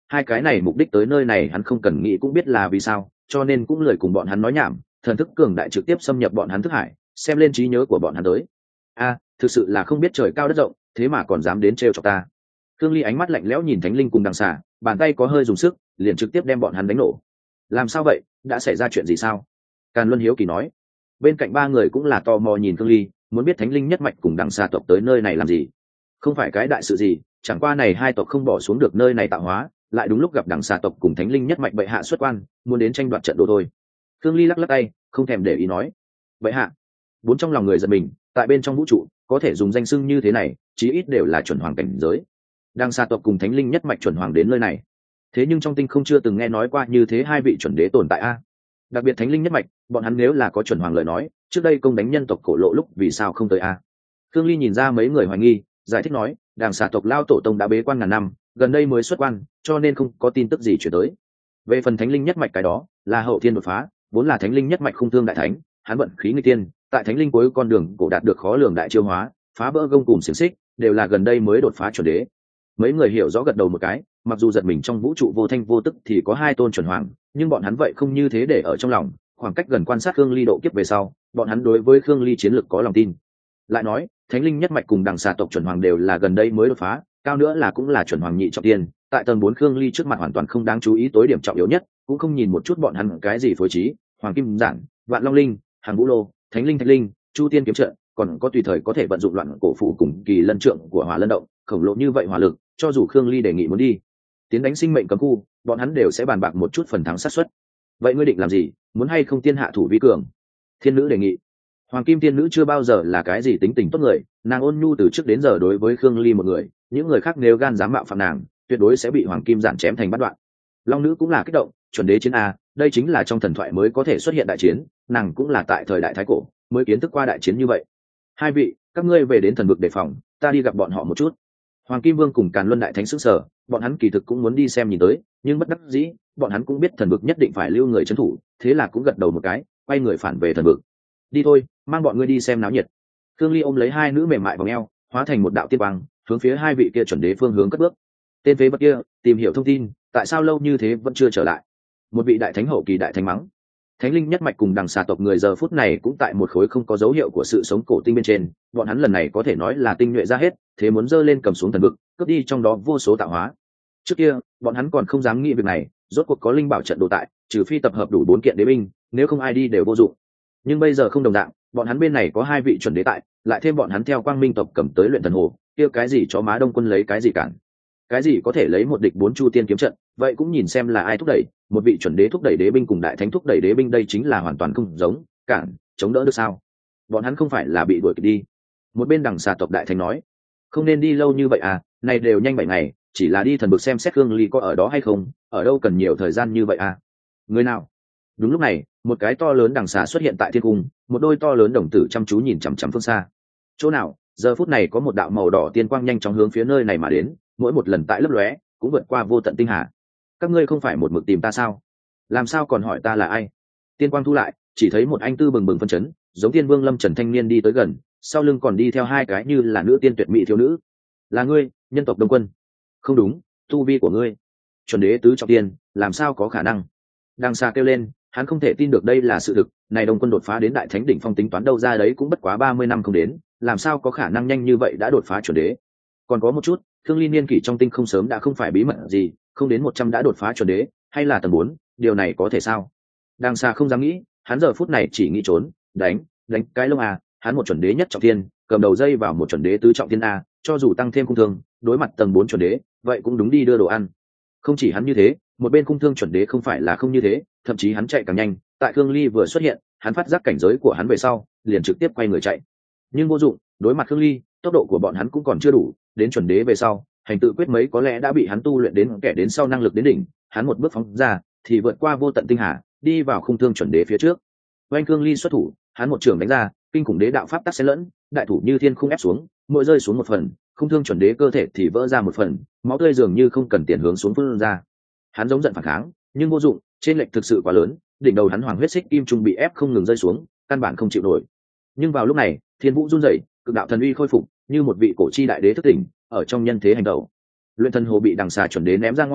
hai cái này mục đích tới nơi này hắn không cần nghĩ cũng biết là vì sao, cho nên cũng lười cùng bọn hắn nói nhảm, thần thức cường đại trực tiếp xâm nhập bọn hắn thức hải, xem lên trí nhớ của bọn hắn tới. Thực sự là không biết trời cao đất rộng, thế mà còn dám đến trêu chọc ta. Thương Ly ánh mắt lạnh lẽo nhìn Thánh Linh cùng Đằng Xà, bàn tay có hơi dùng sức, liền trực tiếp đem bọn hắn đánh nổ. Làm sao vậy, đã xảy ra chuyện gì sao? Càn Luân hiếu kỳ nói. Bên cạnh ba người cũng là tò mò nhìn Thương Ly, muốn biết Thánh Linh nhất mạch cùng Đằng Xà tộc tới nơi này làm gì. Không phải cái đại sự gì, chẳng qua này hai tộc không bỏ xuống được nơi này tạo hóa, lại đúng lúc gặp Đằng Xà tộc cùng Thánh Linh nhất mạch bệ hạ xuất quan, muốn đến tranh đoạt trận đô thôi. Thương Ly lắc lắc tay, không thèm để ý nói. Bệ hạ. Bốn trong lòng người giật mình, tại bên trong vũ trụ có thể dùng danh xưng như thế này, chí ít đều là chuẩn hoàng cảnh giới. Đằng Xà tộc cùng Thánh Linh nhất mạch chuẩn hoàng đến nơi này, thế nhưng trong tinh không chưa từng nghe nói qua như thế hai vị chuẩn đế tồn tại a. Đặc biệt Thánh Linh nhất mạch, bọn hắn nếu là có chuẩn hoàng lời nói, trước đây công đánh nhân tộc cổ lộ lúc vì sao không tới a? Thương Ly nhìn ra mấy người hoài nghi, giải thích nói, Đằng Xà tộc lao tổ tông đã bế quan ngàn năm, gần đây mới xuất quan, cho nên không có tin tức gì chuyển tới. Về phần Thánh Linh nhất mạch cái đó, là hậu thiên đột phá, vốn là Thánh Linh nhất mạch khung thương đại thánh, hắn vận khí nghịch tiên, tại Thánh Linh cuối con đường cổ đạt được khó lường đại chiêu hóa, phá vỡ gông cùm xiềng xích, đều là gần đây mới đột phá chuẩn đế. Mấy người hiểu rõ gật đầu một cái, mặc dù giật mình trong vũ trụ vô thanh vô tức thì có hai tôn chuẩn hoàng, nhưng bọn hắn vậy không như thế để ở trong lòng, khoảng cách gần quan sát Khương Ly độ kiếp về sau, bọn hắn đối với Khương Ly chiến lược có lòng tin. Lại nói, Thánh Linh nhất mạch cùng Đằng Xà tộc chuẩn hoàng đều là gần đây mới đột phá, cao nữa là cũng là chuẩn hoàng nhị trọng tiên, tại tầng 4 Khương Ly trước mặt hoàn toàn không đáng chú ý tối điểm trọng yếu nhất, cũng không nhìn một chút bọn hắn cái gì phối trí, Hoàng Kim Giản, Vạn Long Linh, Hàng Vũ Lô, Thánh Linh Thạch Linh, Chu Tiên kiếm trận, còn có tùy thời có thể vận dụng loạn cổ phụ cùng kỳ lân trượng của Hỏa Lân động, khổng lồ như vậy hỏa lực, cho dù Khương Ly đề nghị muốn đi tiến đánh sinh mệnh cấm khu, bọn hắn đều sẽ bàn bạc một chút phần thắng xác suất. Vậy ngươi định làm gì, muốn hay không tiên hạ thủ vi cường? Thiên nữ đề nghị. Hoàng Kim Tiên nữ chưa bao giờ là cái gì tính tình tốt người, nàng ôn nhu từ trước đến giờ đối với Khương Ly một người, những người khác nếu gan dám mạo phạm nàng, tuyệt đối sẽ bị Hoàng Kim Giản chém thành bát đoạn. Long nữ cũng là kích động, chuẩn đế chiến a, đây chính là trong thần thoại mới có thể xuất hiện đại chiến, nàng cũng là tại thời đại thái cổ mới kiến thức qua đại chiến như vậy. Hai vị, các ngươi về đến thần vực đề phòng, ta đi gặp bọn họ một chút. Hoàng Kim Vương cùng Càn Luân đại thánh sững sờ, bọn hắn kỳ thực cũng muốn đi xem nhìn tới, nhưng bất đắc dĩ, bọn hắn cũng biết thần vực nhất định phải lưu người trấn thủ, thế là cũng gật đầu một cái, quay người phản về thần vực. Đi thôi, mang bọn ngươi đi xem náo nhiệt. Khương Ly ôm lấy hai nữ mềm mại vòng eo, hóa thành một đạo tiên quang, hướng phía hai vị kia chuẩn đế phương hướng cất bước. Tên phế vật kia, tìm hiểu thông tin, tại sao lâu như thế vẫn chưa trở lại? Một vị đại thánh hậu kỳ đại thánh mắng. Thánh Linh nhất mạch cùng Đằng Xà tộc người giờ phút này cũng tại một khối không có dấu hiệu của sự sống cổ tinh bên trên, bọn hắn lần này có thể nói là tinh nhuệ ra hết, thế muốn dơ lên cầm xuống thần vực, cướp đi trong đó vô số tạo hóa. Trước kia, bọn hắn còn không dám nghĩ việc này, rốt cuộc có linh bảo trận đồ tại, trừ phi tập hợp đủ 4 kiện đế binh, nếu không ai đi đều vô dụng. Nhưng bây giờ không đồng dạng, bọn hắn bên này có 2 vị chuẩn đế tại, lại thêm bọn hắn theo Quang Minh tộc cầm tới luyện thần hồ, kia cái gì cho má Đông Quân lấy cái gì cản? Cái gì có thể lấy một địch 4 chu tiên kiếm trận, vậy cũng nhìn xem là ai thúc đẩy, một vị chuẩn đế thúc đẩy đế binh cùng đại thánh thúc đẩy đế binh, đây chính là hoàn toàn không giống, cản, chống đỡ được sao? Bọn hắn không phải là bị đuổi kịp đi? Một bên Đằng Xà tộc đại thánh nói, không nên đi lâu như vậy à, này đều nhanh 7 ngày, chỉ là đi thần vực xem xét Khương Ly có ở đó hay không, ở đâu cần nhiều thời gian như vậy à? Người nào? Đúng lúc này, một cái to lớn đằng xà xuất hiện tại thiên cung, một đôi to lớn đồng tử chăm chú nhìn chằm chằm phương xa. Chỗ nào? Giờ phút này có một đạo màu đỏ tiên quang nhanh chóng hướng phía nơi này mà đến, mỗi một lần tại lấp lóe cũng vượt qua vô tận tinh hà. Các ngươi không phải một mực tìm ta sao? Làm sao còn hỏi ta là ai? Tiên quang thu lại, chỉ thấy một anh tư bừng bừng phân chấn, giống Tiên Vương Lâm Trần thanh niên đi tới gần, sau lưng còn đi theo 2 cái như là nữ tiên tuyệt mỹ thiếu nữ. Là ngươi, nhân tộc Đông Quân? Không đúng, tu vi của ngươi chuẩn đế tứ trọng tiên, làm sao có khả năng? Đằng xa kêu lên, hắn không thể tin được đây là sự thực, này Đông Quân đột phá đến đại thánh đỉnh phong tính toán đâu ra đấy cũng bất quá 30 năm không đến, làm sao có khả năng nhanh như vậy đã đột phá chuẩn đế? Còn có một chút, Thương Ly niên kỷ trong tinh không sớm đã không phải bí mật gì, không đến 100 đã đột phá chuẩn đế, hay là tầng 4, điều này có thể sao? Đằng xa không dám nghĩ, hắn giờ phút này chỉ nghĩ trốn, đánh cái lông à, hắn một chuẩn đế nhất trọng thiên, cầm đầu dây vào một chuẩn đế tứ trọng thiên a, cho dù tăng thêm cung thương, đối mặt tầng 4 chuẩn đế, vậy cũng đúng đi đưa đồ ăn. Không chỉ hắn như thế, một bên cung thương chuẩn đế không phải là không như thế, thậm chí hắn chạy càng nhanh, tại Khương Ly vừa xuất hiện, hắn phát giác cảnh giới của hắn về sau, liền trực tiếp quay người chạy. Nhưng vô dụng, đối mặt Khương Ly, tốc độ của bọn hắn cũng còn chưa đủ, đến chuẩn đế về sau, hành tự quyết mấy có lẽ đã bị hắn tu luyện đến kẻ đến sau năng lực đến đỉnh, hắn một bước phóng ra, thì vượt qua vô tận tinh hà, đi vào khung thương chuẩn đế phía trước. Oanh Khương Ly xuất thủ, hắn một trường đánh ra, kinh khủng đế đạo pháp tắc xen lẫn, đại thủ như thiên khung ép xuống, mỗi rơi xuống một phần, khung thương chuẩn đế cơ thể thì vỡ ra một phần, máu tươi dường như không cần tiền hướng xuống phun ra. Hắn giống giận phản kháng, nhưng vô dụng, trên lệch thực sự quá lớn, đỉnh đầu hắn hoàng huyết xích kim trung bị ép không ngừng rơi xuống, căn bản không chịu nổi. Nhưng vào lúc này, thiên vũ run rẩy, cực đạo thần uy khôi phục, như một vị cổ chi đại đế thức tỉnh, ở trong nhân thế hành động. Luyện thần hồ bị đằng xà chuẩn đế ném ra ngoài,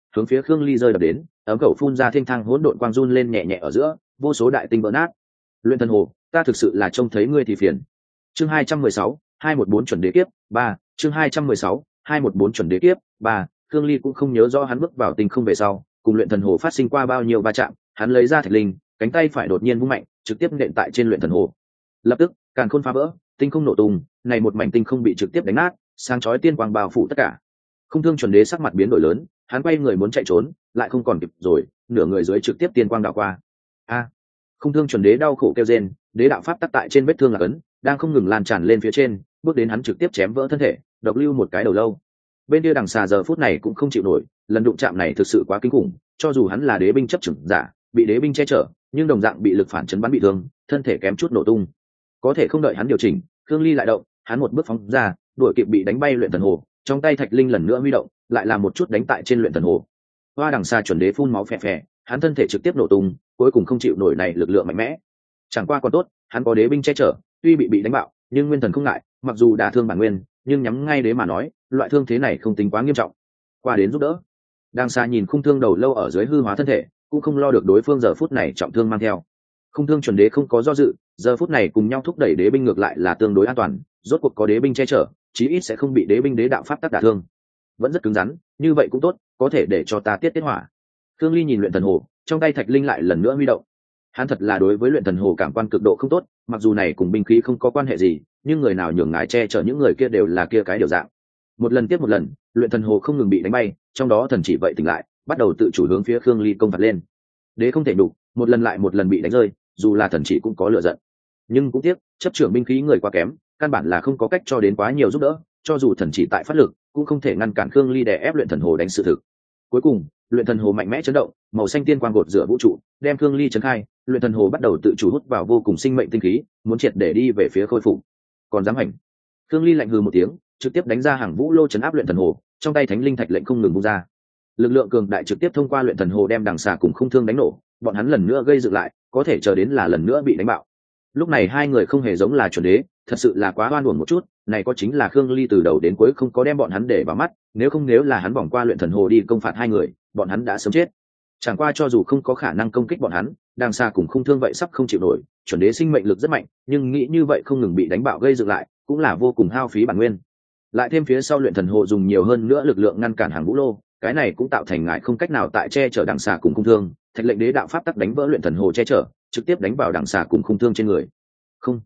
hướng phía Khương Ly rơi đập đến, ấm cầu phun ra thiên thang hỗn độn quang run lên nhẹ nhẹ ở giữa, vô số đại tinh vỡ nát. Luyện thần hồ, ta thực sự là trông thấy ngươi thì phiền. Chương 216, 214 chuẩn đế kiếp 3, chương 216, 214 chuẩn đế kiếp 3. Khương Ly cũng không nhớ rõ hắn bước vào tinh không về sau, cùng luyện thần hồ phát sinh qua bao nhiêu va chạm, hắn lấy ra thạch linh, cánh tay phải đột nhiên vung mạnh, trực tiếp nện tại trên luyện thần hồ. Lập tức, càn khôn phá vỡ, tinh không nổ tung, này một mảnh tinh không bị trực tiếp đánh nát, sáng chói tiên quang bao phủ tất cả. Không Thương chuẩn đế sắc mặt biến đổi lớn, hắn quay người muốn chạy trốn, lại không còn kịp rồi, nửa người dưới trực tiếp tiên quang đảo qua. A! Không Thương chuẩn đế đau khổ kêu rên, đế đạo pháp tắc tại trên vết thương là ấn, đang không ngừng lan tràn lên phía trên, bước đến hắn trực tiếp chém vỡ thân thể, độc lưu một cái đầu lâu. Bên kia đằng xà giờ phút này cũng không chịu nổi, lần đụng chạm này thực sự quá kinh khủng, cho dù hắn là đế binh chấp chừng giả, bị đế binh che chở, nhưng đồng dạng bị lực phản chấn bắn bị thương, thân thể kém chút nổ tung. Có thể không đợi hắn điều chỉnh, Khương Ly lại động, hắn một bước phóng ra, đuổi kịp bị đánh bay luyện thần hồ, trong tay thạch linh lần nữa huy động, lại là một chút đánh tại trên luyện thần hồ. Hoa đằng xà chuẩn đế phun máu phè phè, hắn thân thể trực tiếp nổ tung, cuối cùng không chịu nổi này lực lượng mạnh mẽ. Chẳng qua còn tốt, hắn có đế binh che chở, tuy bị đánh bạo, nhưng nguyên thần không ngại, mặc dù đả thương bản nguyên, nhưng nhắm ngay đế mà nói, loại thương thế này không tính quá nghiêm trọng. Qua đến giúp đỡ. Đang xa nhìn Khung Thương đầu lâu ở dưới hư hóa thân thể, cũng không lo được đối phương giờ phút này trọng thương mang theo. Khung Thương chuẩn đế không có do dự, giờ phút này cùng nhau thúc đẩy đế binh ngược lại là tương đối an toàn, rốt cuộc có đế binh che chở, chí ít sẽ không bị đế binh đế đạo pháp tác đả thương. Vẫn rất cứng rắn, như vậy cũng tốt, có thể để cho ta tiết hỏa. Khương Ly nhìn luyện thần hồ, trong tay thạch linh lại lần nữa huy động. Hắn thật là đối với luyện thần hồ cảm quan cực độ không tốt, mặc dù này cùng binh khí không có quan hệ gì, nhưng người nào nhường ngài che chở những người kia đều là kia cái điều dạng. Một lần tiếp một lần, luyện thần hồ không ngừng bị đánh bay, trong đó thần chỉ vậy tỉnh lại, bắt đầu tự chủ hướng phía Khương Ly công phạt lên. Đế không thể đủ, một lần lại một lần bị đánh rơi, dù là thần chỉ cũng có lựa giận. Nhưng cũng tiếc, chấp trưởng binh khí người quá kém, căn bản là không có cách cho đến quá nhiều giúp đỡ, cho dù thần chỉ tại phát lực, cũng không thể ngăn cản Khương Ly đè ép luyện thần hồ đánh sự thực. Cuối cùng, luyện thần hồ mạnh mẽ chấn động, màu xanh tiên quang gột rửa vũ trụ, đem Khương Ly chấn khai, luyện thần hồ bắt đầu tự chủ hút vào vô cùng sinh mệnh tinh khí, muốn triệt để đi về phía khôi phục. Còn dám hành? Khương Ly lạnh hừ một tiếng, trực tiếp đánh ra hàng vũ lô chấn áp luyện thần hồ, trong tay thánh linh thạch lệnh không ngừng bung ra. Lực lượng cường đại trực tiếp thông qua luyện thần hồ đem đằng xà cùng Khung Thương đánh nổ, bọn hắn lần nữa gây dựng lại, có thể chờ đến là lần nữa bị đánh bạo. Lúc này hai người không hề giống là chuẩn đế, thật sự là quá oan uổng một chút, này có chính là Khương Ly từ đầu đến cuối không có đem bọn hắn để vào mắt, nếu là hắn vòng qua luyện thần hồ đi công phạt hai người, bọn hắn đã sớm chết. Chẳng qua cho dù không có khả năng công kích bọn hắn, đang xa cùng Khung Thương vậy sắp không chịu nổi, chuẩn đế sinh mệnh lực rất mạnh, nhưng nghĩ như vậy không ngừng bị đánh bạo gây dựng lại, cũng là vô cùng hao phí bản nguyên. Lại thêm phía sau luyện thần hồ dùng nhiều hơn nữa lực lượng ngăn cản hàng vũ lô, cái này cũng tạo thành ngại không cách nào tại che chở đằng xà cùng Khung Thương, thạch lệnh đế đạo pháp tắc đánh vỡ luyện thần hồ che chở, trực tiếp đánh vào đằng xà cùng Khung Thương trên người. Không,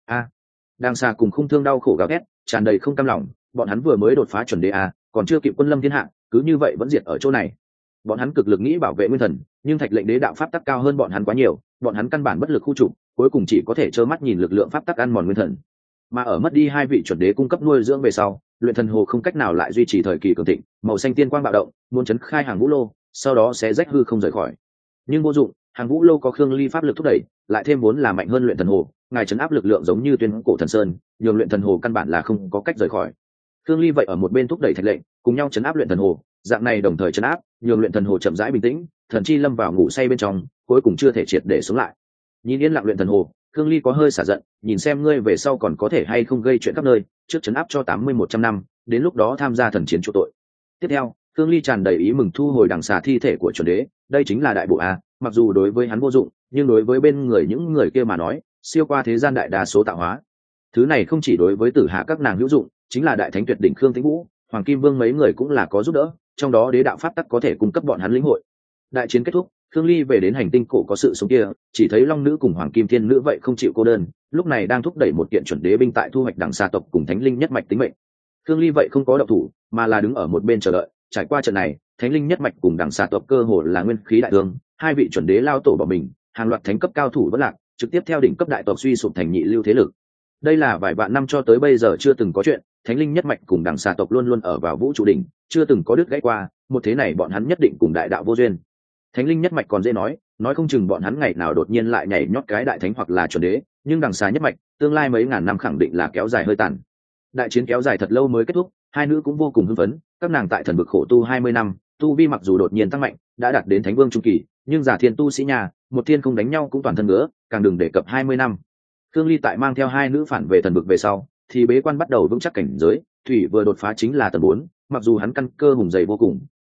đằng xà cùng Khung Thương đau khổ gào thét, tràn đầy không cam lòng, bọn hắn vừa mới đột phá chuẩn đế còn chưa kịp quân lâm thiên hạ, cứ như vậy vẫn diệt ở chỗ này. Bọn hắn cực lực nghĩ bảo vệ nguyên thần, nhưng thạch lệnh đế đạo pháp tắc cao hơn bọn hắn quá nhiều, bọn hắn căn bản bất lực khu trục, cuối cùng chỉ có thể trơ mắt nhìn lực lượng pháp tắc ăn mòn nguyên thần. Mà ở mất đi hai vị chuẩn đế cung cấp nuôi dưỡng về sau, luyện thần hồ không cách nào lại duy trì thời kỳ cường thịnh, màu xanh tiên quang bạo động, muốn chấn khai hàng vũ lô, sau đó sẽ rách hư không rời khỏi. Nhưng vô dụng, hàng vũ lô có Khương Ly pháp lực thúc đẩy, lại thêm vốn là mạnh hơn luyện thần hồ, ngài chấn áp lực lượng giống như tuyên cổ thần sơn, nhường luyện thần hồ căn bản là không có cách rời khỏi. Khương Ly vậy ở một bên thúc đẩy thạch lệnh, cùng nhau chấn áp luyện thần hồ, dạng này đồng thời chấn áp, nhường luyện thần hồ chậm rãi bình tĩnh, thần chi lâm vào ngủ say bên trong, cuối cùng chưa thể triệt để sống lại. Nhìn yên lặng luyện thần hồ, Khương Ly có hơi xả giận, nhìn xem ngươi về sau còn có thể hay không gây chuyện khắp nơi, trước chấn áp cho 80-100 năm, đến lúc đó tham gia thần chiến chỗ tội. Tiếp theo, Khương Ly tràn đầy ý mừng thu hồi đằng xà thi thể của chuẩn đế, đây chính là đại bộ mặc dù đối với hắn vô dụng, nhưng đối với bên người những người kia mà nói, siêu qua thế gian đại đa số tạo hóa. Thứ này không chỉ đối với tử hạ các nàng hữu dụng, chính là đại thánh tuyệt đỉnh Khương Tĩnh Vũ, Hoàng Kim Vương mấy người cũng là có giúp đỡ, trong đó đế đạo pháp tắc có thể cung cấp bọn hắn lĩnh hội. Đại chiến kết thúc, Khương Ly về đến hành tinh cổ có sự sống kia, chỉ thấy Long Nữ cùng Hoàng Kim Thiên Nữ vậy không chịu cô đơn, lúc này đang thúc đẩy một kiện chuẩn đế binh tại thu hoạch đằng xà tộc cùng thánh linh nhất mạch tính mệnh. Khương Ly vậy không có động thủ, mà là đứng ở một bên chờ đợi, trải qua trận này, thánh linh nhất mạch cùng đằng xà tộc cơ hồ là nguyên khí đại thương, hai vị chuẩn đế lao tổ bỏ mình, hàng loạt thánh cấp cao thủ vẫn lạc, trực tiếp theo đỉnh cấp đại tộc suy sụp thành nhị lưu thế lực. Đây là vài vạn năm cho tới bây giờ chưa từng có chuyện, thánh linh nhất mạch cùng đằng xà tộc luôn luôn ở vào vũ trụ đỉnh, chưa từng có đứt gãy qua, một thế này bọn hắn nhất định cùng đại đạo vô duyên. Thánh linh nhất mạch còn dễ nói không chừng bọn hắn ngày nào đột nhiên lại nhảy nhót cái đại thánh hoặc là chuẩn đế, nhưng đằng xà nhất mạch, tương lai mấy ngàn năm khẳng định là kéo dài hơi tàn. Đại chiến kéo dài thật lâu mới kết thúc, hai nữ cũng vô cùng hưng phấn, các nàng tại thần vực khổ tu 20 năm, tu vi mặc dù đột nhiên tăng mạnh, đã đạt đến thánh vương trung kỳ, nhưng giả thiên tu sĩ nhà, một thiên không đánh nhau cũng toàn thân ngứa, càng đừng đề cập 20 năm. Khương Ly tại mang theo hai nữ phản về thần vực về sau, thì bế quan bắt đầu vững chắc cảnh giới, thủy vừa đột phá chính là tầng 4, mặc dù hắn căn cơ hùng dày vô cùng,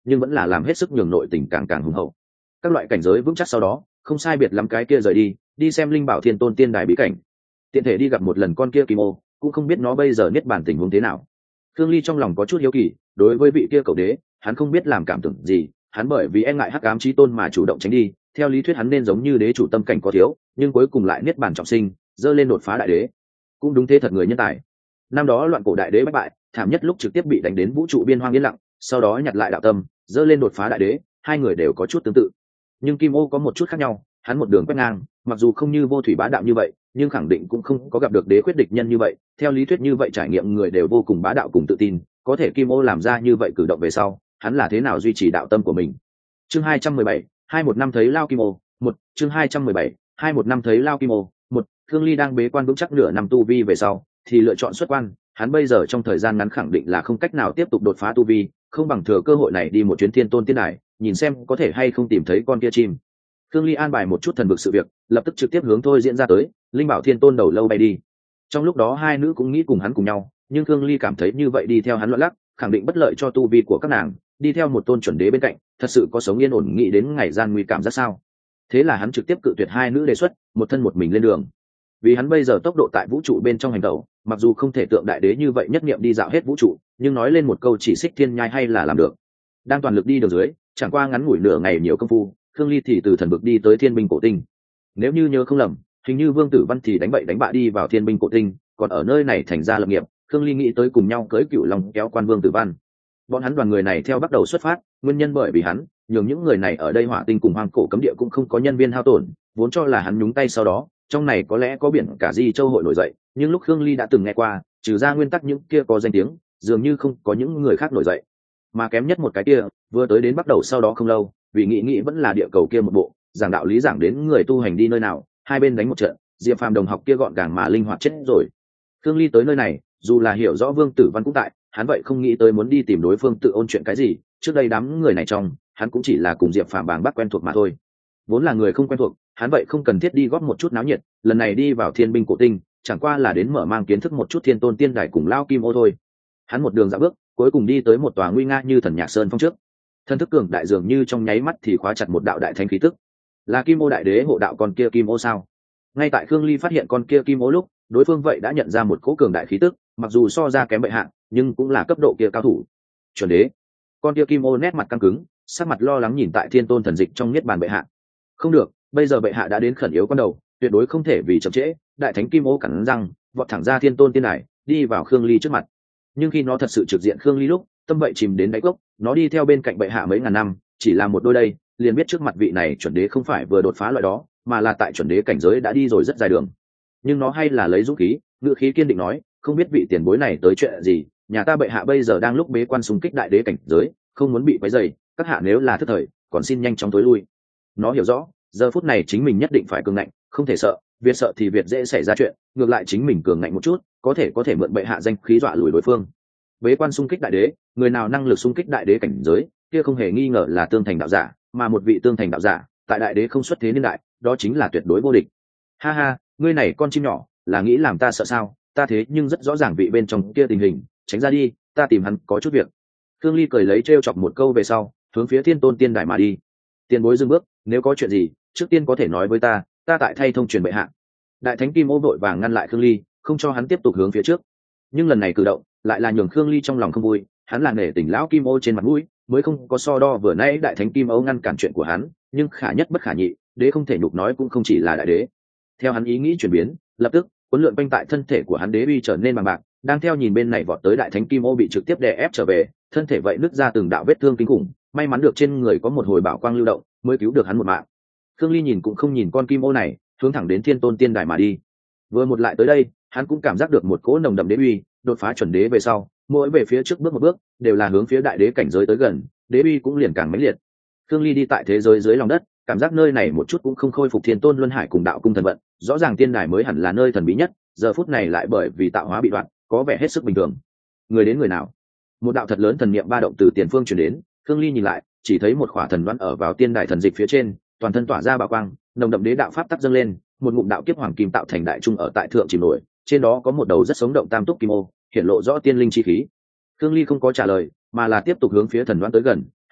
nhưng vẫn là làm hết sức nhường nội tình càng càng hùng hậu. Các loại cảnh giới vững chắc sau đó không sai biệt lắm cái kia rời đi xem linh bảo thiên tôn tiên đài bí cảnh, tiện thể đi gặp một lần con kia kim ô, cũng không biết nó bây giờ niết bàn tình huống thế nào. Thương Ly trong lòng có chút hiếu kỳ, đối với vị kia cầu đế hắn không biết làm cảm tưởng gì, hắn bởi vì e ngại hắc ám chí tôn mà chủ động tránh đi, theo lý thuyết hắn nên giống như đế chủ tâm cảnh có thiếu, nhưng cuối cùng lại niết bàn trọng sinh, dơ lên đột phá đại đế. Cũng đúng thế thật người nhân tài. Năm đó loạn cổ đại đế bất bại, thảm nhất lúc trực tiếp bị đánh đến vũ trụ biên hoang yên lặng, sau đó nhặt lại đạo tâm, dơ lên đột phá đại đế, hai người đều có chút tương tự. Nhưng Kim Ô có một chút khác nhau, hắn một đường quét ngang, mặc dù không như vô thủy bá đạo như vậy, nhưng khẳng định cũng không có gặp được đế quyết địch nhân như vậy. Theo lý thuyết như vậy trải nghiệm người đều vô cùng bá đạo cùng tự tin, có thể Kim Ô làm ra như vậy cử động về sau, hắn là thế nào duy trì đạo tâm của mình. Chương 217, 21 năm thấy lao Kim Ô, một chương 217, 21 năm thấy lao Kim Ô, một Thương Ly đang bế quan vững chắc nửa năm tu vi về sau, thì lựa chọn xuất quan. Hắn bây giờ trong thời gian ngắn khẳng định là không cách nào tiếp tục đột phá tu vi, không bằng thừa cơ hội này đi một chuyến thiên tôn tiên đài, nhìn xem có thể hay không tìm thấy con kia chim. Thương Ly an bài một chút thần vực sự việc, lập tức trực tiếp hướng thôi diễn ra tới, linh bảo thiên tôn đầu lâu bay đi. Trong lúc đó hai nữ cũng nghĩ cùng hắn cùng nhau, nhưng Thương Ly cảm thấy như vậy đi theo hắn loạn lắc, khẳng định bất lợi cho tu vi của các nàng, đi theo một tôn chuẩn đế bên cạnh, thật sự có sống yên ổn nghĩ đến ngày gian nguy cảm giác sao? Thế là hắn trực tiếp cự tuyệt hai nữ đề xuất, một thân một mình lên đường. Vì hắn bây giờ tốc độ tại vũ trụ bên trong hành động, mặc dù không thể tượng đại đế như vậy nhất niệm đi dạo hết vũ trụ, nhưng nói lên một câu chỉ xích thiên nhai hay là làm được. Đang toàn lực đi đường dưới, chẳng qua ngắn ngủi nửa ngày nhiều công phu, Thương Ly thì từ thần vực đi tới thiên binh cổ tinh. Nếu như nhớ không lầm, hình như Vương Tử Văn thì đánh bậy đánh bạ đi vào thiên binh cổ tinh, còn ở nơi này thành ra lập nghiệp. Thương Ly nghĩ tới cùng nhau cưới Cựu Long kéo quan Vương Tử Văn. Bọn hắn đoàn người này theo bắt đầu xuất phát, nguyên nhân bởi vì hắn, nhường những người này ở đây hỏa tinh cùng hoang cổ cấm địa cũng không có nhân viên hao tổn, vốn cho là hắn nhúng tay sau đó, trong này có lẽ có biển cả Di Châu hội nổi dậy, nhưng lúc Thương Ly đã từng nghe qua, trừ ra nguyên tắc những kia có danh tiếng, dường như không có những người khác nổi dậy. Mà kém nhất một cái kia, vừa tới đến bắt đầu sau đó không lâu, vì nghĩ vẫn là địa cầu kia một bộ, giảng đạo lý giảng đến người tu hành đi nơi nào, hai bên đánh một trận, Diệp Phàm đồng học kia gọn gàng mà linh hoạt chết rồi. Thương Ly tới nơi này, dù là hiểu rõ Vương Tử Văn cũng tại, hắn vậy không nghĩ tới muốn đi tìm đối phương tự ôn chuyện cái gì, trước đây đám người này trong, hắn cũng chỉ là cùng Diệp Phàm bàng bác quen thuộc mà thôi. Vốn là người không quen thuộc, hắn vậy không cần thiết đi góp một chút náo nhiệt, lần này đi vào thiên binh cổ tinh, chẳng qua là đến mở mang kiến thức một chút thiên tôn tiên đài cùng lao Kim Ô thôi. Hắn một đường dạo bước, cuối cùng đi tới một tòa nguy nga như thần nhạc sơn phong trước. Thân thức cường đại dường như trong nháy mắt thì khóa chặt một đạo đại thánh khí tức. Là Kim Ô đại đế hộ đạo con kia Kim Ô sao? Ngay tại Khương Ly phát hiện con kia Kim Ô lúc, đối phương vậy đã nhận ra một cỗ cường đại khí tức, mặc dù so ra kém bệ hạ, nhưng cũng là cấp độ kia cao thủ. Chuẩn đế. Con kia Kim Ô nét mặt căng cứng, sắc mặt lo lắng nhìn tại thiên tôn thần dịch trong niết bàn bệ hạ. Không được, bây giờ bệ hạ đã đến khẩn yếu con đầu, tuyệt đối không thể vì chậm trễ. Đại thánh Kim Ô cắn răng, vọt thẳng ra thiên tôn tiên đài, đi vào Khương Ly trước mặt. Nhưng khi nó thật sự trực diện Khương Ly lúc, tâm vậy chìm đến đáy cốc, nó đi theo bên cạnh bệ hạ mấy ngàn năm, chỉ là một đôi đây, liền biết trước mặt vị này chuẩn đế không phải vừa đột phá loại đó, mà là tại chuẩn đế cảnh giới đã đi rồi rất dài đường. Nhưng nó hay là lấy dũng khí, ngữ khí kiên định nói, không biết vị tiền bối này tới chuyện gì, nhà ta bệ hạ bây giờ đang lúc bế quan xung kích đại đế cảnh giới, không muốn bị quấy rầy, các hạ nếu là thất thời, còn xin nhanh chóng tối lui. Nó hiểu rõ, giờ phút này chính mình nhất định phải cường ngạnh, không thể sợ, việc sợ thì việc dễ xảy ra chuyện, ngược lại chính mình cường ngạnh một chút, có thể mượn bệ hạ danh khí dọa lùi đối phương. Bế quan xung kích đại đế, người nào năng lực xung kích đại đế cảnh giới, kia không hề nghi ngờ là tương thành đạo giả, mà một vị tương thành đạo giả, tại đại đế không xuất thế niên đại, đó chính là tuyệt đối vô địch. Ha ha, ngươi này con chim nhỏ, là nghĩ làm ta sợ sao? Ta thế nhưng rất rõ ràng vị bên trong kia tình hình, tránh ra đi, ta tìm hắn có chút việc. Thương Ly cười lấy trêu chọc một câu về sau, hướng phía thiên tôn tiên đài mà đi. Tiền bối dừng bước, nếu có chuyện gì, trước tiên có thể nói với ta tại thay thông truyền bệ hạ. Đại thánh Kim Ô vội vàng ngăn lại Thương Ly, không cho hắn tiếp tục hướng phía trước. Nhưng lần này cử động lại là nhường Khương Ly trong lòng không vui, hắn là nể tình lão Kim Ô trên mặt mũi, mới không có so đo vừa nãy đại thánh Kim Ô ngăn cản chuyện của hắn, nhưng khả nhất bất khả nhị, đế không thể nhục nói cũng không chỉ là đại đế. Theo hắn ý nghĩ chuyển biến, lập tức cuốn lượn quanh tại thân thể của hắn đế uy trở nên bằng bạc, đang theo nhìn bên này vọt tới đại thánh Kim Ô bị trực tiếp đè ép trở về, thân thể vậy nứt ra từng đạo vết thương kinh khủng, may mắn được trên người có một hồi bảo quang lưu động, mới cứu được hắn một mạng. Khương Ly nhìn cũng không nhìn con Kim Ô này, hướng thẳng đến thiên tôn tiên đài mà đi. Vừa một lại tới đây, hắn cũng cảm giác được một cỗ nồng đậm đế uy, đột phá chuẩn đế về sau, mỗi về phía trước bước một bước, đều là hướng phía đại đế cảnh giới tới gần, đế uy cũng liền càng mãnh liệt. Khương Ly đi tại thế giới dưới lòng đất, cảm giác nơi này một chút cũng không khôi phục thiên tôn luân hải cùng đạo cung thần vận, rõ ràng tiên đài mới hẳn là nơi thần bí nhất, giờ phút này lại bởi vì tạo hóa bị đoạn, có vẻ hết sức bình thường. Người đến người nào? Một đạo thật lớn thần niệm ba động từ tiền phương truyền đến, Khương Ly nhìn lại, chỉ thấy một khỏa thần đoán ở vào tiên đài thần dịch phía trên, toàn thân tỏa ra bảo quang, nồng đậm đế đạo pháp tắc dâng lên, một ngụm đạo kiếp hoàng kim tạo thành đại trung ở tại thượng chìm nổi, trên đó có một đầu rất sống động tam túc kim ô, hiện lộ rõ tiên linh chi khí. Khương Ly không có trả lời, mà là tiếp tục hướng phía thần đoán tới gần,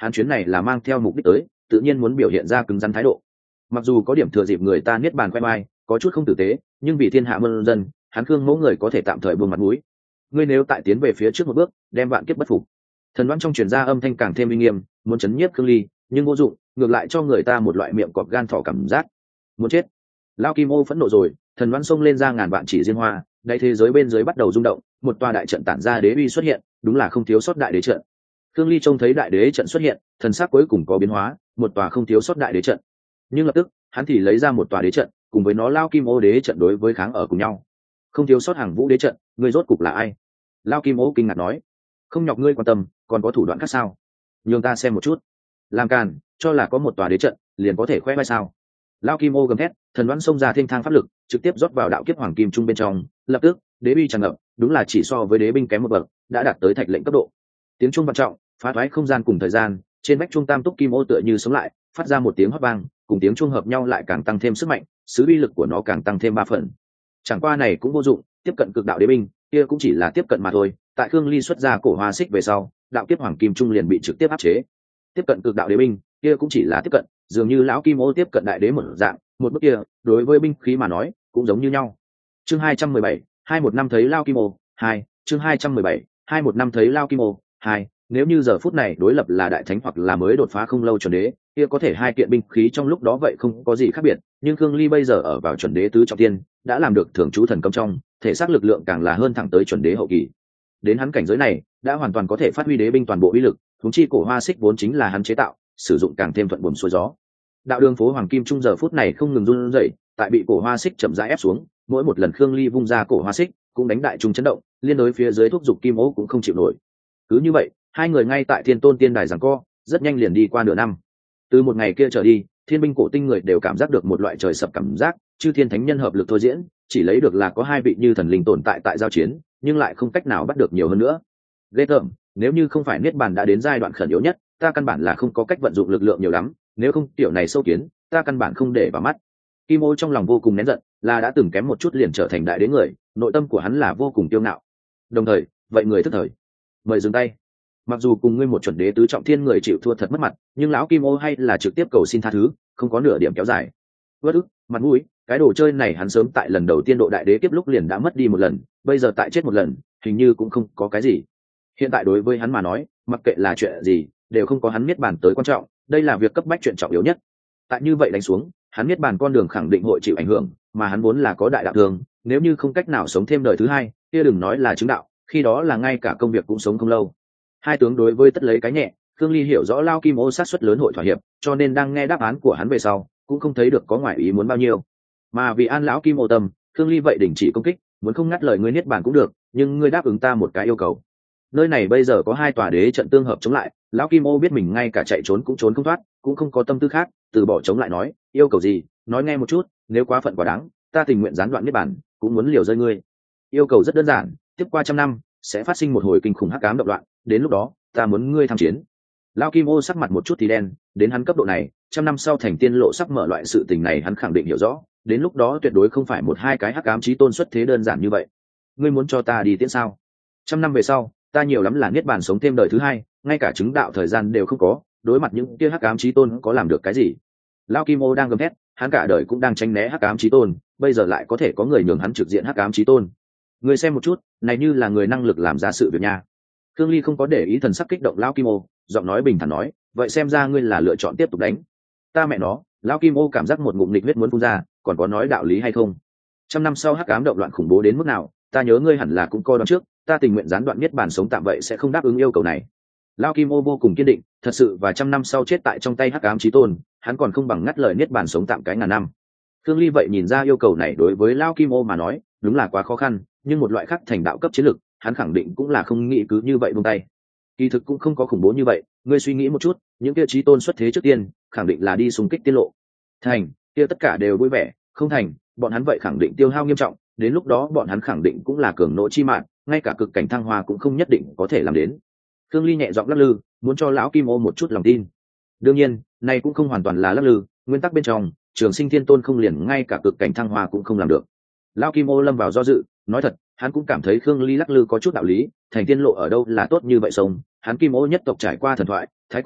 hắn chuyến này là mang theo mục đích tới, tự nhiên muốn biểu hiện ra cứng rắn thái độ. Mặc dù có điểm thừa dịp người ta niết bàn khoe mai, có chút không tử tế, nhưng vì thiên hạ muôn dân, hắn Khương mẫu người có thể tạm thời buông mặt mũi. Ngươi nếu tại tiến về phía trước một bước, đem vạn kiếp bất phục. Thần Đoán trong truyền ra âm thanh càng thêm uy nghiêm, muốn chấn nhiếp Khương Ly, nhưng vô dụng, ngược lại cho người ta một loại miệng cọp gan thỏ cảm giác. Muốn chết. Lao Kim Ô phẫn nộ rồi, Thần Đoán xông lên ra ngàn vạn chỉ diên hoa, đại thế giới bên dưới bắt đầu rung động, một tòa đại trận tản ra đế uy xuất hiện, đúng là không thiếu sót đại đế trận. Khương Ly trông thấy đại đế trận xuất hiện, thần sắc cuối cùng có biến hóa, một tòa không thiếu sót đại đế trận. Nhưng lập tức, hắn thì lấy ra một tòa đế trận, cùng với nó Lao Kim Ô đế trận đối với kháng ở cùng nhau. Không thiếu sót hàng vũ đế trận, ngươi rốt cục là ai? Lao Kim Ô kinh ngạc nói. Không nhọc ngươi quan tâm, còn có thủ đoạn khác sao? Nhường ta xem một chút. Làm càn, cho là có một tòa đế trận, liền có thể khoe vai sao? Lao Kim Ô gầm thét, Thần Đoán xông ra thiên thang pháp lực, trực tiếp rót vào đạo kiếp hoàng kim trung bên trong, lập tức, đế binh tràn ngập, đúng là chỉ so với đế binh kém một bậc, đã đạt tới thạch lệnh cấp độ. Tiếng trung vang trọng, phá thoái không gian cùng thời gian, trên vách trung tam túc kim ô tựa như sống lại, phát ra một tiếng hót vang, cùng tiếng trung hợp nhau lại càng tăng thêm sức mạnh, sứ uy lực của nó càng tăng thêm 3 phần. Chẳng qua này cũng vô dụng, tiếp cận cực đạo đế binh, kia cũng chỉ là tiếp cận mà thôi. Tại Khương Ly xuất ra cổ hoa xích về sau, đạo kiếp hoàng kim trung liền bị trực tiếp áp chế. Tiếp cận cực đạo đế binh, kia cũng chỉ là tiếp cận, dường như lão kim ô tiếp cận đại đế một dạng, một bước kia, đối với binh khí mà nói, cũng giống như nhau. Chương 217, 21 năm thấy Lao Kim Ô, 2, chương 217, 21 năm thấy Lao Kim Ô, 2, nếu như giờ phút này đối lập là đại thánh hoặc là mới đột phá không lâu chuẩn đế, kia có thể hai kiện binh khí trong lúc đó vậy không có gì khác biệt, nhưng Khương Ly bây giờ ở vào chuẩn đế tứ trọng thiên, đã làm được thường trú thần công trong, thể xác lực lượng càng là hơn thẳng tới chuẩn đế hậu kỳ. Đến hắn cảnh giới này, đã hoàn toàn có thể phát huy đế binh toàn bộ uy lực, huống chi cổ hoa xích vốn chính là hắn chế tạo, sử dụng càng thêm thuận buồm xuôi gió. Đạo đường phố hoàng kim trung giờ phút này không ngừng run rẩy, tại bị cổ hoa xích chậm rãi ép xuống, mỗi một lần Khương Ly vung ra cổ hoa xích, cũng đánh đại trung chấn động, liên đối phía dưới thúc giục kim ô cũng không chịu nổi. Cứ như vậy, hai người ngay tại Thiên Tôn Tiên Đài giằng co, rất nhanh liền đi qua nửa năm. Từ một ngày kia trở đi, thiên binh cổ tinh người đều cảm giác được một loại trời sập cảm giác, chư thiên thánh nhân hợp lực thôi diễn, chỉ lấy được là có hai vị như thần linh tồn tại tại giao chiến, nhưng lại không cách nào bắt được nhiều hơn nữa. Ghê tởm, nếu như không phải niết bàn đã đến giai đoạn khẩn yếu nhất, ta căn bản là không có cách vận dụng lực lượng nhiều lắm, nếu không tiểu này sâu kiến, ta căn bản không để vào mắt. Kim Ô trong lòng vô cùng nén giận, là đã từng kém một chút liền trở thành đại đế người, nội tâm của hắn là vô cùng kiêu ngạo. Đồng thời, vậy người thức thời, mời dừng tay. Mặc dù cùng ngươi một chuẩn đế tứ trọng thiên người chịu thua thật mất mặt, nhưng lão Kim Ô hay là trực tiếp cầu xin tha thứ, không có nửa điểm kéo dài. Bất ức, mặt mũi, cái đồ chơi này hắn sớm tại lần đầu tiên độ đại đế kiếp lúc liền đã mất đi một lần, bây giờ tại chết một lần, hình như cũng không có cái gì. Hiện tại đối với hắn mà nói, mặc kệ là chuyện gì, đều không có hắn niết bàn tới quan trọng, đây là việc cấp bách chuyện trọng yếu nhất. Tại như vậy đánh xuống, hắn niết bàn con đường khẳng định hội chịu ảnh hưởng, mà hắn vốn là có đại đạo thường, nếu như không cách nào sống thêm đời thứ hai, kia đừng nói là chứng đạo, khi đó là ngay cả công việc cũng sống không lâu. Hai tướng đối với tất lấy cái nhẹ, Khương Ly hiểu rõ Lao Kim Ô sát suất lớn hội thỏa hiệp, cho nên đang nghe đáp án của hắn về sau, cũng không thấy được có ngoại ý muốn bao nhiêu. Mà vì an lão Kim Ô tâm, Khương Ly vậy đình chỉ công kích, muốn không ngắt lời ngươi niết bàn cũng được, nhưng ngươi đáp ứng ta một cái yêu cầu. Nơi này bây giờ có hai tòa đế trận tương hợp chống lại, lão Kim Ô biết mình ngay cả chạy trốn cũng trốn không thoát, cũng không có tâm tư khác, từ bỏ chống lại nói, yêu cầu gì, nói nghe một chút, nếu quá phận quá đáng, ta tình nguyện gián đoạn niết bàn, cũng muốn liều rơi ngươi. Yêu cầu rất đơn giản, tiếp qua 100 năm sẽ phát sinh một hồi kinh khủng hắc ám động loạn, đến lúc đó ta muốn ngươi tham chiến. Lão Kim Ô sắc mặt một chút thì đen, đến hắn cấp độ này, 100 năm sau thành tiên lộ sắp mở loại sự tình này hắn khẳng định hiểu rõ, đến lúc đó tuyệt đối không phải một hai cái hắc ám chí tôn xuất thế đơn giản như vậy. Ngươi muốn cho ta đi tiễn sao? 100 năm về sau, ta nhiều lắm là niết bàn sống thêm đời thứ hai, ngay cả chứng đạo thời gian đều không có, đối mặt những kia hắc ám chí tôn có làm được cái gì? Lão Kim Ô đang gầm thét, hắn cả đời cũng đang tránh né hắc ám chí tôn, bây giờ lại có thể có người nhường hắn trực diện hắc ám chí tôn. Ngươi xem một chút, này như là người năng lực làm ra sự việc nha. Khương Ly không có để ý thần sắc kích động Lão Kim Ô, giọng nói bình thản nói, vậy xem ra ngươi là lựa chọn tiếp tục đánh. Ta mẹ nó, Lão Kim Ô cảm giác một ngụm nghịch huyết muốn phun ra, còn có nói đạo lý hay không? 100 năm sau hắc ám động loạn khủng bố đến mức nào, ta nhớ ngươi hẳn là cũng coi đoán trước, ta tình nguyện gián đoạn niết bàn sống tạm vậy sẽ không đáp ứng yêu cầu này. Lão Kim Ô vô cùng kiên định, thật sự và 100 năm sau chết tại trong tay hắc ám chí tôn, hắn còn không bằng ngắt lời niết bàn sống tạm cái ngàn năm. Khương Ly vậy nhìn ra yêu cầu này đối với Lão Kim Ô mà nói, đúng là quá khó khăn, nhưng một loại khác thành đạo cấp chiến lực, hắn khẳng định cũng là không nghĩ cứ như vậy buông tay. Kỳ thực cũng không có khủng bố như vậy, ngươi suy nghĩ một chút, những kia chí tôn xuất thế trước tiên, khẳng định là đi xung kích tiên lộ. Thành, kia tất cả đều vui vẻ, không thành, bọn hắn vậy khẳng định tiêu hao nghiêm trọng, đến lúc đó bọn hắn khẳng định cũng là cường nỗ chi mạng, ngay cả cực cảnh thăng hoa cũng không nhất định có thể làm đến. Khương Ly nhẹ giọng lắc lư, muốn cho lão Kim Ô một chút lòng tin. Đương nhiên, này cũng không hoàn toàn là lắc lư, nguyên tắc bên trong, Trường Sinh Thiên Tôn không liền ngay cả cực cảnh thăng hoa cũng không làm được. Lão Kim Ô lâm vào do dự, nói thật, hắn cũng cảm thấy Khương Ly lắc lư có chút đạo lý, thành tiên lộ ở đâu là tốt như vậy sống, hắn Kim Ô nhất tộc trải qua thần thoại, thái cổ,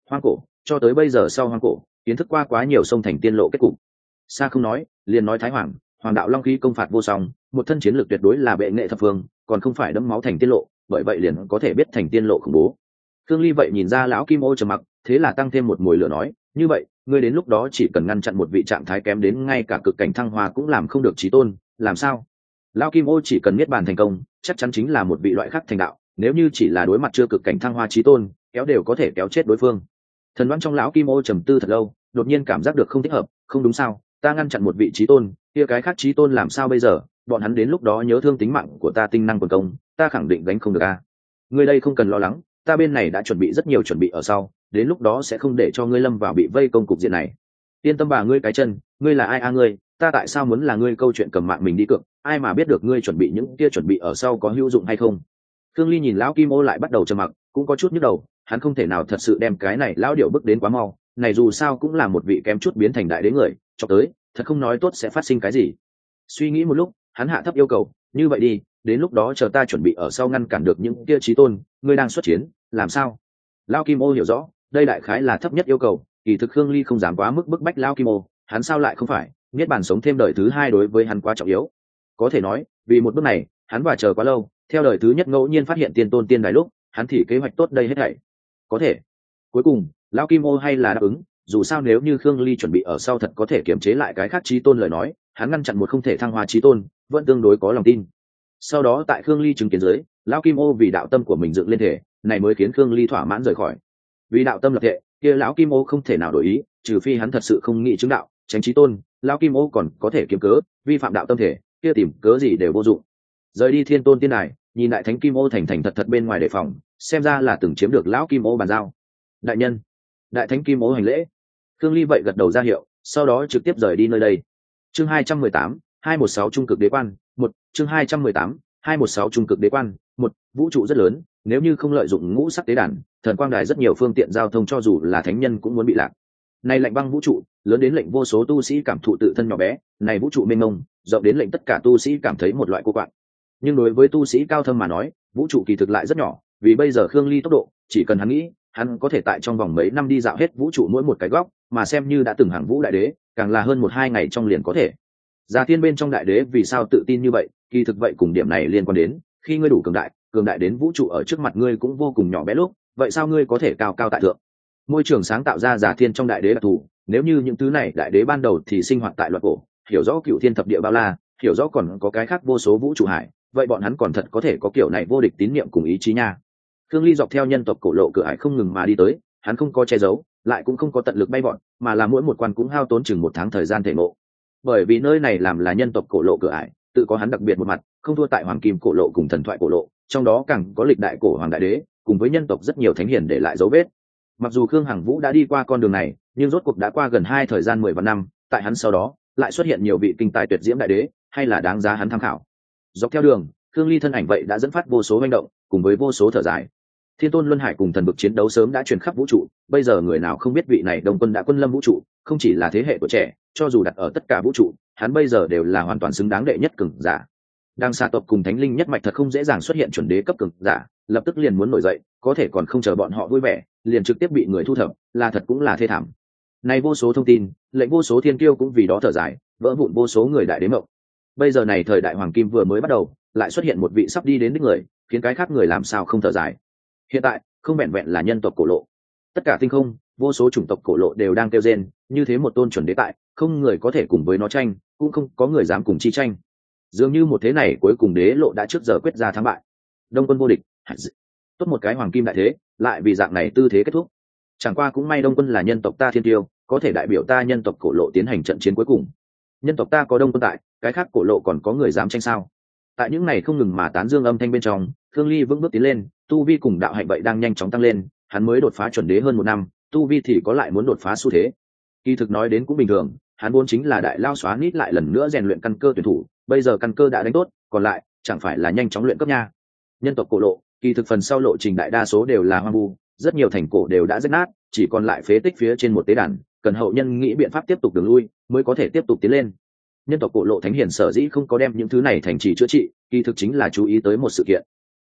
Hoang cổ cho tới bây giờ sau hoang cổ kiến thức qua quá nhiều sông thành tiên lộ kết cục. Xa không nói, liền nói Thái Hoàng, Hoàng đạo long khí công phạt vô song, một thân chiến lược tuyệt đối là bệ nghệ thập phương, còn không phải đẫm máu thành tiên lộ, bởi vậy liền có thể biết thành tiên lộ khủng bố. Khương Ly vậy nhìn ra lão Kim Ô trầm mặc, thế là tăng thêm một mùi lửa nói, như vậy, ngươi đến lúc đó chỉ cần ngăn chặn một vị trạng thái kém đến ngay cả cực cảnh thăng hoa cũng làm không được chí tôn, làm sao? Lão Kim Ô chỉ cần niết bàn thành công, chắc chắn chính là một vị loại khác thành đạo, nếu như chỉ là đối mặt chưa cực cảnh thăng hoa chí tôn, kéo đều có thể kéo chết đối phương. Thần đoán trong lão Kim Ô trầm tư thật lâu, đột nhiên cảm giác được không thích hợp, không đúng sao? Ta ngăn chặn một vị chí tôn, kia cái khác chí tôn làm sao bây giờ? Bọn hắn đến lúc đó nhớ thương tính mạng của ta tinh năng quần công, ta khẳng định gánh không được a. Ngươi đây không cần lo lắng, ta bên này đã chuẩn bị rất nhiều chuẩn bị ở sau, đến lúc đó sẽ không để cho ngươi lâm vào bị vây công cục diện này. Yên tâm bà ngươi cái chân, ngươi là ai a ngươi, ta tại sao muốn là ngươi câu chuyện cầm mạng mình đi cược, ai mà biết được ngươi chuẩn bị những kia chuẩn bị ở sau có hữu dụng hay không. Khương Ly nhìn lão Kim Ô lại bắt đầu trầm mặc, cũng có chút nhức đầu, hắn không thể nào thật sự đem cái này lão điệu bước đến quá mau, này dù sao cũng là một vị kém chút biến thành đại đế người, cho tới, thật không nói tốt sẽ phát sinh cái gì. Suy nghĩ một lúc, hắn hạ thấp yêu cầu, như vậy đi, đến lúc đó chờ ta chuẩn bị ở sau ngăn cản được những kia chí tôn, ngươi đang xuất chiến, làm sao? Lão Kim Ô hiểu rõ, đây đại khái là thấp nhất yêu cầu, kỳ thực Khương Ly không dám quá mức bức bách lão Kim Ô, hắn sao lại không phải, niết bàn sống thêm đời thứ hai đối với hắn quá trọng yếu. Có thể nói, vì một bước này, hắn và chờ quá lâu, theo đời thứ nhất ngẫu nhiên phát hiện tiên tôn tiên đài lúc, hắn thì kế hoạch tốt đây hết thảy. Có thể. Cuối cùng, lão Kim Ô hay là đáp ứng, dù sao nếu như Khương Ly chuẩn bị ở sau thật có thể kiềm chế lại cái khác chí tôn lời nói, hắn ngăn chặn một không thể thăng hoa chí tôn, vẫn tương đối có lòng tin. Sau đó tại Khương Ly chứng kiến dưới, lão Kim Ô vì đạo tâm của mình dựng lên thể, này mới khiến Khương Ly thỏa mãn rời khỏi. Vì đạo tâm lập thể, kia lão Kim Ô không thể nào đổi ý, trừ phi hắn thật sự không nghĩ chứng đạo, tránh chí tôn, lão Kim Ô còn có thể kiếm cớ, vi phạm đạo tâm thể, kia tìm cớ gì đều vô dụng. Rời đi Thiên Tôn tiên đài, nhìn đại thánh Kim Ô thành thành thật thật bên ngoài đề phòng, xem ra là từng chiếm được lão Kim Ô bàn giao. Đại nhân, đại thánh Kim Ô hành lễ. Khương Ly vậy gật đầu ra hiệu, sau đó trực tiếp rời đi nơi đây. Chương 218, 216 trung cực đế quan, 1, chương 218, 216 trung cực đế quan, 1, vũ trụ rất lớn, nếu như không lợi dụng ngũ sắc tế đàn, thần quang đài rất nhiều phương tiện giao thông cho dù là thánh nhân cũng muốn bị lạc. Này lạnh băng vũ trụ, lớn đến lệnh vô số tu sĩ cảm thụ tự thân nhỏ bé, này vũ trụ mênh mông, rộng đến lệnh tất cả tu sĩ cảm thấy một loại cô quạnh. Nhưng đối với tu sĩ cao thâm mà nói, vũ trụ kỳ thực lại rất nhỏ, vì bây giờ Khương Ly tốc độ, chỉ cần hắn nghĩ, hắn có thể tại trong vòng mấy năm đi dạo hết vũ trụ mỗi một cái góc, mà xem như đã từng hàng vũ đại đế, càng là hơn 1-2 ngày trong liền có thể. Già Thiên bên trong đại đế vì sao tự tin như vậy, kỳ thực vậy cùng điểm này liên quan đến, khi ngươi đủ cường đại đến vũ trụ ở trước mặt ngươi cũng vô cùng nhỏ bé lúc, vậy sao ngươi có thể cao cao tại thượng? Môi trường sáng tạo ra Già Thiên trong đại đế đặc thù, nếu như những thứ này đại đế ban đầu thì sinh hoạt tại loạn cổ, hiểu rõ cựu thiên thập địa bao la, hiểu rõ còn có cái khác vô số vũ trụ hải, vậy bọn hắn còn thật có thể có kiểu này vô địch tín niệm cùng ý chí nha. Khương Ly dọc theo nhân tộc cổ lộ cửa ải không ngừng mà đi tới, hắn không có che giấu, lại cũng không có tận lực bay bọn, mà là mỗi một quan cũng hao tốn chừng 1 tháng thời gian thể ngộ. Bởi vì nơi này làm là nhân tộc cổ lộ cửa ải, tự có hắn đặc biệt một mặt, không thua tại hoàng kim cổ lộ cùng thần thoại cổ lộ, trong đó càng có lịch đại cổ hoàng đại đế, cùng với nhân tộc rất nhiều thánh hiền để lại dấu vết. Mặc dù Khương Hằng Vũ đã đi qua con đường này, nhưng rốt cuộc đã qua gần 2 thời gian 10 vạn năm, tại hắn sau đó lại xuất hiện nhiều vị kinh tài tuyệt diễm đại đế, hay là đáng giá hắn tham khảo. Dọc theo đường, Khương Ly thân ảnh vậy đã dẫn phát vô số hành động, cùng với vô số thở dài. Thiên Tôn Luân Hải cùng thần vực chiến đấu sớm đã truyền khắp vũ trụ, bây giờ người nào không biết vị này Đông Quân đã quân lâm vũ trụ, không chỉ là thế hệ của trẻ, cho dù đặt ở tất cả vũ trụ, hắn bây giờ đều là hoàn toàn xứng đáng đệ nhất cường giả. Đang xa tộc cùng thánh linh nhất mạch thật không dễ dàng xuất hiện chuẩn đế cấp cường giả, lập tức liền muốn nổi dậy, có thể còn không chờ bọn họ vui vẻ, liền trực tiếp bị người thu thập, là thật cũng là thê thảm. Này vô số thông tin, lệnh vô số thiên kiêu cũng vì đó thở dài, vỡ vụn vô số người đại đế mộng. Bây giờ này thời đại hoàng kim vừa mới bắt đầu, lại xuất hiện một vị sắp đi đến đích người, khiến cái khác người làm sao không thở dài. Hiện tại, không vẹn vẹn là nhân tộc cổ lộ, tất cả tinh không, vô số chủng tộc cổ lộ đều đang kêu rên, như thế một tôn chuẩn đế tại, không người có thể cùng với nó tranh, cũng không có người dám cùng chi tranh. Dường như một thế này cuối cùng đế lộ đã trước giờ quyết ra thắng bại. Đông Quân vô địch, tốt một cái hoàng kim đại thế, lại vì dạng này tư thế kết thúc. Chẳng qua cũng may Đông Quân là nhân tộc ta thiên tiêu, có thể đại biểu ta nhân tộc cổ lộ tiến hành trận chiến cuối cùng. Nhân tộc ta có Đông Quân tại, cái khác cổ lộ còn có người dám tranh sao? Tại những này không ngừng mà tán dương âm thanh bên trong, Khương Ly vững bước tiến lên, tu vi cùng đạo hạnh vậy đang nhanh chóng tăng lên, hắn mới đột phá chuẩn đế hơn 1 năm, tu vi thì có lại muốn đột phá xu thế. Kỳ thực nói đến cũng bình thường, hắn vốn chính là đại lao xóa nít lại lần nữa rèn luyện căn cơ tuyển thủ, bây giờ căn cơ đã đánh tốt, còn lại chẳng phải là nhanh chóng luyện cấp nha. Nhân tộc cổ lộ, kỳ thực phần sau lộ trình đại đa số đều là hoang vu, rất nhiều thành cổ đều đã rách nát, chỉ còn lại phế tích phía trên một tế đàn, cần hậu nhân nghĩ biện pháp tiếp tục đường lui, mới có thể tiếp tục tiến lên. Nhân tộc cổ lộ thánh hiền sở dĩ không có đem những thứ này thành trì chữa trị, kỳ thực chính là chú ý tới một sự kiện.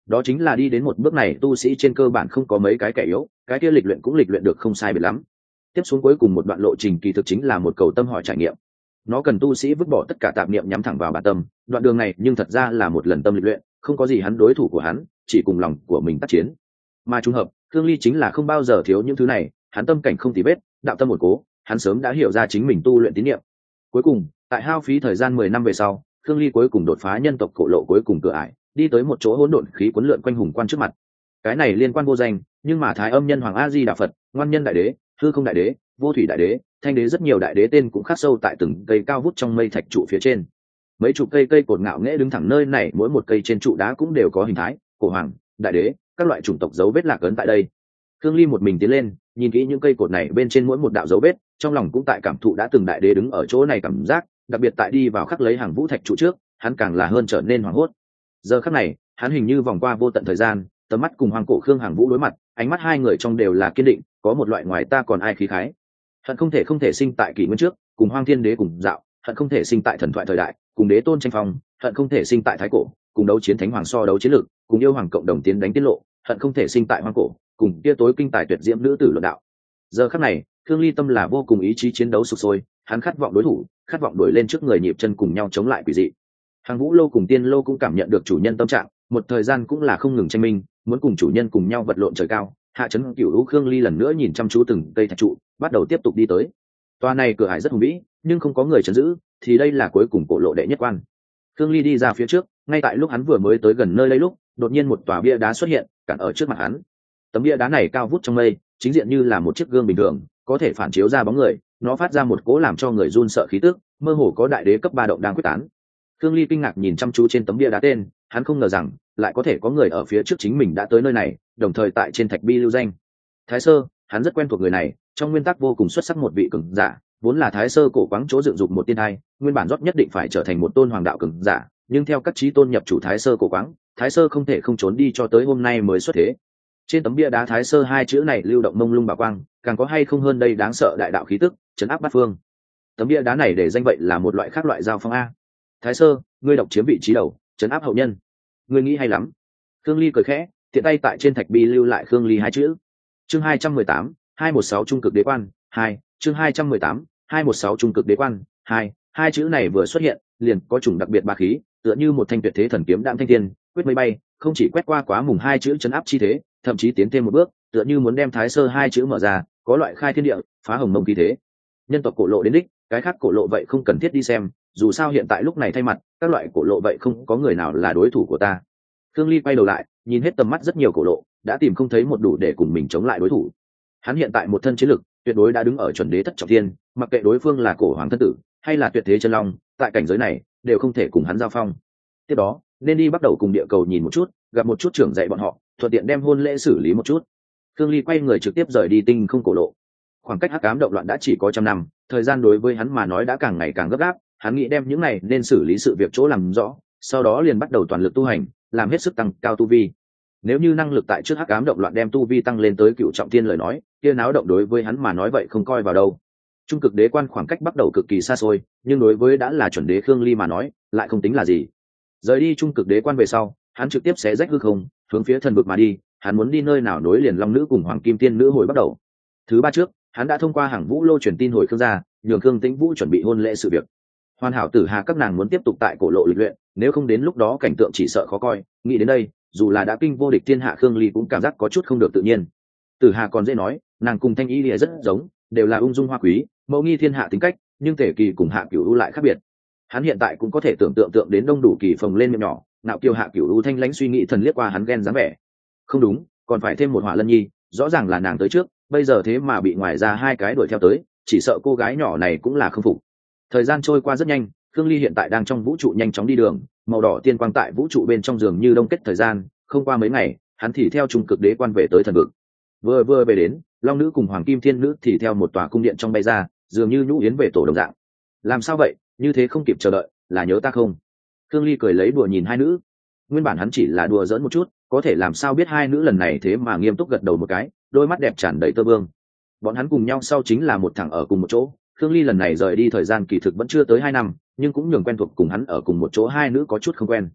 đó chính là đi đến một bước này tu sĩ trên cơ bản không có mấy cái kẻ yếu, cái kia lịch luyện cũng lịch luyện được không sai biệt lắm. Tiếp xuống cuối cùng một đoạn lộ trình kỳ thực chính là một cầu tâm hỏi trải nghiệm. Nó cần tu sĩ vứt bỏ tất cả tạp niệm nhắm thẳng vào bản tâm. Đoạn đường này nhưng thật ra là một lần tâm lịch luyện, không có gì hắn đối thủ của hắn, chỉ cùng lòng của mình tác chiến. Mà trùng hợp, Thương Ly chính là không bao giờ thiếu những thứ này, hắn tâm cảnh không tì vết, đạo tâm ổn cố, hắn sớm đã hiểu ra chính mình tu luyện tín niệm. Cuối cùng, tại hao phí thời gian 10 năm về sau, Thương Ly cuối cùng đột phá nhân tộc cổ lộ cuối cùng cửa ải, đi tới một chỗ hỗn độn khí cuốn lượn quanh hùng quan trước mặt. Cái này liên quan vô danh, nhưng mà Thái Âm Nhân Hoàng A Di Đà Phật, Ngoan Nhân Đại Đế, Hư Không Đại Đế, Vô Thủy Đại Đế, Thanh Đế rất nhiều đại đế tên cũng khắc sâu tại từng cây cao vút trong mây thạch trụ phía trên. Mấy chục cây cột ngạo nghễ đứng thẳng nơi này, mỗi một cây trên trụ đá cũng đều có hình thái, cổ hoàng, đại đế, các loại chủng tộc dấu vết lạc ấn tại đây. Thương Ly một mình tiến lên, nhìn kỹ những cây cột này bên trên mỗi một đạo dấu vết, trong lòng cũng tại cảm thụ đã từng đại đế đứng ở chỗ này cảm giác, đặc biệt tại đi vào khắc lấy hàng vũ thạch trụ trước, hắn càng là hơn trở nên hoảng hốt. Giờ khắc này, hắn hình như vòng qua vô tận thời gian, tầm mắt cùng hoàng cổ Khương Hàng Vũ đối mặt, ánh mắt hai người trong đều là kiên định, có một loại ngoài ta còn ai khí khái. Hận không thể sinh tại kỷ nguyên trước, cùng Hoang Thiên Đế cùng dạo, hận không thể sinh tại thần thoại thời đại, cùng đế tôn tranh phong, hận không thể sinh tại thái cổ, cùng đấu chiến thánh hoàng so đấu chiến lược, cùng yêu hoàng cộng đồng tiến đánh tiết lộ, hận không thể sinh tại hoang cổ, cùng kia tối kinh tài tuyệt diễm nữ tử luận đạo. Giờ khắc này, Thương Ly tâm là vô cùng ý chí chiến đấu sục sôi, hắn khát vọng đối thủ, khát vọng đuổi lên trước người nhịp chân cùng nhau chống lại quỷ dị. Hàng Vũ Lô cùng Tiên Lô cũng cảm nhận được chủ nhân tâm trạng, một thời gian cũng là không ngừng tranh minh, muốn cùng chủ nhân cùng nhau vật lộn trời cao. Hạ trấn Cửu Lũ Khương Ly lần nữa nhìn chăm chú từng cây thạch trụ, bắt đầu tiếp tục đi tới. Toa này cửa ải rất hùng vĩ, nhưng không có người trấn giữ, thì đây là cuối cùng cổ lộ đệ nhất quan. Khương Ly đi ra phía trước, ngay tại lúc hắn vừa mới tới gần nơi đây lúc, đột nhiên một tòa bia đá xuất hiện, cản ở trước mặt hắn. Tấm bia đá này cao vút trong mây, chính diện như là một chiếc gương bình thường, có thể phản chiếu ra bóng người, nó phát ra một cỗ làm cho người run sợ khí tức, mơ hồ có đại đế cấp 3 động đang quyết tán. Khương Ly kinh ngạc nhìn chăm chú trên tấm bia đá tên, hắn không ngờ rằng lại có thể có người ở phía trước chính mình đã tới nơi này, đồng thời tại trên thạch bi lưu danh. Thái Sơ, hắn rất quen thuộc người này, trong nguyên tắc vô cùng xuất sắc một vị cường giả, vốn là Thái Sơ cổ quáng chỗ dựng dục một tiên thai, nguyên bản rót nhất định phải trở thành một tôn hoàng đạo cường giả, nhưng theo các chí tôn nhập chủ Thái Sơ cổ quáng, Thái Sơ không thể không trốn đi cho tới hôm nay mới xuất thế. Trên tấm bia đá Thái Sơ hai chữ này lưu động mông lung bảo quang, càng có hay không hơn đây đáng sợ đại đạo khí tức, trấn áp bát phương. Tấm bia đá này để danh vậy là một loại khác loại giao phong a. Thái Sơ, ngươi độc chiếm vị trí đầu, trấn áp hậu nhân. Ngươi nghĩ hay lắm. Khương Ly cười khẽ, tiện tay tại trên thạch bi lưu lại Khương Ly hai chữ. Chương 218, 216 trung cực đế quan 2, chương 218, 216 trung cực đế quan 2, hai chữ này vừa xuất hiện, liền có chủng đặc biệt bá khí, tựa như một thanh tuyệt thế thần kiếm đạm thanh thiên, quyết mây bay, không chỉ quét qua quá mùng hai chữ trấn áp chi thế, thậm chí tiến thêm một bước, tựa như muốn đem Thái Sơ hai chữ mở ra, có loại khai thiên địa, phá hồng mông khí thế. Nhân tộc cổ lộ đến đích, cái khác cổ lộ vậy không cần thiết đi xem, dù sao hiện tại lúc này thay mặt, các loại cổ lộ vậy không có người nào là đối thủ của ta. Khương Ly quay đầu lại, nhìn hết tầm mắt rất nhiều cổ lộ, đã tìm không thấy một đủ để cùng mình chống lại đối thủ. Hắn hiện tại một thân chiến lực, tuyệt đối đã đứng ở chuẩn đế thất trọng thiên, mặc kệ đối phương là cổ hoàng thân tử, hay là tuyệt thế chân long, tại cảnh giới này đều không thể cùng hắn giao phong. Tiếp đó, nên đi bắt đầu cùng địa cầu nhìn một chút, gặp một chút trưởng dạy bọn họ, thuận tiện đem hôn lễ xử lý một chút. Khương Ly quay người trực tiếp rời đi tinh không cổ lộ. Khoảng cách hắc ám động loạn đã chỉ có 100 năm, thời gian đối với hắn mà nói đã càng ngày càng gấp gáp, hắn nghĩ đem những này nên xử lý sự việc chỗ làm rõ, sau đó liền bắt đầu toàn lực tu hành, làm hết sức tăng cao tu vi. Nếu như năng lực tại trước hắc ám động loạn đem tu vi tăng lên tới cựu trọng thiên lời nói, kia náo động đối với hắn mà nói vậy không coi vào đâu. Trung cực đế quan khoảng cách bắt đầu cực kỳ xa xôi, nhưng đối với đã là chuẩn đế Khương Ly mà nói, lại không tính là gì. Rời đi trung cực đế quan về sau, hắn trực tiếp xé rách hư không, hướng phía thần vực mà đi, hắn muốn đi nơi nào nối liền long nữ cùng hoàng kim tiên nữ hồi bắt đầu. Thứ ba trước, hắn đã thông qua Hàng Vũ Lô truyền tin hồi Khương gia, nhường Khương Tĩnh Vũ chuẩn bị hôn lễ sự việc. Hoàn Hảo Tử Hà các nàng muốn tiếp tục tại cổ lộ lịch luyện, nếu không đến lúc đó cảnh tượng chỉ sợ khó coi. Nghĩ đến đây, dù là đã kinh vô địch thiên hạ Khương Ly cũng cảm giác có chút không được tự nhiên. Tử Hà còn dễ nói, nàng cùng Thanh Y Lìa rất giống, đều là ung dung hoa quý, mẫu nghi thiên hạ tính cách, nhưng Tề Kỳ cùng Hạ Cửu U lại khác biệt. Hắn hiện tại cũng có thể tưởng tượng đến Đông Đủ Kỳ phồng lên miệng nhỏ, nạo kiêu Hạ Cửu U thanh lãnh suy nghĩ thần liếc qua hắn ghen dáng vẻ. Không đúng, còn phải thêm một Hỏa Lân Nhi, rõ ràng là nàng tới trước, bây giờ thế mà bị ngoài ra hai cái đuổi theo tới, chỉ sợ cô gái nhỏ này cũng là không phục. Thời gian trôi qua rất nhanh, Khương Ly hiện tại đang trong vũ trụ nhanh chóng đi đường, màu đỏ tiên quang tại vũ trụ bên trong giường như đông kết thời gian, không qua mấy ngày, hắn thì theo trung cực đế quan về tới thần vực. Vừa về đến, long nữ cùng hoàng kim thiên nữ thì theo một tòa cung điện trong bay ra, dường như nhũ yến về tổ đồng dạng. Làm sao vậy, như thế không kịp chờ đợi, là nhớ ta không? Khương Ly cười lấy đùa nhìn hai nữ. Nguyên bản hắn chỉ là đùa giỡn một chút, có thể làm sao biết hai nữ lần này thế mà nghiêm túc gật đầu một cái, đôi mắt đẹp tràn đầy tơ vương. Bọn hắn cùng nhau sau chính là một thằng ở cùng một chỗ. Khương Ly lần này rời đi thời gian kỳ thực vẫn chưa tới 2 năm, nhưng cũng nhường quen thuộc cùng hắn ở cùng một chỗ hai nữ có chút không quen.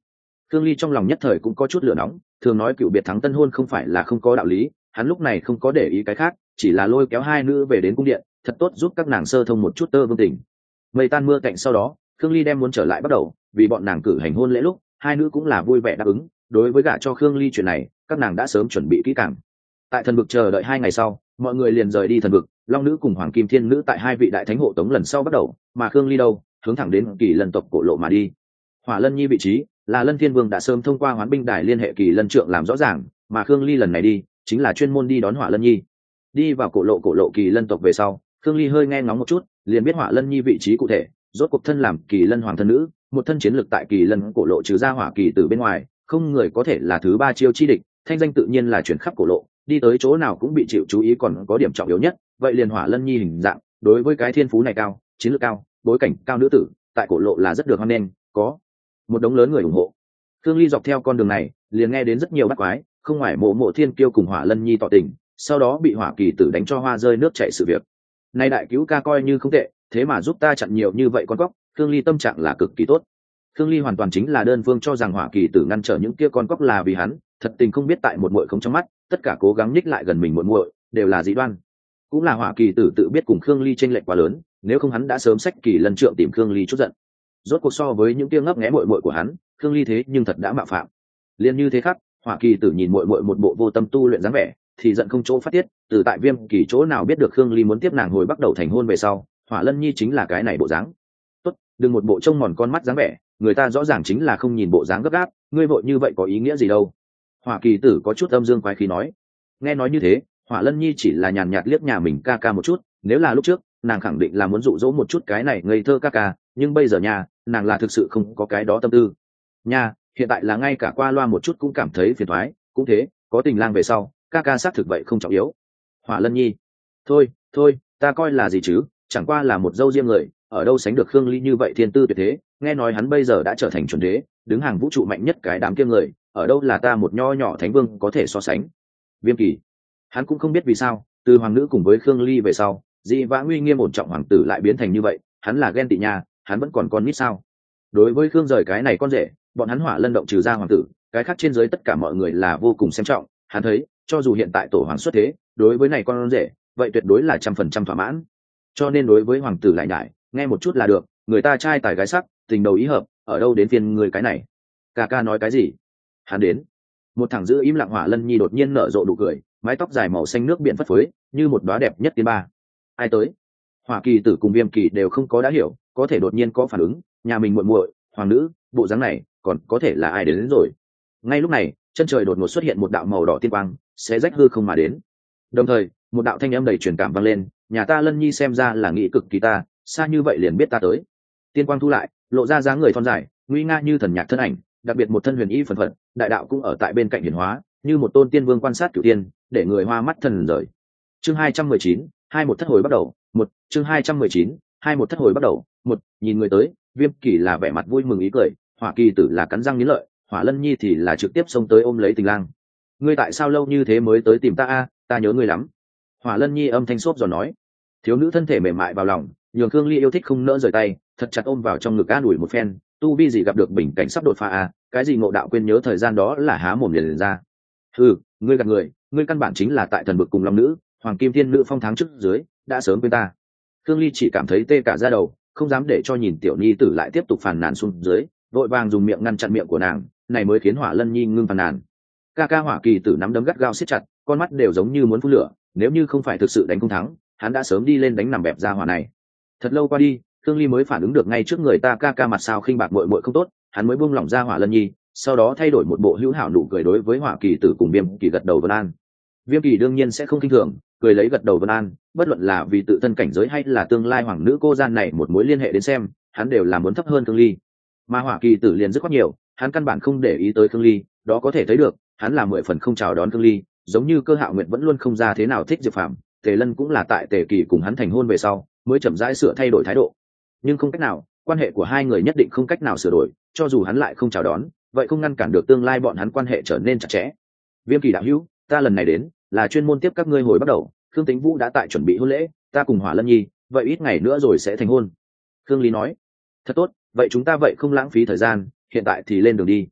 Khương Ly trong lòng nhất thời cũng có chút lửa nóng, thường nói cựu biệt thắng tân hôn không phải là không có đạo lý, hắn lúc này không có để ý cái khác, chỉ là lôi kéo hai nữ về đến cung điện, thật tốt giúp các nàng sơ thông một chút tơ vương tình. Mây tan mưa cạnh sau đó, Khương Ly đem muốn trở lại bắt đầu, vì bọn nàng cử hành hôn lễ lúc, hai nữ cũng là vui vẻ đáp ứng. Đối với gả cho Khương Ly chuyện này, các nàng đã sớm chuẩn bị kỹ càng. Tại thần vực chờ đợi 2 ngày sau, mọi người liền rời đi thần vực, Long nữ cùng Hoàng Kim Thiên nữ tại hai vị đại thánh hộ tống lần sau bắt đầu, mà Khương Ly đâu, hướng thẳng đến Kỳ Lân tộc cổ lộ mà đi. Hỏa Lân Nhi vị trí là Lân Thiên Vương đã sớm thông qua Hoán binh đài liên hệ Kỳ Lân Trượng làm rõ ràng, mà Khương Ly lần này đi, chính là chuyên môn đi đón Hỏa Lân Nhi. Đi vào cổ lộ Kỳ Lân tộc về sau, Khương Ly hơi nghe ngóng một chút, liền biết Hỏa Lân Nhi vị trí cụ thể, rốt cuộc thân làm Kỳ Lân hoàng thân nữ, một thân chiến lực tại Kỳ Lân cổ lộ trừ ra Hỏa Kỳ từ bên ngoài, không người có thể là thứ ba chiêu chi địch, thanh danh tự nhiên là chuyển khắp cổ lộ, đi tới chỗ nào cũng bị chịu chú ý. Còn có điểm trọng yếu nhất, vậy liền Hỏa Lân Nhi hình dạng, đối với cái thiên phú này cao, chiến lược cao, bối cảnh cao nữ tử, tại cổ lộ là rất được hoan nghênh, có một đống lớn người ủng hộ. Khương Ly dọc theo con đường này, liền nghe đến rất nhiều bắt quái, không ngoài Mộ Thiên Kiêu cùng Hỏa Lân Nhi tỏ tình, sau đó bị Hỏa Kỳ tử đánh cho hoa rơi nước chảy sự việc. Nay đại cứu ca coi như không tệ, thế mà giúp ta chặn nhiều như vậy con cóc, Khương Ly tâm trạng là cực kỳ tốt. Khương Ly hoàn toàn chính là đơn phương cho rằng Hỏa Kỳ tử ngăn trở những kia con cóc là vì hắn, thật tình không biết tại một muội không trong mắt, tất cả cố gắng nhích lại gần mình muội đều là dị đoan. Cũng là Hỏa Kỳ tử tự biết cùng Khương Ly chênh lệch quá lớn, nếu không hắn đã sớm xách Kỳ Lân Trượng tìm Khương Ly chút giận. Rốt cuộc so với những kia ngấp nghé muội của hắn, Khương Ly thế nhưng thật đã mạo phạm. Liên như thế khác, Hỏa Kỳ tử nhìn muội một bộ vô tâm tu luyện dáng vẻ, thì giận không chỗ phát tiết. Từ tại Viêm Kỳ chỗ nào biết được Khương Ly muốn tiếp nàng hồi bắt đầu thành hôn về sau, Hỏa Lân Nhi chính là cái này bộ dáng. Tốt, đừng một bộ trông mòn con mắt dáng vẻ, người ta rõ ràng chính là không nhìn bộ dáng gấp gáp, ngươi vội như vậy có ý nghĩa gì đâu. Hỏa Kỳ tử có chút âm dương quái khí nói. Nghe nói như thế, Hỏa Lân Nhi chỉ là nhàn nhạt liếc nhà mình ca ca một chút, nếu là lúc trước, nàng khẳng định là muốn dụ dỗ một chút cái này ngây thơ ca ca, nhưng bây giờ nhà, nàng là thực sự không có cái đó tâm tư. Nha, hiện tại là ngay cả qua loa một chút cũng cảm thấy phiền toái, cũng thế, có tình lang về sau, ca ca xác thực vậy không trọng yếu. Hỏa Lân Nhi, thôi, ta coi là gì chứ, chẳng qua là một dâu riêng người, ở đâu sánh được Khương Ly như vậy thiên tư tuyệt thế, nghe nói hắn bây giờ đã trở thành chuẩn đế, đứng hàng vũ trụ mạnh nhất cái đám kia người, ở đâu là ta một nho nhỏ thánh vương có thể so sánh. Viêm Kỳ, hắn cũng không biết vì sao, từ hoàng nữ cùng với Khương Ly về sau, dị vãng uy nghiêm ổn trọng hoàng tử lại biến thành như vậy, hắn là ghen tị nha, hắn vẫn còn con nít sao? Đối với Khương rời cái này con rể, bọn hắn Hỏa Lân động trừ ra hoàng tử, cái khác trên dưới tất cả mọi người là vô cùng xem trọng, hắn thấy, cho dù hiện tại tổ hoàng xuất thế, đối với này con rể, vậy tuyệt đối là 100% thỏa mãn. Cho nên đối với hoàng tử lại nhải, nghe một chút là được, người ta trai tài gái sắc, tình đầu ý hợp, ở đâu đến phiên người cái này. Ca ca nói cái gì? Hắn đến. Một thằng giữ im lặng Hỏa Lân Nhi đột nhiên nở rộ nụ cười, mái tóc dài màu xanh nước biển phất phới, như một đóa đẹp nhất tiên ba. Ai tới? Hỏa Kỳ tử cùng Viêm Kỳ đều không có đã hiểu, có thể đột nhiên có phản ứng, nhà mình muội hoàng nữ, bộ dáng này, còn có thể là ai đến rồi. Ngay lúc này, chân trời đột ngột xuất hiện một đạo màu đỏ tiên quang, sẽ rách hư không mà đến. Đồng thời, một đạo thanh âm đầy truyền cảm vang lên, nhà ta Lân Nhi xem ra là nghĩ cực kỳ ta, xa như vậy liền biết ta tới. Tiên quang thu lại, lộ ra dáng người thon dài, nguy nga như thần nhạc thân ảnh, đặc biệt một thân huyền y phần phật, đại đạo cũng ở tại bên cạnh hiển hóa, như một tôn tiên vương quan sát cửu tiên, để người hoa mắt thần rời. Chương 219, hai một thất hồi bắt đầu. Chương 219, hai một thất hồi bắt đầu. Nhìn người tới, Viêm Kỳ là vẻ mặt vui mừng ý cười, Hỏa Kỳ tử là cắn răng nghiến lợi, Hỏa Lân Nhi thì là trực tiếp xông tới ôm lấy Tình Lang. Ngươi tại sao lâu như thế mới tới tìm ta a? Ta nhớ ngươi lắm. Hỏa Lân Nhi âm thanh xốp giòn nói. Thiếu nữ thân thể mềm mại vào lòng, nhường Khương Ly yêu thích không nỡ rời tay, thật chặt ôm vào trong ngực an ủi một phen. Tu vi gì gặp được bình cảnh sắp đột phá a? Cái gì ngộ đạo quên nhớ thời gian đó là há mồm liền ra. Ngươi gạt người, ngươi căn bản chính là tại thần vực cùng long nữ, Hoàng Kim Thiên nữ phong tháng trước dưới, đã sớm quên ta. Khương Ly chỉ cảm thấy tê cả da đầu, không dám để cho nhìn tiểu nhi tử lại tiếp tục phàn nàn xuống dưới, vội vàng dùng miệng ngăn chặn miệng của nàng, này mới khiến Hỏa Lân Nhi ngưng phàn nàn. Ca ca Hỏa Kỳ tử nắm đấm gắt gao siết chặt, con mắt đều giống như muốn phun lửa, nếu như không phải thực sự đánh không thắng, hắn đã sớm đi lên đánh nằm bẹp ra hỏa này. Thật lâu qua đi, Khương Ly mới phản ứng được ngay trước người ta ca ca mặt sao khinh bạc muội không tốt, hắn mới buông lỏng ra Hỏa Lân Nhi, sau đó thay đổi một bộ hữu hảo nụ cười đối với Hỏa Kỳ tử cùng Viêm Kỳ gật đầu vân an. Viêm Kỳ đương nhiên sẽ không khinh thường, cười lấy gật đầu vân an, bất luận là vì tự thân cảnh giới hay là tương lai hoàng nữ cô gian này một mối liên hệ đến xem, hắn đều là muốn thấp hơn Khương Ly. Mà Hỏa Kỳ tử liền rất quá nhiều, hắn căn bản không để ý tới Khương Ly, đó có thể thấy được, hắn là 10 phần không chào đón Khương Ly, giống như Cơ Hạo Nguyệt vẫn luôn không ra thế nào thích Diệp Phàm, Tề Lân cũng là tại Tề Kỳ cùng hắn thành hôn về sau, mới chậm rãi sửa thay đổi thái độ. Nhưng không cách nào, quan hệ của hai người nhất định không cách nào sửa đổi, cho dù hắn lại không chào đón, vậy không ngăn cản được tương lai bọn hắn quan hệ trở nên chặt chẽ. Viêm Kỳ đạo hữu, ta lần này đến là chuyên môn tiếp các ngươi hồi bắt đầu, Khương Tĩnh Vũ đã tại chuẩn bị hôn lễ, ta cùng Hỏa Lân Nhi, vậy ít ngày nữa rồi sẽ thành hôn. Khương Ly nói. Thật tốt, vậy chúng ta vậy không lãng phí thời gian, hiện tại thì lên đường đi.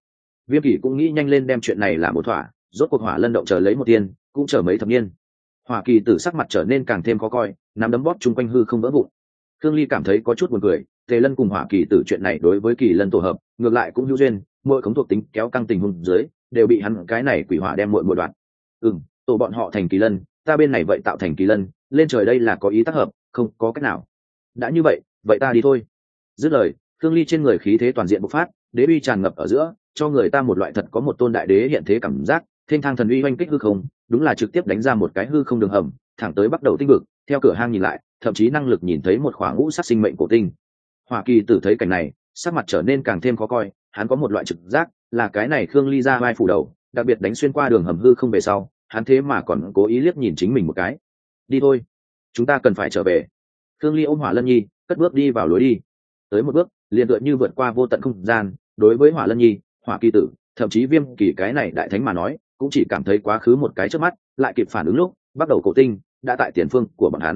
Viêm Kỳ cũng nghĩ nhanh lên đem chuyện này làm một thỏa, rốt cuộc Hỏa Lân động chờ lấy một tiên, cũng chờ mấy thập niên. Hỏa Kỳ Tử sắc mặt trở nên càng thêm khó coi, nắm đấm bóp chung quanh hư không vỡ vụn. Khương Ly cảm thấy có chút buồn cười, Tề Lân cùng Hỏa Kỳ Tử chuyện này đối với Kỳ Lân tổ hợp, ngược lại cũng hữu duyên, mỗi khống thuộc tính kéo căng tình huống dưới, đều bị hắn cái này quỷ hỏa đem muội đoạn. Tổ bọn họ thành Kỳ Lân, ta bên này vậy tạo thành Kỳ Lân, lên trời đây là có ý tác hợp, không có cách nào. Đã như vậy, vậy ta đi thôi. Dứt lời, Khương Ly trên người khí thế toàn diện bộc phát, đế uy tràn ngập ở giữa, cho người ta một loại thật có một tôn đại đế hiện thế cảm giác, thiên thang thần uy oanh kích hư không, đúng là trực tiếp đánh ra một cái hư không đường hầm, thẳng tới bắt đầu tinh vực. Theo cửa hang nhìn lại, thậm chí năng lực nhìn thấy một khoảng ngũ sắc sinh mệnh cổ tinh. Hỏa Kỳ Tử thấy cảnh này, sắc mặt trở nên càng thêm khó coi, hắn có một loại trực giác, là cái này Khương Ly ra vai phủ đầu, đặc biệt đánh xuyên qua đường hầm hư không về sau, hắn thế mà còn cố ý liếc nhìn chính mình một cái. Đi thôi, chúng ta cần phải trở về. Khương Ly ôm Hỏa Lân Nhi, cất bước đi vào lối đi. Tới một bước, liền tựa như vượt qua vô tận không gian. Đối với Hỏa Lân Nhi, Hỏa Kỳ Tử, thậm chí Viêm Kỳ cái này đại thánh mà nói, cũng chỉ cảm thấy quá khứ một cái trước mắt, lại kịp phản ứng lúc bắt đầu cổ tinh đã tại tiền phương của bọn hắn.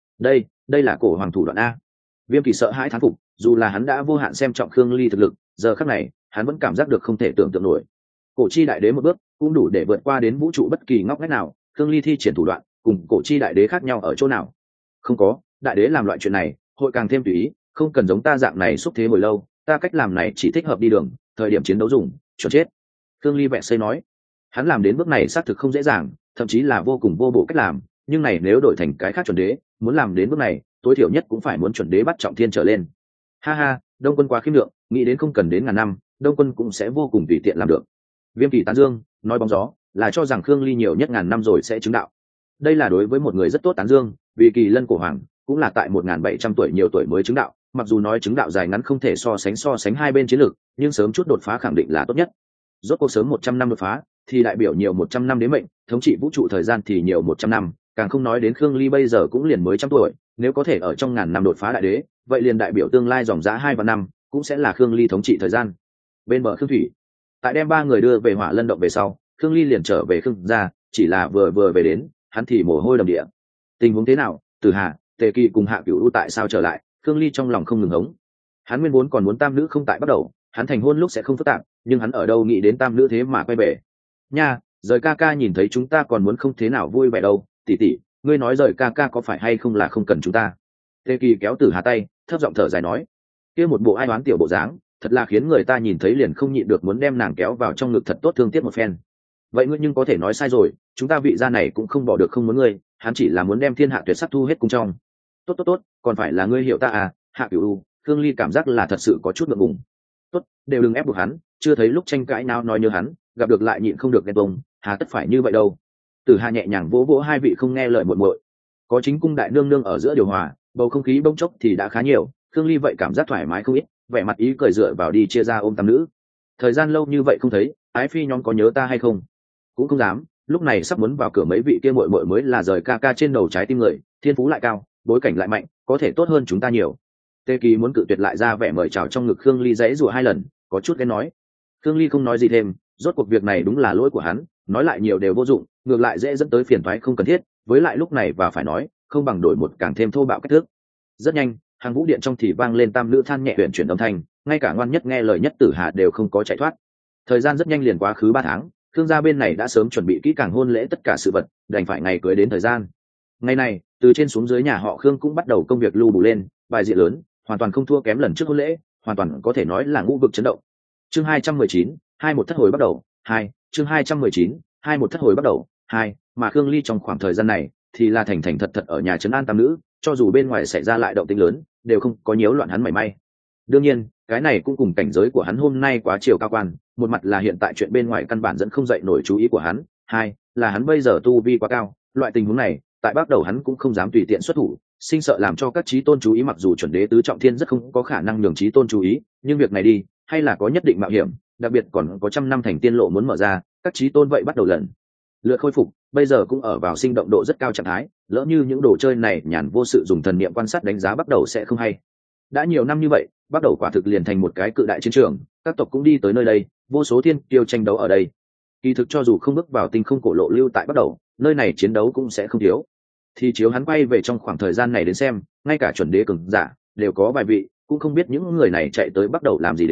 Đây là cổ hoàng thủ đoạn a. Viêm Kỳ sợ hãi thán phục, dù là hắn đã vô hạn xem trọng Khương Ly thực lực, giờ khắc này hắn vẫn cảm giác được không thể tưởng tượng nổi. Cổ chi đại đế một bước cũng đủ để vượt qua đến vũ trụ bất kỳ ngóc ngách nào. Khương Ly thi triển thủ đoạn cùng cổ chi đại đế khác nhau ở chỗ nào? Không có, đại đế làm loại chuyện này hội càng thêm tùy ý, không cần giống ta dạng này xúc thế hồi lâu, ta cách làm này chỉ thích hợp đi đường, thời điểm chiến đấu dùng, chuẩn chết. Khương Ly vẽ xây nói, hắn làm đến bước này xác thực không dễ dàng, thậm chí là vô cùng vô bổ cách làm, nhưng này nếu đổi thành cái khác chuẩn đế, muốn làm đến bước này, tối thiểu nhất cũng phải muốn chuẩn đế bắt trọng thiên trở lên. Ha ha, Đông Quân quá khiêm lượng, nghĩ đến không cần đến ngàn năm, Đông Quân cũng sẽ vô cùng tùy tiện làm được. Viêm Kỳ tán dương, nói bóng gió, là cho rằng Khương Ly nhiều nhất ngàn năm rồi sẽ chứng đạo. Đây là đối với một người rất tốt tán dương, vì Kỳ Lân cổ hoàng cũng là tại 1700 tuổi nhiều tuổi mới chứng đạo, mặc dù nói chứng đạo dài ngắn không thể so sánh hai bên chiến lược, nhưng sớm chút đột phá khẳng định là tốt nhất. Rốt cuộc sớm 100 năm đột phá, thì đại biểu nhiều 100 năm đế mệnh, thống trị vũ trụ thời gian thì nhiều 100 năm, càng không nói đến Khương Ly bây giờ cũng liền mới trăm tuổi, nếu có thể ở trong ngàn năm đột phá đại đế, vậy liền đại biểu tương lai dòng dã 2 vạn năm, cũng sẽ là Khương Ly thống trị thời gian. Bên bờ Khương thủy, tại đem 3 người đưa về Hỏa Lân động về sau, Khương Ly liền trở về Khương gia, chỉ là vừa về đến, hắn thì mồ hôi đầm địa. Tình huống thế nào? Từ Hà, Tề Kỳ cùng Hạ Cửu U tại sao trở lại? Khương Ly trong lòng không ngừng hống. Hắn nguyên vốn còn muốn tam nữ không tại bắt đầu, hắn thành hôn lúc sẽ không phức tạp, nhưng hắn ở đâu nghĩ đến tam nữ thế mà quay về. Nha, rời ca ca nhìn thấy chúng ta còn muốn không thế nào vui vẻ đâu, tỷ tỷ, ngươi nói rời ca ca có phải hay không là không cần chúng ta? Tề Kỳ kéo Từ Hà tay, thấp giọng thở dài nói, kia một bộ ai oán tiểu bộ dáng, thật là khiến người ta nhìn thấy liền không nhịn được muốn đem nàng kéo vào trong ngực thật tốt thương tiếc một phen. Vậy ngươi nhưng có thể nói sai rồi, chúng ta vị gia này cũng không bỏ được không muốn ngươi, hắn chỉ là muốn đem thiên hạ tuyệt sắc thu hết cung trong. Tốt, còn phải là ngươi hiểu ta à? Hạ Cửu U, Khương Ly cảm giác là thật sự có chút ngượng ngùng. Tốt, đều đừng ép buộc hắn, chưa thấy lúc tranh cãi nào nói nhớ hắn, gặp được lại nhịn không được ghen tuông, hà tất phải như vậy đâu. Từ Hà nhẹ nhàng vỗ vỗ hai vị không nghe lời muội muội, có chính cung đại nương nương ở giữa điều hòa, bầu không khí bỗng chốc thì đã khá nhiều. Khương Ly vậy cảm giác thoải mái không ít, vẻ mặt ý cười dựa vào đi chia ra ôm tam nữ. Thời gian lâu như vậy không thấy, ái phi nhóm có nhớ ta hay không? Cũng không dám, lúc này sắp muốn vào cửa mấy vị kia muội muội mới là rời ca ca trên đầu trái tim người, thiên phú lại cao, bối cảnh lại mạnh, có thể tốt hơn chúng ta nhiều. Tề Kỳ muốn cự tuyệt lại ra vẻ mời chào trong ngực Khương Ly dãy rủa 2 lần, có chút ghen nói. Khương Ly không nói gì thêm, rốt cuộc việc này đúng là lỗi của hắn, nói lại nhiều đều vô dụng, ngược lại dễ dẫn tới phiền toái không cần thiết, với lại lúc này và phải nói, không bằng đổi một càng thêm thô bạo cách thức. Rất nhanh, hàng vũ điện trong thì vang lên tam nữ than nhẹ huyền chuyển âm thanh, ngay cả ngoan nhất nghe lời nhất Tử Hà đều không có chạy thoát. Thời gian rất nhanh liền quá khứ 3 tháng, Khương gia bên này đã sớm chuẩn bị kỹ càng hôn lễ tất cả sự vật, đành phải ngày cưới đến thời gian. Ngày này, từ trên xuống dưới nhà họ Khương cũng bắt đầu công việc lưu bù lên, bài diện lớn, hoàn toàn không thua kém lần trước hôn lễ, hoàn toàn có thể nói là ngũ vực chấn động. Chương 219, 21 thất hồi bắt đầu, 2, chương 219, 21 thất hồi bắt đầu, 2, mà Khương Ly trong khoảng thời gian này thì là thành thành thật thật ở nhà trấn an tam nữ, cho dù bên ngoài xảy ra lại động tĩnh lớn, đều không có nhiễu loạn hắn mảy may. Đương nhiên, cái này cũng cùng cảnh giới của hắn hôm nay quá chiều cao quan, một mặt là hiện tại chuyện bên ngoài căn bản dẫn không dậy nổi chú ý của hắn, hai là hắn bây giờ tu vi quá cao, loại tình huống này, tại bắt đầu hắn cũng không dám tùy tiện xuất thủ, sinh sợ làm cho các chí tôn chú ý, mặc dù chuẩn đế tứ trọng thiên rất không có khả năng nhường chí tôn chú ý, nhưng việc này đi, hay là có nhất định mạo hiểm, đặc biệt còn có 100 năm thành tiên lộ muốn mở ra, các chí tôn vậy bắt đầu lần lượt khôi phục, bây giờ cũng ở vào sinh động độ rất cao trạng thái, lỡ như những đồ chơi này nhàn vô sự dùng thần niệm quan sát đánh giá bắt đầu sẽ không hay. Đã nhiều năm như vậy, bắt đầu quả thực liền thành một cái cự đại chiến trường, các tộc cũng đi tới nơi đây, vô số thiên kiêu tranh đấu ở đây. Kỳ thực cho dù không bước vào tinh không cổ lộ lưu tại bắt đầu, nơi này chiến đấu cũng sẽ không thiếu. Thì chiếu hắn quay về trong khoảng thời gian này đến xem, ngay cả chuẩn đế cường giả đều có vài vị, cũng không biết những người này chạy tới bắt đầu làm gì đến,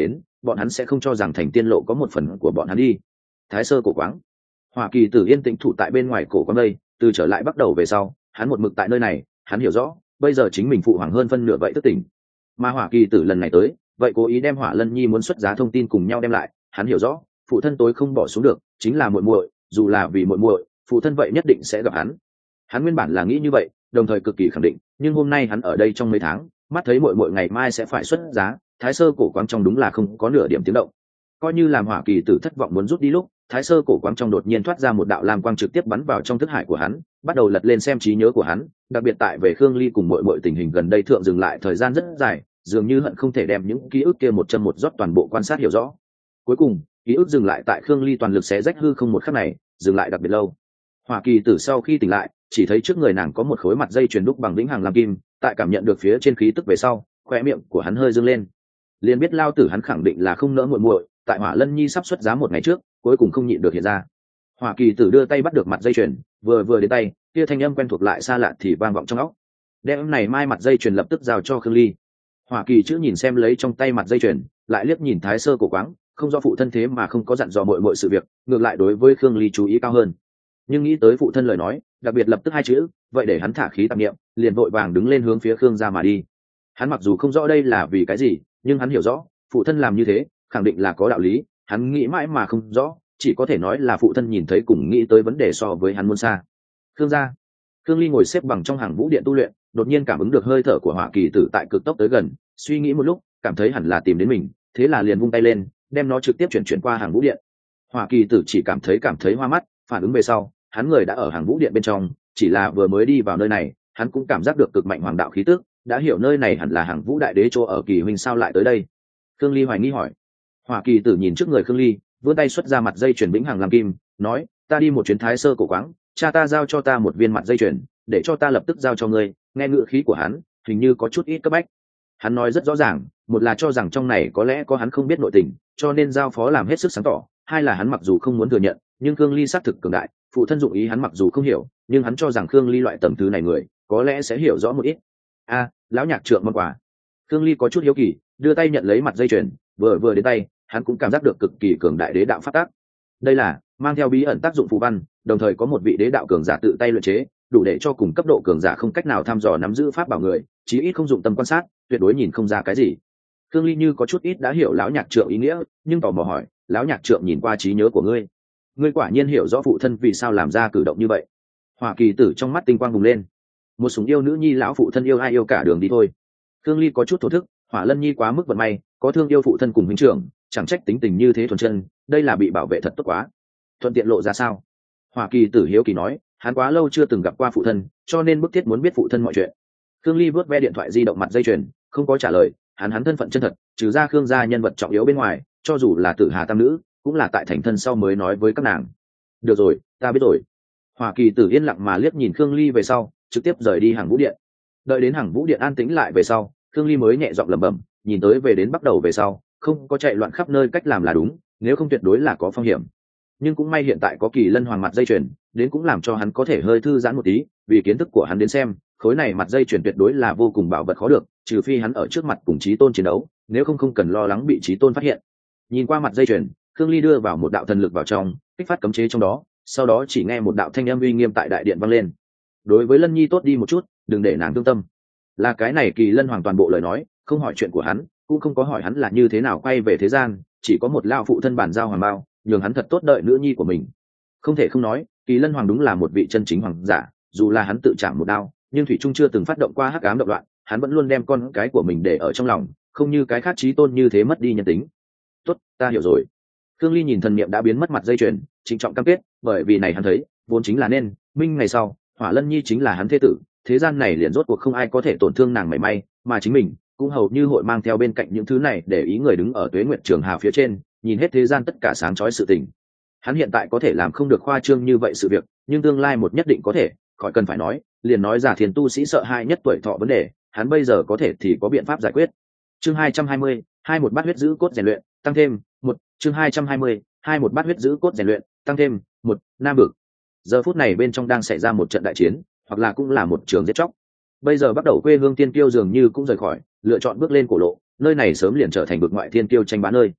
bọn hắn sẽ không cho rằng thành tiên lộ có một phần của bọn hắn đi. Thái Sơ cổ quáng. Hỏa Kỳ Tử yên tĩnh thủ tại bên ngoài cổ quáng đây, từ trở lại bắt đầu về sau, hắn một mực tại nơi này, hắn hiểu rõ, bây giờ chính mình phụ hoàng hơn phân nửa vậy thức tỉnh. Mà Hỏa Kỳ Tử lần này tới, vậy cố ý đem Hỏa Lân Nhi muốn xuất giá thông tin cùng nhau đem lại, hắn hiểu rõ, phụ thân tối không bỏ xuống được, chính là muội muội, dù là vì muội muội, phụ thân vậy nhất định sẽ gặp hắn. Hắn nguyên bản là nghĩ như vậy, đồng thời cực kỳ khẳng định, nhưng hôm nay hắn ở đây trong mấy tháng, mắt thấy muội muội ngày mai sẽ phải xuất giá, Thái Sơ cổ quáng trong đúng là không có nửa điểm tiếng động. Coi như làm Hỏa Kỳ Tử thất vọng muốn rút đi lúc, Thái Sơ cổ quáng trong đột nhiên thoát ra một đạo lam quang trực tiếp bắn vào trong thức hải của hắn, bắt đầu lật lên xem trí nhớ của hắn, đặc biệt tại về Khương Ly cùng muội muội tình hình gần đây thượng dừng lại thời gian rất dài, dường như hận không thể đem những ký ức kia một chân một rót toàn bộ quan sát hiểu rõ. Cuối cùng, ký ức dừng lại tại Khương Ly toàn lực xé rách hư không một khắc này, dừng lại đặc biệt lâu. Hỏa Kỳ Tử sau khi tỉnh lại, chỉ thấy trước người nàng có một khối mặt dây chuyền đúc bằng vĩnh hằng lam kim, tại cảm nhận được phía trên khí tức về sau, khóe miệng của hắn hơi dương lên. Liền biết lao tử hắn khẳng định là không nỡ muội muội, tại Hỏa Lân Nhi sắp xuất giá một ngày trước, cuối cùng không nhịn được hiện ra. Hỏa Kỳ Tử đưa tay bắt được mặt dây chuyền, vừa đến tay, kia thanh âm quen thuộc lại xa lạ thì vang vọng trong óc. Đem này mai mặt dây chuyền lập tức giao cho Khương Ly. Hỏa Kỳ chữ nhìn xem lấy trong tay mặt dây chuyền, lại liếc nhìn Thái Sơ cổ quáng, không do phụ thân thế mà không có dặn dò muội sự việc, ngược lại đối với Khương Ly chú ý cao hơn. Nhưng nghĩ tới phụ thân lời nói, đặc biệt lập tức hai chữ, vậy để hắn thả khí tạp niệm, liền vội vàng đứng lên hướng phía Khương gia mà đi. Hắn mặc dù không rõ đây là vì cái gì, nhưng hắn hiểu rõ, phụ thân làm như thế, khẳng định là có đạo lý, hắn nghĩ mãi mà không rõ, chỉ có thể nói là phụ thân nhìn thấy cùng nghĩ tới vấn đề so với hắn muốn xa. Khương gia. Khương Ly ngồi xếp bằng trong hàng vũ điện tu luyện, đột nhiên cảm ứng được hơi thở của Hỏa Kỳ Tử tại cực tốc tới gần, suy nghĩ một lúc, cảm thấy hẳn là tìm đến mình, thế là liền vung tay lên, đem nó trực tiếp chuyển qua hàng vũ điện. Hỏa Kỳ Tử chỉ cảm thấy hoa mắt, phản ứng về sau, hắn người đã ở hàng vũ điện bên trong, chỉ là vừa mới đi vào nơi này, hắn cũng cảm giác được cực mạnh hoàng đạo khí tức, đã hiểu nơi này hẳn là hàng vũ đại đế chỗ ở. Kỳ huynh sao lại tới đây? Khương Ly hoài nghi hỏi. Hỏa Kỳ Tử nhìn trước người Khương Ly, vươn tay xuất ra mặt dây chuyền vĩnh hằng làm kim, nói, ta đi một chuyến Thái Sơ cổ quáng, cha ta giao cho ta một viên mặt dây chuyền, để cho ta lập tức giao cho ngươi. Nghe ngữ khí của hắn, hình như có chút ít cấp bách. Hắn nói rất rõ ràng, một là cho rằng trong này có lẽ có hắn không biết nội tình, cho nên giao phó làm hết sức sáng tỏ, hai là hắn mặc dù không muốn thừa nhận, nhưng Khương Ly xác thực cường đại, phụ thân dụng ý hắn mặc dù không hiểu, nhưng hắn cho rằng Khương Ly loại tầm thứ này người có lẽ sẽ hiểu rõ một ít. Lão nhạc trượng món quà. Khương Ly có chút hiếu kỳ, đưa tay nhận lấy mặt dây chuyền, vừa đến tay, hắn cũng cảm giác được cực kỳ cường đại đế đạo phát tác. Đây là mang theo bí ẩn tác dụng phù văn, đồng thời có một vị đế đạo cường giả tự tay luyện chế, đủ để cho cùng cấp độ cường giả không cách nào thăm dò nắm giữ pháp bảo người, chí ít không dụng tâm quan sát, tuyệt đối nhìn không ra cái gì. Khương Ly như có chút ít đã hiểu lão nhạc trượng ý nghĩa, nhưng tò mò hỏi, lão nhạc trượng nhìn qua trí nhớ của ngươi, ngươi quả nhiên hiểu rõ phụ thân vì sao làm ra cử động như vậy. Hỏa Kỳ Tử trong mắt tinh quang bùng lên. Một sủng yêu nữ nhi lão phụ thân yêu ai yêu cả đường đi thôi. Khương Ly có chút thổ thức, Hỏa Lân Nhi quá mức vận may, có thương yêu phụ thân cùng huynh trưởng, chẳng trách tính tình như thế thuần chân, đây là bị bảo vệ thật tốt quá. Thuận tiện lộ ra sao? Hỏa Kỳ Tử hiếu kỳ nói, hắn quá lâu chưa từng gặp qua phụ thân, cho nên bức thiết muốn biết phụ thân mọi chuyện. Khương Ly vớt ve điện thoại di động mặt dây chuyền, không có trả lời, hắn thân phận chân thật, trừ ra Khương gia nhân vật trọng yếu bên ngoài, cho dù là Tử Hà tam nữ, cũng là tại thành thân sau mới nói với các nàng. Được rồi, ta biết rồi. Hỏa Kỳ Tử yên lặng mà liếc nhìn Khương Ly về sau, trực tiếp rời đi hàng vũ điện. Đợi đến hàng vũ điện an tĩnh lại về sau, Khương Ly mới nhẹ giọng lẩm bẩm, nhìn tới về đến bắt đầu về sau, không có chạy loạn khắp nơi cách làm là đúng, nếu không tuyệt đối là có phong hiểm. Nhưng cũng may hiện tại có Kỳ Lân Hoàng mặt dây chuyền, đến cũng làm cho hắn có thể hơi thư giãn một tí, vì kiến thức của hắn đến xem, khối này mặt dây chuyền tuyệt đối là vô cùng bảo vật khó được, trừ phi hắn ở trước mặt cùng Chí Tôn chiến đấu, nếu không cần lo lắng bị Chí Tôn phát hiện. Nhìn qua mặt dây chuyền, Khương Ly đưa vào một đạo thần lực vào trong, kích phát cấm chế trong đó, sau đó chỉ nghe một đạo thanh âm uy nghiêm tại đại điện vang lên. Đối với Lân Nhi tốt đi một chút, đừng để nàng thương tâm. Là cái này Kỳ Lân Hoàng toàn bộ lời nói, không hỏi chuyện của hắn, cũng không có hỏi hắn là như thế nào quay về thế gian, chỉ có một lao phụ thân bản giao hoàng bao, nhường hắn thật tốt đợi nữ nhi của mình. Không thể không nói, Kỳ Lân Hoàng đúng là một vị chân chính hoàng giả, dù là hắn tự chạm một đao, nhưng thủy trung chưa từng phát động qua hắc ám động loạn, hắn vẫn luôn đem con cái của mình để ở trong lòng, không như cái khác Chí Tôn như thế mất đi nhân tính. Tốt, ta hiểu rồi. Khương Ly nhìn thần niệm đã biến mất mặt dây chuyền, trịnh trọng cam kết, bởi vì này hắn thấy, vốn chính là nên, minh ngày sau, Hỏa Lân Nhi chính là hắn thế tử, thế gian này liền rốt cuộc không ai có thể tổn thương nàng mảy may, mà chính mình cũng hầu như hội mang theo bên cạnh những thứ này để ý người đứng ở Tuế Nguyệt Trường Hà phía trên, nhìn hết thế gian tất cả sáng chói sự tình. Hắn hiện tại có thể làm không được khoa trương như vậy sự việc, nhưng tương lai một nhất định có thể, khỏi cần phải nói, liền nói giả thiền tu sĩ sợ hãi nhất tuổi thọ vấn đề, hắn bây giờ có thể thì có biện pháp giải quyết. Chương 220, một bát huyết giữ cốt rèn luyện, tăng thêm một. Chương 220, một bát huyết giữ cốt rèn luyện, tăng thêm một. Nam vực. Giờ phút này bên trong đang xảy ra một trận đại chiến, hoặc là cũng là một trường giết chóc. Bây giờ bắt đầu quê hương tiên kiêu dường như cũng rời khỏi, lựa chọn bước lên cổ lộ, nơi này sớm liền trở thành vực ngoại thiên kiêu tranh bá nơi.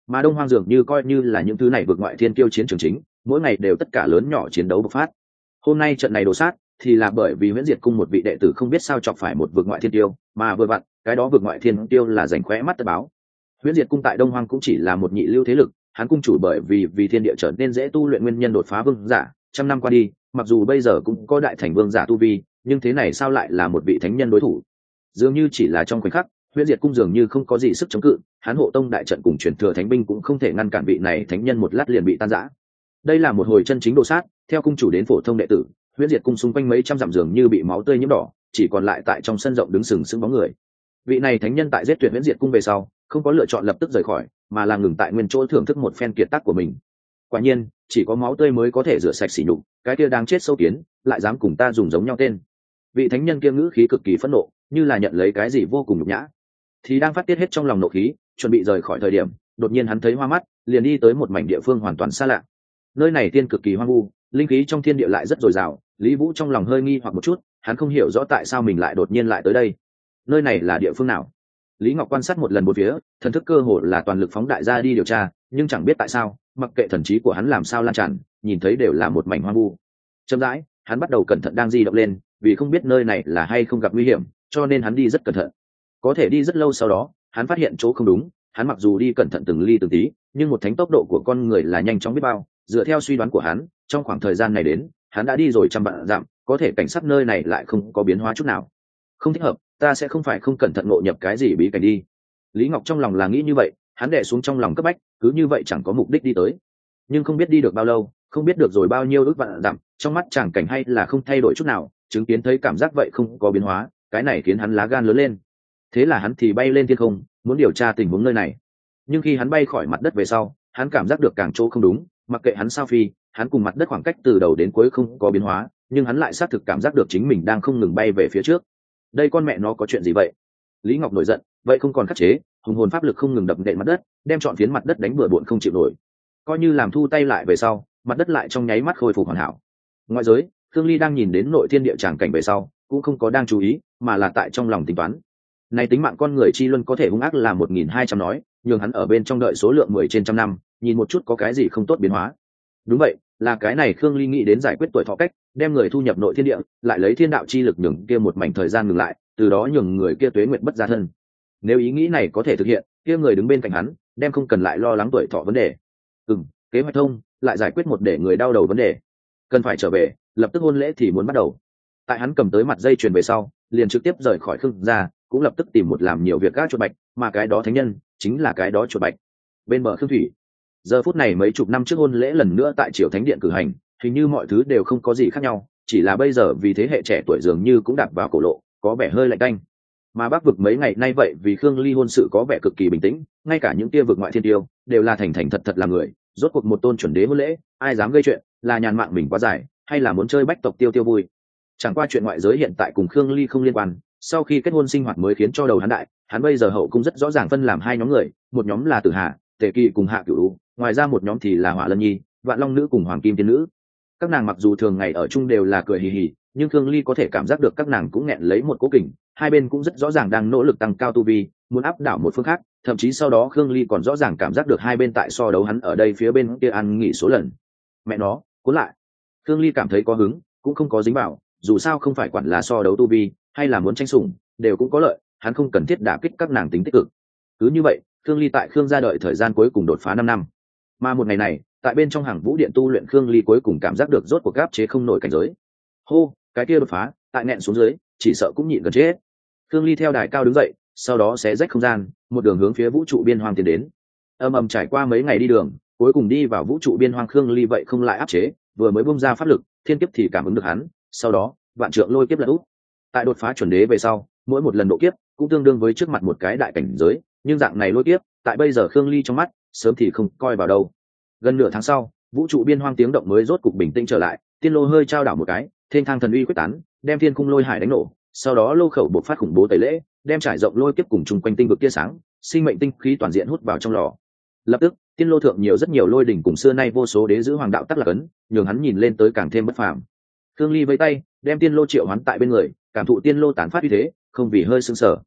mà đông hoang dường như coi như là những thứ này vượt ngoại thiên kiêu chiến trường chính, mỗi ngày đều tất cả lớn nhỏ chiến đấu bộc phát. Hôm nay trận này đổ sát thì là bởi vì Huyễn Diệt cung một vị đệ tử không biết sao chọc phải một vượt ngoại thiên tiêu, mà vừa vặn cái đó vượt ngoại thiên tiêu là rảnh khóe mắt tất báo. Huyễn Diệt cung tại đông hoang cũng chỉ là một nhị lưu thế lực, hắn cung chủ bởi vì thiên địa trở nên dễ tu luyện nguyên nhân đột phá vương giả, trăm năm qua đi, mặc dù bây giờ cũng có đại thành vương giả tu vi, nhưng thế này sao lại là một vị thánh nhân đối thủ? Dường như chỉ là trong khoảnh khắc, Huyễn Diệt cung dường như không có gì sức chống cự, hắn hộ tông đại trận cùng truyền thừa thánh binh cũng không thể ngăn cản vị này thánh nhân một lát liền bị tan rã. Đây là một hồi chân chính đồ sát, theo cung chủ đến phổ thông đệ tử, Huyễn Diệt cung xung quanh mấy trăm dặm dường như bị máu tươi nhiễm đỏ, chỉ còn lại tại trong sân rộng đứng sừng sững bóng người. Vị này thánh nhân tại giết tuyệt Huyễn Diệt cung về sau, không có lựa chọn lập tức rời khỏi, mà là ngừng tại nguyên chỗ thưởng thức một phen kiệt tác của mình. Quả nhiên, chỉ có máu tươi mới có thể rửa sạch sỉ nhục, cái kia đang chết sâu kiến, lại dám cùng ta dùng giống nhau tên. Vị thánh nhân kia ngữ khí cực kỳ phẫn nộ, như là nhận lấy cái gì vô cùng nhục nhã. Thì đang phát tiết hết trong lòng nộ khí, chuẩn bị rời khỏi thời điểm, đột nhiên hắn thấy hoa mắt, liền đi tới một mảnh địa phương hoàn toàn xa lạ. Nơi này tiên cực kỳ hoang vu, linh khí trong thiên địa lại rất dồi dào. Lý Vũ trong lòng hơi nghi hoặc một chút, hắn không hiểu rõ tại sao mình lại đột nhiên lại tới đây. Nơi này là địa phương nào? Lý Ngọc quan sát một lần bốn phía, thần thức cơ hồ là toàn lực phóng đại ra đi điều tra, nhưng chẳng biết tại sao, mặc kệ thần trí của hắn làm sao lan tràn, nhìn thấy đều là một mảnh hoang vu. Chậm rãi, hắn bắt đầu cẩn thận đang di động lên, vì không biết nơi này là hay không gặp nguy hiểm, cho nên hắn đi rất cẩn thận. Có thể đi rất lâu sau đó, hắn phát hiện chỗ không đúng, hắn mặc dù đi cẩn thận từng ly từng tí, nhưng một thánh tốc độ của con người là nhanh chóng biết bao, dựa theo suy đoán của hắn, trong khoảng thời gian này đến, hắn đã đi rồi trăm vạn dặm, có thể cảnh sát nơi này lại không có biến hóa chút nào. Không thích hợp, ta sẽ không phải không cẩn thận ngộ nhập cái gì bí cảnh đi. Lý Ngọc trong lòng là nghĩ như vậy, hắn đè xuống trong lòng cấp bách, cứ như vậy chẳng có mục đích đi tới. Nhưng không biết đi được bao lâu, không biết được rồi bao nhiêu ước vạn dặm, trong mắt chàng cảnh hay là không thay đổi chút nào, chứng kiến thấy cảm giác vậy không có biến hóa, cái này khiến hắn lá gan lớn lên. Thế là hắn thì bay lên thiên không, muốn điều tra tình huống nơi này. Nhưng khi hắn bay khỏi mặt đất về sau, hắn cảm giác được càng chỗ không đúng, mặc kệ hắn sao phi, hắn cùng mặt đất khoảng cách từ đầu đến cuối không có biến hóa, nhưng hắn lại xác thực cảm giác được chính mình đang không ngừng bay về phía trước. Đây con mẹ nó có chuyện gì vậy? Lý Ngọc nổi giận, vậy không còn khắc chế, hùng hồn pháp lực không ngừng đập nện mặt đất, đem trọn phiến mặt đất đánh bừa bộn không chịu nổi. Coi như làm thu tay lại về sau, mặt đất lại trong nháy mắt khôi phục hoàn hảo. Ngoại giới, Thương Ly đang nhìn đến nội thiên địa tràng cảnh về sau, cũng không có đang chú ý, mà là tại trong lòng tính toán. Này tính mạng con người chi luân có thể hung ác là 1200 nói, nhưng hắn ở bên trong đợi số lượng 10 trên trăm năm, nhìn một chút có cái gì không tốt biến hóa. Đúng vậy, là cái này Khương Ly nghĩ đến giải quyết tuổi thọ cách, đem người thu nhập nội thiên địa, lại lấy thiên đạo chi lực nhường kia một mảnh thời gian ngừng lại, từ đó nhường người kia tuế nguyện bất gia thân. Nếu ý nghĩ này có thể thực hiện, kia người đứng bên cạnh hắn, đem không cần lại lo lắng tuổi thọ vấn đề. Kế hoạch thông, lại giải quyết một để người đau đầu vấn đề. Cần phải trở về, lập tức hôn lễ thì muốn bắt đầu. Tại hắn cầm tới mặt dây chuyền về sau, liền trực tiếp rời khỏi Khương gia, cũng lập tức tìm một làm nhiều việc gác chuột bạch, mà cái đó thánh nhân chính là cái đó chuột bạch. Bên bờ Khương thủy, giờ phút này mấy chục năm trước hôn lễ lần nữa tại triều thánh điện cử hành, hình như mọi thứ đều không có gì khác nhau, chỉ là bây giờ vì thế hệ trẻ tuổi dường như cũng đạp vào cổ lộ, có vẻ hơi lạnh tanh. Mà Bắc vực mấy ngày nay vậy vì Khương Ly hôn sự có vẻ cực kỳ bình tĩnh, ngay cả những tia vực ngoại thiên tiêu đều là thành thành thật thật làm người, rốt cuộc một tôn chuẩn đế hôn lễ, ai dám gây chuyện, là nhàn mạng mình quá dài, hay là muốn chơi bách tộc tiêu tiêu vui. Chẳng qua chuyện ngoại giới hiện tại cùng Khương Ly không liên quan, sau khi kết hôn sinh hoạt mới khiến cho đầu hắn đại, hắn bây giờ hậu cung rất rõ ràng phân làm hai nhóm người, một nhóm là Tử Hà, Tề Kỵ cùng Hạ Cửu, ngoài ra một nhóm thì là Hỏa Lân Nhi, Vạn Long nữ cùng Hoàng Kim tiên nữ. Các nàng mặc dù thường ngày ở chung đều là cười hì hì, nhưng Khương Ly có thể cảm giác được các nàng cũng nghẹn lấy một cố kình, hai bên cũng rất rõ ràng đang nỗ lực tăng cao tu vi, muốn áp đảo một phương khác, thậm chí sau đó Khương Ly còn rõ ràng cảm giác được hai bên tại so đấu hắn ở đây phía bên kia ăn nghỉ số lần. Mẹ nó, cuốn lại. Khương Ly cảm thấy có hứng, cũng không có dính vào, dù sao không phải quản là so đấu tu vi, hay là muốn tranh sủng, đều cũng có lợi, hắn không cần thiết đả kích các nàng tính tích cực. Cứ như vậy, Khương Ly tại Khương gia đợi thời gian cuối cùng đột phá 5 năm. Mà một ngày này, tại bên trong hàng vũ điện tu luyện Khương Ly cuối cùng cảm giác được rốt cuộc áp chế không nổi cảnh giới. Hô, cái kia đột phá, tại nghẹn xuống dưới, chỉ sợ cũng nhịn gần chết. Khương Ly theo đài cao đứng dậy, sau đó xé rách không gian, một đường hướng phía vũ trụ biên hoang tiến đến. Ầm trải qua mấy ngày đi đường, cuối cùng đi vào vũ trụ biên hoang. Khương Ly vậy không lại áp chế, vừa mới bung ra pháp lực, thiên kiếp thì cảm ứng được hắn, sau đó, vạn trượng lôi kiếp lật úp. Tại đột phá chuẩn đế về sau, mỗi một lần độ kiếp cũng tương đương với trước mặt một cái đại cảnh giới, nhưng dạng này lôi kiếp, tại bây giờ Khương Ly trong mắt, sớm thì không coi vào đâu. Gần nửa tháng sau, vũ trụ biên hoang tiếng động mới rốt cục bình tĩnh trở lại, tiên lô hơi trao đảo một cái, thiên thang thần uy quyết tán, đem thiên cung lôi hải đánh nổ, sau đó lô khẩu bộc phát khủng bố tẩy lễ, đem trải rộng lôi kiếp cùng chung quanh tinh vực tia sáng, sinh mệnh tinh khí toàn diện hút vào trong lò. Lập tức, tiên lô thượng nhiều rất nhiều lôi đỉnh cùng xưa nay vô số đế giữ hoàng đạo tắc lạc ấn, nhường hắn nhìn lên tới càng thêm bất phàm. Khương Ly vẫy tay, đem tiên lô triệu hoán tại bên người, cảm thụ tiên lô tán phát uy thế, không vì hơi sưng sở.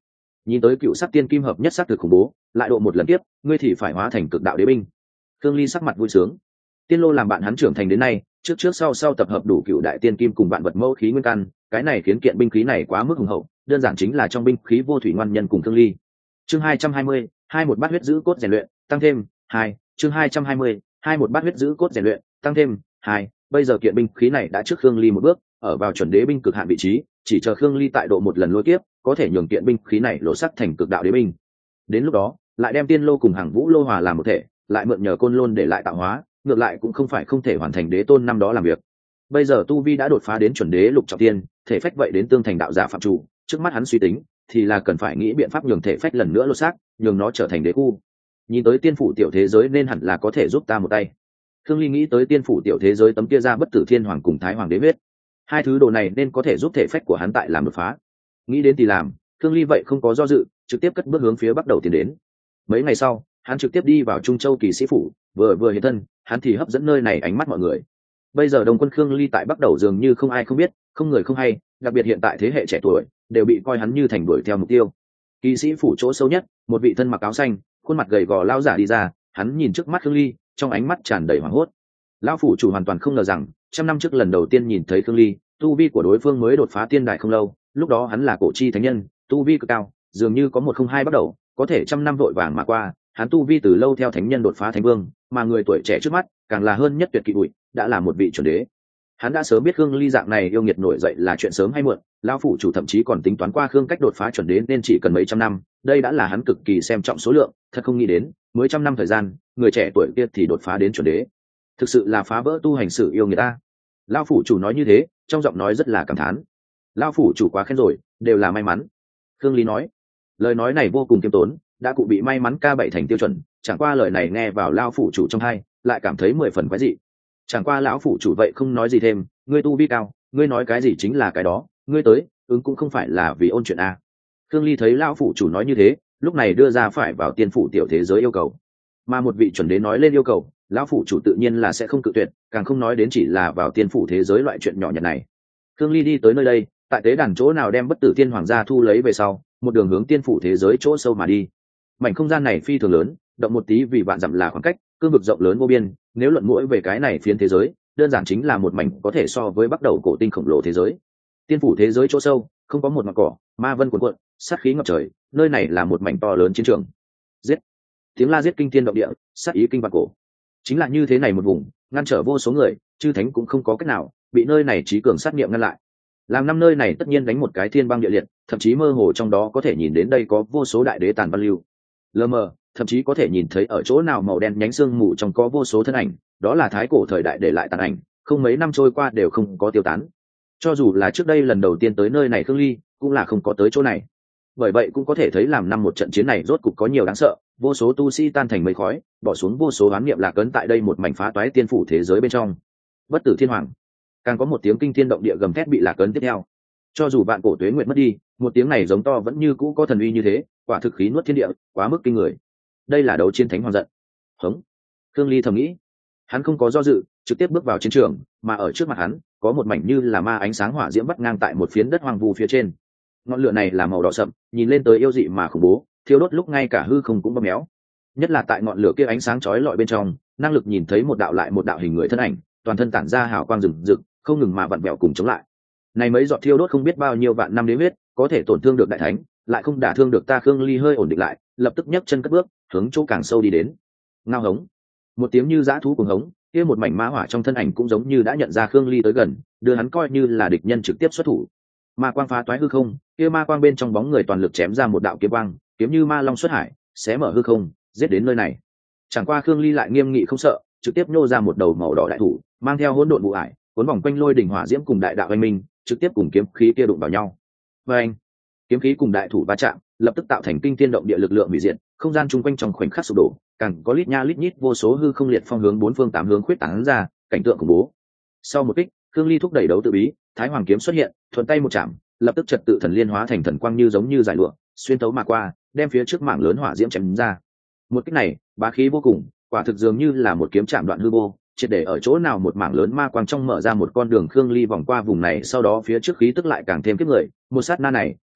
nhìn tới cựu sắc tiên kim hợp nhất sắc thực khủng bố, lại độ một lần tiếp ngươi thì phải hóa thành cực đạo đế binh. Khương Ly sắc mặt vui sướng. Tiên lô làm bạn hắn trưởng thành đến nay, trước trước sau sau tập hợp đủ cựu đại tiên kim cùng vạn vật mẫu khí nguyên căn, cái này khiến kiện binh khí này quá mức hùng hậu, đơn giản chính là trong binh khí vô thủy ngoan nhân cùng Khương Ly. Chương 220, một bát huyết giữ cốt rèn luyện, tăng thêm 2. Chương 220, một bát huyết giữ cốt rèn luyện, tăng thêm 2. Bây giờ kiện binh khí này đã trước Khương Ly một bước, ở vào chuẩn đế binh cực hạn vị trí, chỉ chờ Khương Ly tại độ một lần lôi kiếp, có thể nhường kiện binh khí này lộ sắc thành cực đạo đế binh. Đến lúc đó, lại đem tiên lô cùng hàng vũ lô hòa làm một thể, lại mượn nhờ côn lôn để lại tạo hóa, ngược lại cũng không phải không thể hoàn thành đế tôn năm đó làm việc. Bây giờ tu vi đã đột phá đến chuẩn đế lục trọng tiên, thể phách vậy đến tương thành đạo giả phạm chủ, trước mắt hắn suy tính thì là cần phải nghĩ biện pháp nhường thể phách lần nữa lột xác, nhường nó trở thành đế khu. Nhìn tới tiên phủ tiểu thế giới nên hẳn là có thể giúp ta một tay. Khương Ly nghĩ tới tiên phủ tiểu thế giới tấm kia ra bất tử thiên hoàng cùng thái hoàng đế huyết, hai thứ đồ này nên có thể giúp thể phách của hắn tại làm đột phá. Nghĩ đến thì làm, Khương Ly vậy không có do dự, trực tiếp cất bước hướng phía bắc đầu tiến đến. Mấy ngày sau, hắn trực tiếp đi vào Trung Châu Kỳ Sĩ phủ, vừa hiện thân, hắn thì hấp dẫn nơi này ánh mắt mọi người. Bây giờ Đồng quân Khương Ly tại bắc đầu dường như không ai không biết, không người không hay, đặc biệt hiện tại thế hệ trẻ tuổi đều bị coi hắn như thành đuổi theo mục tiêu. Kỳ Sĩ phủ chỗ sâu nhất, một vị thân mặc áo xanh, khuôn mặt gầy gò lão giả đi ra, hắn nhìn trước mắt Khương Ly, trong ánh mắt tràn đầy hoảng hốt. Lão phủ chủ hoàn toàn không ngờ rằng, trăm năm trước lần đầu tiên nhìn thấy Khương Ly, tu vi của đối phương mới đột phá tiên đại không lâu, lúc đó hắn là cổ chi thánh nhân, tu vi cực cao, dường như có 102 bắt đầu, có thể trăm năm vội vàng mà qua, hắn tu vi từ lâu theo thánh nhân đột phá thánh vương, mà người tuổi trẻ trước mắt càng là hơn nhất tuyệt kỳ bụi, đã là một vị chuẩn đế. Hắn đã sớm biết Khương Ly dạng này yêu nghiệt nổi dậy là chuyện sớm hay muộn, lão phủ chủ thậm chí còn tính toán qua Khương cách đột phá chuẩn đế nên chỉ cần mấy trăm năm, đây đã là hắn cực kỳ xem trọng số lượng, thật không nghĩ đến, mới trăm năm thời gian, người trẻ tuổi kia thì đột phá đến chuẩn đế. Thực sự là phá vỡ tu hành sự yêu người ta. Lão phủ chủ nói như thế, trong giọng nói rất là cảm thán. Lão phủ chủ quá khen rồi, đều là may mắn. Khương Ly nói, lời nói này vô cùng kiêm tốn, đã cụ bị may mắn ca bảy thành tiêu chuẩn, chẳng qua lời này nghe vào lão phủ chủ trong tai, lại cảm thấy 10 phần quái dị. Chẳng qua lão phủ chủ vậy không nói gì thêm, ngươi tu vi cao, ngươi nói cái gì chính là cái đó, ngươi tới, ứng cũng không phải là vì ôn chuyện a. Khương Ly thấy lão phủ chủ nói như thế, lúc này đưa ra phải vào tiên phủ tiểu thế giới yêu cầu, mà một vị chuẩn đế nói lên yêu cầu, lão phủ chủ tự nhiên là sẽ không cự tuyệt, càng không nói đến chỉ là vào tiên phủ thế giới loại chuyện nhỏ nhặt này. Khương Ly đi tới nơi đây, tại tế đàn chỗ nào đem bất tử tiên hoàng gia thu lấy về sau, một đường hướng tiên phủ thế giới chỗ sâu mà đi. Mảnh không gian này phi thường lớn, động một tí vì vạn dặm là khoảng cách, cương vực rộng lớn vô biên, nếu luận mũi về cái này phiến thế giới, đơn giản chính là một mảnh có thể so với bắt đầu cổ tinh khổng lồ thế giới. Tiên phủ thế giới chỗ sâu, không có một ngọn cỏ, ma vân cuồn cuộn, sát khí ngập trời, nơi này là một mảnh to lớn chiến trường. Giết! Tiếng la giết kinh thiên động địa, sát ý kinh vạn cổ. Chính là như thế này một vùng, ngăn trở vô số người, chư thánh cũng không có cách nào, bị nơi này trí cường sát niệm ngăn lại. Làm năm nơi này tất nhiên đánh một cái thiên băng địa liệt, thậm chí mơ hồ trong đó có thể nhìn đến đây có vô số đại đế tàn văn lưu. Lờ mờ, thậm chí có thể nhìn thấy ở chỗ nào màu đen nhánh xương mù trong có vô số thân ảnh, đó là thái cổ thời đại để lại tàn ảnh, không mấy năm trôi qua đều không có tiêu tán. Cho dù là trước đây lần đầu tiên tới nơi này Khương Ly, cũng là không có tới chỗ này. Bởi vậy cũng có thể thấy làm năm một trận chiến này rốt cục có nhiều đáng sợ, vô số tu sĩ tan thành mây khói, bỏ xuống vô số oán niệm lạc ấn tại đây một mảnh phá toái tiên phủ thế giới bên trong. Bất tử thiên hoàng, càng có một tiếng kinh thiên động địa gầm thét bị lạc ấn tiếp theo. Cho dù vạn cổ tuế nguyệt mất đi, một tiếng này giống to vẫn như cũ có thần uy như thế, quả thực khí nuốt thiên địa, quá mức kinh người. Đây là đấu chiến thánh hoàng giận. Hống. Khương Ly thầm nghĩ, hắn không có do dự, trực tiếp bước vào chiến trường, mà ở trước mặt hắn có một mảnh như là ma ánh sáng hỏa diễm bắt ngang tại một phiến đất hoang vu phía trên. Ngọn lửa này là màu đỏ sậm, nhìn lên tới yêu dị mà khủng bố, thiêu đốt lúc ngay cả hư không cũng bóp méo. Nhất là tại ngọn lửa kia ánh sáng chói lọi bên trong, năng lực nhìn thấy một đạo lại một đạo hình người thân ảnh, toàn thân tản ra hào quang rừng rực, không ngừng mà vặn vẹo cùng chống lại. Này mấy giọt thiêu đốt không biết bao nhiêu vạn năm đế huyết, có thể tổn thương được đại thánh, lại không đả thương được ta. Khương Ly hơi ổn định lại, lập tức nhấc chân cất bước, hướng chỗ càng sâu đi đến. Ngao hống, một tiếng như dã thú cuồng hống, kia một mảnh ma hỏa trong thân ảnh cũng giống như đã nhận ra Khương Ly tới gần, đưa hắn coi như là địch nhân trực tiếp xuất thủ. Ma quang phá toái hư không, kia ma quang bên trong bóng người toàn lực chém ra một đạo kiếm quang, kiếm như ma long xuất hải, xé mở hư không, giết đến nơi này. Chẳng qua Khương Ly lại nghiêm nghị không sợ, trực tiếp nhô ra một đầu màu đỏ đại thủ, mang theo hỗn độn vụ ải, cuốn vòng quanh lôi đỉnh hỏa diễm cùng đại đạo anh minh, trực tiếp cùng kiếm khí kia đụng vào nhau. Và anh, kiếm khí cùng đại thủ va chạm, lập tức tạo thành kinh thiên động địa lực lượng hủy diệt, không gian chung quanh trong khoảnh khắc sụp đổ, càng có lít nha lít nhít vô số hư không liệt phong hướng bốn phương tám hướng khuyết tán ra, cảnh tượng khủng bố. Sau một kích, Khương Ly thúc đẩy đấu tự bí, Thái Hoàng kiếm xuất hiện, thuận tay một chạm, lập tức trật tự thần liên hóa thành thần quang như giống như giải lụa, xuyên tấu mà qua, đem phía trước mảng lớn hỏa diễm chém ra. Một kích này, bá khí vô cùng, quả thực dường như là một kiếm chạm đoạn hư vô, triệt để ở chỗ nào một mảng lớn ma quang trong mở ra một con đường. Khương Ly vòng qua vùng này, sau đó phía trước khí tức lại càng thêm kiếp người, một sát na này,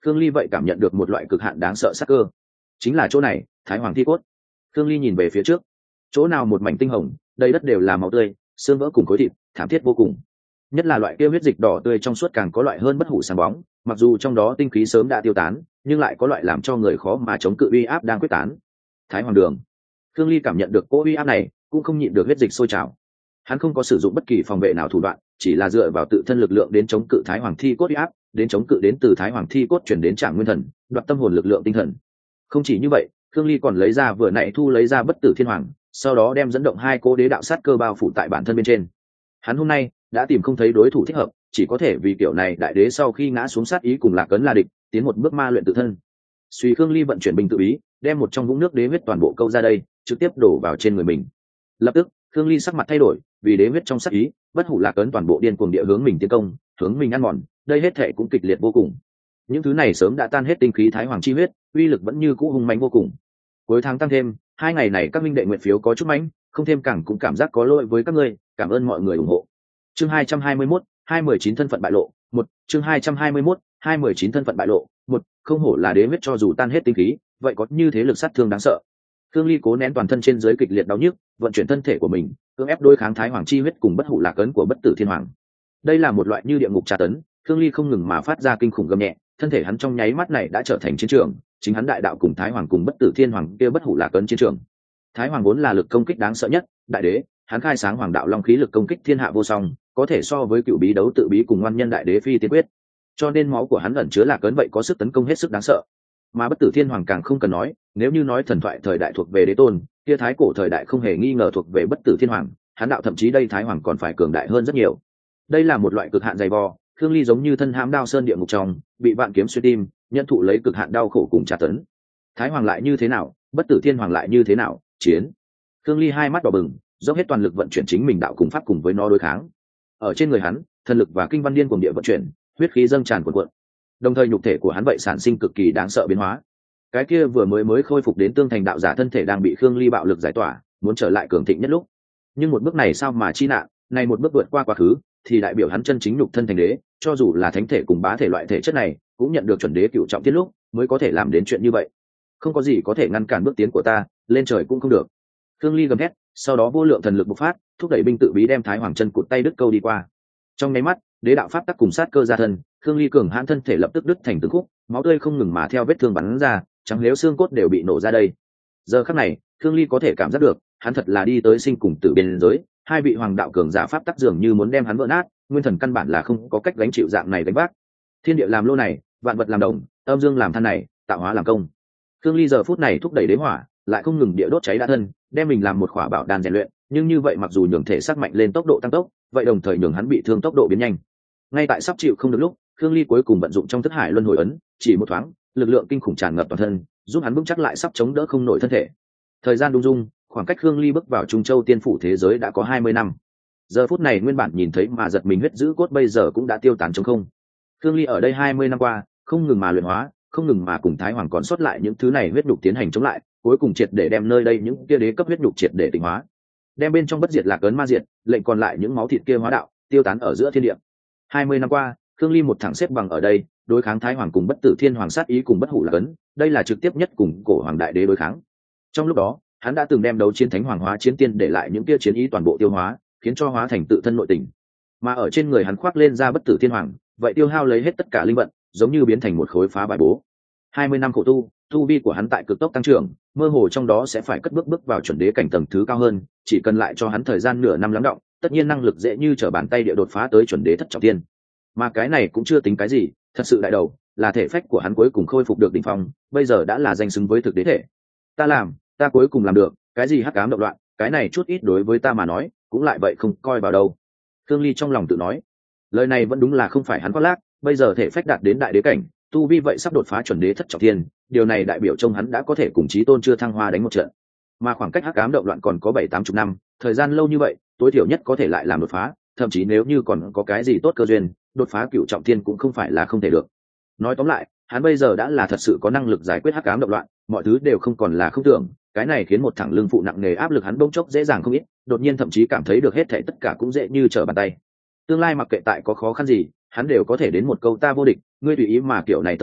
Khương Ly vậy cảm nhận được một loại cực hạn đáng sợ sắc cơ. Chính là chỗ này, Thái Hoàng thi cốt. Khương Ly nhìn về phía trước, chỗ nào một mảnh tinh hồng, đầy đất đều là máu tươi, xương vỡ cùng khối thịt, thảm thiết vô cùng. Nhất là loại kia huyết dịch đỏ tươi trong suốt càng có loại hơn bất hủ sáng bóng, mặc dù trong đó tinh khí sớm đã tiêu tán, nhưng lại có loại làm cho người khó mà chống cự uy áp đang quyết tán. Thái Hoàng đường. Khương Ly cảm nhận được cỗ uy áp này, cũng không nhịn được huyết dịch sôi trào. Hắn không có sử dụng bất kỳ phòng vệ nào thủ đoạn, chỉ là dựa vào tự thân lực lượng đến chống cự Thái Hoàng thi cốt uy áp, đến chống cự đến từ Thái Hoàng thi cốt chuyển đến Trạng Nguyên Thần, đoạt tâm hồn lực lượng tinh thần. Không chỉ như vậy, Khương Ly còn lấy ra vừa nãy thu lấy ra bất tử thiên hoàng, sau đó đem dẫn động hai cố đế đạo sát cơ bao phủ tại bản thân bên trên. Hắn hôm nay đã tìm không thấy đối thủ thích hợp, chỉ có thể vì kiểu này đại đế sau khi ngã xuống sát ý cùng Lạc Cấn là địch, tiến một bước ma luyện tự thân. Suy Khương Ly vận chuyển bình tự ý, đem một trong vũng nước đế huyết toàn bộ câu ra đây, trực tiếp đổ vào trên người mình. Lập tức, Khương Ly sắc mặt thay đổi, vì đế huyết trong sát ý, bất hủ Lạc Cấn toàn bộ điên cuồng địa hướng mình tiến công, hướng mình ăn mòn, đây hết thảy cũng kịch liệt vô cùng. Những thứ này sớm đã tan hết tinh khí Thái Hoàng chi huyết, uy lực vẫn như cũ hung mãnh vô cùng. Cuối tháng tăng thêm, 2 ngày này các minh đệ nguyện phiếu có chút mãnh, không thêm càng cũng cảm giác có lỗi với các ngươi, cảm ơn mọi người ủng hộ. Chương 221, 219 thân phận bại lộ, 1, chương 221, 219 thân phận bại lộ, 1, không hổ là đế huyết cho dù tan hết tinh khí, vậy có như thế lực sát thương đáng sợ. Khương Ly cố nén toàn thân trên dưới kịch liệt đau nhức, vận chuyển thân thể của mình, cưỡng ép đối kháng Thái Hoàng chi huyết cùng bất hủ Lạc Cấn của bất tử thiên hoàng. Đây là một loại như địa ngục tra tấn, Khương Ly không ngừng mà phát ra kinh khủng gầm nhẹ, thân thể hắn trong nháy mắt này đã trở thành chiến trường, chính hắn đại đạo cùng Thái Hoàng cùng bất tử thiên hoàng kia bất hủ Lạc Cấn chiến trường. Thái Hoàng vốn là lực công kích đáng sợ nhất, đại đế, hắn khai sáng hoàng đạo long khí lực công kích thiên hạ vô song, có thể so với cựu bí đấu tự bí cùng ngoan nhân đại đế phi tiên quyết, cho nên máu của hắn ẩn chứa Lạc Cấn vậy có sức tấn công hết sức đáng sợ. Mà bất tử thiên hoàng càng không cần nói, nếu như nói thần thoại thời đại thuộc về đế tôn, kia thái cổ thời đại không hề nghi ngờ thuộc về bất tử thiên hoàng, hắn đạo thậm chí đây Thái Hoàng còn phải cường đại hơn rất nhiều. Đây là một loại cực hạn dày vò, Khương Ly giống như thân hãm đao sơn địa ngục trong, bị vạn kiếm xuyên tim, nhận thụ lấy cực hạn đau khổ cùng tra tấn. Thái Hoàng lại như thế nào, bất tử thiên hoàng lại như thế nào, chiến. Khương Ly hai mắt đỏ bừng, dốc hết toàn lực vận chuyển chính mình đạo cùng pháp cùng với nó đối kháng. Ở trên người hắn, thần lực và kinh văn điên cuồng địa vận chuyển, huyết khí dâng tràn cuộn cuộn. Đồng thời nhục thể của hắn vậy sản sinh cực kỳ đáng sợ biến hóa. Cái kia vừa mới khôi phục đến tương thành đạo giả thân thể đang bị Khương Ly bạo lực giải tỏa, muốn trở lại cường thịnh nhất lúc. Nhưng một bước này sao mà chi nạn, này một bước vượt qua quá khứ, thì đại biểu hắn chân chính nhục thân thành đế, cho dù là thánh thể cùng bá thể loại thể chất này, cũng nhận được chuẩn đế cửu trọng tiết lúc, mới có thể làm đến chuyện như vậy. Không có gì có thể ngăn cản bước tiến của ta, lên trời cũng không được. Khương Ly gầm thét, sau đó vô lượng thần lực bộc phát, thúc đẩy binh tự bí đem Thái Hoàng chân cụt tay đứt câu đi qua. Trong nháy mắt, đế đạo pháp tắc cùng sát cơ ra thân, Khương Ly cường hãn thân thể lập tức đứt thành từng khúc, máu tươi không ngừng mà theo vết thương bắn ra, trắng nếu xương cốt đều bị nổ ra đây. Giờ khắc này, Khương Ly có thể cảm giác được, hắn thật là đi tới sinh cùng tử biên giới, hai vị hoàng đạo cường giả pháp tắc dường như muốn đem hắn vỡ nát, nguyên thần căn bản là không có cách gánh chịu dạng này đánh vác. Thiên địa làm lô này, vạn vật làm đồng, âm dương làm than này, tạo hóa làm công. Khương Ly giờ phút này thúc đẩy đế hỏa, lại không ngừng địa đốt cháy đã thân, đem mình làm một khỏa bảo đan rèn luyện, nhưng như vậy mặc dù nhường thể sắc mạnh lên tốc độ tăng tốc, vậy đồng thời nhường hắn bị thương tốc độ biến nhanh. Ngay tại sắp chịu không được lúc, Khương Ly cuối cùng vận dụng trong thức hải luân hồi ấn, chỉ một thoáng, lực lượng kinh khủng tràn ngập toàn thân, giúp hắn vững chắc lại sắp chống đỡ không nổi thân thể. Thời gian đung dung, khoảng cách Khương Ly bước vào Trung Châu tiên phủ thế giới đã có 20 năm. Giờ phút này nguyên bản nhìn thấy mà giật mình huyết giữ cốt bây giờ cũng đã tiêu tán trống không. Khương Ly ở đây 20 năm qua, không ngừng mà luyện hóa, không ngừng mà cùng Thái Hoàng còn sót lại những thứ này huyết nhục tiến hành chống lại, cuối cùng triệt để đem nơi đây những kia đế cấp huyết nhục triệt để tịnh hóa. Đem bên trong bất diệt Lạc Ấn ma diệt, lệnh còn lại những máu thịt kia hóa đạo, tiêu tán ở giữa thiên địa. 20 năm qua, Khương Ly một thẳng xếp bằng ở đây, đối kháng Thái Hoàng cùng bất tử thiên hoàng sát ý cùng bất hủ Lạc Ấn, đây là trực tiếp nhất cùng cổ hoàng đại đế đối kháng. Trong lúc đó, hắn đã từng đem đấu chiến thánh hoàng hóa chiến tiên để lại những kia chiến ý toàn bộ tiêu hóa, khiến cho hóa thành tự thân nội tình. Mà ở trên người hắn khoác lên ra bất tử thiên hoàng, vậy tiêu hao lấy hết tất cả linh vận, giống như biến thành một khối phá bài bố. 20 năm khổ tu vi của hắn tại cực tốc tăng trưởng, mơ hồ trong đó sẽ phải cất bước vào chuẩn đế cảnh tầng thứ cao hơn, chỉ cần lại cho hắn thời gian nửa năm lắng đọng, tất nhiên năng lực dễ như trở bàn tay địa đột phá tới chuẩn đế thất trọng thiên. Mà cái này cũng chưa tính cái gì, thật sự đại đầu là thể phách của hắn cuối cùng khôi phục được đỉnh phong, bây giờ đã là danh xứng với thực đế thể. Ta cuối cùng làm được, cái gì hắc ám động loạn, cái này chút ít đối với ta mà nói, cũng lại vậy không coi vào đâu. Khương Ly trong lòng tự nói, lời này vẫn đúng là không phải hắn khoác lác, bây giờ thể phách đạt đến đại đế cảnh, tu vi vậy sắp đột phá chuẩn đế thất trọng thiên, điều này đại biểu trông hắn đã có thể cùng chí tôn chưa thăng hoa đánh một trận. Mà khoảng cách hắc ám động loạn còn có 7-80 năm, thời gian lâu như vậy, tối thiểu nhất có thể lại làm đột phá, thậm chí nếu như còn có cái gì tốt cơ duyên, đột phá cửu trọng thiên cũng không phải là không thể được. Nói tóm lại, hắn bây giờ đã là thật sự có năng lực giải quyết hắc ám động loạn, mọi thứ đều không còn là không tưởng, cái này khiến một thẳng lưng phụ nặng nề áp lực hắn bỗng chốc dễ dàng không ít, đột nhiên thậm chí cảm thấy được hết thảy tất cả cũng dễ như trở bàn tay. Tương lai mặc kệ tại có khó khăn gì, hắn đều có thể đến một câu ta vô địch, ngươi tùy ý mà kiểu này tâm cảnh,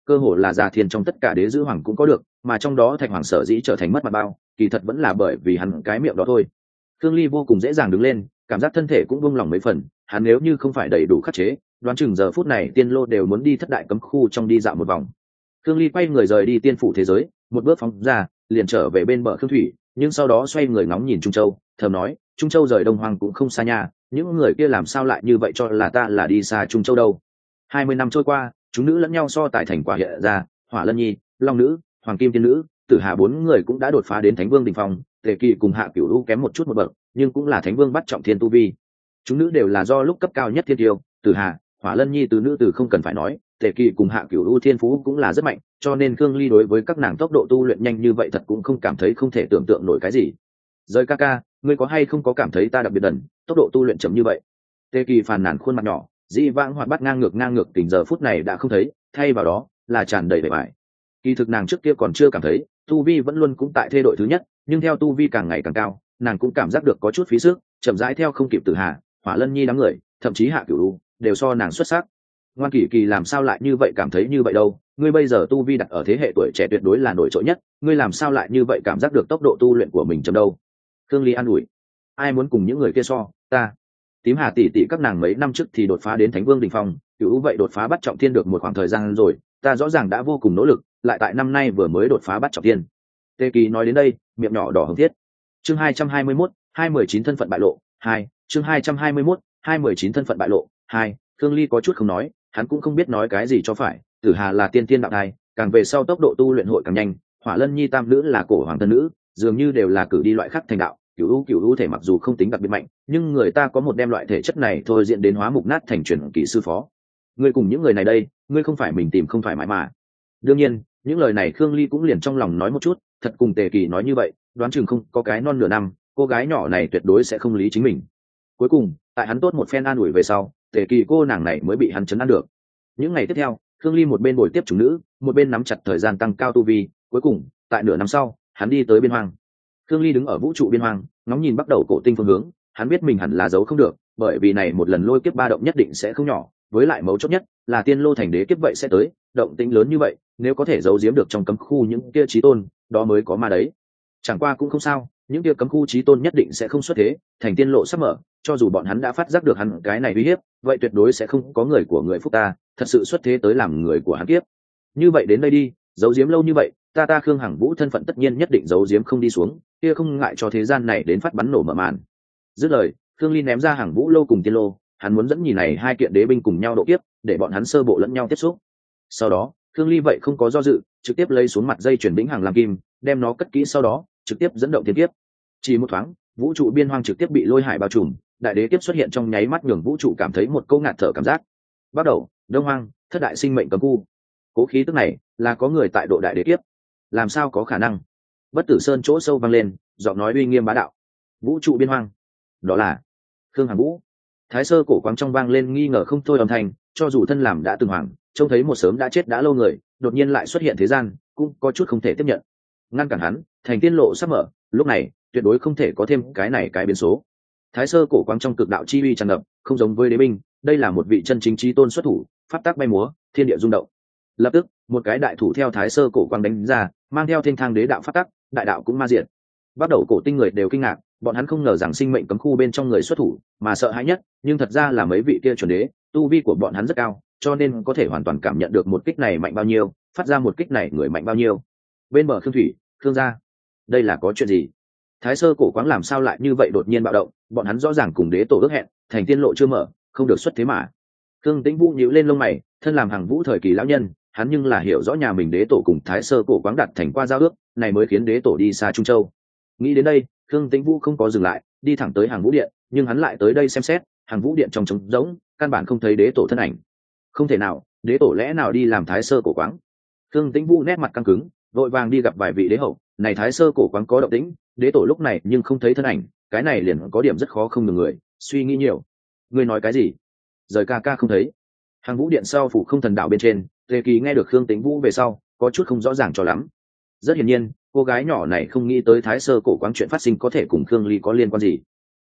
cơ hồ là già thiên trong tất cả đế giữ hoàng cũng có được, mà trong đó thạch hoàng sở dĩ trở thành mất mặt bao, kỳ thật vẫn là bởi vì hắn cái miệng đó thôi. Thương Ly vô cùng dễ dàng đứng lên, cảm giác thân thể cũng buông lỏng mấy phần, hắn nếu như không phải đầy đủ khắc chế, đoán chừng giờ phút này tiên lô đều muốn đi thất đại cấm khu trong đi dạo một vòng. Thương Ly quay người rời đi tiên phủ thế giới, một bước phóng ra, liền trở về bên bờ Khương thủy, nhưng sau đó xoay người ngóng nhìn Trung Châu, thầm nói, Trung Châu rời Đông Hoang cũng không xa nha, những người kia làm sao lại như vậy cho là ta là đi xa Trung Châu đâu. 20 năm trôi qua, chúng nữ lẫn nhau so tài thành quả hiện ra, Hỏa Lân Nhi, Long Nữ, Hoàng Kim Tiên Nữ, Tử Hà bốn người cũng đã đột phá đến Thánh Vương đỉnh phong, Tề Kỳ cùng Hạ Cửu U kém một chút một bậc, nhưng cũng là Thánh Vương bắt trọng thiên tu vi. Chúng nữ đều là do lúc cấp cao nhất thiên tiêu, Tử Hà, Hỏa Lân Nhi từ nữ từ không cần phải nói, Tề Kỳ cùng Hạ Cửu U thiên phú cũng là rất mạnh, cho nên Khương Ly đối với các nàng tốc độ tu luyện nhanh như vậy thật cũng không cảm thấy không thể tưởng tượng nổi cái gì. Rời ca ca, ngươi có hay không có cảm thấy ta đặc biệt đần, tốc độ tu luyện chậm như vậy? Tề Kỳ phàn nàn khuôn mặt nhỏ, dĩ vãng hoạt bát ngang ngược tình giờ phút này đã không thấy, thay vào đó là tràn đầy vẻ vải. Kỳ thực nàng trước kia còn chưa cảm thấy, tu vi vẫn luôn cũng tại thê đội thứ nhất, nhưng theo tu vi càng ngày càng cao, nàng cũng cảm giác được có chút phí sức, chậm rãi theo không kịp Tử Hà, Hỏa Lân Nhi đám người, thậm chí Hạ Cửu U đều so nàng xuất sắc. Ngoan Kỳ Kỳ làm sao lại như vậy cảm thấy như vậy đâu? Ngươi bây giờ tu vi đặt ở thế hệ tuổi trẻ tuyệt đối là nổi trội nhất, ngươi làm sao lại như vậy cảm giác được tốc độ tu luyện của mình chậm đâu? Khương Ly an ủi, ai muốn cùng những người kia so, ta. Tím Hà tỷ tỷ các nàng mấy năm trước thì đột phá đến Thánh Vương đỉnh phong, Cửu U vậy đột phá bắt trọng thiên được một khoảng thời gian rồi, ta rõ ràng đã vô cùng nỗ lực, lại tại năm nay vừa mới đột phá bắt trọng thiên. Tề Kỳ nói đến đây, miệng nhỏ đỏ hồng thiết. Chương 221, 219 thân phận bại lộ, 2, chương 221, 219 thân phận bại lộ, 2. Khương Ly có chút không nói, hắn cũng không biết nói cái gì cho phải, Tử Hà là tiên tiên đạo thai, càng về sau tốc độ tu luyện hội càng nhanh, Hỏa Lân Nhi tam nữ là cổ hoàng thân nữ, dường như đều là cử đi loại khác thành đạo, Cửu U thể mặc dù không tính đặc biệt mạnh, nhưng người ta có một đem loại thể chất này thôi diễn đến hóa mục nát thành truyền kỳ sư phó. Ngươi cùng những người này đây, ngươi không phải mình tìm không thoải mái mà. Đương nhiên, những lời này Khương Ly cũng liền trong lòng nói một chút, thật cùng Tề Kỳ nói như vậy, đoán chừng không có cái non nửa năm, cô gái nhỏ này tuyệt đối sẽ không lý chính mình. Cuối cùng, tại hắn tốt một phen an ủi về sau, Tề Kỳ cô nàng này mới bị hắn chấn an được. Những ngày tiếp theo, Khương Ly một bên bồi tiếp chúng nữ, một bên nắm chặt thời gian tăng cao tu vi, cuối cùng, tại nửa năm sau, hắn đi tới biên hoang. Khương Ly đứng ở vũ trụ biên hoang, ngóng nhìn bắt đầu cổ tinh phương hướng, hắn biết mình hẳn là giấu không được, bởi vì này một lần lôi kiếp ba động nhất định sẽ không nhỏ, với lại mấu chốt nhất là tiên lô thành đế kiếp vậy sẽ tới, động tĩnh lớn như vậy, nếu có thể giấu giếm được trong cấm khu những kia chí tôn, đó mới có ma đấy. Chẳng qua cũng không sao, những kia cấm khu chí tôn nhất định sẽ không xuất thế, thành tiên lộ sắp mở, cho dù bọn hắn đã phát giác được hắn cái này uy hiếp, vậy tuyệt đối sẽ không có người của người phúc ta thật sự xuất thế tới làm người của hắn kiếp. Như vậy đến đây đi, giấu giếm lâu như vậy, ta Khương Hằng Vũ thân phận tất nhiên nhất định giấu giếm không đi xuống, kia không ngại cho thế gian này đến phát bắn nổ mở màn. Dứt lời, Khương Ly ném ra Hằng Vũ lâu cùng tiên lô, hắn muốn dẫn nhìn này hai kiện đế binh cùng nhau độ kiếp, để bọn hắn sơ bộ lẫn nhau tiếp xúc. Sau đó, Khương Ly vậy không có do dự, trực tiếp lấy xuống mặt dây chuyển vĩnh hằng làm kim, đem nó cất kỹ, sau đó trực tiếp dẫn động thiên kiếp. Chỉ một thoáng, vũ trụ biên hoang trực tiếp bị lôi hải bao trùm, đại đế kiếp xuất hiện trong nháy mắt, nhường vũ trụ cảm thấy một câu ngạt thở cảm giác. Bắt đầu, Đông Hoang, thất đại sinh mệnh cấm khu. Cố khí tức này là có người tại độ đại đế kiếp. Làm sao có khả năng? Bất Tử Sơn chỗ sâu vang lên, giọng nói uy nghiêm bá đạo. Vũ trụ biên hoang, đó là Khương Hằng Vũ. Thái sơ cổ quáng trong vang lên nghi ngờ không thôi âm thanh, cho dù thân làm đã từng hoàng, trông thấy một sớm đã chết đã lâu người, đột nhiên lại xuất hiện thế gian, cũng có chút không thể tiếp nhận. Ngăn cản hắn, thành tiên lộ sắp mở, lúc này tuyệt đối không thể có thêm cái này cái biến số. Thái sơ cổ quáng trong cực đạo chi uy tràn ngập, không giống với đế binh, đây là một vị chân chính chí tôn xuất thủ, pháp tắc bay múa, thiên địa rung động. Lập tức, một cái đại thủ theo thái sơ cổ quang đánh ra, mang theo thiên thang đế đạo pháp tắc, đại đạo cũng ma diệt. Bắt đầu cổ tinh người đều kinh ngạc, bọn hắn không ngờ rằng sinh mệnh cấm khu bên trong người xuất thủ, mà sợ hãi nhất, nhưng thật ra là mấy vị kia chuẩn đế, tu vi của bọn hắn rất cao, cho nên có thể hoàn toàn cảm nhận được một kích này mạnh bao nhiêu, phát ra một kích này người mạnh bao nhiêu. Bên bờ Khương Thủy, Khương gia, đây là có chuyện gì? Thái sơ cổ quáng làm sao lại như vậy đột nhiên bạo động, bọn hắn rõ ràng cùng đế tổ ước hẹn, thành tiên lộ chưa mở, không được xuất thế mà. Khương Tĩnh Vũ nhíu lên lông mày, thân làm Hằng Vũ thời kỳ lão nhân, hắn nhưng là hiểu rõ nhà mình đế tổ cùng thái sơ cổ quáng đặt thành qua giao ước, này mới khiến đế tổ đi xa Trung Châu. Nghĩ đến đây, Khương Tĩnh Vũ không có dừng lại, đi thẳng tới Hằng Vũ điện, nhưng hắn lại tới đây xem xét, Hằng Vũ điện trong trống rỗng, căn bản không thấy đế tổ thân ảnh. Không thể nào, đế tổ lẽ nào đi làm thái sơ cổ quáng? Khương Tĩnh Vũ nét mặt căng cứng, vội vàng đi gặp vài vị đế hậu, này thái sơ cổ quáng có động tĩnh, đế tổ lúc này nhưng không thấy thân ảnh, cái này liền có điểm rất khó không được người, suy nghĩ nhiều. Ngươi nói cái gì? Rời ca ca không thấy. Hằng Vũ điện sau phủ không thần đạo bên trên, Tề Kỳ nghe được Khương Tĩnh Vũ về sau, có chút không rõ ràng cho lắm. Rất hiển nhiên, cô gái nhỏ này không nghĩ tới thái sơ cổ quáng chuyện phát sinh có thể cùng Khương Ly có liên quan gì.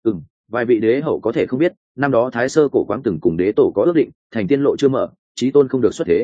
Vài vị đế hậu có thể không biết, năm đó thái sơ cổ quáng từng cùng đế tổ có ước định, thành tiên lộ chưa mở, chí tôn không được xuất thế.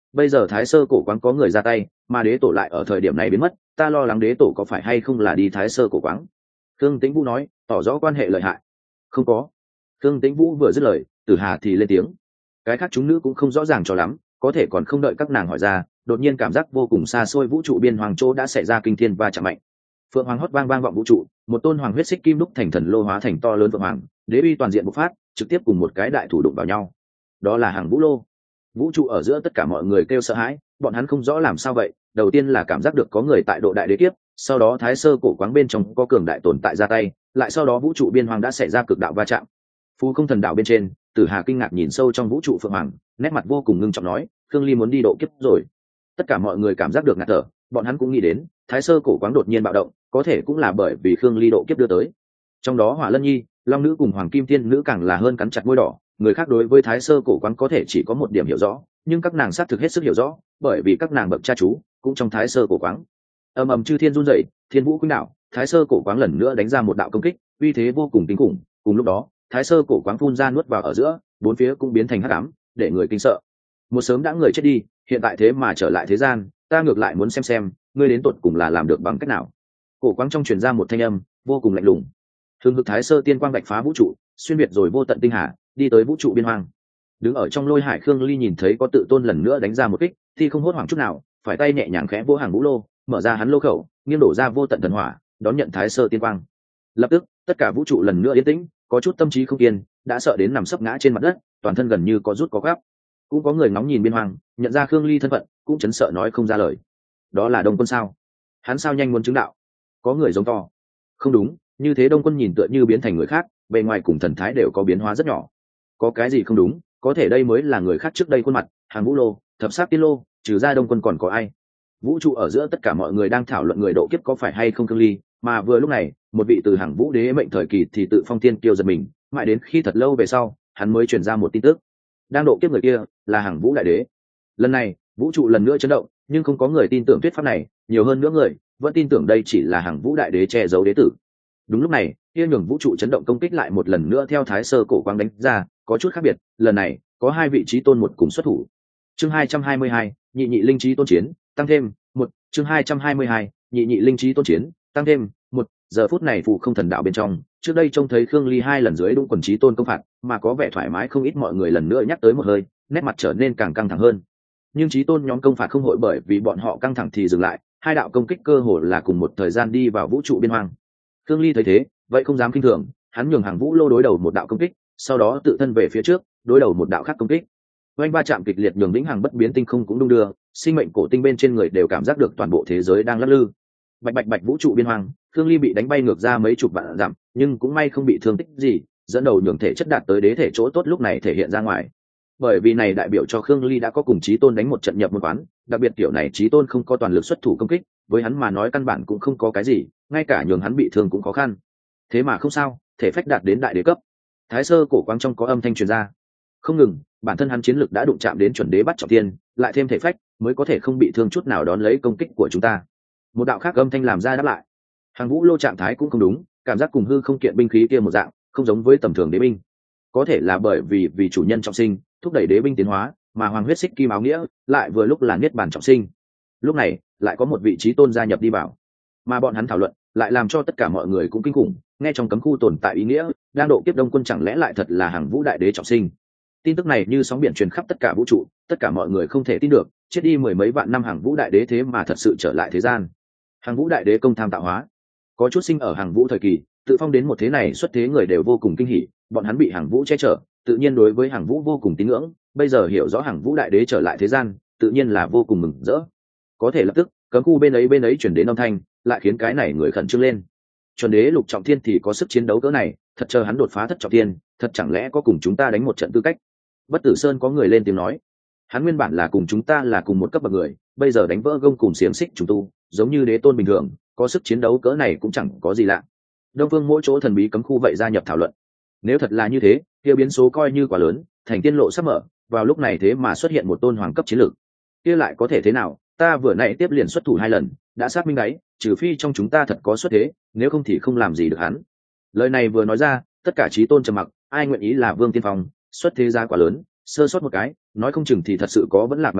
bây giờ thái sơ cổ quáng có người ra tay mà đế tổ lại ở thời điểm này biến mất, ta lo lắng đế tổ có phải hay không là đi thái sơ cổ quáng. Khương Tĩnh Vũ nói, tỏ rõ quan hệ lợi hại. Không có. Khương Tĩnh Vũ vừa dứt lời, Tử Hà thì lên tiếng. Cái khác chúng nữ cũng không rõ ràng cho lắm, có thể còn không đợi các nàng hỏi ra, đột nhiên cảm giác vô cùng xa xôi vũ trụ biên hoàng chỗ đã xảy ra kinh thiên va chạm mạnh. Phượng hoàng hót vang vang vọng vũ trụ, một tôn hoàng huyết xích kim đúc thành thần lô hóa thành to lớn phượng hoàng, đế uy toàn diện bộc phát, trực tiếp cùng một cái đại thủ đụng vào nhau. Đó là hàng vũ lô. Vũ trụ ở giữa tất cả mọi người kêu sợ hãi, bọn hắn không rõ làm sao vậy. Đầu tiên là cảm giác được có người tại độ đại đế kiếp, sau đó thái sơ cổ quáng bên trong có cường đại tồn tại ra tay, lại sau đó vũ trụ biên hoàng đã xảy ra cực đạo va chạm. Phú Không Thần Đạo bên trên, Tử Hà kinh ngạc nhìn sâu trong vũ trụ phượng hoàng, nét mặt vô cùng ngưng trọng nói, Khương Ly muốn đi độ kiếp rồi. Tất cả mọi người cảm giác được ngạt thở, bọn hắn cũng nghĩ đến thái sơ cổ quáng đột nhiên bạo động, có thể cũng là bởi vì Khương Ly độ kiếp đưa tới. Trong đó Hỏa Lân Nhi, Long Nữ cùng Hoàng Kim Tiên Nữ càng là hơn cắn chặt môi đỏ. Người khác đối với thái sơ cổ quáng có thể chỉ có một điểm hiểu rõ, nhưng các nàng xác thực hết sức hiểu rõ, bởi vì các nàng bậc cha chú cũng trong thái sơ cổ quáng. Ầm ầm chư thiên run rẩy, thiên vũ khuynh đảo, thái sơ cổ quáng lần nữa đánh ra một đạo công kích, uy thế vô cùng kinh khủng. Cùng lúc đó, thái sơ cổ quáng phun ra nuốt vào ở giữa, bốn phía cũng biến thành hắc ám, để người kinh sợ. Một sớm đã người chết đi, hiện tại thế mà trở lại thế gian, ta ngược lại muốn xem ngươi đến tột cùng là làm được bằng cách nào. Cổ quáng trong truyền ra một thanh âm vô cùng lạnh lùng. Thường hực thái sơ tiên quang bạch phá vũ trụ, xuyên biệt rồi vô tận tinh hà, đi tới vũ trụ biên hoang. Đứng ở trong lôi hải Khương Ly nhìn thấy có tự tôn lần nữa đánh ra một kích, thì không hốt hoảng chút nào, phải tay nhẹ nhàng khẽ vỗ hàng vũ lô, mở ra hắn lô khẩu, nghiêng đổ ra vô tận thần hỏa, đón nhận thái sơ tiên quang. Lập tức, tất cả vũ trụ lần nữa yên tĩnh, có chút tâm trí không yên, đã sợ đến nằm sấp ngã trên mặt đất, toàn thân gần như có rút có gáp. Cũng có người ngóng nhìn biên hoang, nhận ra Khương Ly thân phận, cũng chấn sợ nói không ra lời. Đó là Đông Quân sao? Hắn sao nhanh muốn chứng đạo? Có người giống to. Không đúng, như thế Đông Quân nhìn tựa như biến thành người khác, bề ngoài cùng thần thái đều có biến hóa rất nhỏ. Có cái gì không đúng? Có thể đây mới là người khác trước đây khuôn mặt, hàng vũ lô, thập sát tiên lô, trừ ra Đông Quân còn có ai? Vũ trụ ở giữa tất cả mọi người đang thảo luận người độ kiếp có phải hay không Khương Ly, mà vừa lúc này, một vị từ hàng vũ đế mệnh thời kỳ thì tự phong tiên kiêu giật mình, mãi đến khi thật lâu về sau, hắn mới truyền ra một tin tức. Đang độ kiếp người kia là hàng vũ đại đế. Lần này, vũ trụ lần nữa chấn động, nhưng không có người tin tưởng thuyết pháp này, nhiều hơn nữa người vẫn tin tưởng đây chỉ là hàng vũ đại đế che giấu đế tử. Đúng lúc này, kia nhường vũ trụ chấn động công kích lại một lần nữa theo thái sơ cổ quang đánh ra, có chút khác biệt, lần này có hai vị trí tôn một cùng xuất thủ. Chương 222, nhị nhị linh trí tôn chiến, tăng thêm một. Chương 222, nhị nhị linh trí tôn chiến, tăng thêm một. Giờ phút này Phù Không Thần Đạo bên trong, trước đây trông thấy Khương Ly hai lần dưới đúng quần trí tôn công phạt, mà có vẻ thoải mái không ít, mọi người lần nữa nhắc tới một hơi, nét mặt trở nên càng căng thẳng hơn. Nhưng trí tôn nhóm công phạt không hội bởi vì bọn họ căng thẳng thì dừng lại, hai đạo công kích cơ hồ là cùng một thời gian đi vào vũ trụ biên hoang. Khương Ly thấy thế, vậy không dám kinh thường, hắn nhường hàng vũ lô đối đầu một đạo công kích, sau đó tự thân về phía trước, đối đầu một đạo khác công kích. Oanh ba chạm kịch liệt nhường vĩnh hằng bất biến tinh không cũng đung đưa, sinh mệnh cổ tinh bên trên người đều cảm giác được toàn bộ thế giới đang lắc lư. Bạch bạch bạch vũ trụ biên hoang, Khương Ly bị đánh bay ngược ra mấy chục vạn dặm, nhưng cũng may không bị thương tích gì, dẫn đầu nhường thể chất đạt tới đế thể chỗ tốt lúc này thể hiện ra ngoài. Bởi vì này đại biểu cho Khương Ly đã có cùng chí tôn đánh một trận nhập một quán, đặc biệt kiểu này chí tôn không có toàn lực xuất thủ công kích, với hắn mà nói căn bản cũng không có cái gì, ngay cả nhường hắn bị thương cũng khó khăn. Thế mà không sao, thể phách đạt đến đại đế cấp. Thái sơ cổ quang trong có âm thanh truyền ra. Không ngừng, bản thân hắn chiến lực đã đụng chạm đến chuẩn đế bắt trọng thiên, lại thêm thể phách, mới có thể không bị thương chút nào đón lấy công kích của chúng ta. Một đạo khác âm thanh làm ra đáp lại. Hàng vũ lô trạng thái cũng không đúng, cảm giác cùng hư không kiện binh khí kia một dạng, không giống với tầm thường đế binh. Có thể là bởi vì chủ nhân trọng sinh, thúc đẩy đế binh tiến hóa, mà hoàng huyết xích kim áo nghĩa lại vừa lúc là niết bàn trọng sinh. Lúc này, lại có một vị trí tôn gia nhập đi vào, mà bọn hắn thảo luận lại làm cho tất cả mọi người cũng kinh khủng. Nghe trong cấm khu tồn tại ý nghĩa, đang độ kiếp Đông Quân chẳng lẽ lại thật là hàng vũ đại đế trọng sinh? Tin tức này như sóng biển truyền khắp tất cả vũ trụ, tất cả mọi người không thể tin được, chết đi mười mấy vạn năm hàng vũ đại đế thế mà thật sự trở lại thế gian. Hàng vũ đại đế công tham tạo hóa, có chút sinh ở hàng vũ thời kỳ, tự phong đến một thế này xuất thế người đều vô cùng kinh hỉ, bọn hắn bị hàng vũ che chở, tự nhiên đối với hàng vũ vô cùng tín ngưỡng, bây giờ hiểu rõ hàng vũ đại đế trở lại thế gian, tự nhiên là vô cùng mừng rỡ. Có thể lập tức, cấm khu bên ấy chuyển đến âm thanh, lại khiến cái này người khẩn trương lên. Chuẩn đế lục trọng thiên thì có sức chiến đấu cỡ này, thật chờ hắn đột phá thất trọng thiên, thật chẳng lẽ có cùng chúng ta đánh một trận tư cách? Bất Tử Sơn có người lên tiếng nói, hắn nguyên bản là cùng chúng ta là cùng một cấp bậc người, bây giờ đánh vỡ gông cùng xiềng xích chúng tu, giống như đế tôn bình thường, có sức chiến đấu cỡ này cũng chẳng có gì lạ. Đông Phương mỗi chỗ thần bí cấm khu vậy gia nhập thảo luận. Nếu thật là như thế, kia biến số coi như quá lớn, thành tiên lộ sắp mở, vào lúc này thế mà xuất hiện một tôn hoàng cấp chiến lược, kia lại có thể thế nào? Ta vừa nãy tiếp liền xuất thủ 2 lần, đã xác minh đấy, trừ phi trong chúng ta thật có xuất thế, nếu không thì không làm gì được hắn. Lời này vừa nói ra, tất cả chí tôn trầm mặc, ai nguyện ý là Vương Tiên Phong, xuất thế ra quá lớn, sơ sót một cái, nói không chừng thì thật sự có vẫn lạc mạo hiểm,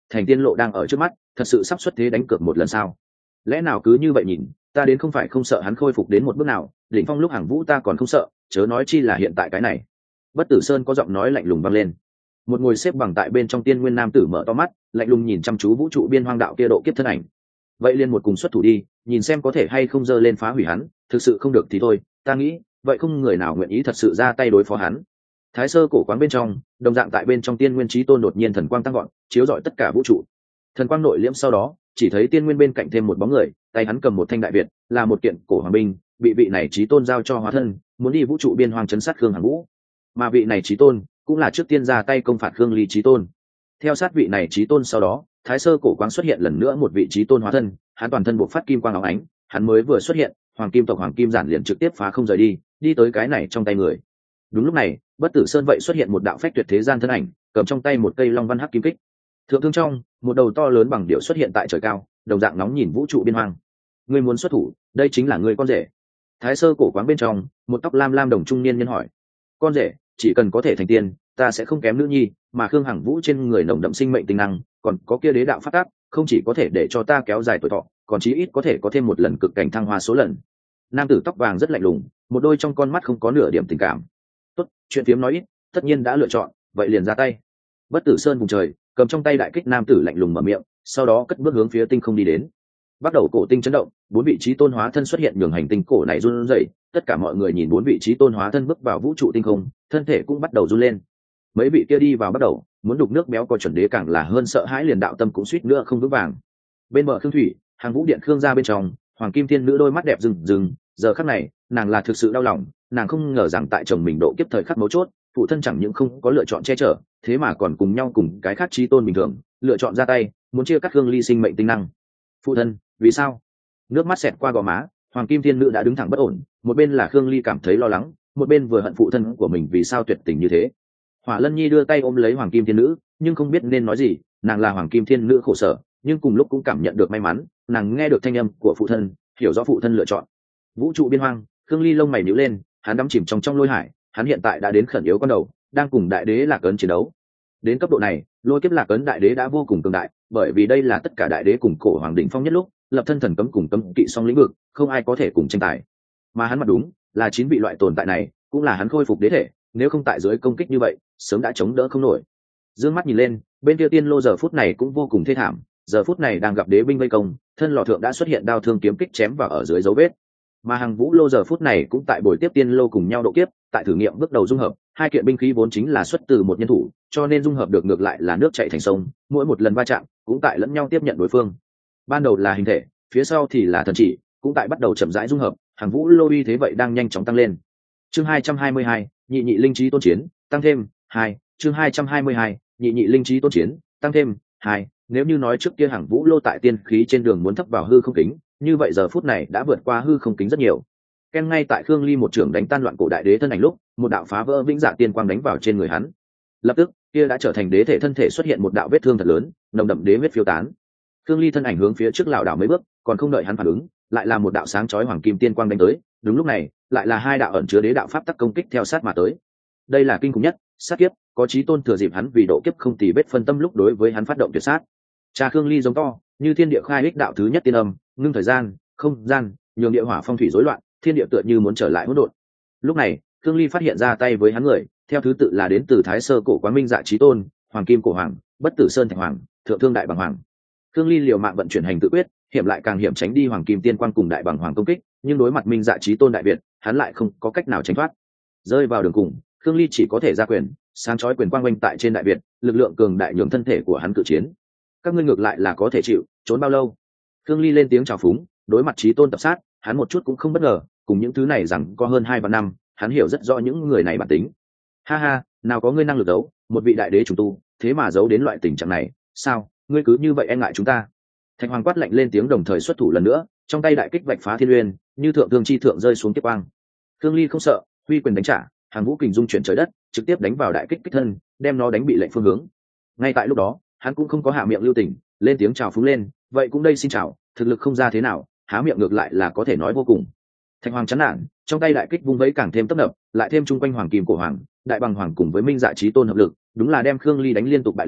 thành tiên lộ đang ở trước mắt, thật sự sắp xuất thế đánh cược một lần sao? Lẽ nào cứ như vậy nhìn, ta đến không phải không sợ hắn khôi phục đến một bước nào, đỉnh phong lúc Hàng Vũ ta còn không sợ, chớ nói chi là hiện tại cái này. Bất Tử Sơn có giọng nói lạnh lùng vang lên. Một ngồi xếp bằng tại bên trong tiên nguyên nam tử mở to mắt, lạnh lùng nhìn chăm chú vũ trụ biên hoang đạo kia độ kiếp thân ảnh. Vậy liền một cùng xuất thủ đi, nhìn xem có thể hay không dơ lên phá hủy hắn, thực sự không được thì thôi, ta nghĩ, vậy không người nào nguyện ý thật sự ra tay đối phó hắn. Thái sơ cổ quán bên trong, đồng dạng tại bên trong tiên nguyên chí tôn đột nhiên thần quang tăng gọn, chiếu rọi tất cả vũ trụ. Thần quang nội liễm sau đó, chỉ thấy tiên nguyên bên cạnh thêm một bóng người, tay hắn cầm một thanh đại việt, là một kiện cổ hoàng binh, bị vị này chí tôn giao cho hóa thân, muốn đi vũ trụ biên hoang chấn sát Khương Hàn Vũ. Mà vị này chí tôn cũng là trước tiên ra tay công phạt Khương Ly chí tôn. Theo sát vị này chí tôn sau đó, Thái sơ cổ quang xuất hiện lần nữa một vị chí tôn hóa thân, hắn toàn thân bộc phát kim quang óng ánh, hắn mới vừa xuất hiện, hoàng kim tộc hoàng kim giản liền trực tiếp phá không rời đi, đi tới cái này trong tay người. Đúng lúc này, Bất Tử Sơn vậy xuất hiện một đạo phách tuyệt thế gian thân ảnh, cầm trong tay một cây long văn hắc kim kích. Thượng thương trong, một đầu to lớn bằng điệu xuất hiện tại trời cao, đồng dạng nóng nhìn vũ trụ biên hoang. Ngươi muốn xuất thủ, đây chính là ngươi con rể. Thái sơ cổ quán bên trong, một tóc lam lam đồng trung niên nhân hỏi. Con rể, chỉ cần có thể thành tiên, ta sẽ không kém nữ nhi, mà Khương Hằng Vũ trên người nồng đậm sinh mệnh tinh năng, còn có kia đế đạo phát tác, không chỉ có thể để cho ta kéo dài tuổi thọ, còn chí ít có thể có thêm một lần cực cảnh thăng hoa số lần. Nam tử tóc vàng rất lạnh lùng, một đôi trong con mắt không có nửa điểm tình cảm. Tốt, chuyện phiếm nói ít, tất nhiên đã lựa chọn, vậy liền ra tay. Bất Tử Sơn vùng trời, cầm trong tay đại kích nam tử lạnh lùng mở miệng, sau đó cất bước hướng phía tinh không đi đến. Bắt đầu cổ tinh chấn động, bốn vị trí tôn hóa thân xuất hiện nhường hành tinh cổ này run rẩy, tất cả mọi người nhìn bốn vị trí tôn hóa thân bước vào vũ trụ tinh không, thân thể cũng bắt đầu run lên. Mấy vị kia đi vào bắt đầu, muốn đục nước béo có chuẩn đế càng là hơn sợ hãi, liền đạo tâm cũng suýt nữa không vững vàng. Bên bờ Khương Thủy, Hàng Vũ điện Khương gia bên trong, Hoàng Kim Thiên nữ đôi mắt đẹp rừng rừng, giờ khắc này, nàng là thực sự đau lòng, nàng không ngờ rằng tại chồng mình độ kiếp thời khắc mấu chốt, phụ thân chẳng những không có lựa chọn che chở, thế mà còn cùng nhau cùng cái khác chí tôn bình thường, lựa chọn ra tay, muốn chia cắt Khương Ly sinh mệnh tinh năng. Phụ thân, vì sao? Nước mắt xẹt qua gò má, Hoàng Kim Thiên nữ đã đứng thẳng bất ổn, một bên là Khương Ly cảm thấy lo lắng, một bên vừa hận phụ thân của mình vì sao tuyệt tình như thế. Hỏa Lân Nhi đưa tay ôm lấy Hoàng Kim Thiên nữ, nhưng không biết nên nói gì, nàng là Hoàng Kim Thiên nữ khổ sở, nhưng cùng lúc cũng cảm nhận được may mắn, nàng nghe được thanh âm của phụ thân, hiểu rõ phụ thân lựa chọn. Vũ trụ biên hoang, Khương Ly lông mày nhíu lên, hắn đắm chìm trong lôi hải, hắn hiện tại đã đến khẩn yếu con đầu, đang cùng đại đế Lạc Ấn chiến đấu. Đến cấp độ này, lôi kiếp Lạc Ấn đại đế đã vô cùng cường đại, bởi vì đây là tất cả đại đế cùng cổ hoàng đỉnh phong nhất lúc, lập thân thần cấm cùng cấm kỵ song lĩnh vực, không ai có thể cùng tranh tài. Mà hắn mặt đúng, là 9 vị loại tồn tại này, cũng là hắn khôi phục đế thể, nếu không tại dưới công kích như vậy, sớm đã chống đỡ không nổi. Dương mắt nhìn lên, bên kia tiên lô giờ phút này cũng vô cùng thê thảm, giờ phút này đang gặp đế binh vây công, thân lò thượng đã xuất hiện đao thương kiếm kích chém vào ở dưới dấu vết. Mà Hàng Vũ lô giờ phút này cũng tại buổi tiếp tiên lô cùng nhau độ kiếp, tại thử nghiệm bước đầu dung hợp, hai kiện binh khí vốn chính là xuất từ một nhân thủ, cho nên dung hợp được ngược lại là nước chảy thành sông, mỗi một lần va chạm cũng tại lẫn nhau tiếp nhận đối phương. Ban đầu là hình thể, phía sau thì là thần chỉ, cũng tại bắt đầu chậm rãi dung hợp, Hàng Vũ lô uy thế vậy đang nhanh chóng tăng lên. Chương 222, nhị nhị linh trí tôn chiến, tăng thêm 2, chương 222, nhị nhị linh trí tôn chiến, tăng thêm 2. Nếu như nói trước kia Hàng Vũ lô tại tiên khí trên đường muốn thấp vào hư không kính, như vậy giờ phút này đã vượt qua hư không kính rất nhiều. Ken ngay tại Khương Ly một trưởng đánh tan loạn cổ đại đế thân ảnh lúc, một đạo phá vỡ vĩnh dạ tiên quang đánh vào trên người hắn. Lập tức, kia đã trở thành đế thể thân thể xuất hiện một đạo vết thương thật lớn, nồng đậm đế huyết phiêu tán. Khương Ly thân ảnh hướng phía trước lảo đảo mấy bước, còn không đợi hắn phản ứng, lại là một đạo sáng chói hoàng kim tiên quang đánh tới. Đúng lúc này, lại là hai đạo ẩn chứa đế đạo pháp tắc công kích theo sát mà tới. Đây là kinh khủng nhất, sát kiếp, có chí tôn thừa dịp hắn vì độ kiếp không tì vết phân tâm lúc đối với hắn phát động tuyệt sát. Cha Khương Ly giống to, như thiên địa khai ích đạo thứ nhất tiên âm, ngưng thời gian, không gian, nhường địa hỏa phong thủy rối loạn, thiên địa tựa như muốn trở lại hỗn độn. Lúc này, Khương Ly phát hiện ra tay với hắn người, theo thứ tự là đến từ Thái Sơ cổ Quán Minh Dạ Chí Tôn, Hoàng Kim cổ hoàng, Bất Tử Sơn Thạch hoàng, Thượng Thương Đại Bằng hoàng. Khương Ly liều mạng vận chuyển hành tự quyết, hiểm lại càng hiểm tránh đi Hoàng Kim Tiên Quang cùng Đại Bằng hoàng công kích, nhưng đối mặt Minh Dạ Chí Tôn đại việt, hắn lại không có cách nào tránh thoát. Rơi vào đường cùng, Khương Ly chỉ có thể ra quyền, sáng chói quyền quang quanh tại trên đại việt, lực lượng cường đại nhường thân thể của hắn cự chiến. Các ngươi ngược lại là có thể chịu, trốn bao lâu? Khương Ly lên tiếng chào phúng, đối mặt Chí Tôn tập sát, hắn một chút cũng không bất ngờ, cùng những thứ này rằng có hơn 2 vạn năm, hắn hiểu rất rõ những người này bản tính. Ha ha, nào có ngươi năng lực đấu, một vị đại đế trùng tu, thế mà giấu đến loại tình trạng này, sao, ngươi cứ như vậy e ngại chúng ta? Thạch Hoàng quát lạnh lên tiếng đồng thời xuất thủ lần nữa, trong tay đại kích vạch phá thiên uyên, như thượng thương chi thượng rơi xuống tiếp quang. Khương Ly không sợ, huy quyền đánh trả, Hàng Vũ kình dung chuyển trời đất, trực tiếp đánh vào đại kích kích thân, đem nó đánh bị lệnh phương hướng. Ngay tại lúc đó, hắn cũng không có hạ miệng lưu tình, lên tiếng chào phúng lên, vậy cũng đây xin chào, thực lực không ra thế nào, há miệng ngược lại là có thể nói vô cùng. Thạch Hoàng chán nản, trong tay đại kích vung vẫy càng thêm tấp nập, lại thêm chung quanh Hoàng Kim cổ hoàng, Đại Bằng hoàng cùng với Minh Dạ Chí Tôn hợp lực, đúng là đem Khương Ly đánh liên tục bại lui,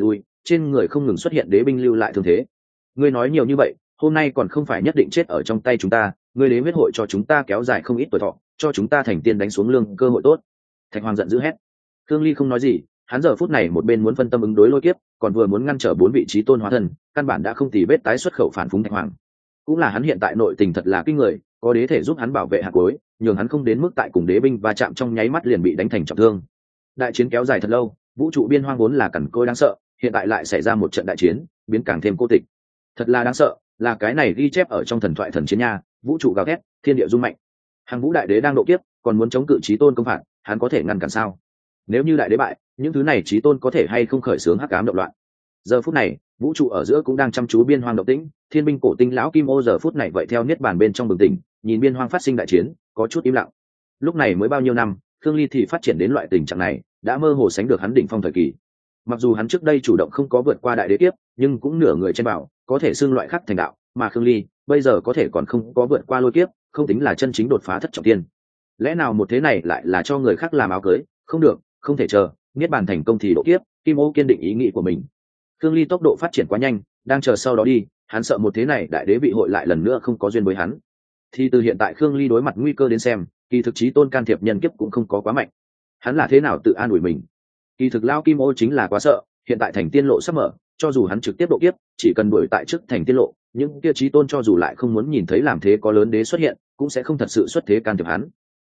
trên người không ngừng xuất hiện đế binh lưu lại thương thế. Ngươi nói nhiều như vậy, hôm nay còn không phải nhất định chết ở trong tay chúng ta, ngươi đế huyết hội cho chúng ta kéo dài không ít tuổi thọ, cho chúng ta thành tiên đánh xuống lương cơ hội tốt. Thạch Hoàng giận dữ hét. Khương Ly không nói gì, hắn giờ phút này một bên muốn phân tâm ứng đối lôi kiếp, còn vừa muốn ngăn trở 4 vị trí tôn hóa thân, căn bản đã không tì vết tái xuất khẩu phản phúng Thạch Hoàng. Cũng là hắn hiện tại nội tình thật là kinh người, có đế thể giúp hắn bảo vệ hạt cuối, nhường hắn không đến mức tại cùng đế binh va chạm trong nháy mắt liền bị đánh thành trọng thương. Đại chiến kéo dài thật lâu, vũ trụ biên hoang vốn là cằn cỗi đáng sợ, hiện tại lại xảy ra một trận đại chiến, biến càng thêm cô tịch. Thật là đáng sợ, là cái này ghi chép ở trong thần thoại thần chiến nha, vũ trụ gào thét, thiên địa rung mạnh. Hàng Vũ đại đế đang độ kiếp, còn muốn chống cự chí tôn công phạt, hắn có thể ngăn cản sao? Nếu như đại đế bại, những thứ này chí tôn có thể hay không khởi xướng hắc ám động loạn? Giờ phút này, vũ trụ ở giữa cũng đang chăm chú biên hoang động tĩnh, thiên binh cổ tinh lão kim ô giờ phút này vậy theo niết bàn bên trong bừng tỉnh, nhìn biên hoang phát sinh đại chiến, có chút im lặng. Lúc này mới bao nhiêu năm, Khương Ly thì phát triển đến loại tình trạng này, đã mơ hồ sánh được hắn đỉnh phong thời kỳ. Mặc dù hắn trước đây chủ động không có vượt qua đại đế kiếp, nhưng cũng nửa người trên bảo, có thể xưng loại khắc thành đạo, mà Khương Ly bây giờ có thể còn không có vượt qua lôi kiếp, không tính là chân chính đột phá thất trọng thiên. Lẽ nào một thế này lại là cho người khác làm áo cưới? Không được, không thể chờ, niết bàn thành công thì độ kiếp. Kim Ô kiên định ý nghĩ của mình. Khương Ly tốc độ phát triển quá nhanh, đang chờ sau đó đi, hắn sợ một thế này đại đế vị hội lại lần nữa không có duyên với hắn. Thì từ hiện tại Khương Ly đối mặt nguy cơ đến xem, kỳ thực chí tôn can thiệp nhân kiếp cũng không có quá mạnh. Hắn là thế nào tự an ủi mình? Kỳ thực lao Kim Ô chính là quá sợ, hiện tại thành tiên lộ sắp mở, cho dù hắn trực tiếp độ kiếp, chỉ cần đuổi tại trước thành tiên lộ, những kia chí tôn cho dù lại không muốn nhìn thấy làm thế có lớn đế xuất hiện, cũng sẽ không thật sự xuất thế can thiệp hắn.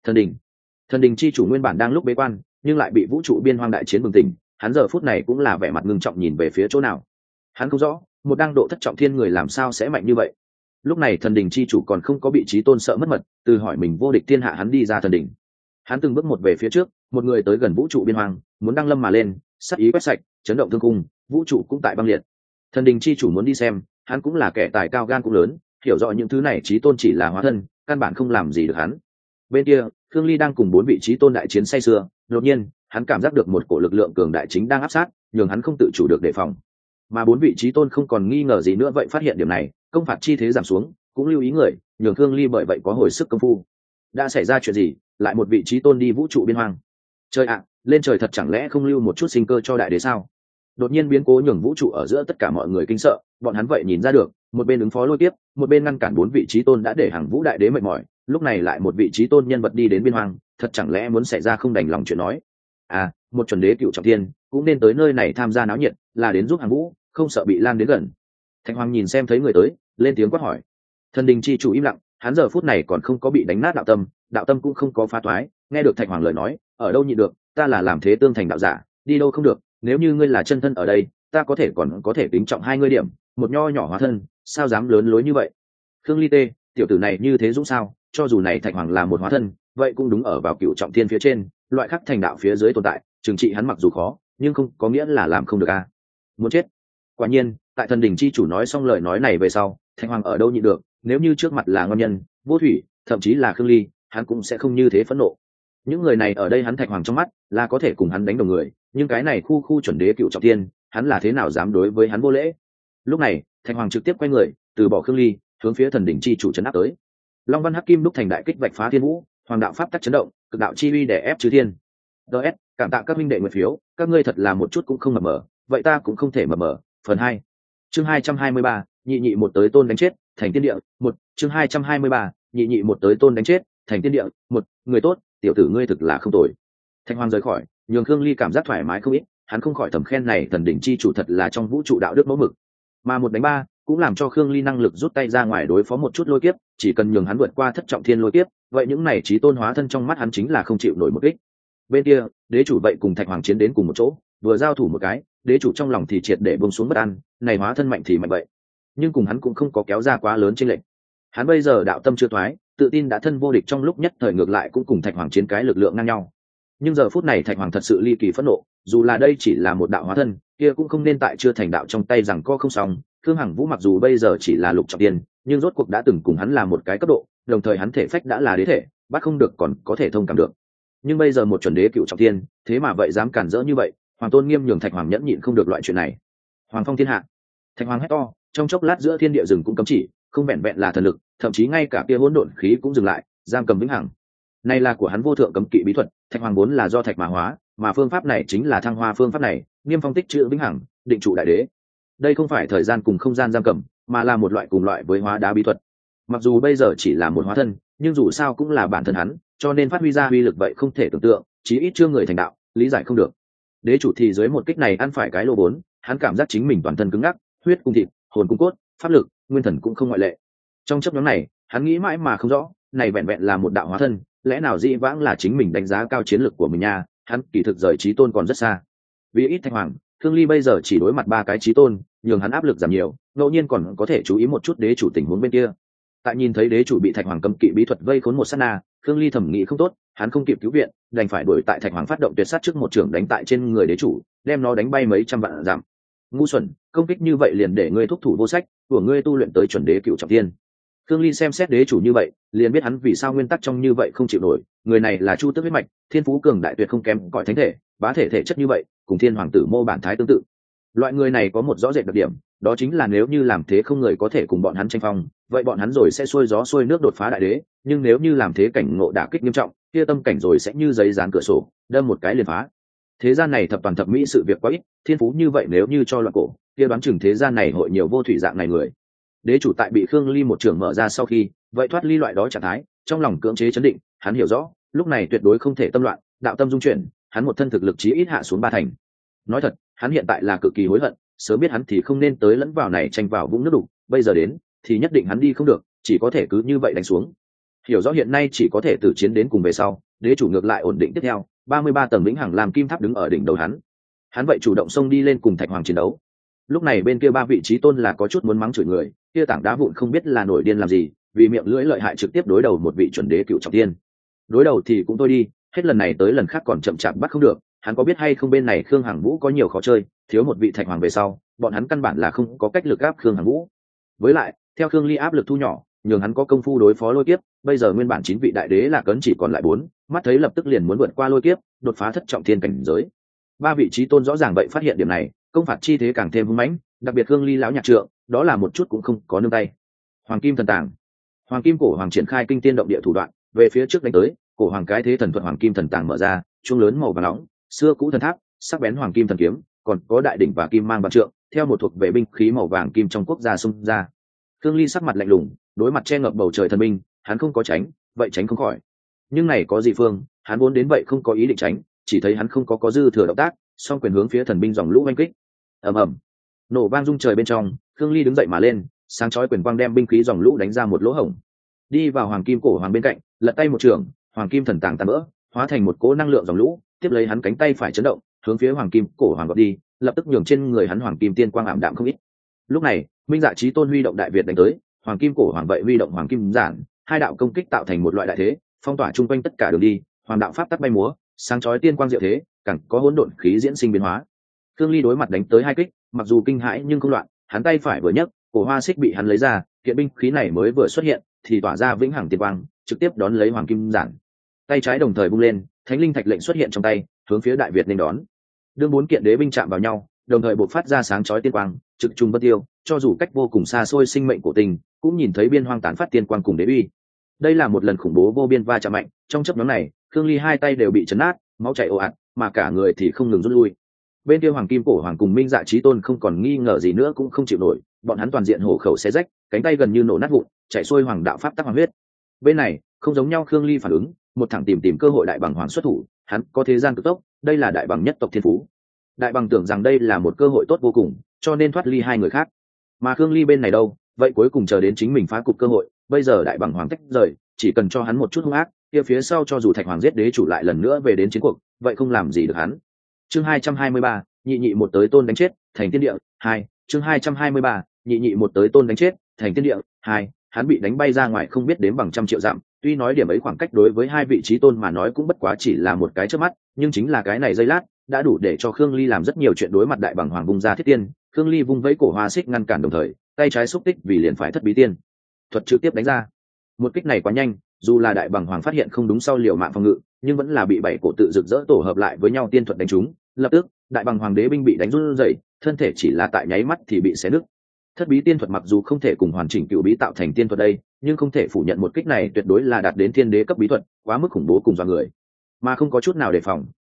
Thần đình chi chủ nguyên bản đang lúc bế quan, nhưng lại bị vũ trụ biên hoang đại chiến bừng tỉnh, hắn giờ phút này cũng là vẻ mặt ngưng trọng nhìn về phía chỗ nào. Hắn không rõ, một đang độ thất trọng thiên người làm sao sẽ mạnh như vậy. Lúc này thần đình chi chủ còn không có bị chí tôn sợ mất mật, từ hỏi mình vô địch thiên hạ hắn đi ra thần đình. Hắn từng bước một về phía trước, một người tới gần vũ trụ biên hoang, muốn đăng lâm mà lên, sát ý quét sạch, chấn động thương cung, vũ trụ cũng tại băng liệt. Thần đình chi chủ muốn đi xem, hắn cũng là kẻ tài cao gan cũng lớn, hiểu rõ những thứ này chí tôn chỉ là hóa thân, căn bản không làm gì được hắn. Bên kia, Khương Ly đang cùng 4 vị chí tôn đại chiến say sưa, đột nhiên, hắn cảm giác được một cổ lực lượng cường đại chính đang áp sát, nhường hắn không tự chủ được đề phòng. Mà 4 vị chí tôn không còn nghi ngờ gì nữa vậy phát hiện điểm này, công phạt chi thế giảm xuống, cũng lưu ý người, nhường Khương Ly bởi vậy có hồi sức công phu. Đã xảy ra chuyện gì? Lại một vị chí tôn đi vũ trụ biên hoang. Trời ạ, lên trời thật chẳng lẽ không lưu một chút sinh cơ cho đại đế sao? Đột nhiên biến cố nhường vũ trụ ở giữa tất cả mọi người kinh sợ, bọn hắn vậy nhìn ra được, một bên ứng phó lôi kiếp, một bên ngăn cản 4 vị chí tôn đã để hàng vũ đại đế mệt mỏi, lúc này lại một vị chí tôn nhân vật đi đến biên hoang, thật chẳng lẽ muốn xảy ra không đành lòng chuyện nói. À, một chuẩn đế cựu trọng thiên cũng nên tới nơi này tham gia náo nhiệt, là đến giúp hàng vũ, không sợ bị lan đến gần. Thạch Hoàng nhìn xem thấy người tới, lên tiếng quát hỏi. Thần đình chi chủ im lặng, hắn giờ phút này còn không có bị đánh nát đạo tâm cũng không có phá toái, nghe được Thạch Hoàng lời nói, ở đâu nhịn được, ta là làm thế tương thành đạo giả, đi đâu không được, nếu như ngươi là chân thân ở đây, ta còn có thể tính trọng 2 ngươi điểm, một nho nhỏ hóa thân, sao dám lớn lối như vậy. Khương Ly tê, tiểu tử này như thế dũng sao, cho dù này Thạch Hoàng là một hóa thân, vậy cũng đúng ở vào cựu trọng thiên phía trên, loại khắc thành đạo phía dưới tồn tại, trừng trị hắn mặc dù khó, nhưng không có nghĩa là làm không được a. Muốn chết. Quả nhiên, tại thần đình chi chủ nói xong lời nói này về sau, Thạch Hoàng ở đâu nhịn được, nếu như trước mặt là ngon nhân, vô thủy, thậm chí là Khương Ly, hắn cũng sẽ không như thế phẫn nộ. Những người này ở đây hắn Thạch Hoàng trong mắt là có thể cùng hắn đánh đồng người, nhưng cái này khu chuẩn đế cựu trọng thiên, hắn là thế nào dám đối với hắn vô lễ. Lúc này Thạch Hoàng trực tiếp quay người, từ bỏ Khương Ly, hướng phía thần đỉnh chi chủ trấn áp tới. Long văn hắc kim đúc thành đại kích vạch phá thiên vũ, hoàng đạo pháp tắc chấn động, cực đạo chi uy đè ép chư thiên. DS, cảm tạ các minh đệ nguyện phiếu, các ngươi thật là một chút cũng không mập mờ, vậy ta cũng không thể mập mờ. Phần 2. Chương 223, nhị một tới tôn đánh chết, thành tiên địa, 1, chương 223, nhị một tới tôn đánh chết, thành tiên địa, 1, người tốt, tiểu tử ngươi thực là không tồi. Thạch Hoàng rời khỏi, nhường Khương Ly cảm giác thoải mái không ít, hắn không khỏi thầm khen này thần đỉnh chi chủ thật là trong vũ trụ đạo đức mẫu mực. Mà 1 đánh 3 cũng làm cho Khương Ly năng lực rút tay ra ngoài đối phó một chút lôi kiếp, chỉ cần nhường hắn vượt qua thất trọng thiên lôi kiếp, vậy những này chí tôn hóa thân trong mắt hắn chính là không chịu nổi một kích. Bên kia, đế chủ vậy cùng Thạch Hoàng chiến đến cùng một chỗ, vừa giao thủ một cái, đế chủ trong lòng thì triệt để buông xuống bất an, này hóa thân mạnh thì mạnh vậy, nhưng cùng hắn cũng không có kéo ra quá lớn chênh lệch. Hắn bây giờ đạo tâm chưa thoái, tự tin đã thân vô địch, trong lúc nhất thời ngược lại cũng cùng Thạch Hoàng chiến cái lực lượng ngang nhau. Nhưng giờ phút này Thạch Hoàng thật sự ly kỳ phẫn nộ, dù là đây chỉ là một đạo hóa thân, kia cũng không nên tại chưa thành đạo trong tay rằng co không xong. Khương Hằng Vũ mặc dù bây giờ chỉ là lục trọng tiên, nhưng rốt cuộc đã từng cùng hắn là một cái cấp độ, đồng thời hắn thể phách đã là đế thể, bắt không được còn có thể thông cảm được. Nhưng bây giờ một chuẩn đế cựu trọng tiên, thế mà vậy dám cản rỡ như vậy, Hoàng Tôn Nghiêm nhường Thạch Hoàng nhẫn nhịn không được loại chuyện này. Hoàng phong thiên hạ, Thạch Hoàng hét to, trong chốc lát giữa thiên địa rừng cũng cấm chỉ, không vẹn vẹn là thần lực, thậm chí ngay cả kia hỗn độn khí cũng dừng lại, giam cầm vĩnh hằng. Này là của hắn vô thượng cấm kỵ bí thuật, Thạch Hoàng vốn là do thạch mà hóa, mà phương pháp này chính là thăng hoa phương pháp này, Niêm phong tích trữ vĩnh hằng, định trụ đại đế. Đây không phải thời gian cùng không gian giam cầm, mà là một loại cùng loại với hóa đá bí thuật. Mặc dù bây giờ chỉ là một hóa thân, nhưng dù sao cũng là bản thân hắn, cho nên phát huy ra uy lực vậy không thể tưởng tượng, chí ít chưa người thành đạo, lý giải không được. Đế chủ thì dưới một kích này ăn phải cái lô bốn, hắn cảm giác chính mình toàn thân cứng ngắc, huyết cung thịt, hồn cung cốt, pháp lực, nguyên thần cũng không ngoại lệ. Trong chấp nhóm này, hắn nghĩ mãi mà không rõ, này vẹn vẹn là một đạo hóa thân, lẽ nào dĩ vãng là chính mình đánh giá cao chiến lực của mình nha, hắn kỳ thực rời chí tôn còn rất xa. Vì ít Thạch Hoàng, Thương Ly bây giờ chỉ đối mặt 3 cái chí tôn, nhường hắn áp lực giảm nhiều, ngẫu nhiên còn có thể chú ý một chút đế chủ tình huống bên kia. Tại nhìn thấy đế chủ bị Thạch Hoàng cấm kỵ bí thuật vây khốn một sát na, Thương Ly thẩm nghĩ không tốt, hắn không kịp cứu viện, đành phải đuổi tại Thạch Hoàng phát động tuyệt sát trước một trường đánh tại trên người đế chủ, đem nó đánh bay mấy trăm vạn dặm. Ngu xuẩn, công kích như vậy liền để ngươi thúc thủ vô sách, của ngươi tu luyện tới chuẩn đế cựu trọng thiên. Thương Ly xem xét đế chủ như vậy, liền biết hắn vì sao nguyên tắc trong như vậy không chịu nổi, người này là Chu Tước huyết mạch, thiên phú cường đại tuyệt không kém cỏi thánh thể, bá thể thể chất như vậy, cùng Thiên Hoàng tử Mô Bản Thái tương tự. Loại người này có một rõ rệt đặc điểm, đó chính là nếu như làm thế không người có thể cùng bọn hắn tranh phong, vậy bọn hắn rồi sẽ xuôi gió xuôi nước đột phá đại đế, nhưng nếu như làm thế cảnh ngộ đả kích nghiêm trọng, kia tâm cảnh rồi sẽ như giấy dán cửa sổ, đâm một cái liền phá. Thế gian này thập toàn thập mỹ sự việc quá ít, thiên phú như vậy nếu như cho loạn cổ, kia đoán chừng thế gian này hội nhiều vô thủy dạng này người. Đế chủ tại bị Khương Ly một trường mở ra sau khi, vậy thoát ly loại đó trạng thái, trong lòng cưỡng chế chấn định, hắn hiểu rõ, lúc này tuyệt đối không thể tâm loạn, đạo tâm dung chuyển, hắn một thân thực lực chí ít hạ xuống 3 thành. Nói thật, hắn hiện tại là cực kỳ hối hận, sớm biết hắn thì không nên tới lẫn vào này tranh vào vũng nước đục, bây giờ đến, thì nhất định hắn đi không được, chỉ có thể cứ như vậy đánh xuống. Hiểu rõ hiện nay chỉ có thể tử chiến đến cùng về sau, đế chủ ngược lại ổn định tiếp theo, 33 tầng vĩnh hằng làm kim tháp đứng ở đỉnh đầu hắn. Hắn vậy chủ động xông đi lên cùng Thạch Hoàng chiến đấu. Lúc này bên kia 3 vị trí tôn là có chút muốn mắng chửi người, kia tảng đá vụn không biết là nổi điên làm gì, vì miệng lưỡi lợi hại trực tiếp đối đầu một vị chuẩn đế cựu trọng thiên. Đối đầu thì cũng thôi đi, hết lần này tới lần khác còn chậm chạp bắt không được, hắn có biết hay không bên này Khương Hằng Vũ có nhiều khó chơi, thiếu một vị Thạch Hoàng về sau, bọn hắn căn bản là không có cách lực áp Khương Hằng Vũ. Với lại, theo Khương Ly áp lực thu nhỏ, nhường hắn có công phu đối phó lôi kiếp, bây giờ nguyên bản 9 vị đại đế là cấn chỉ còn lại 4, mắt thấy lập tức liền muốn vượt qua lôi kiếp, đột phá thất trọng thiên cảnh giới. 3 vị trí tôn rõ ràng vậy phát hiện điểm này, công phạt chi thế càng thêm hung mãnh, đặc biệt Khương Ly lão nhạc trượng, đó là một chút cũng không có nương tay. Hoàng Kim Thần Tàng, Hoàng Kim Cổ Hoàng triển khai kinh tiên động địa thủ đoạn, về phía trước đánh tới, cổ hoàng cái thế thần thuật Hoàng Kim Thần Tàng mở ra, chuông lớn màu vàng nóng, xưa cũ thần tháp, sắc bén Hoàng Kim Thần kiếm, còn có đại đỉnh và kim mang vạn trượng, theo một thuộc về binh khí màu vàng kim trong quốc gia xung ra. Khương Ly sắc mặt lạnh lùng, đối mặt che ngập bầu trời thần binh, hắn không có tránh, vậy tránh không khỏi. Nhưng này có gì phương, hắn vốn đến vậy không có ý định tránh, chỉ thấy hắn không có dư thừa động tác, song quyền hướng phía thần binh dòng lũ oanh kích. Ầm ầm, nổ vang rung trời bên trong, Khương Ly đứng dậy mà lên, sáng chói quyền quang đem binh khí dòng lũ đánh ra một lỗ hổng. Đi vào Hoàng Kim Cổ Hoàng bên cạnh, lật tay một trường, Hoàng Kim Thần Tàng tan vỡ, hóa thành một cỗ năng lượng dòng lũ, tiếp lấy hắn cánh tay phải chấn động, hướng phía Hoàng Kim Cổ Hoàng vọt đi, lập tức nhường trên người hắn Hoàng Kim Tiên quang ảm đạm không ít. Lúc này, Minh Dạ Chí Tôn huy động Đại Việt đánh tới, Hoàng Kim Cổ Hoàng vậy huy động Hoàng Kim Giản, hai đạo công kích tạo thành một loại đại thế, phong tỏa chung quanh tất cả đường đi, Hoàng đạo pháp tắc bay múa, sáng chói tiên quang diệu thế, càng có hỗn độn khí diễn sinh biến hóa. Khương Ly đối mặt đánh tới 2 kích, mặc dù kinh hãi nhưng không loạn, hắn tay phải vừa nhấc, cổ hoa xích bị hắn lấy ra, kiện binh khí này mới vừa xuất hiện, thì tỏa ra vĩnh hằng tiên quang, trực tiếp đón lấy Hoàng Kim Giản. Tay trái đồng thời bung lên, Thánh Linh Thạch lệnh xuất hiện trong tay, hướng phía Đại Việt nên đón. Đương 4 kiện đế binh chạm vào nhau, đồng thời bộc phát ra sáng chói tiên quang, trực trùng bất tiêu, cho dù cách vô cùng xa xôi sinh mệnh của tình, cũng nhìn thấy biên hoang tán phát tiên quang cùng đế uy. Đây là một lần khủng bố vô biên va chạm mạnh, trong chớp nhoáng này, Khương Ly 2 tay đều bị chấn nát, máu chảy ồ ạt, mà cả người thì không ngừng rút lui. Bên kia Hoàng Kim Cổ Hoàng cùng Minh Dạ Chí Tôn không còn nghi ngờ gì nữa cũng không chịu nổi, bọn hắn toàn diện hổ khẩu xé rách, cánh tay gần như nổ nát vụn, chảy xuôi hoàng đạo pháp tắc hoàng huyết. Bên này, không giống nhau, Khương Ly phản ứng, một thẳng tìm cơ hội đại bằng hoàng xuất thủ, hắn có thế gian cực tốc, đây là đại bằng nhất tộc thiên phú. Đại bằng tưởng rằng đây là một cơ hội tốt vô cùng, cho nên thoát ly 2 người khác. Mà Khương Ly bên này đâu, vậy cuối cùng chờ đến chính mình phá cục cơ hội, bây giờ đại bằng hoàng tách rời, chỉ cần cho hắn một chút hung ác, kia phía sau cho dù Thạch Hoàng giết đế chủ lại lần nữa về đến chiến cuộc, vậy không làm gì được hắn. Chương 223, nhị nhị một tới tôn đánh chết, thành tiên địa 2. Chương 223, nhị nhị một tới tôn đánh chết, thành tiên địa 2. Hắn bị đánh bay ra ngoài không biết đếm bằng trăm triệu dặm, tuy nói điểm ấy khoảng cách đối với 2 vị trí tôn mà nói cũng bất quá chỉ là một cái chớp mắt, nhưng chính là cái này giây lát đã đủ để cho Khương Ly làm rất nhiều chuyện. Đối mặt đại bằng hoàng vung ra thiết tiên, Khương Ly vung vẫy cổ hoa xích ngăn cản, đồng thời tay trái xúc tích vì liền phải thất bí tiên thuật trực tiếp đánh ra. Một kích này quá nhanh, dù là đại bằng hoàng phát hiện không đúng sau liều mạng phòng ngự, nhưng vẫn là bị 7 cổ tự rực rỡ tổ hợp lại với nhau tiên thuật đánh trúng. Lập tức đại bằng hoàng đế binh bị đánh run rẩy, thân thể chỉ là tại nháy mắt thì bị xé nứt. Thất bí tiên thuật mặc dù không thể cùng hoàn chỉnh cựu bí tạo thành tiên thuật đây, nhưng không thể phủ nhận một kích này tuyệt đối là đạt đến thiên đế cấp bí thuật, quá mức khủng bố cùng dọa người. Mà không có chút nào đề phòng,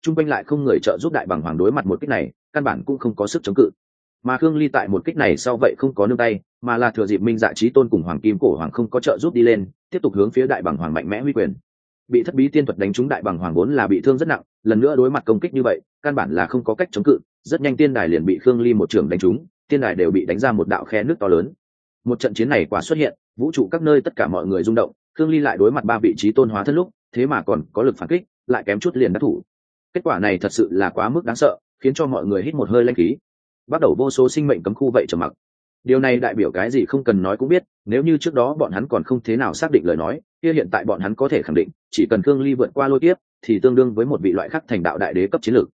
chung quanh lại không người trợ giúp đại bằng hoàng đối mặt một kích này căn bản cũng không có sức chống cự. Mà Khương Ly tại một kích này sau vậy không có nương tay, mà là thừa dịp Minh Dạ Chí Tôn cùng Hoàng Kim Cổ Hoàng không có trợ giúp đi lên, tiếp tục hướng phía đại bằng hoàng mạnh mẽ huy quyền. Bị thất bí tiên thuật đánh trúng đại bằng hoàng vốn là bị thương rất nặng, lần nữa đối mặt công kích như vậy căn bản là không có cách chống cự, rất nhanh tiên đài liền bị Khương Ly một trường đánh trúng, tiên đài đều bị đánh ra một đạo khe nước to lớn. Một trận chiến này quả xuất hiện, vũ trụ các nơi tất cả mọi người rung động. Khương Ly lại đối mặt ba vị trí tôn hóa thân lúc thế mà còn có lực phản kích, lại kém chút liền đắc thủ. Kết quả này thật sự là quá mức đáng sợ, khiến cho mọi người hít một hơi lãnh khí. Bắt đầu vô số sinh mệnh cấm khu vậy trầm mặc. Điều này đại biểu cái gì không cần nói cũng biết, nếu như trước đó bọn hắn còn không thế nào xác định lời nói, kia hiện tại bọn hắn có thể khẳng định, chỉ cần Khương Ly vượt qua lôi kiếp, thì tương đương với một vị loại khác thành đạo đại đế cấp chiến lược.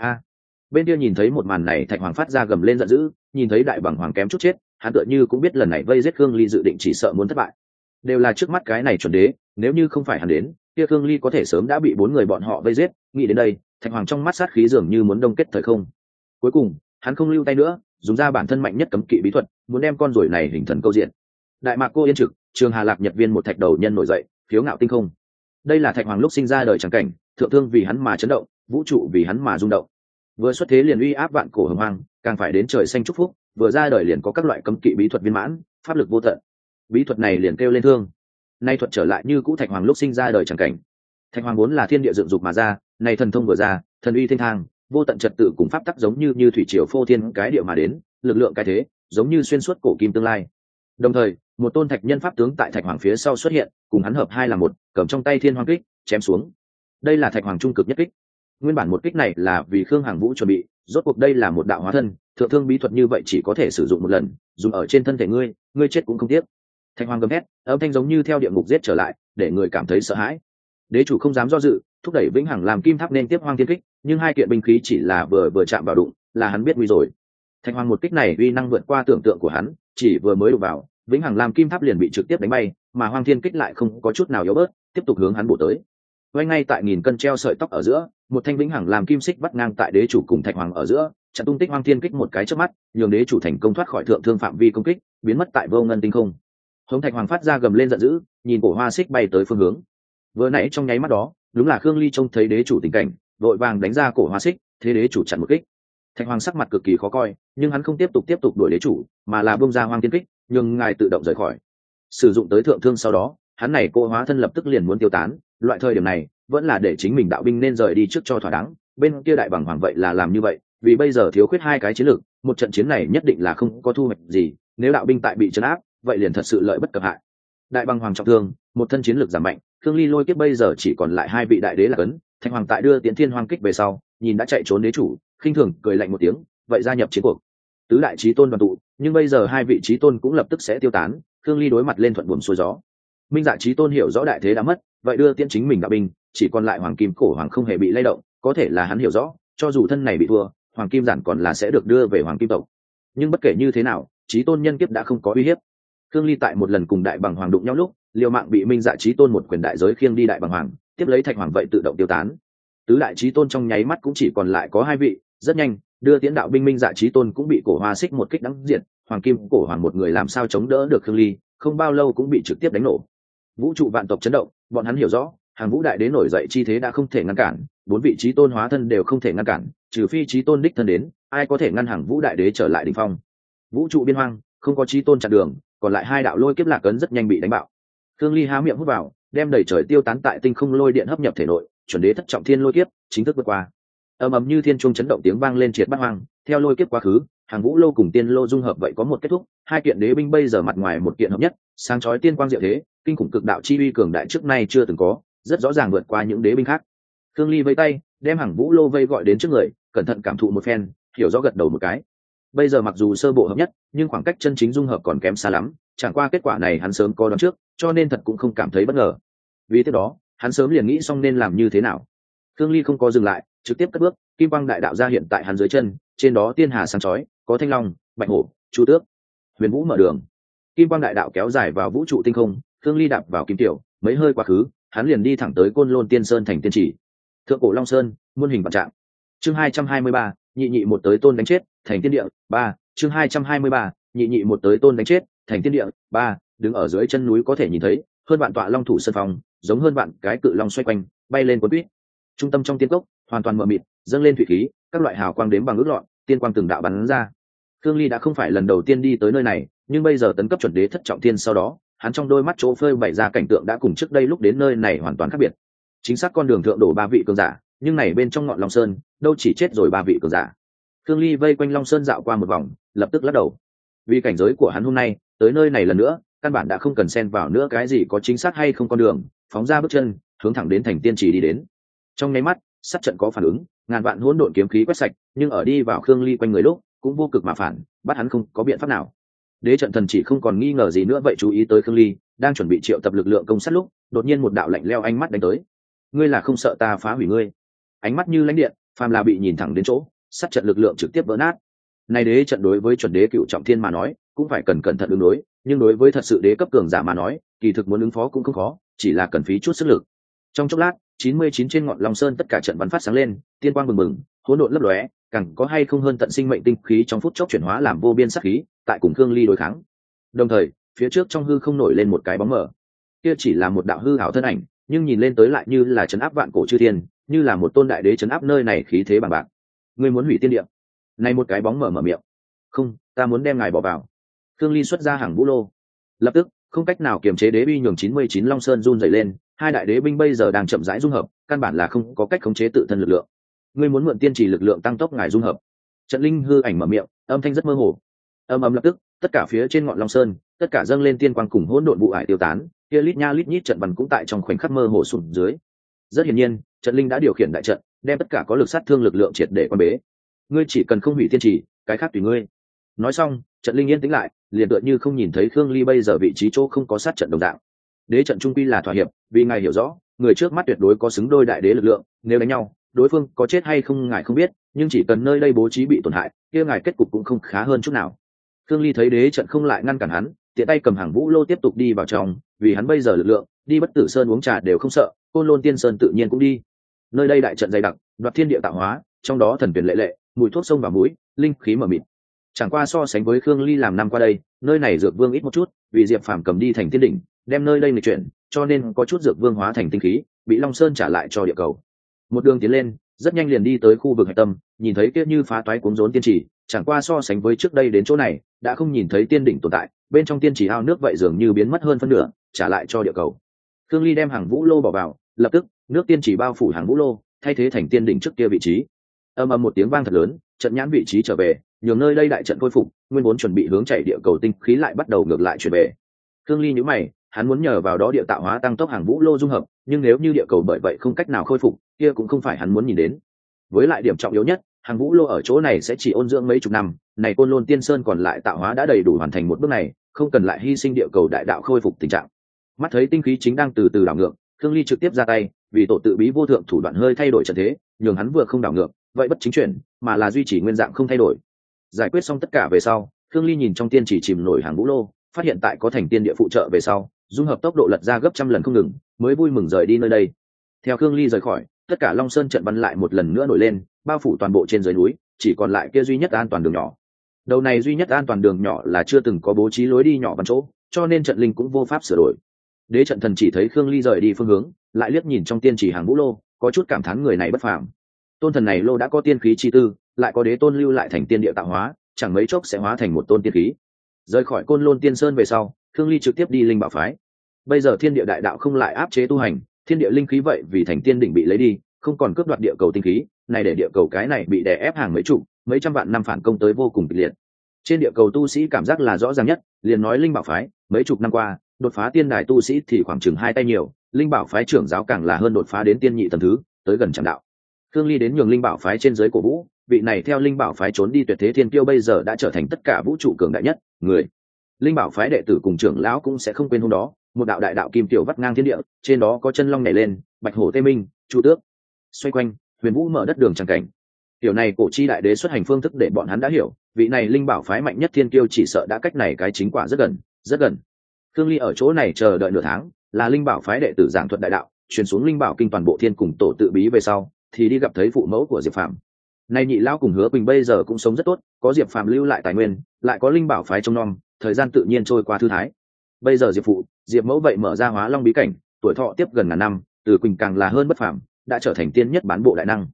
Bên kia nhìn thấy một màn này, Thạch Hoàng phát ra gầm lên giận dữ, nhìn thấy đại bằng hoàng kém chút chết, hắn tựa như cũng biết lần này vây giết Khương Ly dự định chỉ sợ muốn thất bại. Đều là trước mắt cái này chuẩn đế, nếu như không phải hắn đến, kia Khương Ly có thể sớm đã bị bốn người bọn họ vây giết. Nghĩ đến đây, Thạch Hoàng trong mắt sát khí dường như muốn đông kết thời không. Cuối cùng, hắn không lưu tay nữa, dùng ra bản thân mạnh nhất cấm kỵ bí thuật, muốn đem con ruồi này hình thần câu diện. Đại mạc cô yên trực, Trường Hà Lạc Nhật Viên một thạch đầu nhân nổi dậy, phiếu ngạo tinh không. Đây là Thạch Hoàng lúc sinh ra đời chẳng cảnh, thượng thương vì hắn mà chấn động, vũ trụ vì hắn mà rung động. Vừa xuất thế liền uy áp vạn cổ hồng hoang, càng phải đến trời xanh chúc phúc, vừa ra đời liền có các loại cấm kỵ bí thuật viên mãn, pháp lực vô tận. Bí thuật này liền kêu lên thương. Nay thuật trở lại như cũ Thạch Hoàng lúc sinh ra đời chẳng cảnh. Thạch Hoàng vốn là thiên địa dựng dục mà ra, này thần thông vừa ra, thần uy thiên thang, vô tận trật tự cùng pháp tắc giống như thủy triều phô thiên cái địa mà đến, lực lượng cái thế, giống như xuyên suốt cổ kim tương lai. Đồng thời, một tôn thạch nhân pháp tướng tại Thạch Hoàng phía sau xuất hiện, cùng hắn hợp hai là một, cầm trong tay thiên hoang kích, chém xuống. Đây là Thạch Hoàng trung cực nhất kích. Nguyên bản một kích này là vì Khương Hằng Vũ chuẩn bị, rốt cuộc đây là một đạo hóa thân, thượng thương bí thuật như vậy chỉ có thể sử dụng một lần, dùng ở trên thân thể ngươi chết cũng không tiếc. Thạch Hoàng gầm hét, âm thanh giống như theo địa ngục giết trở lại, để người cảm thấy sợ hãi. Đế chủ không dám do dự, thúc đẩy vĩnh hằng làm kim tháp nên tiếp hoang thiên kích, nhưng hai kiện binh khí chỉ là vừa chạm vào đụng, là hắn biết nguy rồi. Thạch Hoàng một kích này uy năng vượt qua tưởng tượng của hắn, chỉ vừa mới đụng vào, vĩnh hằng làm kim tháp liền bị trực tiếp đánh bay, mà hoang thiên kích lại không có chút nào yếu bớt, tiếp tục hướng hắn bổ tới. Quay ngay tại nghìn cân treo sợi tóc ở giữa, một thanh vĩnh hằng làm kim xích vắt ngang tại đế chủ cùng Thạch Hoàng ở giữa, chặn tung tích hoang thiên kích một cái chớp mắt, nhường đế chủ thành công thoát khỏi thượng thương phạm vi công kích, biến mất tại vô ngân tinh không. Hống Thạch Hoàng phát ra gầm lên giận dữ, nhìn cổ hoa xích bay tới phương hướng. Vừa nãy trong nháy mắt đó, đúng là Khương Ly trông thấy đế chủ tình cảnh, vội vàng đánh ra cổ hoa xích, thế đế chủ chặn một kích. Thạch Hoàng sắc mặt cực kỳ khó coi, nhưng hắn không tiếp tục đuổi đế chủ, mà là buông ra hoang thiên kích, nhường ngài tự động rời khỏi. Sử dụng tới thượng thương sau đó, hắn này cô hóa thân lập tức liền muốn tiêu tán, loại thời điểm này vẫn là để chính mình đạo binh nên rời đi trước cho thỏa đáng. Bên kia đại bằng hoàng vậy là làm như vậy, vì bây giờ thiếu khuyết hai cái chiến lược, một trận chiến này nhất định là không có thu hoạch gì, nếu đạo binh tại bị trấn áp, vậy liền thật sự lợi bất cập hại. Đại bằng hoàng trọng thương, một thân chiến lược giảm mạnh, Khương Ly lôi kiếp bây giờ chỉ còn lại hai vị đại đế là cấn. Thạch Hoàng tại đưa Tiễn Thiên Hoang kích về sau, nhìn đã chạy trốn đế chủ, khinh thường cười lạnh một tiếng, vậy gia nhập chiến cuộc. Tứ đại chí tôn đoàn tụ, nhưng bây giờ hai vị chí tôn cũng lập tức sẽ tiêu tán, Khương Ly đối mặt lên thuận buồm xuôi gió. Minh Dạ chí tôn hiểu rõ đại thế đã mất, vậy đưa Tiễn chính mình đạo binh, chỉ còn lại Hoàng Kim Cổ Hoàng không hề bị lay động, có thể là hắn hiểu rõ, cho dù thân này bị thua, Hoàng Kim giản còn là sẽ được đưa về Hoàng Kim tộc. Nhưng bất kể như thế nào, chí tôn nhân kiếp đã không có uy hiếp. Khương Ly tại một lần cùng đại bằng hoàng đụng nhau lúc, liều mạng bị Minh Dạ chí tôn một quyền đại giới khiêng đi đại bằng hoàng, tiếp lấy Thạch Hoàng vậy tự động tiêu tán. Tứ đại chí tôn trong nháy mắt cũng chỉ còn lại có hai vị, rất nhanh, đưa Tiễn đạo binh Minh Dạ chí tôn cũng bị cổ hoa xích một kích đắng diệt, Hoàng Kim Cổ Hoàng một người làm sao chống đỡ được Khương Ly, không bao lâu cũng bị trực tiếp đánh nổ. Vũ trụ vạn tộc chấn động, bọn hắn hiểu rõ, Hàng Vũ đại đế nổi dậy chi thế đã không thể ngăn cản, bốn vị chí tôn hóa thân đều không thể ngăn cản, trừ phi chí tôn đích thân đến, ai có thể ngăn Hàng Vũ đại đế trở lại đỉnh phong. Vũ trụ biên hoang, không có chí tôn chặn đường, còn lại hai đạo lôi kiếp lạc ấn rất nhanh bị đánh bạo. Khương Ly há miệng hút vào, đem đầy trời tiêu tán tại tinh không lôi điện hấp nhập thể nội, chuẩn đế thất trọng thiên lôi kiếp chính thức vượt qua. Ầm ầm như thiên trung chấn động tiếng vang lên triệt bát hoang, theo lôi kiếp quá khứ, Hàng Vũ lô cùng tiên lô dung hợp vậy có một kết thúc, hai kiện đế binh bây giờ mặt ngoài một kiện hợp nhất, sáng chói tiên quang diệu thế, kinh khủng cực đạo chi uy cường đại trước nay chưa từng có, rất rõ ràng vượt qua những đế binh khác. Khương Ly vẫy tay, đem Hàng Vũ lô vây gọi đến trước người, cẩn thận cảm thụ một phen, hiểu rõ gật đầu một cái. Bây giờ mặc dù sơ bộ hợp nhất, nhưng khoảng cách chân chính dung hợp còn kém xa lắm, chẳng qua kết quả này hắn sớm có đoán trước, cho nên thật cũng không cảm thấy bất ngờ. Vì thế đó, hắn sớm liền nghĩ xong nên làm như thế nào. Khương Ly không có dừng lại, trực tiếp cất bước, kim quang đại đạo ra hiện tại hắn dưới chân, trên đó tiên hà sáng chói, có thanh long, bạch hổ, chu tước, huyền vũ mở đường. Kim quang đại đạo kéo dài vào vũ trụ tinh không, Khương Ly đạp vào kim tiểu, mấy hơi quá khứ, hắn liền đi thẳng tới Côn Lôn Tiên Sơn thành tiên chỉ. Thượng cổ Long Sơn, muôn hình vạn trạng. Chương 223, nhị nhị một tới tôn đánh chết, thành tiên địa, 3, chương 223, nhị nhị một tới tôn đánh chết, thành tiên địa, 3, đứng ở dưới chân núi có thể nhìn thấy, hơn vạn tọa long thủ sơn phong, giống hơn vạn cái cự long xoay quanh, bay lên cuốn quýt. Trung tâm trong tiên cốc, hoàn toàn mờ mịt, dâng lên thủy khí, các loại hào quang đếm bằng ước lọn, tiên quang từng đạo bắn ra. Khương Ly đã không phải lần đầu tiên đi tới nơi này, nhưng bây giờ tấn cấp chuẩn đế thất trọng thiên sau đó, hắn trong đôi mắt chỗ phơi bày ra cảnh tượng đã cùng trước đây lúc đến nơi này hoàn toàn khác biệt. Chính xác con đường thượng đổ 3 vị cường giả, nhưng này bên trong ngọn Long Sơn, đâu chỉ chết rồi 3 vị cường giả. Khương Ly vây quanh Long Sơn dạo qua một vòng, lập tức lắc đầu. Vì cảnh giới của hắn hôm nay, tới nơi này lần nữa, căn bản đã không cần xen vào nữa cái gì có chính xác hay không con đường, phóng ra bước chân, hướng thẳng đến thành tiên trì đi đến. Trong nháy mắt, sát trận có phản ứng, ngàn vạn hỗn độn kiếm khí quét sạch, nhưng ở đi vào Khương Ly quanh người lúc, cũng vô cực mà phản, bắt hắn không có biện pháp nào. Đế trận thần chỉ không còn nghi ngờ gì nữa vậy chú ý tới Khương Ly, đang chuẩn bị triệu tập lực lượng công sát lúc, đột nhiên một đạo lạnh lẽo ánh mắt đánh tới. Ngươi là không sợ ta phá hủy ngươi? Ánh mắt như lãnh điện, phàm là bị nhìn thẳng đến chỗ, sát trận lực lượng trực tiếp vỡ nát. Này đế trận đối với chuẩn đế cựu trọng thiên mà nói, cũng phải cẩn thận ứng đối, nhưng đối với thật sự đế cấp cường giả mà nói, kỳ thực muốn ứng phó cũng không khó, chỉ là cần phí chút sức lực. Trong chốc lát, 99 trên ngọn Long Sơn tất cả trận bắn phát sáng lên, tiên quang bừng bừng, hỗn độn lấp lóe, càng có hay không hơn tận sinh mệnh tinh khí trong phút chốc chuyển hóa làm vô biên sát khí, tại cùng Khương Ly đối kháng. Đồng thời, phía trước trong hư không nổi lên một cái bóng mờ. Kia chỉ là một đạo hư ảo thân ảnh, nhưng nhìn lên tới lại như là trấn áp vạn cổ chư thiên, như là một tôn đại đế trấn áp nơi này khí thế bằng bạc. Ngươi muốn hủy tiên địa? Này một cái bóng mở miệng. Không, ta muốn đem ngài bỏ vào. Khương Ly xuất ra hàng vũ lô. Lập tức, không cách nào kiềm chế đế uy nhường 99 Long Sơn run rẩy lên, hai đại đế binh bây giờ đang chậm rãi dung hợp, căn bản là không có cách khống chế tự thân lực lượng. Ngươi muốn mượn tiên trì lực lượng tăng tốc ngài dung hợp. Trận linh hư ảnh mở miệng, âm thanh rất mơ hồ. Ầm lập tức, tất cả phía trên ngọn Long Sơn, tất cả dâng lên tiên quang cùng hỗn độn vụ ải tiêu tán, kia lít nha lít nhít trận văn cũng tại trong khoảnh khắc mơ hồ xuống dưới. Rất hiển nhiên, trận linh đã điều khiển đại trận, đem tất cả có lực sát thương lực lượng triệt để quan bế. Ngươi chỉ cần không hủy tiên trì, cái khác tùy ngươi. Nói xong, trận linh yên tĩnh lại, liền tựa như không nhìn thấy Khương Ly bây giờ vị trí chỗ không có sát trận đồng dạng. Đế trận trung quy là thỏa hiệp, vì ngài hiểu rõ, người trước mắt tuyệt đối có xứng đôi đại đế lực lượng, nếu đánh nhau, đối phương có chết hay không ngài không biết, nhưng chỉ cần nơi đây bố trí bị tổn hại, kia ngài kết cục cũng không khá hơn chút nào. Khương Ly thấy đế trận không lại ngăn cản hắn, tiện tay cầm hàng vũ lô tiếp tục đi vào trong, vì hắn bây giờ lực lượng, đi Bất Tử Sơn uống trà đều không sợ, Côn Lôn Tiên Sơn tự nhiên cũng đi. Nơi đây đại trận dày đặc, đoạt thiên địa tạo hóa, trong đó thần tuyển lệ lệ, mùi thuốc sông vào mũi, linh khí mờ mịt. Chẳng qua so sánh với Khương Ly làm năm qua đây, nơi này dược vương ít một chút, vì Diệp Phàm cầm đi thành thiên đỉnh, đem nơi đây nghịch chuyển, cho nên có chút dược vương hóa thành tinh khí, bị Long Sơn trả lại cho địa cầu. Một đường tiến lên, rất nhanh liền đi tới khu vực hạch tâm, nhìn thấy kia như phá toái cuống rốn tiên trì, chẳng qua so sánh với trước đây đến chỗ này, đã không nhìn thấy tiên đỉnh tồn tại, bên trong tiên trì ao nước vậy dường như biến mất hơn phân nửa, trả lại cho địa cầu. Khương Ly đem hàng vũ lô bỏ vào, lập tức, nước tiên trì bao phủ hàng vũ lô, thay thế thành tiên đỉnh trước kia vị trí. Ầm một tiếng vang thật lớn, trận nhãn vị trí trở về, nhường nơi đây đại trận khôi phục, nguyên vốn chuẩn bị hướng chảy địa cầu tinh khí lại bắt đầu ngược lại chuyển về. Khương Ly nhíu mày, hắn muốn nhờ vào đó địa tạo hóa tăng tốc hàng vũ lô dung hợp, nhưng nếu như địa cầu bởi vậy không cách nào khôi phục, kia cũng không phải hắn muốn nhìn đến. Với lại điểm trọng yếu nhất, hàng vũ lô ở chỗ này sẽ chỉ ôn dưỡng mấy chục năm, này Côn Lôn Tiên Sơn còn lại tạo hóa đã đầy đủ hoàn thành một bước này, không cần lại hy sinh địa cầu đại đạo khôi phục tình trạng. Mắt thấy tinh khí chính đang từ từ đảo ngược, Khương Ly trực tiếp ra tay, vì tổ tự bí vô thượng thủ đoạn hơi thay đổi trận thế, nhường hắn vừa không đảo ngược, vậy bất chính chuyển, mà là duy trì nguyên dạng không thay đổi. Giải quyết xong tất cả về sau, Khương Ly nhìn trong tiên chỉ chìm nổi hàng vũ lô, phát hiện tại có thành tiên địa phụ trợ về sau, dung hợp tốc độ lật ra gấp trăm lần không ngừng, mới vui mừng rời đi nơi đây. Theo Khương Ly rời khỏi, tất cả Long Sơn trận bắn lại một lần nữa nổi lên, bao phủ toàn bộ trên dưới núi, chỉ còn lại kia duy nhất an toàn đường nhỏ. Đầu này duy nhất an toàn đường nhỏ là chưa từng có bố trí lối đi nhỏ bằng chỗ, cho nên trận linh cũng vô pháp sửa đổi. Đế trận thần chỉ thấy Khương Ly rời đi phương hướng, lại liếc nhìn trong tiên chỉ hàng vũ lô, có chút cảm thán người này bất phàm. Tôn thần này lô đã có tiên khí chi tư, lại có đế tôn lưu lại thành tiên địa tạo hóa, chẳng mấy chốc sẽ hóa thành một tôn tiên khí. Rời khỏi Côn Lôn Tiên Sơn về sau, Khương Ly trực tiếp đi linh bảo phái. Bây giờ thiên địa đại đạo không lại áp chế tu hành, thiên địa linh khí vậy vì thành tiên đỉnh bị lấy đi, không còn cướp đoạt địa cầu tinh khí, này để địa cầu cái này bị đè ép hàng mấy chục, mấy trăm vạn năm phản công tới vô cùng kịch liệt. Trên địa cầu tu sĩ cảm giác là rõ ràng nhất, liền nói linh bảo phái, mấy chục năm qua, đột phá tiên đài tu sĩ thì khoảng chừng 2 tay nhiều, linh bảo phái trưởng giáo càng là hơn đột phá đến tiên nhị tầng thứ, tới gần trạm đạo. Khương Ly đến nhường linh bảo phái trên dưới cổ vũ, vị này theo linh bảo phái trốn đi tuyệt thế thiên kiêu bây giờ đã trở thành tất cả vũ trụ cường đại nhất người. Linh bảo phái đệ tử cùng trưởng lão cũng sẽ không quên hôm đó, một đạo đại đạo kim tiểu vắt ngang thiên địa, trên đó có chân long nhảy lên, bạch hổ tê minh, chu tước xoay quanh, huyền vũ mở đất đường tràng cảnh. Điều này cổ chi đại đế xuất hành phương thức để bọn hắn đã hiểu, vị này linh bảo phái mạnh nhất thiên kiêu chỉ sợ đã cách này cái chính quả rất gần, rất gần. Khương Ly ở chỗ này chờ đợi nửa tháng, là linh bảo phái đệ tử giảng thuật đại đạo, truyền xuống linh bảo kinh toàn bộ thiên cùng tổ tự bí về sau, thì đi gặp thấy phụ mẫu của Diệp Phàm. Nay nhị lão cùng Hứa Quỳnh bây giờ cũng sống rất tốt, có Diệp Phàm lưu lại tài nguyên, lại có linh bảo phái trông nom, thời gian tự nhiên trôi qua thư thái. Bây giờ Diệp phụ, Diệp mẫu vậy mở ra Hóa Long bí cảnh, tuổi thọ tiếp gần ngàn năm, Từ Quỳnh càng là hơn bất phàm, đã trở thành tiên nhất bán bộ đại năng.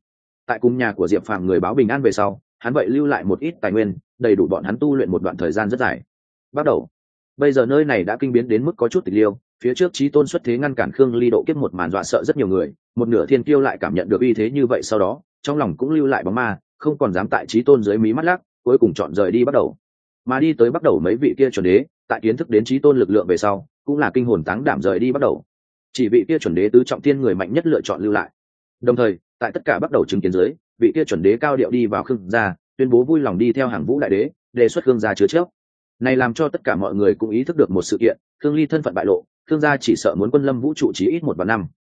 Tại cùng nhà của Diệp Phàm người báo bình an về sau, hắn vậy lưu lại một ít tài nguyên, đầy đủ bọn hắn tu luyện một đoạn thời gian rất dài. Bắt đầu, bây giờ nơi này đã kinh biến đến mức có chút tịch liêu, phía trước Chí Tôn xuất thế ngăn cản Khương Ly độ kiếp một màn dọa sợ rất nhiều người, một nửa thiên kiêu lại cảm nhận được uy thế như vậy, sau đó trong lòng cũng lưu lại bóng ma, không còn dám tại Chí Tôn dưới mí mắt lắc, cuối cùng chọn rời đi Bắt đầu. Mà đi tới Bắt đầu mấy vị kia chuẩn đế, tại kiến thức đến Chí Tôn lực lượng về sau, cũng là kinh hồn táng đảm rời đi Bắt đầu. Chỉ vị kia chuẩn đế tứ trọng thiên người mạnh nhất lựa chọn lưu lại. Đồng thời, tại tất cả Bắt đầu chứng kiến dưới, vị kia chuẩn đế cao điệu đi vào Khương gia, tuyên bố vui lòng đi theo hàng vũ đại đế, đề xuất Khương gia chứa chấp. Này làm cho tất cả mọi người cũng ý thức được một sự kiện, Khương Ly thân phận bại lộ, Khương gia chỉ sợ muốn quân lâm vũ trụ chí ít 1 và 5.